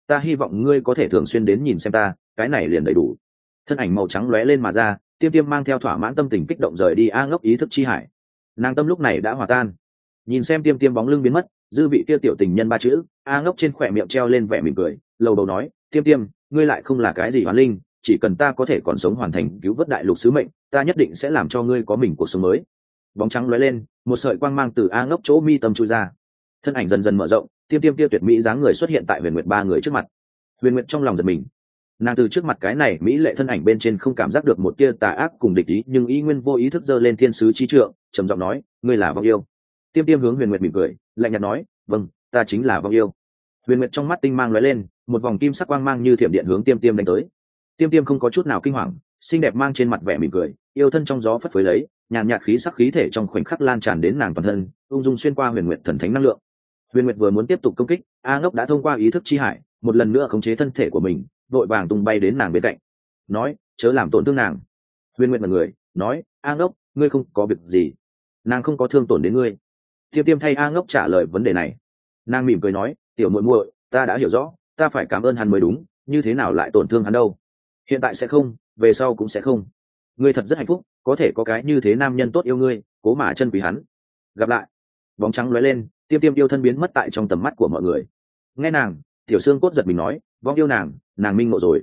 ta hy vọng ngươi có thể thường xuyên đến nhìn xem ta, cái này liền đầy đủ. Thân ảnh màu trắng lóe lên mà ra, Tiêm Tiêm mang theo thỏa mãn tâm tình kích động rời đi A Ngốc ý thức chi hải. Nàng tâm lúc này đã hòa tan, nhìn xem Tiêm Tiêm bóng lưng biến mất, dư vị kia tiểu tình nhân ba chữ, A Ngốc trên khỏe miệng treo lên vẻ mỉm cười, lầu đầu nói, Tiêm Tiêm, ngươi lại không là cái gì oán linh, chỉ cần ta có thể còn sống hoàn thành cứu vớt đại lục sứ mệnh, ta nhất định sẽ làm cho ngươi có mình cuộc sống mới. Bóng trắng lóe lên, một sợi quang mang từ A Ngốc chỗ mi tâm chui ra, thân ảnh dần dần mở rộng, Tiêm Tiêm kia tuyệt mỹ dáng người xuất hiện tại Huyền Nguyệt ba người trước mặt. Huyền Nguyệt trong lòng giật mình, nàng từ trước mặt cái này mỹ lệ thân ảnh bên trên không cảm giác được một tia tà ác cùng địch ý, nhưng ý nguyên vô ý thức giơ lên thiên sứ chi trượng, trầm giọng nói, ngươi là vong yêu. Tiêm Tiêm hướng Huyền Nguyệt mỉm cười, lạnh nhạt nói, vâng, ta chính là vong yêu. Huyền Nguyệt trong mắt tinh mang lóe lên, một vòng kim sắc quang mang như thiểm điện hướng Tiêm Tiêm đánh tới. Tiêm Tiêm không có chút nào kinh hoàng, xinh đẹp mang trên mặt vẻ mỉm cười, yêu thân trong gió phất phới lấy, nhàn nhạt khí sắc khí thể trong khoảnh khắc lan tràn đến nàng toàn thân, ung dung xuyên qua Huyền Nguyệt thần thánh năng lượng. Huyền Nguyệt vừa muốn tiếp tục công kích, A Ngốc đã thông qua ý thức chi hải, một lần nữa khống chế thân thể của mình, vội vàng tung bay đến nàng bên cạnh, nói, chớ làm tổn thương nàng. Huyền Nguyệt mặt người, nói, A Ngốc, ngươi không có việc gì, nàng không có thương tổn đến ngươi. Tiêm Tiêm thay A Ngốc trả lời vấn đề này, nàng mỉm cười nói, tiểu muội muội, ta đã hiểu rõ, ta phải cảm ơn hắn mới đúng, như thế nào lại tổn thương hắn đâu? Hiện tại sẽ không, về sau cũng sẽ không. Ngươi thật rất hạnh phúc, có thể có cái như thế nam nhân tốt yêu ngươi, cố mà chân quý hắn. Gặp lại. Bóng trắng lóe lên, Tiêm Tiêm yêu thân biến mất tại trong tầm mắt của mọi người. Nghe nàng, tiểu xương cốt giật mình nói, vong yêu nàng minh ngộ rồi.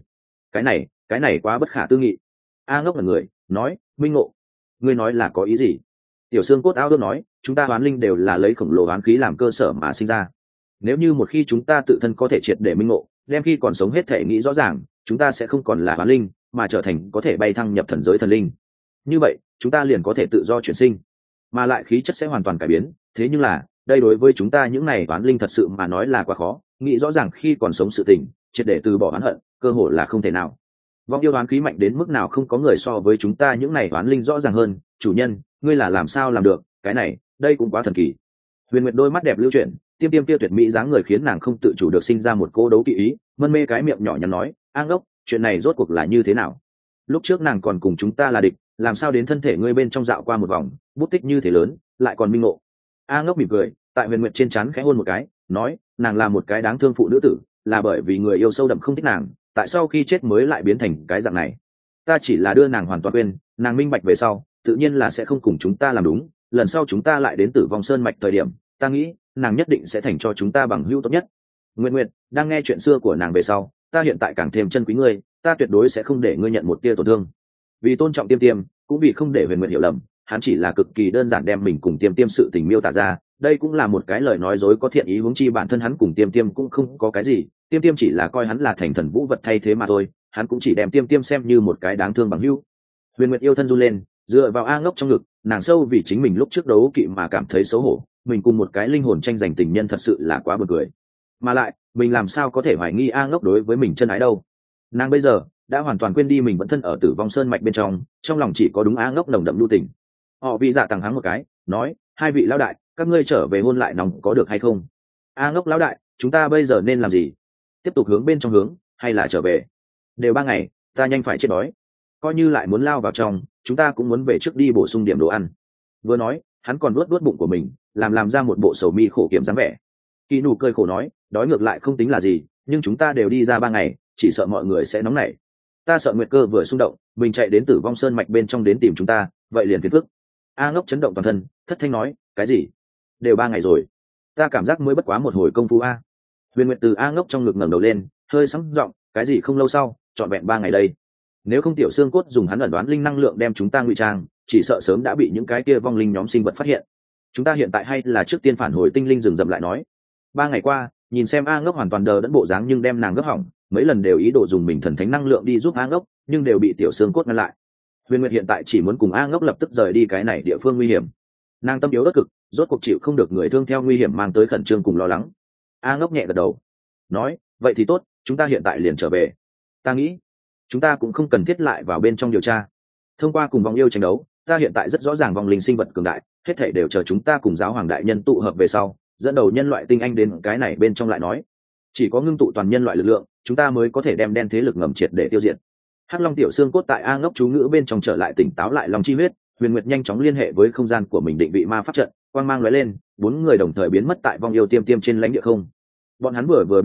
Cái này quá bất khả tư nghị. A Ngốc là người, nói, minh ngộ, ngươi nói là có ý gì? Tiểu xương cốt ao ước nói, chúng ta oán linh đều là lấy khổng lồ oán khí làm cơ sở mà sinh ra. Nếu như một khi chúng ta tự thân có thể triệt để minh ngộ, đem khi còn sống hết thể nghĩ rõ ràng, chúng ta sẽ không còn là oán linh, mà trở thành có thể bay thăng nhập thần giới thần linh. Như vậy, chúng ta liền có thể tự do chuyển sinh, mà lại khí chất sẽ hoàn toàn cải biến. Thế nhưng là, đây đối với chúng ta những này oán linh thật sự mà nói là quá khó, nghĩ rõ ràng khi còn sống sự tình, triệt để từ bỏ oán hận, cơ hội là không thể nào. Vong yêu oán khí mạnh đến mức nào không có người so với chúng ta những này oán linh rõ ràng hơn. Chủ nhân, ngươi là làm sao làm được cái này? Đây cũng quá thần kỳ. Huyền Nguyệt đôi mắt đẹp lưu chuyển, Tiêm Tiêm kia tuyệt mỹ dáng người khiến nàng không tự chủ được sinh ra một cô đấu kỵ ý, mân mê cái miệng nhỏ nhắn nói, A Ngốc, chuyện này rốt cuộc là như thế nào? Lúc trước nàng còn cùng chúng ta là địch, làm sao đến thân thể ngươi bên trong dạo qua một vòng, bút tích như thế lớn, lại còn minh ngộ? A Ngốc mỉm cười, tại Huyền Nguyệt trên trán khẽ hôn một cái, nói, nàng là một cái đáng thương phụ nữ tử, là bởi vì người yêu sâu đậm không thích nàng, tại sao khi chết mới lại biến thành cái dạng này. Ta chỉ là đưa nàng hoàn toàn quên, nàng minh bạch về sau, tự nhiên là sẽ không cùng chúng ta làm đúng. Lần sau chúng ta lại đến Tử Vong Sơn mạch thời điểm, ta nghĩ nàng nhất định sẽ thành cho chúng ta bằng hữu tốt nhất. Nguyện Nguyện đang nghe chuyện xưa của nàng về sau, ta hiện tại càng thêm chân quý ngươi, ta tuyệt đối sẽ không để ngươi nhận một tia tổn thương. Vì tôn trọng Tiêm Tiêm, cũng vì không để Huyền Nguyện hiểu lầm, hắn chỉ là cực kỳ đơn giản đem mình cùng Tiêm Tiêm sự tình miêu tả ra. Đây cũng là một cái lời nói dối có thiện ý, huống chi bản thân hắn cùng Tiêm Tiêm cũng không có cái gì, Tiêm Tiêm chỉ là coi hắn là thành thần vũ vật thay thế mà thôi, hắn cũng chỉ đem Tiêm Tiêm xem như một cái đáng thương bằng hữu. Huyền Nguyệt yêu thân run lên, dựa vào A Ngốc trong ngực, nàng sâu vì chính mình lúc trước đấu kỵ mà cảm thấy xấu hổ, mình cùng một cái linh hồn tranh giành tình nhân thật sự là quá buồn cười. Mà lại, mình làm sao có thể hoài nghi A Ngốc đối với mình chân ái đâu? Nàng bây giờ đã hoàn toàn quên đi mình vẫn thân ở Tử Vong Sơn mạch bên trong lòng chỉ có đúng A Ngốc nồng đậm lưu tình. Họ vị dạ tàng hắng một cái, nói, hai vị lão đại, các ngươi trở về hôn lại nòng có được hay không? A Ngốc lão đại, chúng ta bây giờ nên làm gì? Tiếp tục hướng bên trong hướng, hay là trở về? Đều 3 ngày, ta nhanh phải chết đói. Coi như lại muốn lao vào trong, chúng ta cũng muốn về trước đi bổ sung điểm đồ ăn. Vừa nói, hắn còn luốt bụng của mình, làm ra một bộ sầu mi khổ kiểm dáng vẻ. Kỳ Nụ cười khổ nói, đói ngược lại không tính là gì, nhưng chúng ta đều đi ra 3 ngày, chỉ sợ mọi người sẽ nóng nảy. Ta sợ Nguyệt Cơ vừa xung động, mình chạy đến Tử Vong Sơn mạch bên trong đến tìm chúng ta, vậy liền phiền phức. A Ngốc chấn động toàn thân, thất thanh nói, cái gì? Đều 3 ngày rồi, ta cảm giác mới bất quá một hồi công phu a. Huyền Nguyệt từ A Ngốc trong ngực ngẩng đầu lên, hơi sững giọng, cái gì không lâu sau, trọn vẹn 3 ngày đây. Nếu không tiểu xương cốt dùng hắn ẩn đoán linh năng lượng đem chúng ta ngụy trang, chỉ sợ sớm đã bị những cái kia vong linh nhóm sinh vật phát hiện. Chúng ta hiện tại hay là trước tiên phản hồi tinh linh rừng rậm lại nói. 3 ngày qua, nhìn xem A Ngốc hoàn toàn đờ đẫn bộ dáng nhưng đem nàng gấp hỏng, mấy lần đều ý đồ dùng mình thần thánh năng lượng đi giúp A Ngốc, nhưng đều bị tiểu xương cốt ngăn lại. Huyền Nguyệt hiện tại chỉ muốn cùng A Ngốc lập tức rời đi cái này địa phương nguy hiểm. Nàng tâm yếu đất cực, rốt cuộc chịu không được người thương theo nguy hiểm mang tới khẩn trương cùng lo lắng. A Ngốc nhẹ gật đầu, nói, vậy thì tốt, chúng ta hiện tại liền trở về. Ta nghĩ chúng ta cũng không cần thiết lại vào bên trong điều tra. Thông qua cùng vong yêu tranh đấu, ta hiện tại rất rõ ràng vong linh sinh vật cường đại, hết thảy đều chờ chúng ta cùng giáo hoàng đại nhân tụ hợp về sau, dẫn đầu nhân loại tinh anh đến cái này bên trong lại nói. Chỉ có ngưng tụ toàn nhân loại lực lượng, chúng ta mới có thể đem đen thế lực ngầm triệt để tiêu diệt. Hắc Long tiểu xương cốt tại A Ngốc chú ngữ bên trong trở lại tỉnh táo lại lòng chi huyết, Huyền Nguyệt nhanh chóng liên hệ với không gian của mình định vị ma pháp trận, quang mang lóe lên, 4 người đồng thời biến mất tại vong yêu Tiêm Tiêm trên lãnh địa không. Bọn hắn vừa biến mất,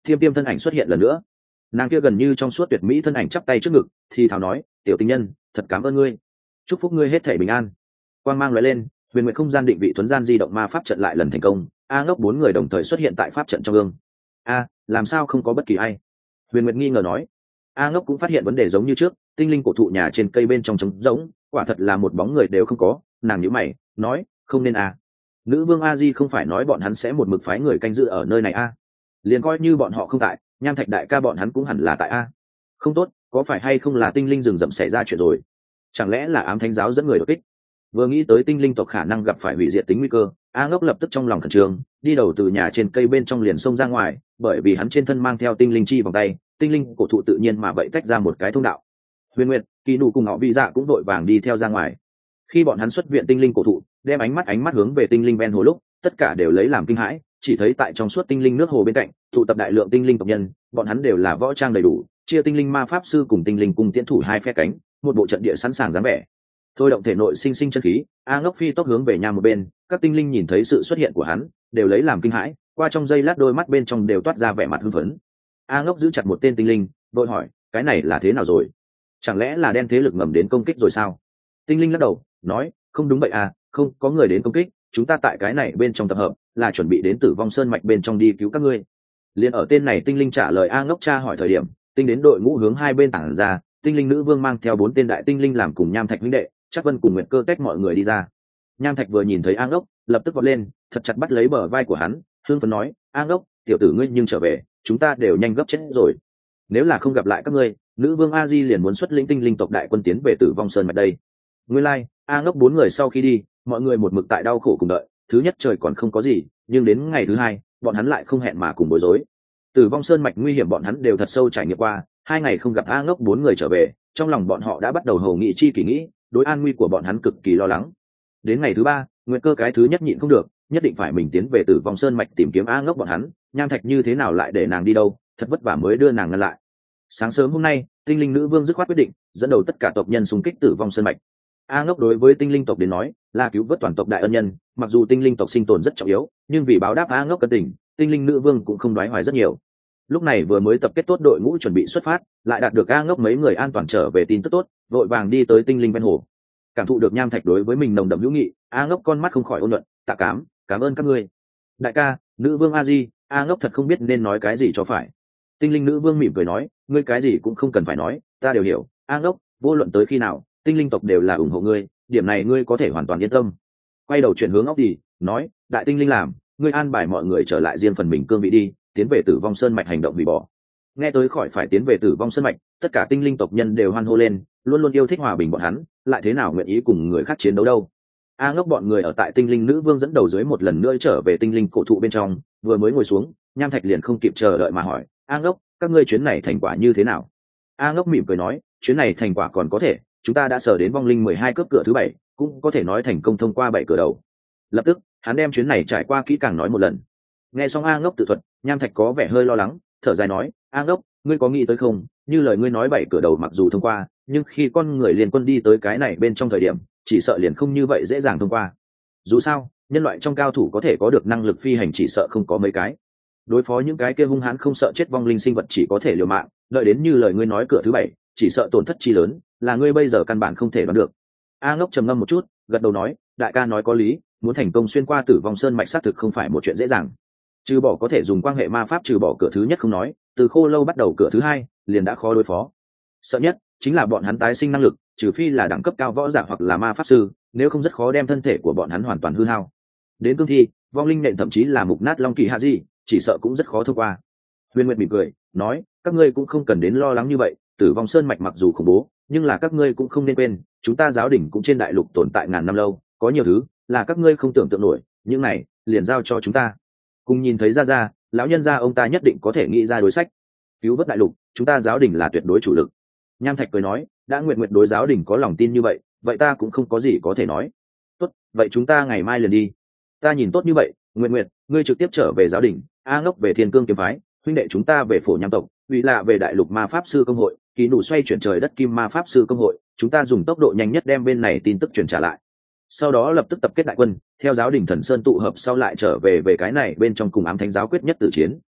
Tiêm Tiêm thân ảnh xuất hiện lần nữa, nàng kia gần như trong suốt tuyệt mỹ thân ảnh chắp tay trước ngực thì thào nói, tiểu tình nhân, thật cảm ơn ngươi, chúc phúc ngươi hết thảy bình an. Quang mang lóe lên, huyền nguyện không gian định vị thuấn gian di động ma pháp trận lại lần thành công. A Ngốc bốn người đồng thời xuất hiện tại pháp trận trong gương. Làm sao không có bất kỳ ai? Huyền nguyệt nghi ngờ nói. A Ngốc cũng phát hiện vấn đề giống như trước, tinh linh cổ thụ nhà trên cây bên trong trống rỗng, quả thật là một bóng người đều không có. Nàng nhíu mày nói, không nên nữ vương A Di không phải nói bọn hắn sẽ một mực phái người canh giữ ở nơi này liền coi như bọn họ không tại, Nham Thạch đại ca bọn hắn cũng hẳn là tại không tốt, có phải hay không là tinh linh rừng rậm xảy ra chuyện rồi? Chẳng lẽ là ám thánh giáo dẫn người đột kích? Vừa nghĩ tới tinh linh tộc khả năng gặp phải hủy diệt tính nguy cơ, A Ngốc lập tức trong lòng khẩn trương, đi đầu từ nhà trên cây bên trong liền xông ra ngoài, bởi vì hắn trên thân mang theo tinh linh chi vòng tay, tinh linh cổ thụ tự nhiên mà vậy tách ra một cái thông đạo. Huyền Nguyệt, Kỳ Nụ cùng họ vị dạ cũng đội vàng đi theo ra ngoài. Khi bọn hắn xuất viện tinh linh cổ thụ, đem ánh mắt hướng về tinh linh ven hồ lúc, tất cả đều lấy làm kinh hãi, chỉ thấy tại trong suốt tinh linh nước hồ bên cạnh, tụ tập đại lượng tinh linh tộc nhân, bọn hắn đều là võ trang đầy đủ, chia tinh linh ma pháp sư cùng tinh linh cung tiến thủ hai phe cánh, một bộ trận địa sẵn sàng dáng vẻ. Thôi động thể nội sinh chân khí, A Ngốc phi tốc hướng về nhà một bên, các tinh linh nhìn thấy sự xuất hiện của hắn, đều lấy làm kinh hãi, qua trong giây lát đôi mắt bên trong đều toát ra vẻ mặt hưng phấn. A Ngốc giữ chặt một tên tinh linh, vội hỏi, cái này là thế nào rồi? Chẳng lẽ là đen thế lực ngầm đến công kích rồi sao? Tinh linh lắc đầu, nói, không đúng vậy không có người đến công kích, chúng ta tại cái này bên trong tập hợp, là chuẩn bị đến Tử Vong Sơn mạch bên trong đi cứu các ngươi. Liên ở tên này tinh linh trả lời A Ngốc tra hỏi thời điểm, tinh đến đội ngũ hướng hai bên tản ra, tinh linh nữ vương mang theo 4 tên đại tinh linh làm cùng Nham Thạch huynh đệ, Chắc Vân cùng Nguyệt Cơ tách mọi người đi ra. Nham Thạch vừa nhìn thấy A Ngốc, lập tức vọt lên, thật chặt bắt lấy bờ vai của hắn, hương phấn nói, A Ngốc, tiểu tử ngươi nhưng trở về, chúng ta đều nhanh gấp chết rồi. Nếu là không gặp lại các ngươi, nữ vương A Di liền muốn xuất lĩnh tinh linh tộc đại quân tiến về Tử Vong Sơn mạch đây. Nguyên lai, A Ngốc 4 người sau khi đi, mọi người một mực tại đau khổ cùng đợi, thứ nhất trời còn không có gì, nhưng đến ngày thứ hai, bọn hắn lại không hẹn mà cùng bối rối. Tử Vong Sơn mạch nguy hiểm bọn hắn đều thật sâu trải nghiệm qua, 2 ngày không gặp A Ngốc 4 người trở về, trong lòng bọn họ đã bắt đầu hầu nghị chi kỳ nghĩ, đối an nguy của bọn hắn cực kỳ lo lắng. Đến ngày thứ 3, Nguyệt Cơ cái thứ nhất nhịn không được, nhất định phải mình tiến về Tử Vong Sơn mạch tìm kiếm A Ngốc bọn hắn, Nham Thạch như thế nào lại để nàng đi đâu, thật vất vả mới đưa nàng ngăn lại. Sáng sớm hôm nay, tinh linh nữ vương dứt khoát quyết định dẫn đầu tất cả tộc nhân xung kích Tử Vong Sơn mạch. A Ngốc đối với tinh linh tộc đến nói là cứu vớt toàn tộc đại ân nhân, mặc dù tinh linh tộc sinh tồn rất trọng yếu, nhưng vì báo đáp A Ngốc ân tình, tinh linh nữ vương cũng không đoái hoài rất nhiều. Lúc này vừa mới tập kết tốt đội ngũ chuẩn bị xuất phát, lại đạt được A Ngốc mấy người an toàn trở về tin tức tốt, vội vàng đi tới tinh linh ven hồ. Cảm thụ được Nham Thạch đối với mình nồng đậm hữu nghị, A Ngốc con mắt không khỏi ôn nhuận, tạ cảm ơn các ngươi. Đại ca, nữ vương A Di, A Ngốc thật không biết nên nói cái gì cho phải. Tinh linh nữ vương mỉm cười nói, ngươi cái gì cũng không cần phải nói, ta đều hiểu. A Ngốc, vô luận tới khi nào, tinh linh tộc đều là ủng hộ ngươi, điểm này ngươi có thể hoàn toàn yên tâm. Quay đầu chuyển hướng óc đi, nói, đại tinh linh làm, ngươi an bài mọi người trở lại riêng phần mình cương vị đi, tiến về Tử Vong Sơn mạch hành động hủy bỏ. Nghe tới khỏi phải tiến về Tử Vong Sơn mạch, tất cả tinh linh tộc nhân đều hoan hô lên, luôn luôn yêu thích hòa bình bọn hắn, lại thế nào nguyện ý cùng người khác chiến đấu đâu. A Ngốc bọn người ở tại tinh linh nữ vương dẫn đầu dưới một lần nữa trở về tinh linh cổ thụ bên trong, vừa mới ngồi xuống, Nham Thạch liền không kịp chờ đợi mà hỏi, A Ngốc, các ngươi chuyến này thành quả như thế nào? A Ngốc mỉm cười nói, chuyến này thành quả còn có thể, chúng ta đã sở đến vong linh 12 cướp cửa thứ 7, cũng có thể nói thành công thông qua 7 cửa đầu. Lập tức, hắn đem chuyến này trải qua kỹ càng nói một lần. Nghe xong A Ngốc tự thuật, Nham Thạch có vẻ hơi lo lắng, thở dài nói, A Ngốc, ngươi có nghĩ tới không, như lời ngươi nói 7 cửa đầu mặc dù thông qua, nhưng khi con người liền quân đi tới cái này bên trong thời điểm, chỉ sợ liền không như vậy dễ dàng thông qua. Dù sao, nhân loại trong cao thủ có thể có được năng lực phi hành chỉ sợ không có mấy cái. Đối phó những cái kia hung hãn không sợ chết vong linh sinh vật chỉ có thể liều mạng, đợi đến như lời ngươi nói cửa thứ 7, chỉ sợ tổn thất chi lớn, là ngươi bây giờ căn bản không thể đoán được. A Ngốc trầm ngâm một chút, gật đầu nói, đại ca nói có lý, muốn thành công xuyên qua Tử Vong Sơn mạch xác thực không phải một chuyện dễ dàng. Trừ bỏ có thể dùng quan hệ ma pháp trừ bỏ cửa thứ nhất không nói, từ khô lâu bắt đầu cửa thứ 2, liền đã khó đối phó. Sợ nhất chính là bọn hắn tái sinh năng lực, trừ phi là đẳng cấp cao võ giả hoặc là ma pháp sư, nếu không rất khó đem thân thể của bọn hắn hoàn toàn hư hao. Đến cương thi, vong linh nện thậm chí là mục nát long kỳ hạ di, chỉ sợ cũng rất khó thông qua. Huyền Nguyệt mỉm cười, nói, các ngươi cũng không cần đến lo lắng như vậy, Tử Vong Sơn mạch mặc dù khủng bố, nhưng là các ngươi cũng không nên quên, chúng ta giáo đỉnh cũng trên đại lục tồn tại ngàn năm lâu, có nhiều thứ là các ngươi không tưởng tượng nổi, những này liền giao cho chúng ta. Cùng nhìn thấy ra, lão nhân gia ông ta nhất định có thể nghĩ ra đối sách. Cứu vớt đại lục, chúng ta giáo đỉnh là tuyệt đối chủ lực. Nham Thạch cười nói, đã Nguyệt đối giáo đỉnh có lòng tin như vậy, vậy ta cũng không có gì có thể nói. Tốt, vậy chúng ta ngày mai liền đi. Ta nhìn tốt như vậy, Nguyệt, ngươi trực tiếp trở về giáo đỉnh, A Ngốc về Thiên Cương kiếm phái, huynh đệ chúng ta về Phổ Nham tộc, Uy Lạ về Đại Lục Ma Pháp sư công hội, Kỳ Nụ xoay chuyển trời đất Kim Ma Pháp sư công hội, chúng ta dùng tốc độ nhanh nhất đem bên này tin tức truyền trả lại. Sau đó lập tức tập kết đại quân, theo giáo đỉnh Thần Sơn tụ hợp sau lại trở về cái này bên trong cùng ám thánh giáo quyết nhất tử chiến.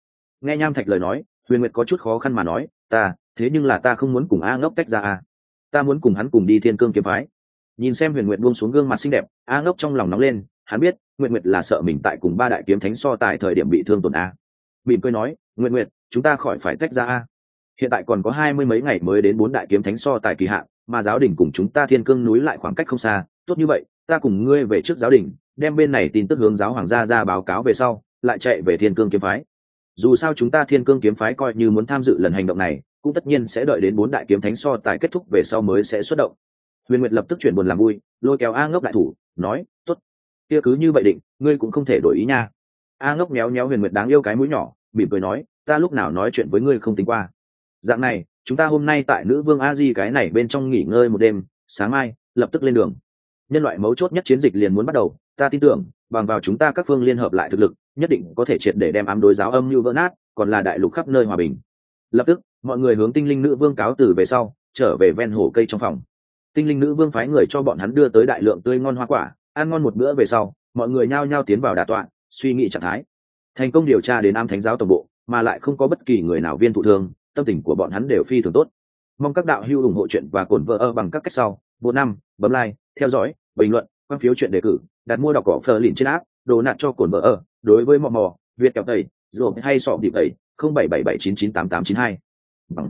Nghe Nham Thạch lời nói, Huyền Nguyệt có chút khó khăn mà nói, thế nhưng là ta không muốn cùng A Ngốc tách ra à. Ta muốn cùng hắn cùng đi Thiên Cương kiếm phái. Nhìn xem Huyền Nguyệt buông xuống gương mặt xinh đẹp, A Ngốc trong lòng nóng lên, hắn biết Nguyệt Nguyệt là sợ mình tại cùng ba đại kiếm thánh so tài thời điểm bị thương tổn a. Mỉm cười nói, Nguyệt Nguyệt, chúng ta khỏi phải tách ra a. Hiện tại còn có 20 mấy ngày mới đến bốn đại kiếm thánh so tài kỳ hạn, mà giáo đình cùng chúng ta Thiên Cương núi lại khoảng cách không xa, tốt như vậy, ta cùng ngươi về trước giáo đình, đem bên này tin tức hướng giáo hoàng gia ra báo cáo về sau, lại chạy về Thiên Cương kiếm phái. Dù sao chúng ta Thiên Cương kiếm phái coi như muốn tham dự lần hành động này, cũng tất nhiên sẽ đợi đến bốn đại kiếm thánh so tài kết thúc về sau mới sẽ xuất động. Huyền Nguyệt lập tức chuyển buồn làm vui, lôi kéo A Ngốc đại thủ, nói, tốt, kia cứ như vậy định, ngươi cũng không thể đổi ý nha. A Ngốc méo méo Huyền Nguyệt đáng yêu cái mũi nhỏ, mỉm cười nói, ta lúc nào nói chuyện với ngươi không tính qua. Dạng này, chúng ta hôm nay tại nữ vương A Di cái này bên trong nghỉ ngơi một đêm, sáng mai lập tức lên đường. Nhân loại mấu chốt nhất chiến dịch liền muốn bắt đầu, ta tin tưởng bằng vào chúng ta các phương liên hợp lại thực lực, nhất định có thể triệt để đem ám đối giáo âm mưu vỡ nát, còn là đại lục khắp nơi hòa bình. Lập tức, mọi người hướng tinh linh nữ vương cáo từ về sau, trở về ven hồ cây trong phòng. Tinh linh nữ vương phái người cho bọn hắn đưa tới đại lượng tươi ngon hoa quả, ăn ngon một bữa về sau, mọi người nhao nhao tiến vào đà tọa, suy nghĩ trạng thái. Thành công điều tra đến ám thánh giáo tổng bộ, mà lại không có bất kỳ người nào viên thụ thương, tâm tình của bọn hắn đều phi thường tốt. Mong các đạo hữu ủng hộ chuyện và cổn vợ bằng các cách sau: vô năm, bấm like, theo dõi, bình luận, quan phiếu chuyện đề cử, đặt mua đọc cỏ phờ lìn trên app, đồ nạt cho cổn vợ. Đối với mò mò, Việt kẹo tẩy, rồi hay sọ điệp tẩy, 0777998892 bằng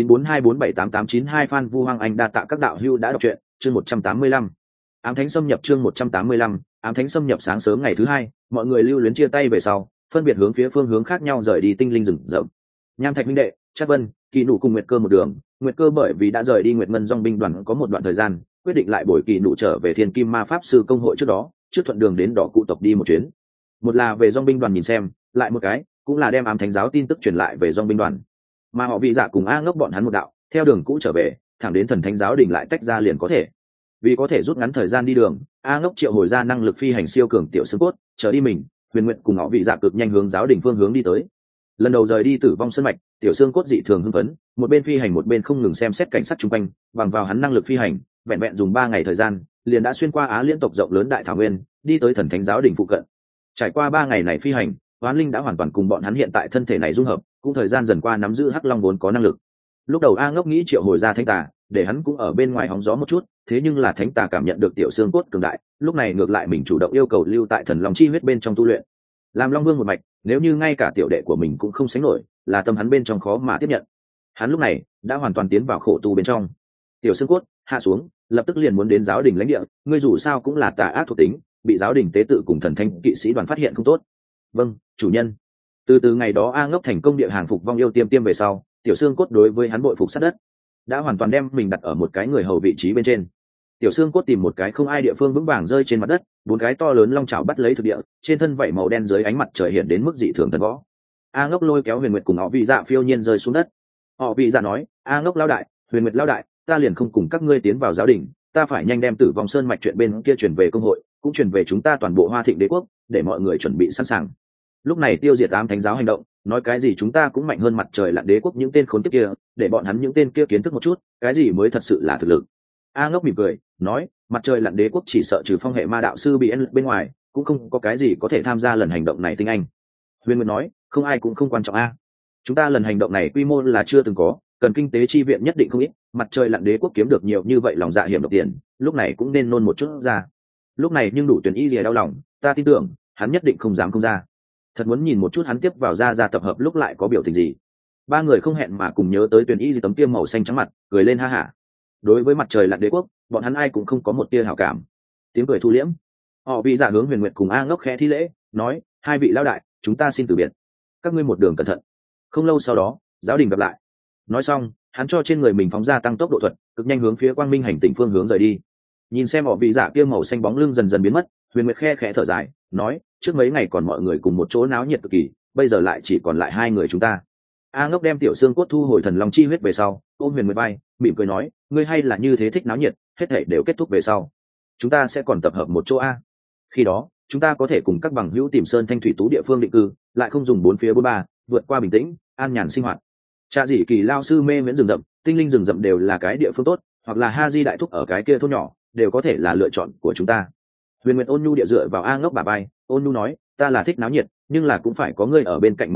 0942478892 fan Vu Hoang Anh đa tạ các đạo hữu đã đọc truyện. Chương 185. Ám thánh xâm nhập. Chương 185. Ám thánh xâm nhập. Sáng sớm ngày thứ hai, mọi người lưu luyến chia tay về sau, phân biệt hướng phía phương hướng khác nhau rời đi tinh linh rừng rậm. Nham Thạch minh đệ, Trác Vân, Kỳ Nụ cùng Nguyệt Cơ một đường. Nguyệt Cơ bởi vì đã rời đi Nguyệt Ngân Dòng binh đoàn có một đoạn thời gian, quyết định lại bồi Kỳ Nụ trở về Thiên Kim Ma Pháp sư công hội trước đó, trước thuận đường đến Đỏ Cụ tộc đi một chuyến. Một là về Dòng binh đoàn nhìn xem, lại một cái cũng là đem ám thánh giáo tin tức truyền lại về Dòng binh đoàn. Mà họ vị dạ cùng A Ngốc bọn hắn một đạo, theo đường cũ trở về, thẳng đến Thần Thánh giáo đình lại tách ra liền có thể. Vì có thể rút ngắn thời gian đi đường, A Ngốc triệu hồi ra năng lực phi hành siêu cường tiểu xương cốt, trở đi mình, Huyền Nguyệt cùng họ vị dạ cực nhanh hướng giáo đình phương hướng đi tới. Lần đầu rời đi Tử Vong Sơn mạch, tiểu xương cốt dị thường hưng phấn, một bên phi hành một bên không ngừng xem xét cảnh sát xung quanh, bằng vào hắn năng lực phi hành, vẹn vẹn dùng 3 ngày thời gian, liền đã xuyên qua Á liên tộc rộng lớn đại thảo nguyên, đi tới Thần Thánh giáo đình phụ cận. Trải qua 3 ngày này phi hành, Hoán Linh đã hoàn toàn cùng bọn hắn hiện tại thân thể này dung hợp, cũng thời gian dần qua nắm giữ Hắc Long vốn có năng lực. Lúc đầu A Ngốc nghĩ triệu hồi ra Thánh Tà, để hắn cũng ở bên ngoài hóng gió một chút, thế nhưng là Thánh Tà cảm nhận được tiểu xương cốt cường đại, lúc này ngược lại mình chủ động yêu cầu lưu tại Thần Long chi huyết bên trong tu luyện. Làm Long Vương một mạch, nếu như ngay cả tiểu đệ của mình cũng không sánh nổi, là tâm hắn bên trong khó mà tiếp nhận. Hắn lúc này đã hoàn toàn tiến vào khổ tu bên trong. Tiểu xương cốt hạ xuống, lập tức liền muốn đến giáo đình lãnh địa, ngươi dù sao cũng là tà ác thuộc tính, bị giáo đình tế tự cùng thần thánh kỵ sĩ đoàn phát hiện không tốt. Vâng, chủ nhân. Từ ngày đó A Ngốc thành công địa hàng phục vong yêu tiêm về sau, tiểu xương cốt đối với hắn bội phục sát đất, đã hoàn toàn đem mình đặt ở một cái người hầu vị trí bên trên. Tiểu xương cốt tìm một cái không ai địa phương vững vàng rơi trên mặt đất, 4 cái to lớn long chảo bắt lấy thực địa, trên thân vảy màu đen dưới ánh mặt trời hiện đến mức dị thường thần võ. A Ngốc lôi kéo Huyền Nguyệt cùng họ vị dạ phiêu nhiên rơi xuống đất. Họ vị dạ nói, A Ngốc lao đại, Huyền Nguyệt lao đại, ta liền không cùng các ngươi tiến vào giáo đình, ta phải nhanh đem Tử Vong Sơn mạch chuyện bên kia truyền về công hội, cũng truyền về chúng ta toàn bộ Hoa Thịnh đế quốc, để mọi người chuẩn bị sẵn sàng. Lúc này tiêu diệt ám thánh giáo hành động, nói cái gì chúng ta cũng mạnh hơn mặt trời lặn đế quốc những tên khốn kiếp kia, để bọn hắn những tên kia kiến thức một chút, cái gì mới thật sự là thực lực. A Ngốc mỉm cười, nói, mặt trời lặn đế quốc chỉ sợ trừ phong hệ ma đạo sư bị bên ngoài, cũng không có cái gì có thể tham gia lần hành động này tinh anh. Huyền Nguyệt nói, không ai cũng không quan trọng a. Chúng ta lần hành động này quy mô là chưa từng có, cần kinh tế chi viện nhất định không ít, mặt trời lặn đế quốc kiếm được nhiều như vậy lòng dạ hiểm độc tiền, lúc này cũng nên nôn một chút ra. Lúc này nhưng đủ tuyển ý gì đau lòng, ta tin tưởng hắn nhất định không dám không ra. Thật muốn nhìn một chút hắn tiếp vào ra tập hợp lúc lại có biểu tình gì. 3 người không hẹn mà cùng nhớ tới tuyển ý gì tấm tiêm màu xanh trắng mặt, cười lên ha hả. Đối với mặt trời lặn đế quốc, bọn hắn ai cũng không có một tia hảo cảm. Tiếng cười thu liễm. Họ vị giả hướng Huyền Nguyệt cùng A Ngốc khẽ thi lễ, nói, 2 vị lão đại, chúng ta xin từ biệt. Các ngươi một đường cẩn thận. Không lâu sau đó, giáo đình gặp lại. Nói xong, hắn cho trên người mình phóng ra tăng tốc độ thuật, cực nhanh hướng phía quang minh hành tinh phương hướng rời đi. Nhìn xem họ vị giả kia màu xanh bóng lưng dần dần biến mất, Huyền Nguyệt khe khẽ thở dài, nói, trước mấy ngày còn mọi người cùng một chỗ náo nhiệt cực kỳ, bây giờ lại chỉ còn lại 2 người chúng ta. A Ngốc đem tiểu xương cốt thu hồi thần long chi huyết về sau, ôm Huyền Nguyệt vai, mỉm cười nói, ngươi hay là như thế thích náo nhiệt, hết thảy đều kết thúc về sau, chúng ta sẽ còn tập hợp một chỗ a. Khi đó, chúng ta có thể cùng các bằng hữu tìm sơn thanh thủy tú địa phương định cư, lại không dùng 4 phía 43, vượt qua bình tĩnh, an nhàn sinh hoạt. Cha dĩ kỳ lao sư mê miễn rừng rậm, tinh linh rừng rậm đều là cái địa phương tốt, hoặc là Ha Di đại thúc ở cái kia thôn nhỏ, đều có thể là lựa chọn của chúng ta. Huyền Nguyệt ôn nhu địa dựa vào A Ngốc bà bay, ôn nhu nói, ta là thích náo nhiệt, nhưng là cũng phải có ngươi ở bên cạnh mới tốt,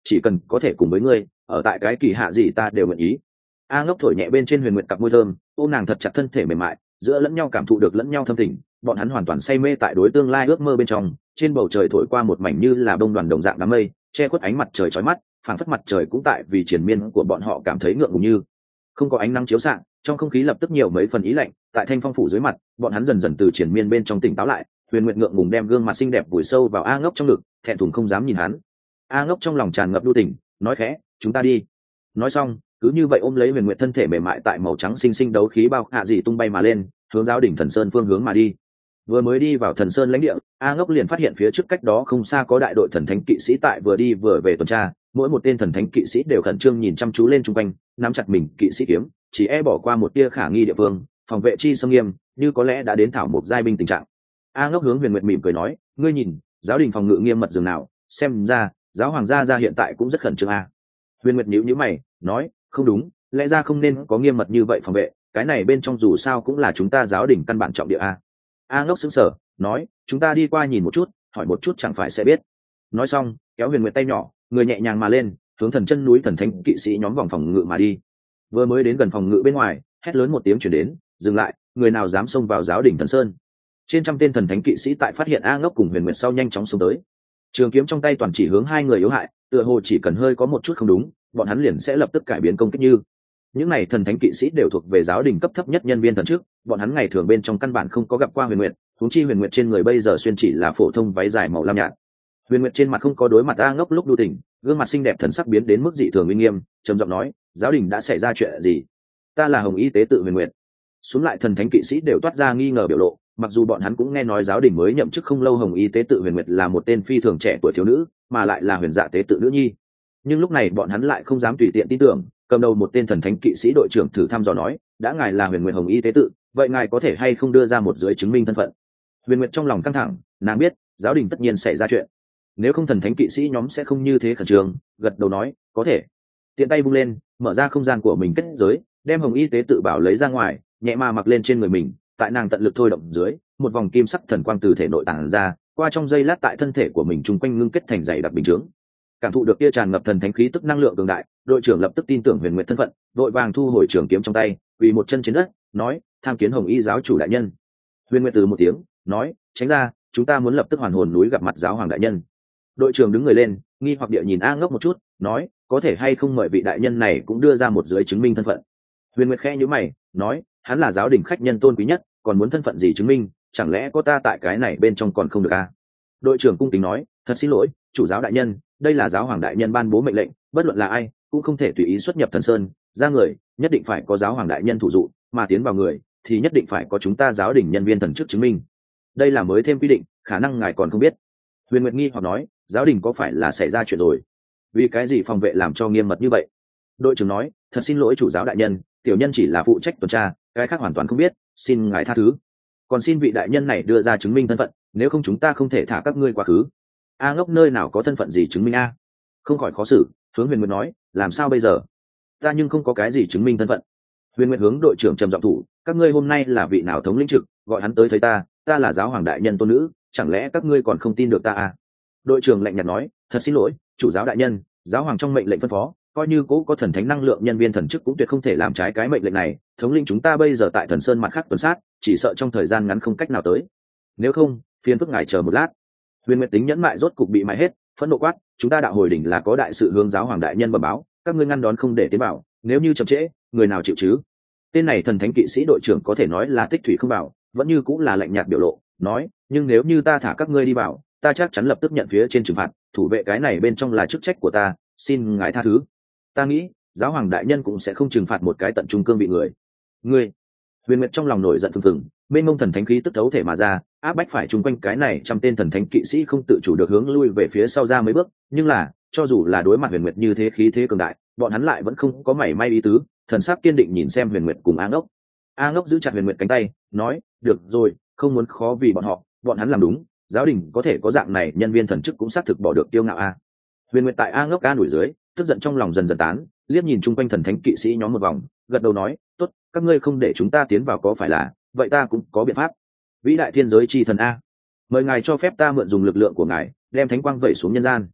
chỉ cần có thể cùng với ngươi ở tại cái kỳ hạ gì ta đều nguyện ý. A Ngốc thổi nhẹ bên trên Huyền Nguyệt cặp môi thơm, ôm nàng thật chặt thân thể mềm mại, giữa lẫn nhau cảm thụ được lẫn nhau thâm tình, bọn hắn hoàn toàn say mê tại đối tương lai ước mơ bên trong. Trên bầu trời thổi qua một mảnh như là bông đoàn đồng dạng đám mây, che khuất ánh mặt trời chói mắt, phảng phất mặt trời cũng tại vì triền miên của bọn họ cảm thấy ngượng ngùng như không có ánh nắng chiếu xạ, trong không khí lập tức nhiều mấy phần ý lạnh. Tại thanh phong phủ dưới mặt, bọn hắn dần dần từ triền miên bên trong tỉnh táo lại. Huyền Nguyệt ngượng ngùng đem gương mặt xinh đẹp vùi sâu vào A Ngốc trong ngực, thẹn thùng không dám nhìn hắn. A Ngốc trong lòng tràn ngập lưu tình, nói khẽ, chúng ta đi. Nói xong, cứ như vậy ôm lấy Huyền Nguyệt thân thể mềm mại tại màu trắng xinh xinh đấu khí bao hạ dị tung bay mà lên, hướng giáo đỉnh Thần Sơn phương hướng mà đi. Vừa mới đi vào Thần Sơn lãnh địa, A Ngốc liền phát hiện phía trước cách đó không xa có đại đội thần thánh kỵ sĩ tại vừa đi vừa về tuần tra, mỗi một tên thần thánh kỵ sĩ đều khẩn trương nhìn chăm chú lên chung quanh, nắm chặt mình kỵ sĩ kiếm, chỉ e bỏ qua một tia khả nghi địa phương, phòng vệ chi sâm nghiêm, như có lẽ đã đến thảo mộc giai binh tình trạng. A Ngốc hướng Huyền Nguyệt mỉm cười nói, ngươi nhìn, giáo đình phòng ngự nghiêm mật dường nào, xem ra giáo hoàng gia hiện tại cũng rất khẩn trương a. Huyền Nguyệt nhíu nhíu mày, nói, không đúng, lẽ ra không nên có nghiêm mật như vậy phòng vệ, cái này bên trong dù sao cũng là chúng ta giáo đình căn bản trọng địa a. A Ngốc sững sờ, nói, chúng ta đi qua nhìn một chút, hỏi một chút chẳng phải sẽ biết. Nói xong, kéo Huyền Nguyệt tay nhỏ, người nhẹ nhàng mà lên, hướng thần chân núi thần thánh kỵ sĩ nhóm vòng phòng ngự mà đi. Vừa mới đến gần phòng ngự bên ngoài, hét lớn một tiếng truyền đến, dừng lại, người nào dám xông vào giáo đình Thần Sơn. Trên trăm tên thần thánh kỵ sĩ tại phát hiện A Ngốc cùng Huyền Nguyệt sau nhanh chóng xông tới. Trường kiếm trong tay toàn chỉ hướng hai người yếu hại, tựa hồ chỉ cần hơi có một chút không đúng, bọn hắn liền sẽ lập tức cải biến công kích như. Những này thần thánh kỵ sĩ đều thuộc về giáo đình cấp thấp nhất nhân viên thần trước, bọn hắn ngày thường bên trong căn bản không có gặp qua Huyền Nguyệt, huống chi Huyền Nguyệt trên người bây giờ xuyên chỉ là phổ thông váy dài màu lam nhạt. Huyền Nguyệt trên mặt không có đối mặt A Ngốc lúc đu tình, gương mặt xinh đẹp thần sắc biến đến mức dị thường uy nghiêm, trầm giọng nói, giáo đình đã xảy ra chuyện gì? Ta là Hồng Y tế tự Huyền Nguyệt. Xuống lại thần thánh kỵ sĩ đều toát ra nghi ngờ biểu lộ, mặc dù bọn hắn cũng nghe nói giáo đình mới nhậm chức không lâu Hồng Y tế tự Huyền Nguyệt là một tên phi thường trẻ tuổi thiếu nữ, mà lại là Huyền Dạ tế tự nữ nhi, nhưng lúc này bọn hắn lại không dám tùy tiện tin tưởng. Cầm đầu một tên thần thánh kỵ sĩ đội trưởng thử thăm dò nói, đã ngài là Huyền Nguyệt Hồng Y tế tự, vậy ngài có thể hay không đưa ra một giấy chứng minh thân phận? Huyền Nguyệt trong lòng căng thẳng, nàng biết giáo đình tất nhiên xảy ra chuyện, nếu không thần thánh kỵ sĩ nhóm sẽ không như thế khẩn trương, gật đầu nói, có thể. Tiện tay vung lên, mở ra không gian của mình kết giới, đem Hồng Y tế tự bảo lấy ra ngoài, nhẹ mà mặc lên trên người mình. Tại nàng tận lực thôi động dưới, một vòng kim sắc thần quang từ thể nội tản ra, qua trong giây lát tại thân thể của mình chung quanh ngưng kết thành dày đặc bình chướng. Cảm thụ được kia tràn ngập thần thánh khí tức năng lượng cường đại, đội trưởng lập tức tin tưởng Huyền Nguyệt thân phận, vội vàng thu hồi trường kiếm trong tay, quỳ một chân trên đất, nói, tham kiến Hồng Y giáo chủ đại nhân. Huyền Nguyệt từ một tiếng, nói, tránh ra, chúng ta muốn lập tức hoàn hồn núi gặp mặt giáo hoàng đại nhân. Đội trưởng đứng người lên, nghi hoặc địa nhìn A Ngốc một chút, nói, có thể hay không mời vị đại nhân này cũng đưa ra một giấy chứng minh thân phận. Huyền Nguyệt khẽ nhíu mày, nói, hắn là giáo đình khách nhân tôn quý nhất, còn muốn thân phận gì chứng minh, chẳng lẽ có ta tại cái này bên trong còn không được à? Đội trưởng cung kính nói, thật xin lỗi, chủ giáo đại nhân, đây là giáo hoàng đại nhân ban bố mệnh lệnh, bất luận là ai cũng không thể tùy ý xuất nhập Thần Sơn, ra người nhất định phải có giáo hoàng đại nhân thủ dụ, mà tiến vào người thì nhất định phải có chúng ta giáo đình nhân viên thần chức chứng minh. Đây là mới thêm quy định, khả năng ngài còn không biết. Huyền Nguyệt nghi hoặc nói, giáo đình có phải là xảy ra chuyện rồi? Vì cái gì phòng vệ làm cho nghiêm mật như vậy? Đội trưởng nói, thật xin lỗi chủ giáo đại nhân, tiểu nhân chỉ là phụ trách tuần tra, cái khác hoàn toàn không biết, xin ngài tha thứ. Còn xin vị đại nhân này đưa ra chứng minh thân phận, nếu không chúng ta không thể thả các ngươi quá khứ. A Ngốc nơi nào có thân phận gì chứng minh a? Không khỏi khó xử, hướng Huyền Nguyệt nói, làm sao bây giờ? Ta nhưng không có cái gì chứng minh thân phận. Huyền Nguyệt hướng đội trưởng trầm giọng thủ, các ngươi hôm nay là vị nào thống lĩnh trực, gọi hắn tới thấy ta, ta là giáo hoàng đại nhân tôn nữ, chẳng lẽ các ngươi còn không tin được ta à? Đội trưởng lạnh nhạt nói, thật xin lỗi, chủ giáo đại nhân, giáo hoàng trong mệnh lệnh phân phó, coi như cố có thần thánh năng lượng nhân viên thần chức cũng tuyệt không thể làm trái cái mệnh lệnh này. Thống lĩnh chúng ta bây giờ tại Thần Sơn mặt khác tuần sát, chỉ sợ trong thời gian ngắn không cách nào tới. Nếu không, phiền phức ngài chờ một lát. Huyền Nguyệt tính nhẫn mại rốt cục bị mại hết, phẫn nộ quát, chúng ta đạo hồi đỉnh là có đại sự hướng giáo hoàng đại nhân bẩm báo, các ngươi ngăn đón không để tiến bảo, nếu như chậm trễ, người nào chịu chứ? Tên này thần thánh kỵ sĩ đội trưởng có thể nói là tích thủy không bảo, vẫn như cũng là lạnh nhạt biểu lộ, nói, nhưng nếu như ta thả các ngươi đi bảo, ta chắc chắn lập tức nhận phía trên trừng phạt, thủ vệ cái này bên trong là chức trách của ta, xin ngài tha thứ. Ta nghĩ giáo hoàng đại nhân cũng sẽ không trừng phạt một cái tận trung cương bị người. Ngươi. Huyền Nguyệt trong lòng nổi giận phừng phừng, bên mông thần thánh khí tức thấu thể mà ra, áp bách phải chung quanh cái này trăm tên thần thánh kỵ sĩ không tự chủ được hướng lui về phía sau ra mấy bước, nhưng là cho dù là đối mặt Huyền Nguyệt như thế khí thế cường đại, bọn hắn lại vẫn không có mảy may ý tứ, thần sắc kiên định nhìn xem Huyền Nguyệt cùng A Ngốc. A Ngốc giữ chặt Huyền Nguyệt cánh tay, nói, được rồi, không muốn khó vì bọn họ, bọn hắn làm đúng, giáo đình có thể có dạng này nhân viên thần chức cũng xác thực bỏ được tiêu ngạo a. Huyền Nguyệt tại A Ngốc ca đuổi dưới, tức giận trong lòng dần dần tán, liếc nhìn chung quanh thần thánh kỵ sĩ nhóm một vòng, gật đầu nói, tốt, các ngươi không để chúng ta tiến vào có phải là, vậy ta cũng có biện pháp. Vĩ đại thiên giới chi thần a, mời ngài cho phép ta mượn dùng lực lượng của ngài, đem thánh quang vẩy xuống nhân gian.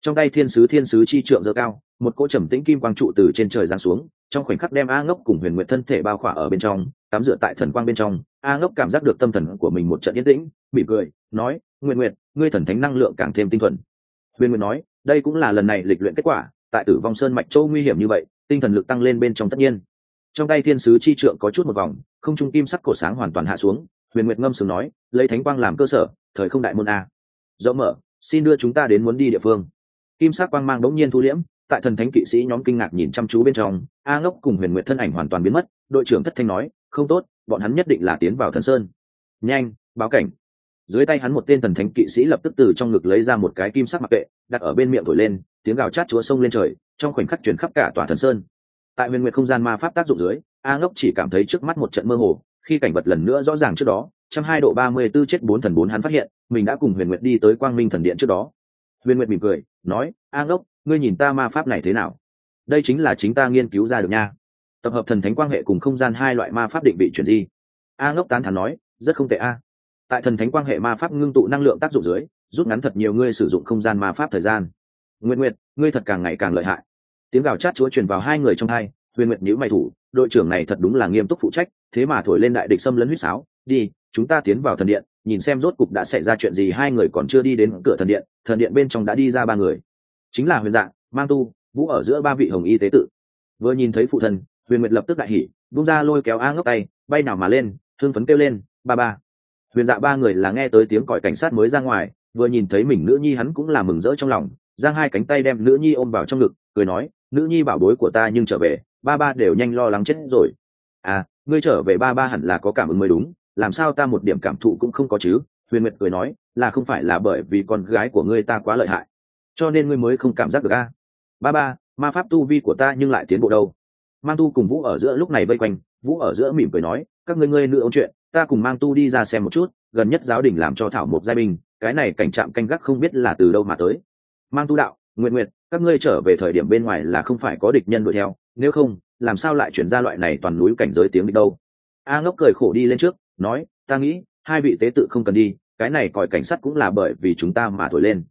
Trong tay thiên sứ chi trượng giơ cao, một cỗ trầm tĩnh kim quang trụ từ trên trời giáng xuống, trong khoảnh khắc đem A Ngốc cùng Huyền Nguyệt thân thể bao khỏa ở bên trong, tắm rửa tại thần quang bên trong. A Ngốc cảm giác được tâm thần của mình một trận yên tĩnh, mỉm cười nói, Nguyệt Nguyệt, ngươi thần thánh năng lượng càng thêm tinh thuần. Huyền Nguyệt nói, đây cũng là lần này lịch luyện kết quả, tại Tử Vong Sơn mạch châu nguy hiểm như vậy, tinh thần lực tăng lên bên trong tất nhiên. Trong tay thiên sứ chi trượng có chút một vòng, không trung kim sắc cổ sáng hoàn toàn hạ xuống. Huyền Nguyệt ngâm sướng nói, lấy thánh quang làm cơ sở, thời không đại môn a, rộng mở, xin đưa chúng ta đến muốn đi địa phương. Kim sắc quang mang đống nhiên thu liễm, tại thần thánh kỵ sĩ nhóm kinh ngạc nhìn chăm chú bên trong, A Ngốc cùng Huyền Nguyệt thân ảnh hoàn toàn biến mất. Đội trưởng thất thanh nói, không tốt, bọn hắn nhất định là tiến vào thần sơn. Nhanh, báo cảnh. Dưới tay hắn một tên thần thánh kỵ sĩ lập tức từ trong ngực lấy ra một cái kim sắc mặc kệ, đặt ở bên miệng thổi lên, tiếng gào chát chúa sông lên trời, trong khoảnh khắc truyền khắp cả tòa thần sơn. Tại Huyền Nguyệt không gian ma pháp tác dụng dưới, A Ngốc chỉ cảm thấy trước mắt một trận mơ hồ, khi cảnh vật lần nữa rõ ràng trước đó, 102 độ 34 chết 4 thần 4 hắn phát hiện, mình đã cùng Huyền Nguyệt đi tới Quang Minh thần điện trước đó. Huyền Nguyệt mỉm cười, nói, A Ngốc, ngươi nhìn ta ma pháp này thế nào? Đây chính là chính ta nghiên cứu ra được nha. Tập hợp thần thánh quang hệ cùng không gian hai loại ma pháp định vị chuyển di. A Ngốc tán thán nói, rất không tệ a. Tại thần thánh quang hệ ma pháp ngưng tụ năng lượng tác dụng dưới, rút ngắn thật nhiều ngươi sử dụng không gian ma pháp thời gian. Nguyệt Nguyệt, ngươi thật càng ngày càng lợi hại. Tiếng gào chát chúa truyền vào hai người trong hai. Huyền Nguyệt nhíu mày thủ, đội trưởng này thật đúng là nghiêm túc phụ trách, thế mà thổi lên đại địch xâm lấn huýt sáo. Đi, chúng ta tiến vào thần điện, nhìn xem rốt cục đã xảy ra chuyện gì. Hai người còn chưa đi đến cửa thần điện bên trong đã đi ra ba người, chính là Huyền Dạ, Mang Tu, Vũ ở giữa ba vị hồng y tế tự. Vừa nhìn thấy phụ thân, Huyền Nguyệt lập tức đại hỉ, vung ra lôi kéo A Ngốc tay, bay nào mà lên, thương phấn kêu lên, ba ba. Huyền Dạ ba người là nghe tới tiếng còi cảnh sát mới ra ngoài, vừa nhìn thấy mình nữ nhi hắn cũng là mừng rỡ trong lòng, giang hai cánh tay đem nữ nhi ôm vào trong ngực, cười nói, nữ nhi bảo bối của ta nhưng trở về, ba ba đều nhanh lo lắng chết rồi. À, ngươi trở về ba ba hẳn là có cảm ứng mới đúng, làm sao ta một điểm cảm thụ cũng không có chứ? Huyền Nguyệt cười nói, là không phải là bởi vì con gái của ngươi ta quá lợi hại, cho nên ngươi mới không cảm giác được a? Ba ba, ma pháp tu vi của ta nhưng lại tiến bộ đâu? Mang Tu cùng Vũ ở giữa lúc này vây quanh, Vũ ở giữa mỉm cười nói, các ngươi nữ ôn chuyện, ta cùng Mang Tu đi ra xem một chút, gần nhất giáo đình làm cho thảo một giai binh, cái này cảnh trạm canh gác không biết là từ đâu mà tới. Mang Tu đạo, Nguyệt, các ngươi trở về thời điểm bên ngoài là không phải có địch nhân đuổi theo, nếu không, làm sao lại chuyển ra loại này toàn núi cảnh giới tiếng địch đâu? A Ngốc cười khổ đi lên trước, nói, ta nghĩ hai vị tế tự không cần đi, cái này còi cảnh sát cũng là bởi vì chúng ta mà thổi lên.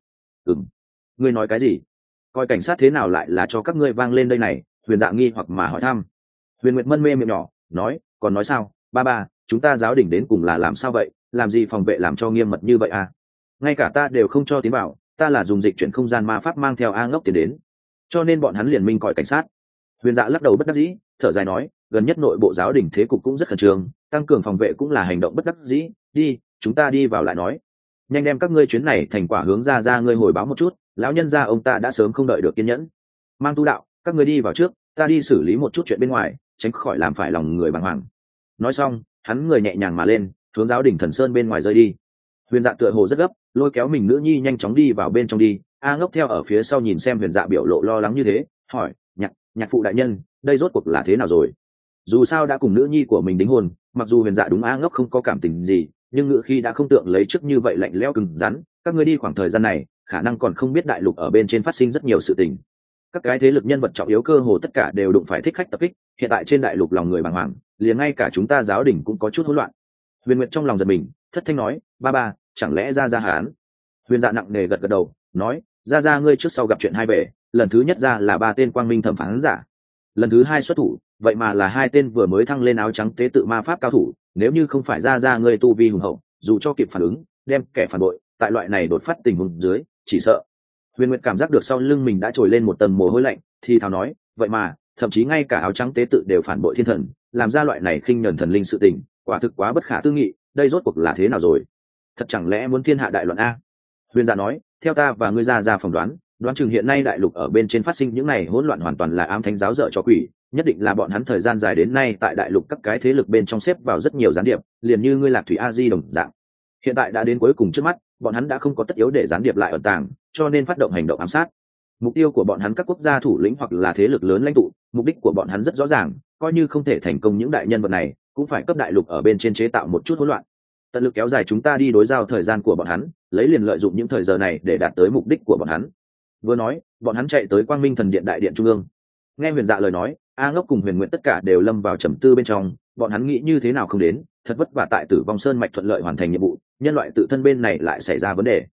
Ngươi nói cái gì? Coi cảnh sát thế nào lại là cho các ngươi vang lên đây này? Huyền Dạ nghi hoặc mà hỏi thăm. Huyền Nguyệt mân mê miệng nhỏ, nói, còn nói sao? Ba ba, chúng ta giáo đình đến cùng là làm sao vậy? Làm gì phòng vệ làm cho nghiêm mật như vậy à? Ngay cả ta đều không cho tiến vào, ta là dùng dịch chuyển không gian ma pháp mang theo A Ngốc tiến đến, cho nên bọn hắn liền minh còi cảnh sát. Huyền Dạ lắc đầu bất đắc dĩ, thở dài nói, gần nhất nội bộ giáo đình thế cục cũng rất khẩn trương, tăng cường phòng vệ cũng là hành động bất đắc dĩ. Đi, chúng ta đi vào lại nói. Nhanh đem các ngươi chuyến này thành quả hướng ra ngươi hồi báo một chút, lão nhân gia ông ta đã sớm không đợi được kiên nhẫn. Mang Tu đạo, các ngươi đi vào trước, ta đi xử lý một chút chuyện bên ngoài, tránh khỏi làm phải lòng người bàng hoàng. Nói xong, hắn người nhẹ nhàng mà lên, hướng giáo đình thần sơn bên ngoài rơi đi. Huyền Dạ tựa hồ rất gấp, lôi kéo mình nữ nhi nhanh chóng đi vào bên trong đi. A Ngốc theo ở phía sau nhìn xem Huyền Dạ biểu lộ lo lắng như thế, hỏi, nhạc phụ đại nhân, đây rốt cuộc là thế nào rồi? Dù sao đã cùng nữ nhi của mình đính hôn, mặc dù Huyền Dạ đúng A Ngốc không có cảm tình gì, nhưng ngự khi đã không tượng lấy trước như vậy lạnh lẽo cứng rắn. Các ngươi đi khoảng thời gian này, khả năng còn không biết đại lục ở bên trên phát sinh rất nhiều sự tình. Các cái thế lực nhân vật trọng yếu cơ hồ tất cả đều đụng phải thích khách tập kích, hiện tại trên đại lục lòng người bàng hoàng, liền ngay cả chúng ta giáo đình cũng có chút hỗn loạn. Huyền Nguyệt trong lòng giật mình, thất thanh nói, ba ba, chẳng lẽ ra hán? Huyền Dạ nặng nề gật gật đầu, nói, ra ngươi trước sau gặp chuyện hai bể, lần thứ nhất ra là ba tên quang minh thẩm phán giả, lần thứ hai xuất thủ, vậy mà là hai tên vừa mới thăng lên áo trắng tế tự ma pháp cao thủ. Nếu như không phải ra ngươi tu vi hùng hậu, dù cho kịp phản ứng, đem kẻ phản bội, tại loại này đột phát tình huống dưới, chỉ sợ. Huyền Nguyệt cảm giác được sau lưng mình đã trồi lên một tầng mồ hôi lạnh, thì thào nói, vậy mà thậm chí ngay cả áo trắng tế tự đều phản bội thiên thần, làm ra loại này khinh nhẫn thần linh sự tình, quả thực quá bất khả tư nghị. Đây rốt cuộc là thế nào rồi? Thật chẳng lẽ muốn thiên hạ đại loạn a? Huyền Dạ nói, theo ta và ngươi ra phỏng đoán chừng hiện nay đại lục ở bên trên phát sinh những này hỗn loạn hoàn toàn là ám thánh giáo dở cho quỷ, nhất định là bọn hắn thời gian dài đến nay tại đại lục các cái thế lực bên trong xếp vào rất nhiều gián điệp, liền như ngươi Lạc Thủy A Di đồng dạng. Hiện tại đã đến cuối cùng trước mắt, bọn hắn đã không có tất yếu để gián điệp lại ẩn tàng, cho nên phát động hành động ám sát. Mục tiêu của bọn hắn các quốc gia thủ lĩnh hoặc là thế lực lớn lãnh tụ, mục đích của bọn hắn rất rõ ràng, coi như không thể thành công những đại nhân vật này, cũng phải cấp đại lục ở bên trên chế tạo một chút hỗn loạn. Tận lực kéo dài chúng ta đi đối giao thời gian của bọn hắn, lấy liền lợi dụng những thời giờ này để đạt tới mục đích của bọn hắn. Vừa nói, bọn hắn chạy tới Quang Minh Thần Điện đại điện trung ương. Nghe Huyền Dạ lời nói, A Ngốc cùng Huyền Nguyện tất cả đều lâm vào trầm tư bên trong, bọn hắn nghĩ như thế nào không đến, thật vất vả tại Tử Vong Sơn mạch thuận lợi hoàn thành nhiệm vụ, nhân loại tự thân bên này lại xảy ra vấn đề.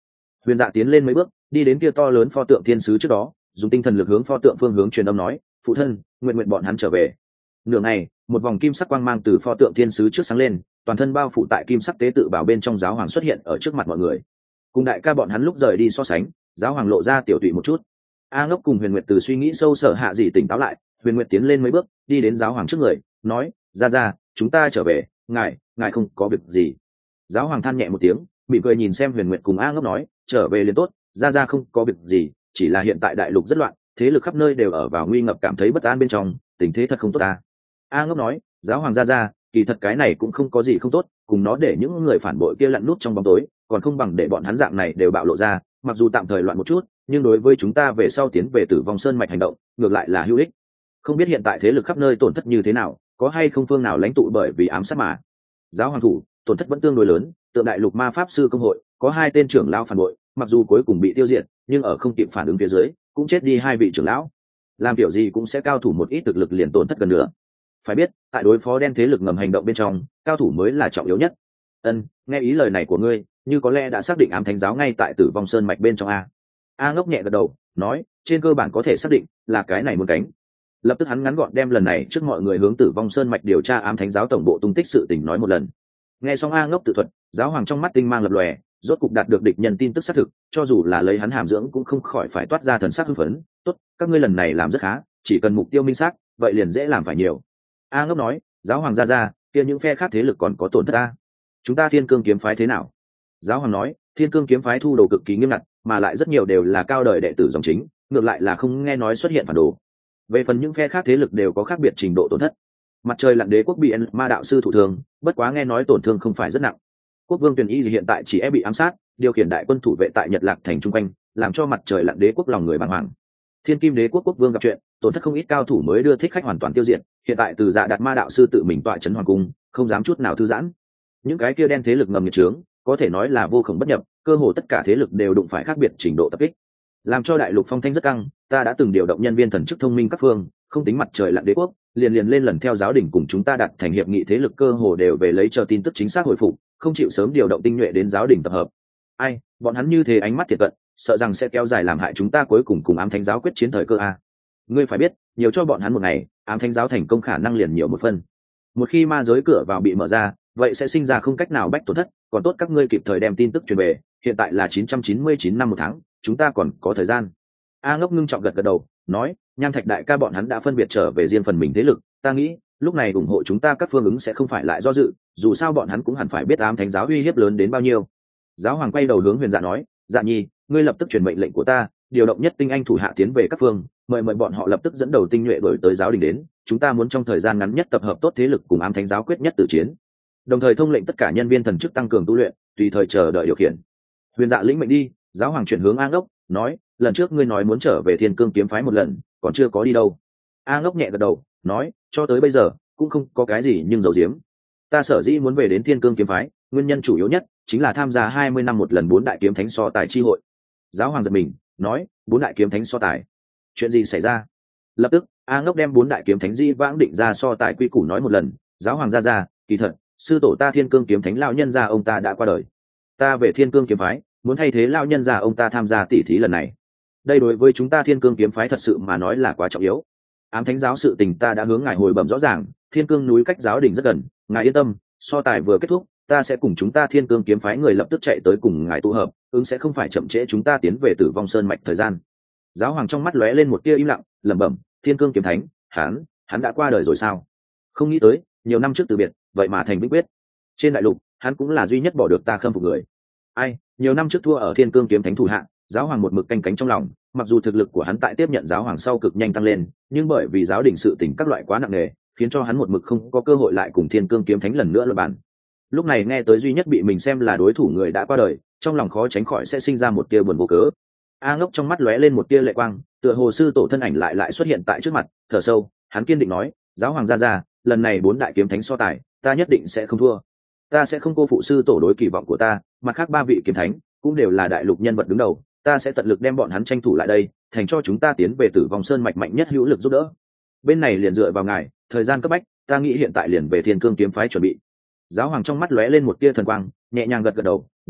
Huyền Dạ tiến lên mấy bước, đi đến kia to lớn pho tượng thiên sứ trước đó, dùng tinh thần lực hướng pho tượng phương hướng truyền âm nói, phụ thân, nguyện nguyện bọn hắn trở về. Nửa ngày, một vòng kim sắc quang mang từ pho tượng thiên sứ trước sáng lên, toàn thân bao phủ tại kim sắc tế tự bảo bên trong giáo hoàng xuất hiện ở trước mặt mọi người. Cùng đại ca bọn hắn lúc rời đi so sánh, giáo hoàng lộ ra tiểu tụy một chút. A Ngốc cùng Huyền Nguyệt từ suy nghĩ sâu sở hạ gì tỉnh táo lại, Huyền Nguyệt tiến lên mấy bước, đi đến giáo hoàng trước người, nói, ra, chúng ta trở về, ngài không có việc gì. Giáo hoàng than nhẹ một tiếng, mỉm cười nhìn xem Huyền Nguyệt cùng A Ngốc nói, trở về liền tốt, ra không có việc gì, chỉ là hiện tại đại lục rất loạn, thế lực khắp nơi đều ở vào nguy ngập, cảm thấy bất an bên trong, tình thế thật không tốt ta. A Ngốc nói, giáo hoàng ra, kỳ thật cái này cũng không có gì không tốt, cùng nó để những người phản bội kia lặn nút trong bóng tối, còn không bằng để bọn hắn dạng này đều bạo lộ ra, mặc dù tạm thời loạn một chút, nhưng đối với chúng ta về sau tiến về Tử Vong Sơn mạch hành động, ngược lại là hữu ích. Không biết hiện tại thế lực khắp nơi tổn thất như thế nào, có hay không phương nào lãnh tụ bởi vì ám sát mà. Giáo hoàng thủ, tổn thất vẫn tương đối lớn, tượng đại lục ma pháp sư công hội, có 2 tên trưởng lão phản bội, mặc dù cuối cùng bị tiêu diệt, nhưng ở không kịp phản ứng phía dưới, cũng chết đi 2 vị trưởng lão. Làm kiểu gì cũng sẽ cao thủ một ít thực lực liền tổn thất gần nữa. Phải biết, tại đối phó đen thế lực ngầm hành động bên trong, cao thủ mới là trọng yếu nhất. Nghe ý lời này của ngươi, như có lẽ đã xác định ám thánh giáo ngay tại Tử Vong Sơn mạch bên trong a. A Ngốc nhẹ gật đầu, nói, trên cơ bản có thể xác định là cái này một cánh. Lập tức hắn ngắn gọn đem lần này trước mọi người hướng Tử Vong Sơn mạch điều tra ám thánh giáo tổng bộ tung tích sự tình nói một lần. Nghe xong A Ngốc tự thuật, giáo hoàng trong mắt tinh mang lập lòe, rốt cục đạt được địch nhân tin tức xác thực, cho dù là lấy hắn hàm dưỡng cũng không khỏi phải toát ra thần sắc hưng phấn. Tốt, các ngươi lần này làm rất khá, chỉ cần mục tiêu minh xác, vậy liền dễ làm phải nhiều. A Ngốc nói, giáo hoàng ra, kia những phe khác thế lực còn có tổn thất a. Chúng ta Thiên Cương kiếm phái thế nào? Giáo hoàng nói, Thiên Cương kiếm phái thu đồ cực kỳ nghiêm ngặt, mà lại rất nhiều đều là cao đời đệ tử dòng chính, ngược lại là không nghe nói xuất hiện phản đồ. Về phần những phe khác thế lực đều có khác biệt trình độ tổn thất. Mặt trời lặn đế quốc bị ma đạo sư thụ thương, bất quá nghe nói tổn thương không phải rất nặng. Quốc vương Tuyền Y hiện tại chỉ bị ám sát, điều khiển đại quân thủ vệ tại Nhật Lạc thành trung quanh, làm cho mặt trời lặn đế quốc lòng người bàng hoàng. Thiên Kim đế quốc quốc vương gặp chuyện, tổn thất không ít cao thủ mới đưa thích khách hoàn toàn tiêu diệt, hiện tại từ Dạ Đạt ma đạo sư tự mình tọa trấn hoàng cung, không dám chút nào thư giãn. Những cái kia đen thế lực ngầm nhiệt trướng, có thể nói là vô cùng bất nhập, cơ hồ tất cả thế lực đều đụng phải khác biệt trình độ tập kích, làm cho đại lục phong thanh rất căng. Ta đã từng điều động nhân viên thần chức thông minh các phương, không tính mặt trời lặn đế quốc, liền lên lần theo giáo đình cùng chúng ta đặt thành hiệp nghị, thế lực cơ hồ đều về lấy chờ tin tức chính xác hồi phục, không chịu sớm điều động tinh nhuệ đến giáo đình tập hợp. Ai, bọn hắn như thế ánh mắt thiệt cận, sợ rằng sẽ kéo dài làm hại chúng ta cuối cùng cùng ám thánh giáo quyết chiến thời cơ a. Ngươi phải biết, nhiều cho bọn hắn một ngày, ám thánh giáo thành công khả năng liền nhiều một phân. Một khi ma giới cửa vào bị mở ra, vậy sẽ sinh ra không cách nào bách tổn thất, còn tốt các ngươi kịp thời đem tin tức truyền về, hiện tại là 999 năm một tháng, chúng ta còn có thời gian. A Ngốc ngưng trọng gật đầu, nói, Nham Thạch đại ca bọn hắn đã phân biệt trở về riêng phần mình thế lực, ta nghĩ lúc này ủng hộ chúng ta các phương ứng sẽ không phải lại do dự, dù sao bọn hắn cũng hẳn phải biết ám thánh giáo uy hiếp lớn đến bao nhiêu. Giáo hoàng quay đầu hướng Huyền Dạ nói, Dạ nhi, ngươi lập tức truyền mệnh lệnh của ta, điều động nhất tinh anh thủ hạ tiến về các phương, mời bọn họ lập tức dẫn đầu tinh nhuệ đổi tới giáo đình đến, chúng ta muốn trong thời gian ngắn nhất tập hợp tốt thế lực cùng ám thánh giáo quyết nhất tử chiến. Đồng thời thông lệnh tất cả nhân viên thần chức tăng cường tu luyện, tùy thời chờ đợi điều khiển. Huyền Dạ lĩnh mệnh đi. Giáo hoàng chuyển hướng A Ngốc, nói, lần trước ngươi nói muốn trở về Thiên Cương kiếm phái một lần, còn chưa có đi đâu. A Ngốc nhẹ gật đầu, nói, cho tới bây giờ cũng không có cái gì nhưng giấu giếm. Ta sở dĩ muốn về đến Thiên Cương kiếm phái, nguyên nhân chủ yếu nhất chính là tham gia 20 năm một lần 4 đại kiếm thánh so tài chi hội. Giáo hoàng giật mình, nói, 4 đại kiếm thánh so tài, chuyện gì xảy ra? Lập tức A Ngốc đem 4 đại kiếm thánh di vãng định ra so tài quy củ nói một lần. Giáo hoàng ra, kỳ thật sư tổ ta Thiên Cương kiếm thánh lão nhân gia ông ta đã qua đời, ta về Thiên Cương kiếm phái muốn thay thế lão nhân gia ông ta tham gia tỷ thí lần này. Đây đối với chúng ta Thiên Cương kiếm phái thật sự mà nói là quá trọng yếu. Ám thánh giáo sự tình ta đã hướng ngài hồi bẩm rõ ràng, Thiên Cương núi cách giáo đình rất gần, ngài yên tâm, so tài vừa kết thúc, ta sẽ cùng chúng ta Thiên Cương kiếm phái người lập tức chạy tới cùng ngài tụ hợp, ứng sẽ không phải chậm trễ chúng ta tiến về Tử Vong Sơn mạch thời gian. Giáo hoàng trong mắt lóe lên một tia im lặng, lẩm bẩm, Thiên Cương kiếm thánh, hắn đã qua đời rồi sao? Không nghĩ tới, nhiều năm trước từ biệt, vậy mà thành bích quyết. Trên đại lục, hắn cũng là duy nhất bỏ được ta khâm phục người. Ai, nhiều năm trước thua ở Thiên Cương kiếm thánh thủ hạ, giáo hoàng một mực canh cánh trong lòng, mặc dù thực lực của hắn tại tiếp nhận giáo hoàng sau cực nhanh tăng lên, nhưng bởi vì giáo đình sự tình các loại quá nặng nề, khiến cho hắn một mực không có cơ hội lại cùng Thiên Cương kiếm thánh lần nữa luận bàn. Lúc này nghe tới duy nhất bị mình xem là đối thủ người đã qua đời, trong lòng khó tránh khỏi sẽ sinh ra một tia buồn vô cớ. A Ngốc trong mắt lóe lên một tia lệ quang, tựa hồ sư tổ thân ảnh lại xuất hiện tại trước mặt, thở sâu, hắn kiên định nói, giáo hoàng ra, lần này 4 đại kiếm thánh so tài, ta nhất định sẽ không thua. Ta sẽ không cô phụ sư tổ đối kỳ vọng của ta, mặt khác 3 vị kiếm thánh cũng đều là đại lục nhân vật đứng đầu, ta sẽ tận lực đem bọn hắn tranh thủ lại đây, thành cho chúng ta tiến về Tử Vong Sơn mạch mạnh nhất hữu lực giúp đỡ. Bên này liền dựa vào ngài, thời gian cấp bách, ta nghĩ hiện tại liền về Thiên Cương kiếm phái chuẩn bị. Giáo hoàng trong mắt lóe lên một tia thần quang, nhẹ nhàng gật gật đầu, nói,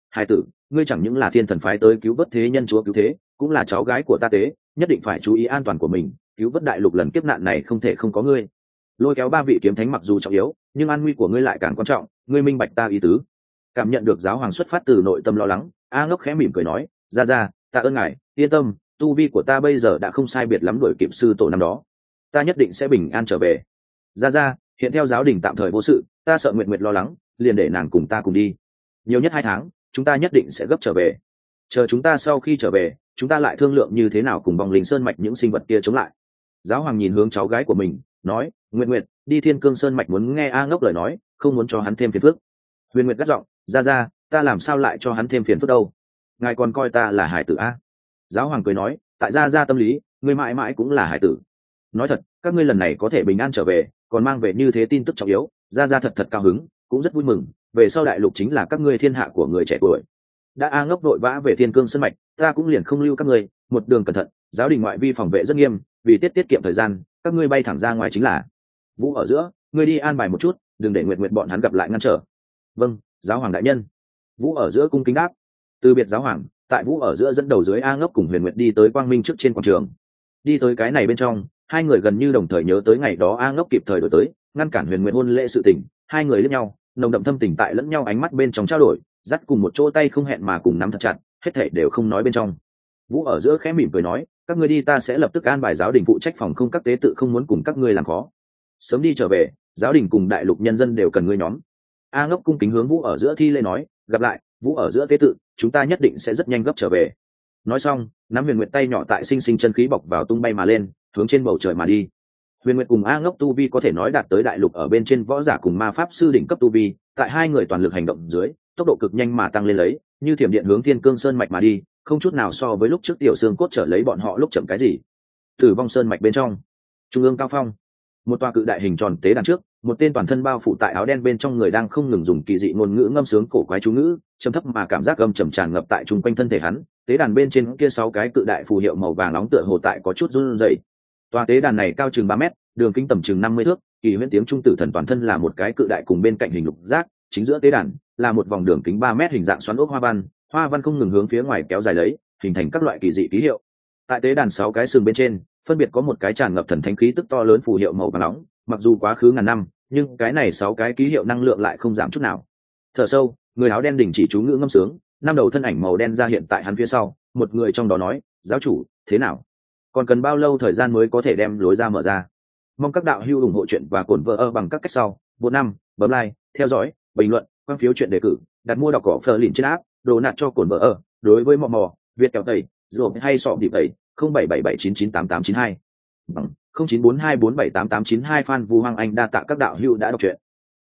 hai tử, ngươi chẳng những là thiên thần phái tới cứu vớt thế nhân chúa cứu thế, cũng là cháu gái của ta tế, nhất định phải chú ý an toàn của mình, cứu vớt đại lục lần kiếp nạn này không thể không có ngươi. Lôi kéo ba vị kiếm thánh mặc dù trọng yếu, nhưng an nguy của ngươi lại càng quan trọng, ngươi minh bạch ta ý tứ. Cảm nhận được giáo hoàng xuất phát từ nội tâm lo lắng, A Ngốc khẽ mỉm cười nói, ra tạ ơn ngài, yên tâm, tu vi của ta bây giờ đã không sai biệt lắm đuổi kịp sư tổ năm đó, ta nhất định sẽ bình an trở về. Ra hiện theo giáo đình tạm thời vô sự, ta sợ Nguyệt Nguyệt lo lắng, liền để nàng cùng ta cùng đi, nhiều nhất 2 tháng chúng ta nhất định sẽ gấp trở về. Chờ chúng ta sau khi trở về, chúng ta lại thương lượng như thế nào cùng vong linh sơn mạch những sinh vật kia chống lại. Giáo hoàng nhìn hướng cháu gái của mình nói, Nguyệt đi Thiên Cương Sơn mạch muốn nghe A Ngốc lời nói, không muốn cho hắn thêm phiền phức. Huyền Nguyệt gắt giọng, ra ta làm sao lại cho hắn thêm phiền phức đâu, ngài còn coi ta là hải tử a? Giáo hoàng cười nói, tại ra tâm lý ngươi mãi mãi cũng là hải tử. Nói thật, các ngươi lần này có thể bình an trở về, còn mang về như thế tin tức trọng yếu, ra thật cao hứng, cũng rất vui mừng. Về sau đại lục chính là các ngươi thiên hạ của người trẻ tuổi. Đã A Ngốc vội vã về Thiên Cương Sơn mạch, ta cũng liền không lưu các ngươi, một đường cẩn thận, giáo đình ngoại vi phòng vệ rất nghiêm, vì tiết kiệm thời gian, các ngươi bay thẳng ra ngoài chính là. Vũ ở giữa, ngươi đi an bài một chút, đừng để Nguyệt bọn hắn gặp lại ngăn trở. Vâng, giáo hoàng đại nhân. Vũ ở giữa cung kính đáp. Từ biệt giáo hoàng, tại Vũ ở giữa dẫn đầu dưới A Ngốc cùng Huyền Nguyệt đi tới quang minh trước trên quảng trường. Đi tới cái này bên trong, hai người gần như đồng thời nhớ tới ngày đó A Ngốc kịp thời đổi tới, ngăn cản Huyền Nguyệt hôn lễ sự tình. Hai người liếc nhau, nồng đậm thâm tình tại lẫn nhau ánh mắt bên trong trao đổi, dắt cùng một chỗ tay không hẹn mà cùng nắm thật chặt, hết thảy đều không nói bên trong. Vũ ở giữa khẽ mỉm cười nói, các ngươi đi, ta sẽ lập tức an bài giáo đình phụ trách phòng không các tế tự không muốn cùng các ngươi làm khó. Sớm đi trở về, giáo đình cùng đại lục nhân dân đều cần ngươi nhóm. A Ngốc cung kính hướng Vũ ở giữa thi lễ nói, gặp lại, Vũ ở giữa tế tự, chúng ta nhất định sẽ rất nhanh gấp trở về. Nói xong, nắm Huyền Nguyệt tay nhỏ tại sinh sinh chân khí bọc vào tung bay mà lên, hướng trên bầu trời mà đi. Huyền Nguyệt cùng A Ngốc tu vi có thể nói đạt tới đại lục ở bên trên võ giả cùng ma pháp sư đỉnh cấp tu vi, tại hai người toàn lực hành động dưới, tốc độ cực nhanh mà tăng lên lấy, như thiểm điện hướng Thiên Cương Sơn mạch mà đi, không chút nào so với lúc trước tiểu xương cốt trở lấy bọn họ lúc chậm cái gì. Tử vong sơn mạch bên trong, trung ương cao phong, một tòa cự đại hình tròn tế đàn trước, một tên toàn thân bao phủ tại áo đen bên trong người đang không ngừng dùng kỳ dị ngôn ngữ ngâm sướng cổ quái chú ngữ, trầm thấp mà cảm giác âm trầm tràn ngập tại trung quanh thân thể hắn. Tế đàn bên trên kia 6 cái cự đại phù hiệu màu vàng nóng tựa hồ tại có chút run rẩy. Tòa tế đàn này cao chừng 3 mét, đường kính tầm chừng 50 thước, kỳ huyễn tiếng trung tử thần toàn thân là một cái cự đại cùng bên cạnh hình lục giác, chính giữa tế đàn là một vòng đường kính 3 mét hình dạng xoắn ốc hoa văn không ngừng hướng phía ngoài kéo dài lấy, hình thành các loại kỳ dị ký hiệu. Tại tế đàn 6 cái sừng bên trên, phân biệt có một cái tràn ngập thần thánh khí tức to lớn phù hiệu màu vàng nóng, mặc dù quá khứ ngàn năm, nhưng cái này 6 cái ký hiệu năng lượng lại không giảm chút nào. Thở sâu, người áo đen đình chỉ chú ngữ ngâm sướng, 5 đầu thân ảnh màu đen ra hiện tại hắn phía sau, một người trong đó nói, giáo chủ, thế nào? Còn cần bao lâu thời gian mới có thể đem lối ra mở ra? Mong các đạo hữu ủng hộ chuyện và cổn vợ bằng các cách sau. 4 bấm like, theo dõi, bình luận, quan phiếu chuyện đề cử, đặt mua đọc cỏ phờ lìn trên app, đồ nạt cho cổn vợ. Đối với mò Việt kéo tẩy, rồi hay sọ điệp tẩy, 0777998892. 0942478892 Phan Vu Hoàng Anh đa tạ các đạo hữu đã đọc truyện.